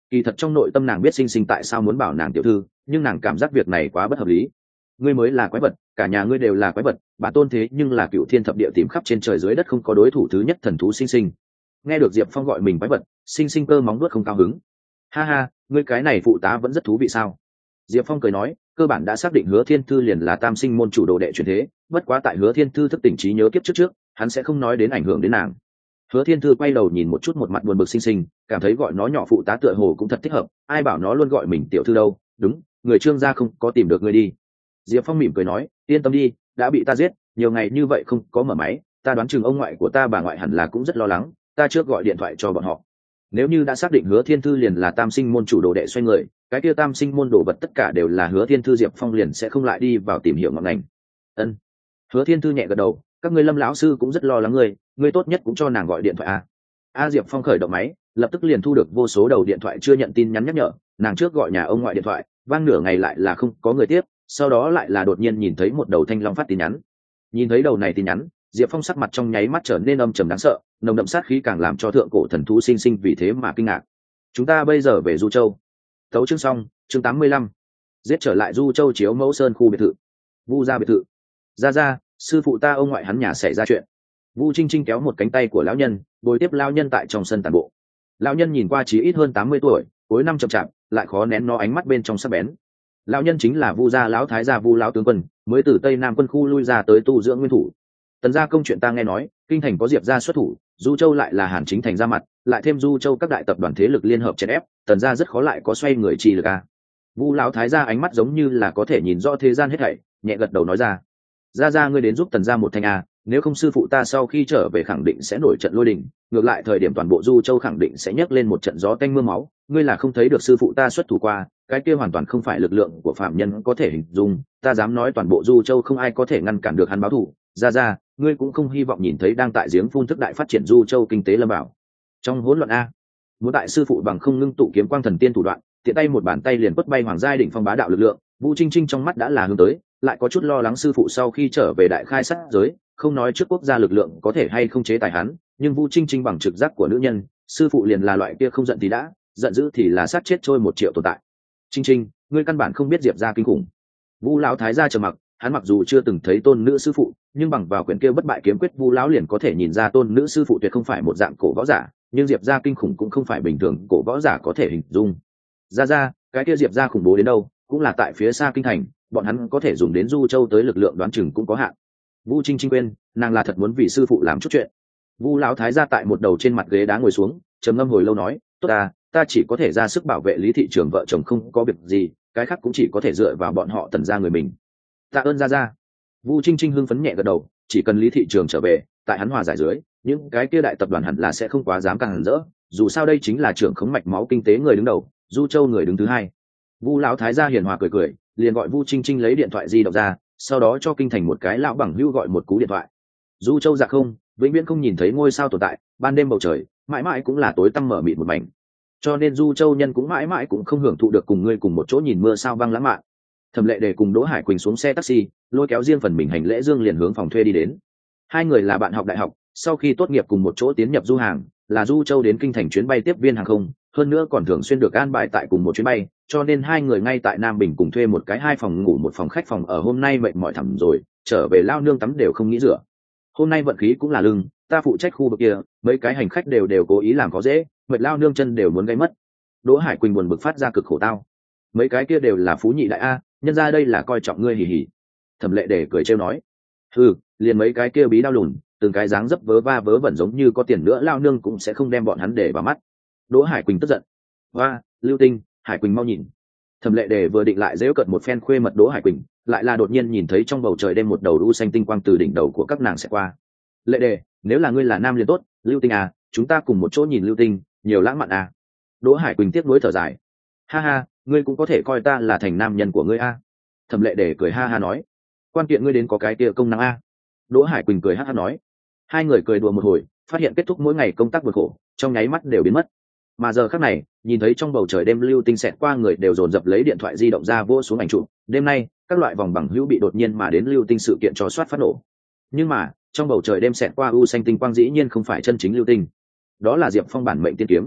kỳ thật trong nội tâm nàng biết sinh sinh tại sao muốn bảo nàng tiểu thư, nhưng nàng cảm giác việc này quá bất hợp lý. Ngươi mới là quái vật, cả nhà ngươi đều là quái vật, bản tôn thế nhưng là cựu thiên thập địa tìm khắp trên trời dưới đất không có đối thủ thứ nhất thần thú sinh sinh. Nghe được Diệp Phong gọi mình quái vật, sinh sinh cơ móng nuốt không cao hứng. Ha ha, ngươi cái này phụ tá vẫn rất thú vị sao? Diệp Phong cười nói, cơ bản đã xác định Hứa Thiên Thư liền là Tam Sinh môn chủ đồ đệ truyền thế, bất quá tại Hứa Thiên Thư thức tỉnh trí nhớ kiếp trước trước, hắn sẽ không nói đến ảnh hưởng đến nàng. Hứa Thiên Thư quay đầu nhìn một chút một mặt buồn bực sinh sinh, cảm thấy gọi nó nhỏ phụ tá tựa hồ cũng thật thích hợp, ai bảo nó luôn gọi mình tiểu thư đâu? Đúng, người Trương gia không có tìm được ngươi đi. Diệp Phong mỉm cười nói, yên tâm đi, đã bị ta giết, nhiều ngày như vậy không có mở máy, ta đoán chừng ông ngoại của ta bà ngoại hẳn là cũng rất lo lắng, ta trước gọi điện thoại cho bọn họ. Nếu như đã xác định Hứa Thiên Thư liền là Tam Sinh môn chủ đồ đệ xoay người, cái kia Tam Sinh môn đồ vật tất cả đều là Hứa Thiên Thư, Diệp Phong liền sẽ không lại đi vào tìm hiểu ngọn ngành. Ân. Hứa Thiên Thư nhẹ gật đầu, các ngươi Lâm lão sư cũng rất lo lắng ngươi, ngươi tốt nhất cũng cho nàng gọi điện thoại a. A Diệp Phong khởi động máy, lập tức liền thu được vô số đầu điện thoại chưa nhận tin nhắn nhắc nhở, nàng trước gọi nhà ông ngoại điện thoại, vang nửa ngày lại là không có người tiếp, sau đó lại là đột nhiên nhìn thấy một đầu thanh long phát tin nhắn. Nhìn thấy đầu này tin nhắn, Diệp Phong sắc mặt trong nháy mắt trở nên âm trầm đáng sợ, nồng đậm sát khí càng làm cho thượng cổ thần thú sinh sinh vì thế mà kinh ngạc. Chúng ta bây giờ về Du Châu. Tấu chương xong, chương tám mươi lăm. Giết trở lại Du Châu Chiếu Mẫu Sơn khu biệt thự. Vu gia biệt thự. Ra ra, sư phụ ta ông ngoại hắn nhà xảy ra chuyện. Vu Trinh Trinh kéo một cánh tay của lão nhân, bồi tiếp lão nhân tại trong sân tản bộ. Lão nhân nhìn qua chỉ ít hơn tám mươi tuổi, cuối năm chậm chạp, lại khó nén nó ánh mắt bên trong sắc bén. Lão nhân chính là Vu gia lão thái gia Vu lão tướng quân, mới từ Tây Nam quân khu lui ra tới tu dưỡng nguyên thủ. Tần gia công chuyện ta nghe nói, kinh thành có Diệp gia xuất thủ, Du Châu lại là Hàn Chính thành ra mặt, lại thêm Du Châu các đại tập đoàn thế lực liên hợp chèn ép, Tần gia rất khó lại có xoay người chi lực a. Vu lão thái gia ánh mắt giống như là có thể nhìn rõ thế gian hết thảy, nhẹ gật đầu nói ra: "Gia gia ngươi đến giúp Tần gia một thanh a, nếu không sư phụ ta sau khi trở về khẳng định sẽ nổi trận lôi đình, ngược lại thời điểm toàn bộ Du Châu khẳng định sẽ nhấc lên một trận gió tanh mưa máu, ngươi là không thấy được sư phụ ta xuất thủ qua, cái kia hoàn toàn không phải lực lượng của phạm nhân có thể hình dung, ta dám nói toàn bộ Du Châu không ai có thể ngăn cản được hắn báo thù, gia gia, ngươi cũng không hy vọng nhìn thấy đang tại giếng phun thức đại phát triển Du Châu kinh tế lâm bảo. Trong hỗn loạn a, muốn đại sư phụ bằng không ngưng tụ kiếm quang thần tiên thủ đoạn, tiện tay một bàn tay liền quất bay hoàng giai đỉnh phong bá đạo lực lượng." Vu Trinh Trinh trong mắt đã là hướng tới, lại có chút lo lắng sư phụ sau khi trở về đại khai sát giới, không nói trước quốc gia lực lượng có thể hay không chế tài hắn, nhưng Vu Trinh Trinh bằng trực giác của nữ nhân, sư phụ liền là loại kia không giận thì đã, giận dữ thì là sát chết trôi một triệu tồn tại. Trinh Trinh, ngươi căn bản không biết Diệp gia kinh khủng. Vu lão thái gia trầm mặc, hắn mặc dù chưa từng thấy tôn nữ sư phụ, nhưng bằng vào quyển kia bất bại kiếm quyết, Vu lão liền có thể nhìn ra tôn nữ sư phụ tuyệt không phải một dạng cổ võ giả, nhưng Diệp gia kinh khủng cũng không phải bình thường cổ võ giả có thể hình dung. Ra ra, cái kia Diệp gia khủng bố đến đâu, cũng là tại phía xa kinh thành, bọn hắn có thể dùng đến Du Châu tới lực lượng đoán chừng cũng có hạn. Vu Trinh Trinh quên, nàng là thật muốn vì sư phụ làm chút chuyện. Vu lão thái gia tại một đầu trên mặt ghế đá ngồi xuống, trầm ngâm hồi lâu nói: "Tốt ta, ta chỉ có thể ra sức bảo vệ Lý thị trường vợ chồng không có việc gì, cái khác cũng chỉ có thể dựa vào bọn họ Tần gia người mình." "Tạ ơn gia gia." Vu Trinh Trinh hưng phấn nhẹ gật đầu, chỉ cần Lý thị trường trở về, tại hắn hòa giải dưới, những cái kia đại tập đoàn hẳn là sẽ không quá dám càng hẳn rỡ, dù sao đây chính là trưởng khống mạch máu kinh tế người đứng đầu, Du Châu người đứng thứ hai. Vu lão thái gia hiền hòa cười cười, liền gọi Vu Trinh Trinh lấy điện thoại di động ra, sau đó cho kinh thành một cái lão bằng hữu gọi một cú điện thoại. Du Châu dạ không, vĩnh viễn không nhìn thấy ngôi sao tồn tại, ban đêm bầu trời mãi mãi cũng là tối tăm mở mịt một mảnh, cho nên Du Châu nhân cũng mãi mãi cũng không hưởng thụ được cùng ngươi cùng một chỗ nhìn mưa sao băng lãng mạn. Thẩm Lệ Đề cùng Đỗ Hải Quỳnh xuống xe taxi, lôi kéo riêng phần mình hành lễ dương liền hướng phòng thuê đi đến. Hai người là bạn học đại học, sau khi tốt nghiệp cùng một chỗ tiến nhập du hàng, là Du Châu đến kinh thành chuyến bay tiếp viên hàng không, hơn nữa còn thường xuyên được an bài tại cùng một chuyến bay, cho nên hai người ngay tại Nam Bình cùng thuê một cái hai phòng ngủ một phòng khách phòng ở. Hôm nay mệt mỏi thẳm rồi, trở về lao nương tắm đều không nghĩ rửa. Hôm nay vận khí cũng là lưng, ta phụ trách khu vực kia, mấy cái hành khách đều đều cố ý làm khó dễ, mệt lao nương chân đều muốn gây mất. Đỗ Hải Quỳnh buồn bực phát ra cực khổ tao. Mấy cái kia đều là phú nhị đại a, nhân ra đây là coi trọng ngươi hì hì. Thẩm Lệ Để cười trêu nói: "Ừ, liền mấy cái kia bí đao lùn, từng cái dáng dấp vớ va vớ vẩn giống như có tiền nữa lao nương cũng sẽ không đem bọn hắn để vào mắt." Đỗ Hải Quỳnh tức giận: "Hoa, Lưu Tinh, Hải Quỳnh mau nhìn." Thẩm Lệ Đề vừa định lại giễu cợt một phen khuê mật Đỗ Hải Quỳnh, lại là đột nhiên nhìn thấy trong bầu trời đêm một đầu đu xanh tinh quang từ đỉnh đầu của các nàng sẽ qua. "Lệ Đề, nếu là ngươi là nam liền tốt, Lưu Tinh à, chúng ta cùng một chỗ nhìn Lưu Tinh, nhiều lãng mạn à." Đỗ Hải Quỳnh tiếc nuối thở dài: "Ha ha, ngươi cũng có thể coi ta là thành nam nhân của ngươi a." Thẩm Lệ Đề cười ha ha nói: "Quan kiện ngươi đến có cái kia công năng a." Đỗ Hải Quỳnh cười ha ha nói. Hai người cười đùa một hồi, phát hiện kết thúc mỗi ngày công tác vượt khổ, trong nháy mắt đều biến mất. Mà giờ khắc này, nhìn thấy trong bầu trời đêm Lưu Tinh xẹt qua, người đều dồn dập lấy điện thoại di động ra vô xuống ảnh chụp. Đêm nay, các loại vòng bằng hữu bị đột nhiên mà đến Lưu Tinh sự kiện cho soát phát nổ. Nhưng mà, trong bầu trời đêm xẹt qua u xanh tinh quang dĩ nhiên không phải chân chính Lưu Tinh, đó là Diệp Phong bản mệnh tiên kiếm.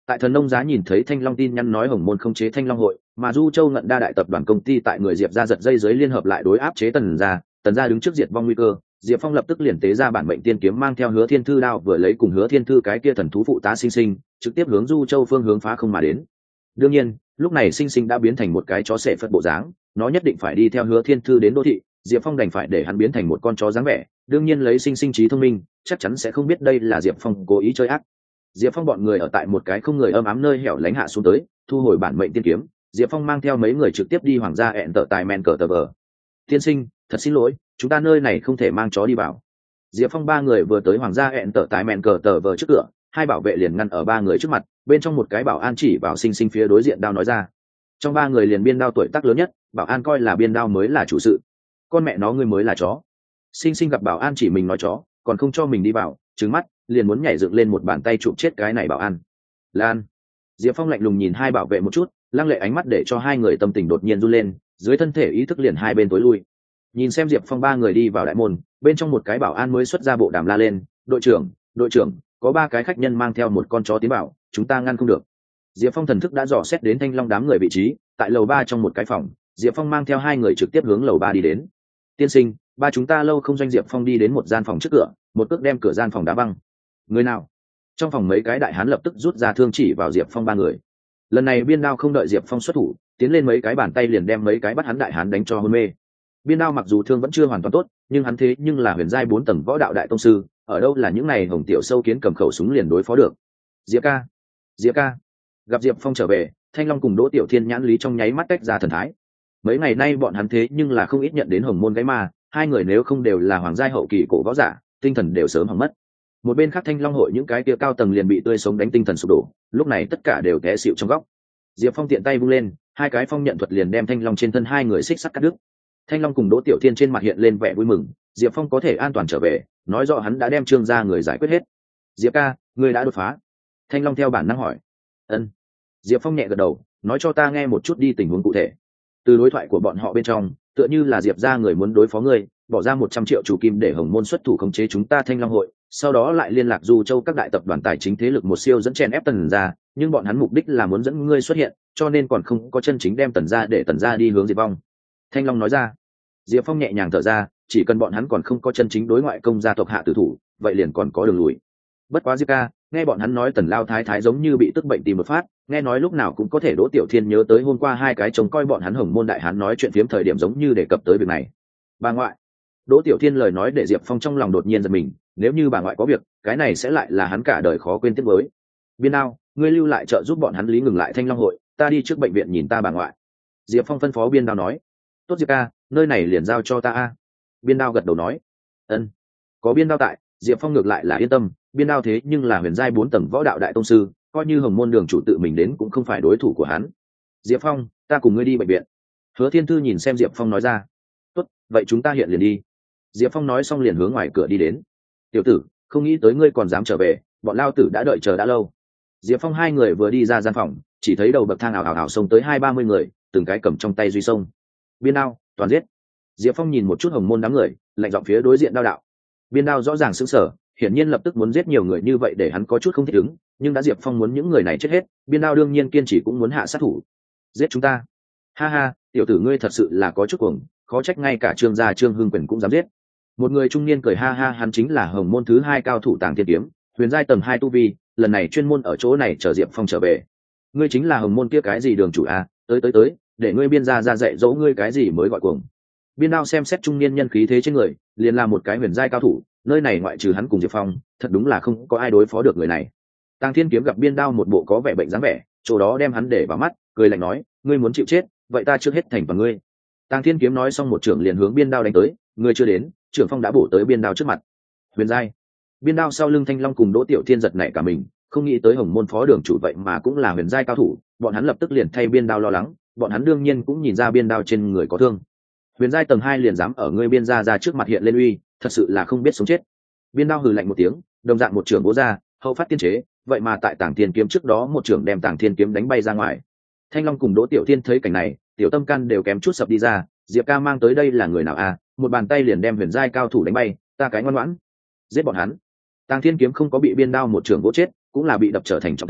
Tại Thần Nông Giá nhìn thấy Thanh Long tin nhắn nói Hồng Môn không chế Thanh Long hội, mà Du Châu Ngận đa đại tập đoàn công ty tại người Diệp gia giật dây dưới liên hợp lại đối áp chế Tần gia, Tần gia đứng trước diệt vong nguy cơ, Diệp Phong lập tức liền tế ra bản mệnh tiên kiếm mang theo Hứa Thiên Thư đao vừa lấy cùng Hứa Thiên Thư cái kia thần thú phụ tá Sinh Sinh, trực tiếp hướng Du Châu phương hướng phá không mà đến. Đương nhiên, lúc này Sinh Sinh đã biến thành một cái chó sệ phất bộ dáng, nó nhất định phải đi theo Hứa Thiên Thư đến đô thị, Diệp Phong đành phải để hắn biến thành một con chó dáng vẻ, đương nhiên lấy Sinh Sinh trí thông minh, chắc chắn sẽ không biết đây là Diệp Phong cố ý chơi ác. Diệp Phong bọn người ở tại một cái không người ấm ám nơi hẻo lánh hạ xuống tới, thu hồi bản mệnh tiên kiếm, Diệp Phong mang theo mấy người trực tiếp đi hoàng gia hẹn tợ tài men cờ tờ vờ. Tiên sinh, thật xin lỗi, chúng ta nơi này không thể mang chó đi vào. Diệp Phong ba người vừa tới hoàng gia hẹn tợ tài men cờ tờ vờ trước cửa, hai bảo vệ liền ngăn ở ba người trước mặt, bên trong một cái bảo an chỉ vào Sinh Sinh phía đối diện đao nói ra. Trong ba người liền biên đao tuổi tác lớn nhất, bảo an coi là biên đao mới là chủ sự. Con mẹ nó ngươi mới là chó. Sinh Sinh gặp bảo an chỉ mình nói chó, còn không cho mình đi vào, trừng mắt, liền muốn nhảy dựng lên một bàn tay chụp chết cái này bảo an. Lan. Diệp Phong lạnh lùng nhìn hai bảo vệ một chút, lăng lệ ánh mắt để cho hai người tâm tình đột nhiên run lên, dưới thân thể ý thức liền hai bên tối lui. Nhìn xem Diệp Phong ba người đi vào đại môn, bên trong một cái bảo an mới xuất ra bộ đàm la lên, "Đội trưởng, đội trưởng, có ba cái khách nhân mang theo một con chó tiến vào, chúng ta ngăn không được." Diệp Phong thần thức đã dò xét đến Thanh Long đám người vị trí, tại lầu ba trong một cái phòng, Diệp Phong mang theo hai người trực tiếp hướng lầu ba đi đến. "Tiên sinh, ba chúng ta lâu không doanh." Diệp Phong đi đến một gian phòng trước cửa, một cước đem cửa gian phòng đá văng. "Người nào?" Trong phòng mấy cái đại hán lập tức rút ra thương chỉ vào Diệp Phong ba người. Lần này biên đao không đợi Diệp Phong xuất thủ, tiến lên mấy cái bàn tay liền đem mấy cái bắt hắn đại hán đánh cho hôn mê. Biên đao mặc dù thương vẫn chưa hoàn toàn tốt, nhưng hắn thế nhưng là huyền giai bốn tầng võ đạo đại tông sư, ở đâu là những này hồng tiểu sâu kiến cầm khẩu súng liền đối phó được. Diệp ca, Diệp ca. Gặp Diệp Phong trở về, Thanh Long cùng Đỗ Tiểu Thiên nhãn lý trong nháy mắt tách ra thần thái. Mấy ngày nay bọn hắn thế nhưng là không ít nhận đến hồng môn cái ma, hai người nếu không đều là hoàng giai hậu kỳ cổ võ giả, tinh thần đều sớm hỏng mất. Một bên khác Thanh Long hội những cái kia cao tầng liền bị tươi sống đánh tinh thần sụp đổ, lúc này tất cả đều té xịu trong góc. Diệp Phong tiện tay vung lên, hai cái phong nhận thuật liền đem Thanh Long trên thân hai người xích sắt cắt đứt. Thanh Long cùng Đỗ Tiểu Thiên trên mặt hiện lên vẻ vui mừng, Diệp Phong có thể an toàn trở về, nói rõ hắn đã đem Trương gia người giải quyết hết. "Diệp ca, ngươi đã đột phá?" Thanh Long theo bản năng hỏi. "Ân." Diệp Phong nhẹ gật đầu, nói cho ta nghe một chút đi tình huống cụ thể. Từ đối thoại của bọn họ bên trong, tựa như là Diệp gia người muốn đối phó ngươi, bỏ ra một trăm triệu chủ kim để Hồng Môn xuất thủ khống chế chúng ta Thanh Long hội, sau đó lại liên lạc Du Châu các đại tập đoàn tài chính thế lực một siêu dẫn chen ép Tần gia, nhưng bọn hắn mục đích là muốn dẫn ngươi xuất hiện, cho nên còn không có chân chính đem Tần gia để Tần gia đi hướng diệt vong. Thanh Long nói ra. Diệp Phong nhẹ nhàng thở ra, chỉ cần bọn hắn còn không có chân chính đối ngoại công gia tộc hạ tử thủ, vậy liền còn có đường lùi. Bất quá Diệp ca, nghe bọn hắn nói Tần Lao Thái Thái giống như bị tức bệnh tìm một phát, nghe nói lúc nào cũng có thể Đỗ Tiểu Thiên nhớ tới hôm qua hai cái trông coi bọn hắn Hồng Môn đại hán nói chuyện phiếm thời điểm giống như đề cập tới việc này. Bà ngoại. Đỗ Tiểu Thiên lời nói để Diệp Phong trong lòng đột nhiên giật mình, nếu như bà ngoại có việc, cái này sẽ lại là hắn cả đời khó quên tiếc với. Biên Đao, ngươi lưu lại trợ giúp bọn hắn lý ngừng lại Thanh Long hội, ta đi trước bệnh viện nhìn ta bà ngoại. Diệp Phong phân phó Biên Đao nói. Tốt Diệp ca, nơi này liền giao cho ta a. Biên Đao gật đầu nói. Ân. Có Biên Đao tại, Diệp Phong ngược lại là yên tâm, Biên Đao thế nhưng là huyền giai bốn tầng võ đạo đại tông sư, coi như Hồng Môn đường chủ tự mình đến cũng không phải đối thủ của hắn. Diệp Phong, ta cùng ngươi đi bệnh viện. Hứa Thiên Thư nhìn xem Diệp Phong nói ra. Tốt, vậy chúng ta hiện liền đi. Diệp Phong nói xong liền hướng ngoài cửa đi đến. Tiểu tử, không nghĩ tới ngươi còn dám trở về, bọn lao tử đã đợi chờ đã lâu. Diệp Phong hai người vừa đi ra gian phòng, chỉ thấy đầu bậc thang ảo ảo ảo xông tới hai ba mươi người, từng cái cầm trong tay duy sông. Biên Đao, toàn giết. Diệp Phong nhìn một chút Hồng Môn đám người, lạnh giọng phía đối diện Đao đạo. Biên Đao rõ ràng sững sờ, hiển nhiên lập tức muốn giết nhiều người như vậy để hắn có chút không thích ứng, nhưng đã Diệp Phong muốn những người này chết hết, Biên Đao đương nhiên kiên trì cũng muốn hạ sát thủ. Giết chúng ta. Ha ha, tiểu tử ngươi thật sự là có chút cuồng, khó trách ngay cả Trương gia Trương Hưng Quyền cũng dám giết. Một người trung niên cười ha ha, hắn chính là Hồng Môn thứ hai cao thủ Tàng Thiên Kiếm, huyền giai tầng hai tu vi, lần này chuyên môn ở chỗ này chờ Diệp Phong trở về. Ngươi chính là Hồng Môn kia cái gì đường chủ à, tới tới tới, để ngươi Biên gia ra dạy dỗ ngươi cái gì mới gọi cuồng. Biên Đao xem xét trung niên nhân khí thế trên người, liền là một cái huyền giai cao thủ, nơi này ngoại trừ hắn cùng Diệp Phong, thật đúng là không có ai đối phó được người này. Tàng Thiên Kiếm gặp Biên Đao một bộ có vẻ bệnh dáng vẻ, chỗ đó đem hắn để vào mắt, cười lạnh nói, ngươi muốn chịu chết, vậy ta trước hết thành vào ngươi. Tàng Thiên Kiếm nói xong một trưởng liền hướng Biên Đao đánh tới, ngươi chưa đến, trưởng phong đã bổ tới Biên Đao trước mặt. Huyền giai. Biên Đao sau lưng Thanh Long cùng Đỗ Tiểu Thiên giật nảy cả mình, không nghĩ tới Hồng Môn phó đường chủ vậy mà cũng là huyền giai cao thủ, bọn hắn lập tức liền thay Biên Đao lo lắng, bọn hắn đương nhiên cũng nhìn ra Biên Đao trên người có thương. Huyền giai tầng hai liền dám ở ngươi Biên gia ra trước mặt hiện lên uy, thật sự là không biết sống chết. Biên Đao hừ lạnh một tiếng, đồng dạng một trưởng bố ra, hậu phát tiên chế, vậy mà tại Tàng Thiên Kiếm trước đó một trưởng đem Tàng Thiên Kiếm đánh bay ra ngoài. Thanh Long cùng Đỗ Tiểu Thiên thấy cảnh này, tiểu tâm can đều kém chút sập đi ra, Diệp ca mang tới đây là người nào à, một bàn tay liền đem huyền giai cao thủ đánh bay, ta cái ngoan ngoãn. Giết bọn hắn. Tàng Thiên Kiếm không có bị Biên Đao một trưởng vỗ chết, cũng là bị đập trở thành trọng thương,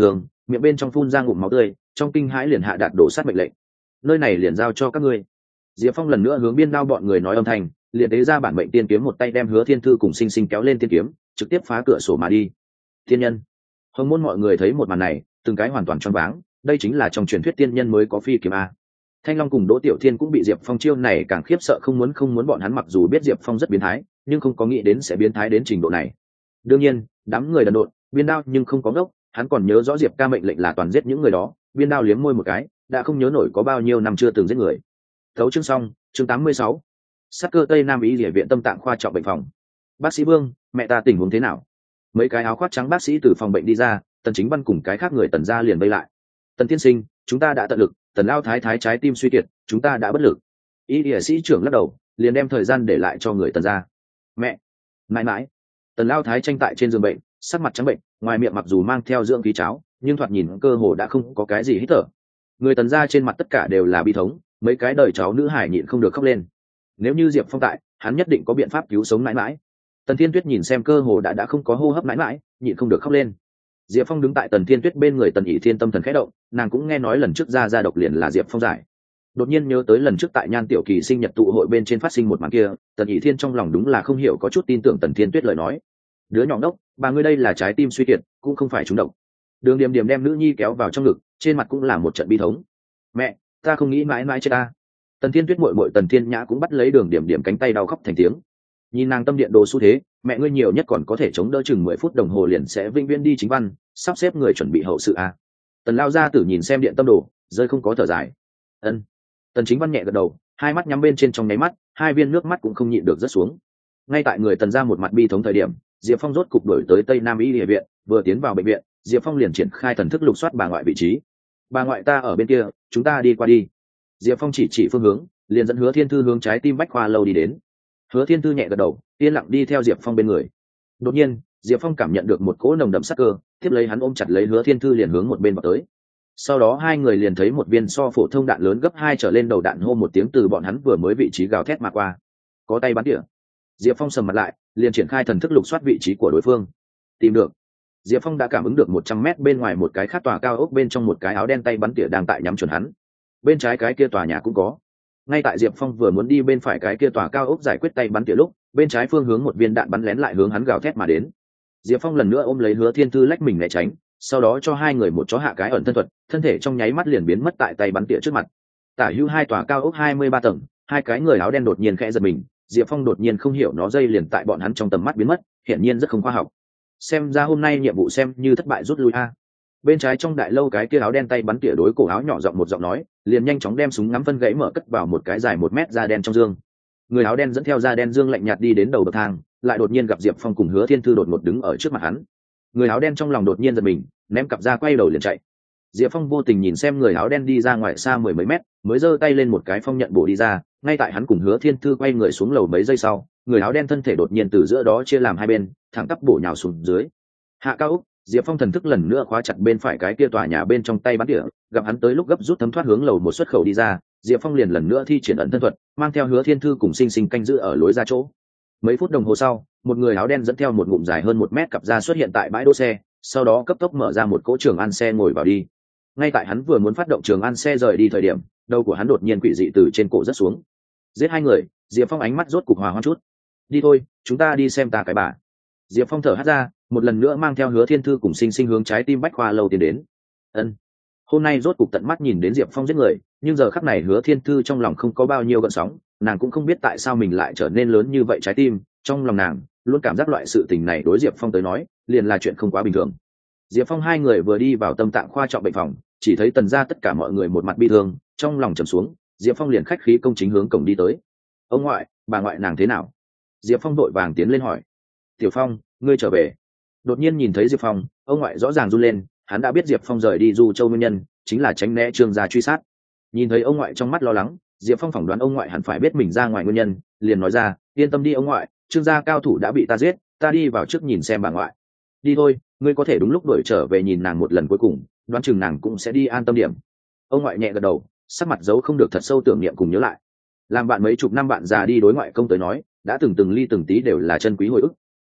miệng bên trong phun ra ngụm máu tươi, trong kinh hãi liền hạ đạt đổ sát mệnh lệnh. Nơi này liền giao cho các ngươi. Diệp Phong lần nữa hướng biên đao bọn người nói âm thanh, liền tế ra bản mệnh tiên kiếm một tay đem Hứa Thiên Thư cùng Sinh Sinh kéo lên tiên kiếm, trực tiếp phá cửa sổ mà đi. Tiên nhân. Hồng môn mọi người thấy một màn này, từng cái hoàn toàn choáng váng, đây chính là trong truyền thuyết tiên nhân mới có phi kiếm a. Thanh Long cùng Đỗ Tiểu Thiên cũng bị Diệp Phong chiêu này càng khiếp sợ không muốn không muốn bọn hắn mặc dù biết Diệp Phong rất biến thái, nhưng không có nghĩ đến sẽ biến thái đến trình độ này. Đương nhiên, đám người đần độn, biên đao nhưng không có ngốc, hắn còn nhớ rõ Diệp ca mệnh lệnh là toàn giết những người đó, biên đao liếm môi một cái, đã không nhớ nổi có bao nhiêu năm chưa từng giết người. Thấu chương xong, chương tám mươi sáu. Sát cơ Tây Nam Y Liễu viện tâm tạng khoa trọng bệnh phòng. Bác sĩ Vương, mẹ ta tình huống thế nào? Mấy cái áo khoác trắng bác sĩ từ phòng bệnh đi ra, Tần Chính Văn cùng cái khác người Tần gia liền vây lại. Tần tiên sinh, chúng ta đã tận lực, Tần lao thái thái trái tim suy kiệt, chúng ta đã bất lực. Y y sĩ trưởng lắc đầu, liền đem thời gian để lại cho người Tần gia. Mẹ, mãi mãi. Tần lao thái tranh tại trên giường bệnh, sắc mặt trắng bệnh, ngoài miệng mặc dù mang theo dưỡng khí cháo, nhưng thoạt nhìn cơ hồ đã không có cái gì hít thở. Người Tần gia trên mặt tất cả đều là bi thống, mấy cái đời cháu nữ hải nhịn không được khóc lên. Nếu như Diệp Phong tại, hắn nhất định có biện pháp cứu sống mãi mãi. Tần Thiên Tuyết nhìn xem cơ hồ đã đã không có hô hấp mãi mãi, nhịn không được khóc lên. Diệp Phong đứng tại Tần Thiên Tuyết bên người, Tần ỷ Thiên tâm thần khẽ động, nàng cũng nghe nói lần trước ra ra độc liền là Diệp Phong giải. Đột nhiên nhớ tới lần trước tại Nhan Tiểu Kỳ sinh nhật tụ hội bên trên phát sinh một màn kia, Tần ỷ Thiên trong lòng đúng là không hiểu có chút tin tưởng Tần Thiên Tuyết lời nói. Đứa nhỏ đốc, bà ngươi đây là trái tim suy kiệt, cũng không phải trúng độc. Đường Điềm Điềm đem nữ nhi kéo vào trong ngực, trên mặt cũng là một trận bi thống. Mẹ, ta không nghĩ mãi mãi chết ta. Tần Thiên Tuyết muội muội Tần Thiên Nhã cũng bắt lấy Đường Điểm Điểm cánh tay đau khóc thành tiếng. Nhìn nàng tâm điện đồ xu thế, mẹ ngươi nhiều nhất còn có thể chống đỡ chừng mười phút đồng hồ liền sẽ vĩnh viễn đi chính văn, sắp xếp người chuẩn bị hậu sự a. Tần lao gia tử nhìn xem điện tâm đồ, rơi không có thở dài. Ân. Tần Chính Văn nhẹ gật đầu, hai mắt nhắm bên trên trong nháy mắt, hai viên nước mắt cũng không nhịn được rớt xuống. Ngay tại người Tần ra một mặt bi thống thời điểm, Diệp Phong rốt cục đổi tới Tây Nam Y Liễu viện, vừa tiến vào bệnh viện, Diệp Phong liền triển khai thần thức lục soát bà ngoại vị trí. Bà ngoại ta ở bên kia, chúng ta đi qua đi. Diệp Phong chỉ chỉ phương hướng, liền dẫn Hứa Thiên Thư hướng trái tim bách khoa lâu đi đến. Hứa Thiên Thư nhẹ gật đầu, yên lặng đi theo Diệp Phong bên người. Đột nhiên, Diệp Phong cảm nhận được một cỗ nồng đậm sát cơ, tiếp lấy hắn ôm chặt lấy Hứa Thiên Thư liền hướng một bên vào tới. Sau đó hai người liền thấy một viên so phổ thông đạn lớn gấp hai trở lên đầu đạn hô một tiếng từ bọn hắn vừa mới vị trí gào thét mà qua. Có tay bắn tỉa. Diệp Phong sầm mặt lại, liền triển khai thần thức lục soát vị trí của đối phương. Tìm được. Diệp Phong đã cảm ứng được một trăm mét bên ngoài một cái khác tòa cao ốc bên trong một cái áo đen tay bắn tỉa đang tại nhắm chuẩn hắn. Bên trái cái kia tòa nhà cũng có. Ngay tại Diệp Phong vừa muốn đi bên phải cái kia tòa cao ốc giải quyết tay bắn tỉa lúc, bên trái phương hướng một viên đạn bắn lén lại hướng hắn gào thét mà đến. Diệp Phong lần nữa ôm lấy Hứa Thiên Thư lách mình né tránh, sau đó cho hai người một chó hạ cái ẩn thân thuật, thân thể trong nháy mắt liền biến mất tại tay bắn tỉa trước mặt. Tả hữu hai tòa cao ốc hai mươi ba tầng, hai cái người áo đen đột nhiên khẽ giật mình, Diệp Phong đột nhiên không hiểu nó dây liền tại bọn hắn trong tầm mắt biến mất, hiển nhiên rất không khoa học. Xem ra hôm nay nhiệm vụ xem như thất bại rút lui a. Bên trái trong đại lâu cái kia áo đen tay bắn tỉa đối cổ áo nhỏ giọng một giọng nói, liền nhanh chóng đem súng ngắm phân gãy mở cất vào một cái dài một mét da đen trong dương. Người áo đen dẫn theo da đen dương lạnh nhạt đi đến đầu bậc thang, lại đột nhiên gặp Diệp Phong cùng Hứa Thiên Thư đột ngột đứng ở trước mặt hắn. Người áo đen trong lòng đột nhiên giật mình, ném cặp da quay đầu liền chạy. Diệp Phong vô tình nhìn xem người áo đen đi ra ngoài xa mười mấy mét, mới giơ tay lên một cái phong nhận bổ đi ra, ngay tại hắn cùng Hứa Thiên Thư quay người xuống lầu mấy giây sau, người áo đen thân thể đột nhiên từ giữa đó chia làm hai bên, thẳng tắp bổ nhào xuống dưới. Hạ cao ốc, Diệp Phong thần thức lần nữa khóa chặt bên phải cái kia tòa nhà bên trong tay bắn tỉa, gặp hắn tới lúc gấp rút thấm thoát hướng lầu một xuất khẩu đi ra, Diệp Phong liền lần nữa thi triển ẩn thân thuật, mang theo Hứa Thiên Thư cùng Sinh Sinh canh giữ ở lối ra chỗ. Mấy phút đồng hồ sau, một người áo đen dẫn theo một ngụm dài hơn một mét cặp da xuất hiện tại bãi đỗ xe, sau đó cấp tốc mở ra một cỗ Trường An xe ngồi vào đi. Ngay tại hắn vừa muốn phát động Trường An xe rời đi thời điểm, đầu của hắn đột nhiên quỷ dị từ trên cổ rất xuống. Giết hai người, Diệp Phong ánh mắt rốt cục hòa hoãn chút. Đi thôi, chúng ta đi xem ta cái bà. Diệp Phong thở hắt ra, một lần nữa mang theo Hứa Thiên Thư cùng Sinh Sinh hướng trái tim bách khoa lâu tiến đến. Ân. Hôm nay rốt cục tận mắt nhìn đến Diệp Phong giết người, nhưng giờ khắc này Hứa Thiên Thư trong lòng không có bao nhiêu gợn sóng, nàng cũng không biết tại sao mình lại trở nên lớn như vậy trái tim, trong lòng nàng luôn cảm giác loại sự tình này đối Diệp Phong tới nói, liền là chuyện không quá bình thường. Diệp Phong hai người vừa đi vào tâm tạng khoa trọng bệnh phòng, chỉ thấy Tần gia tất cả mọi người một mặt bi thương, trong lòng trầm xuống, Diệp Phong liền khách khí công chính hướng cổng đi tới. Ông ngoại, bà ngoại nàng thế nào? Diệp Phong vội vàng tiến lên hỏi. Tiểu Phong, ngươi trở về. Đột nhiên nhìn thấy Diệp Phong, ông ngoại rõ ràng run lên, hắn đã biết Diệp Phong rời đi Du Châu nguyên nhân, chính là tránh né Trương gia truy sát. Nhìn thấy ông ngoại trong mắt lo lắng, Diệp Phong phỏng đoán ông ngoại hẳn phải biết mình ra ngoài nguyên nhân, liền nói ra, yên tâm đi ông ngoại, Trương gia cao thủ đã bị ta giết, ta đi vào trước nhìn xem bà ngoại. Đi thôi, ngươi có thể đúng lúc đuổi trở về nhìn nàng một lần cuối cùng, đoán chừng nàng cũng sẽ đi an tâm điểm. Ông ngoại nhẹ gật đầu, sắc mặt giấu không được thật sâu tưởng niệm cùng nhớ lại. Làm bạn mấy chục năm bạn già đi đối ngoại công tới nói, đã từng từng ly từng tí đều là chân quý hồi ức.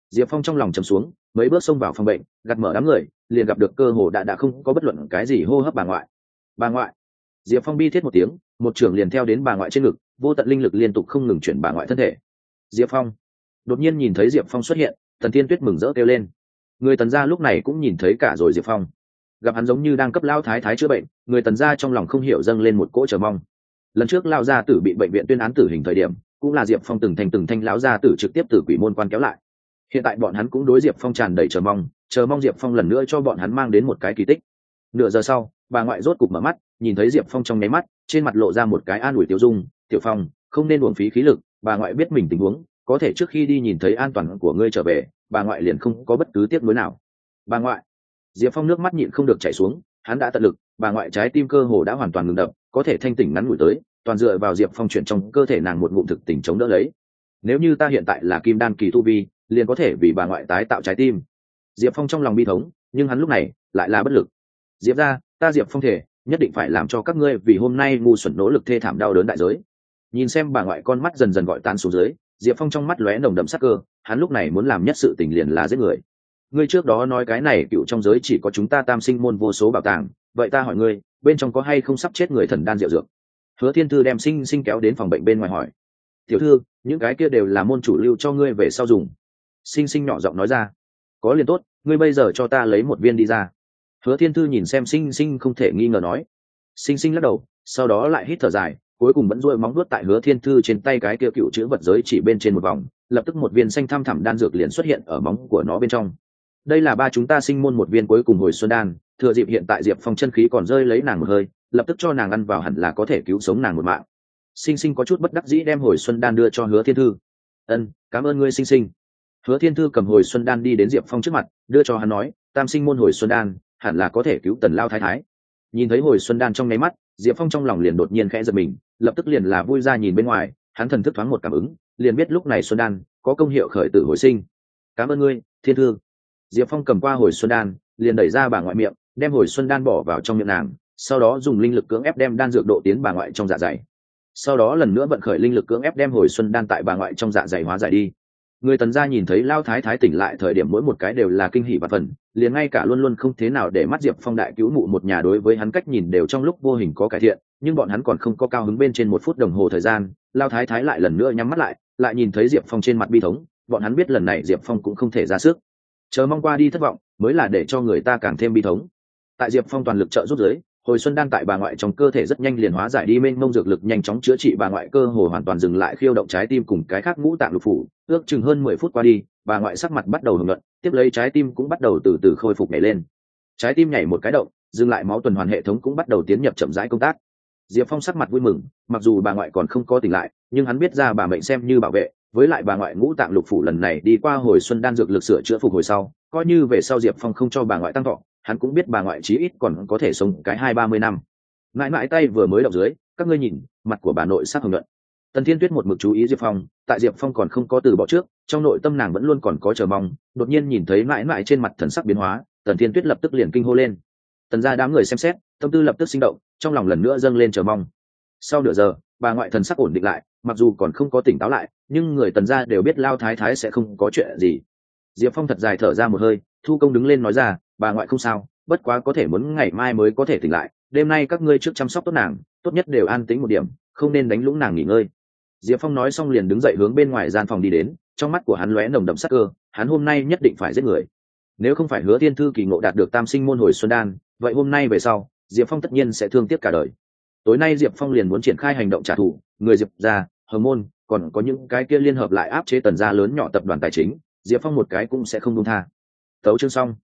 Diệp Phong trong lòng trầm xuống, mấy bước xông vào phòng bệnh, gạt mở đám người, liền gặp được cơ hồ đã đã không có bất luận cái gì hô hấp bà ngoại. Bà ngoại. Diệp Phong bi thiết một tiếng, một trưởng liền theo đến bà ngoại trên ngực, vô tận linh lực liên tục không ngừng chuyển bà ngoại thân thể. Diệp Phong. Đột nhiên nhìn thấy Diệp Phong xuất hiện, Tần Thiên Tuyết mừng rỡ kêu lên. Người Tần gia lúc này cũng nhìn thấy cả rồi Diệp Phong. Gặp hắn giống như đang cấp lao thái thái chữa bệnh, người Tần gia trong lòng không hiểu dâng lên một cỗ chờ mong. Lần trước lao gia tử bị bệnh viện tuyên án tử hình thời điểm, cũng là Diệp Phong từng thành từng thanh lão gia tử trực tiếp từ quỷ môn quan kéo lại. Hiện tại bọn hắn cũng đối Diệp Phong tràn đầy chờ mong, chờ mong Diệp Phong lần nữa cho bọn hắn mang đến một cái kỳ tích. Nửa giờ sau, bà ngoại rốt cục mở mắt, nhìn thấy Diệp Phong trong nháy mắt, trên mặt lộ ra một cái an ủi tiêu dung. Tiểu Phong, không nên uổng phí khí lực, bà ngoại biết mình tình huống, có thể trước khi đi nhìn thấy an toàn của ngươi trở về, bà ngoại liền không có bất cứ tiếc nuối nào. Bà ngoại. Diệp Phong nước mắt nhịn không được chảy xuống, hắn đã tận lực, bà ngoại trái tim cơ hồ đã hoàn toàn ngừng đập, có thể thanh tỉnh ngắn ngủi tới, toàn dựa vào Diệp Phong chuyển trong cơ thể nàng một ngụm thực tình chống đỡ lấy. Nếu như ta hiện tại là kim đan kỳ tu vi, liền có thể vì bà ngoại tái tạo trái tim. Diệp Phong trong lòng bi thống, nhưng hắn lúc này lại là bất lực. Diệp ra, ta Diệp Phong thể nhất định phải làm cho các ngươi vì hôm nay ngu xuẩn nỗ lực thê thảm đau đớn đại giới. Nhìn xem bà ngoại con mắt dần dần gọi tan xuống dưới, Diệp Phong trong mắt lóe nồng đậm sắc cơ, hắn lúc này muốn làm nhất sự tình liền là giết người. Ngươi trước đó nói cái này cựu trong giới chỉ có chúng ta Tam Sinh môn vô số bảo tàng, vậy ta hỏi ngươi, bên trong có hay không sắp chết người thần đan diệu dược? Hứa Thiên Thư đem Sinh Sinh kéo đến phòng bệnh bên ngoài hỏi. Tiểu thư, những cái kia đều là môn chủ lưu cho ngươi về sau dùng. Sinh Sinh nhỏ giọng nói ra. Có liền tốt, ngươi bây giờ cho ta lấy một viên đi ra. Hứa Thiên Thư nhìn xem Sinh Sinh không thể nghi ngờ nói. Sinh Sinh lắc đầu, sau đó lại hít thở dài, cuối cùng vẫn duỗi móng vuốt tại Hứa Thiên Thư trên tay cái kia cựu chữ vật giới chỉ bên trên một vòng, lập tức một viên xanh thăm thẳm đan dược liền xuất hiện ở móng của nó bên trong. Đây là ba chúng ta Sinh môn một viên cuối cùng hồi xuân đan, thừa dịp hiện tại Diệp Phong chân khí còn rơi lấy nàng một hơi, lập tức cho nàng ăn vào hẳn là có thể cứu sống nàng một mạng. Sinh Sinh có chút bất đắc dĩ đem hồi xuân đan đưa cho Hứa Thiên Thư. Ân, cảm ơn ngươi Sinh Sinh. Hứa Thiên Thư cầm hồi xuân đan đi đến Diệp Phong trước mặt, đưa cho hắn nói, Tam Sinh môn hồi xuân đan, hẳn là có thể cứu Tần lao thái thái. Nhìn thấy hồi xuân đan trong nháy mắt, Diệp Phong trong lòng liền đột nhiên khẽ giật mình, lập tức liền là vui ra nhìn bên ngoài, hắn thần thức thoáng một cảm ứng, liền biết lúc này xuân đan có công hiệu khởi tử hồi sinh. Cảm ơn ngươi, Thiên Thư. Diệp Phong cầm qua hồi xuân đan, liền đẩy ra bà ngoại miệng, đem hồi xuân đan bỏ vào trong miệng nàng, sau đó dùng linh lực cưỡng ép đem đan dược độ tiến bà ngoại trong dạ dày. Sau đó lần nữa vận khởi linh lực cưỡng ép đem hồi xuân đan tại bà ngoại trong dạ dày hóa giải đi. Người Tần gia nhìn thấy lao thái thái tỉnh lại thời điểm mỗi một cái đều là kinh hỉ và phần, liền ngay cả luôn luôn không thế nào để mắt Diệp Phong đại cứu mụ một nhà đối với hắn cách nhìn đều trong lúc vô hình có cải thiện, nhưng bọn hắn còn không có cao hứng bên trên một phút đồng hồ thời gian, lao thái thái lại lần nữa nhắm mắt lại, lại nhìn thấy Diệp Phong trên mặt bi thống, bọn hắn biết lần này Diệp Phong cũng không thể ra sức, chờ mong qua đi thất vọng mới là để cho người ta càng thêm bi thống. Tại Diệp Phong toàn lực trợ giúp giới, hồi xuân đan tại bà ngoại trong cơ thể rất nhanh liền hóa giải đi, mênh mông dược lực nhanh chóng chữa trị bà ngoại, cơ hồ hoàn toàn dừng lại khiêu động trái tim cùng cái khác ngũ tạng lục phủ. Ước chừng hơn mười phút qua đi, bà ngoại sắc mặt bắt đầu hưởng luận, tiếp lấy trái tim cũng bắt đầu từ từ khôi phục nhảy lên. Trái tim nhảy một cái động, dừng lại máu tuần hoàn hệ thống cũng bắt đầu tiến nhập chậm rãi công tác. Diệp Phong sắc mặt vui mừng, mặc dù bà ngoại còn không có tỉnh lại, nhưng hắn biết ra bà mệnh xem như bảo vệ, với lại bà ngoại ngũ tạng lục phủ lần này đi qua hồi xuân đan dược lực sửa chữa phục hồi sau, coi như về sau Diệp Phong không cho bà ngoại tăng thọ, hắn cũng biết bà ngoại chí ít còn có thể sống cái hai ba mươi năm. Mãi mãi tay vừa mới động dưới, các ngươi nhìn, mặt của bà nội sắc hồng nhuận. Tần Thiên Tuyết một mực chú ý Diệp Phong, tại Diệp Phong còn không có từ bỏ trước, trong nội tâm nàng vẫn luôn còn có chờ mong, đột nhiên nhìn thấy mãi mãi trên mặt thần sắc biến hóa, Tần Thiên Tuyết lập tức liền kinh hô lên. Tần gia đám người xem xét, tâm tư lập tức sinh động, trong lòng lần nữa dâng lên chờ mong. Sau nửa giờ, bà ngoại thần sắc ổn định lại, mặc dù còn không có tỉnh táo lại, nhưng người Tần gia đều biết lao thái thái sẽ không có chuyện gì. Diệp Phong thật dài thở ra một hơi, thu công đứng lên nói ra, bà ngoại không sao, bất quá có thể muốn ngày mai mới có thể tỉnh lại, đêm nay các ngươi trước chăm sóc tốt nàng, tốt nhất đều an tĩnh một điểm, không nên đánh lũng nàng nghỉ ngơi. Diệp Phong nói xong liền đứng dậy hướng bên ngoài gian phòng đi đến, trong mắt của hắn lóe nồng đậm sắc cơ, hắn hôm nay nhất định phải giết người. Nếu không phải Hứa Thiên Thư kỳ ngộ đạt được Tam Sinh môn hồi xuân đan, vậy hôm nay về sau, Diệp Phong tất nhiên sẽ thương tiếc cả đời. Tối nay Diệp Phong liền muốn triển khai hành động trả thù, người Diệp gia, Hồng môn, còn có những cái kia liên hợp lại áp chế Tần gia lớn nhỏ tập đoàn tài chính, Diệp Phong một cái cũng sẽ không buông tha. Tấu chương xong.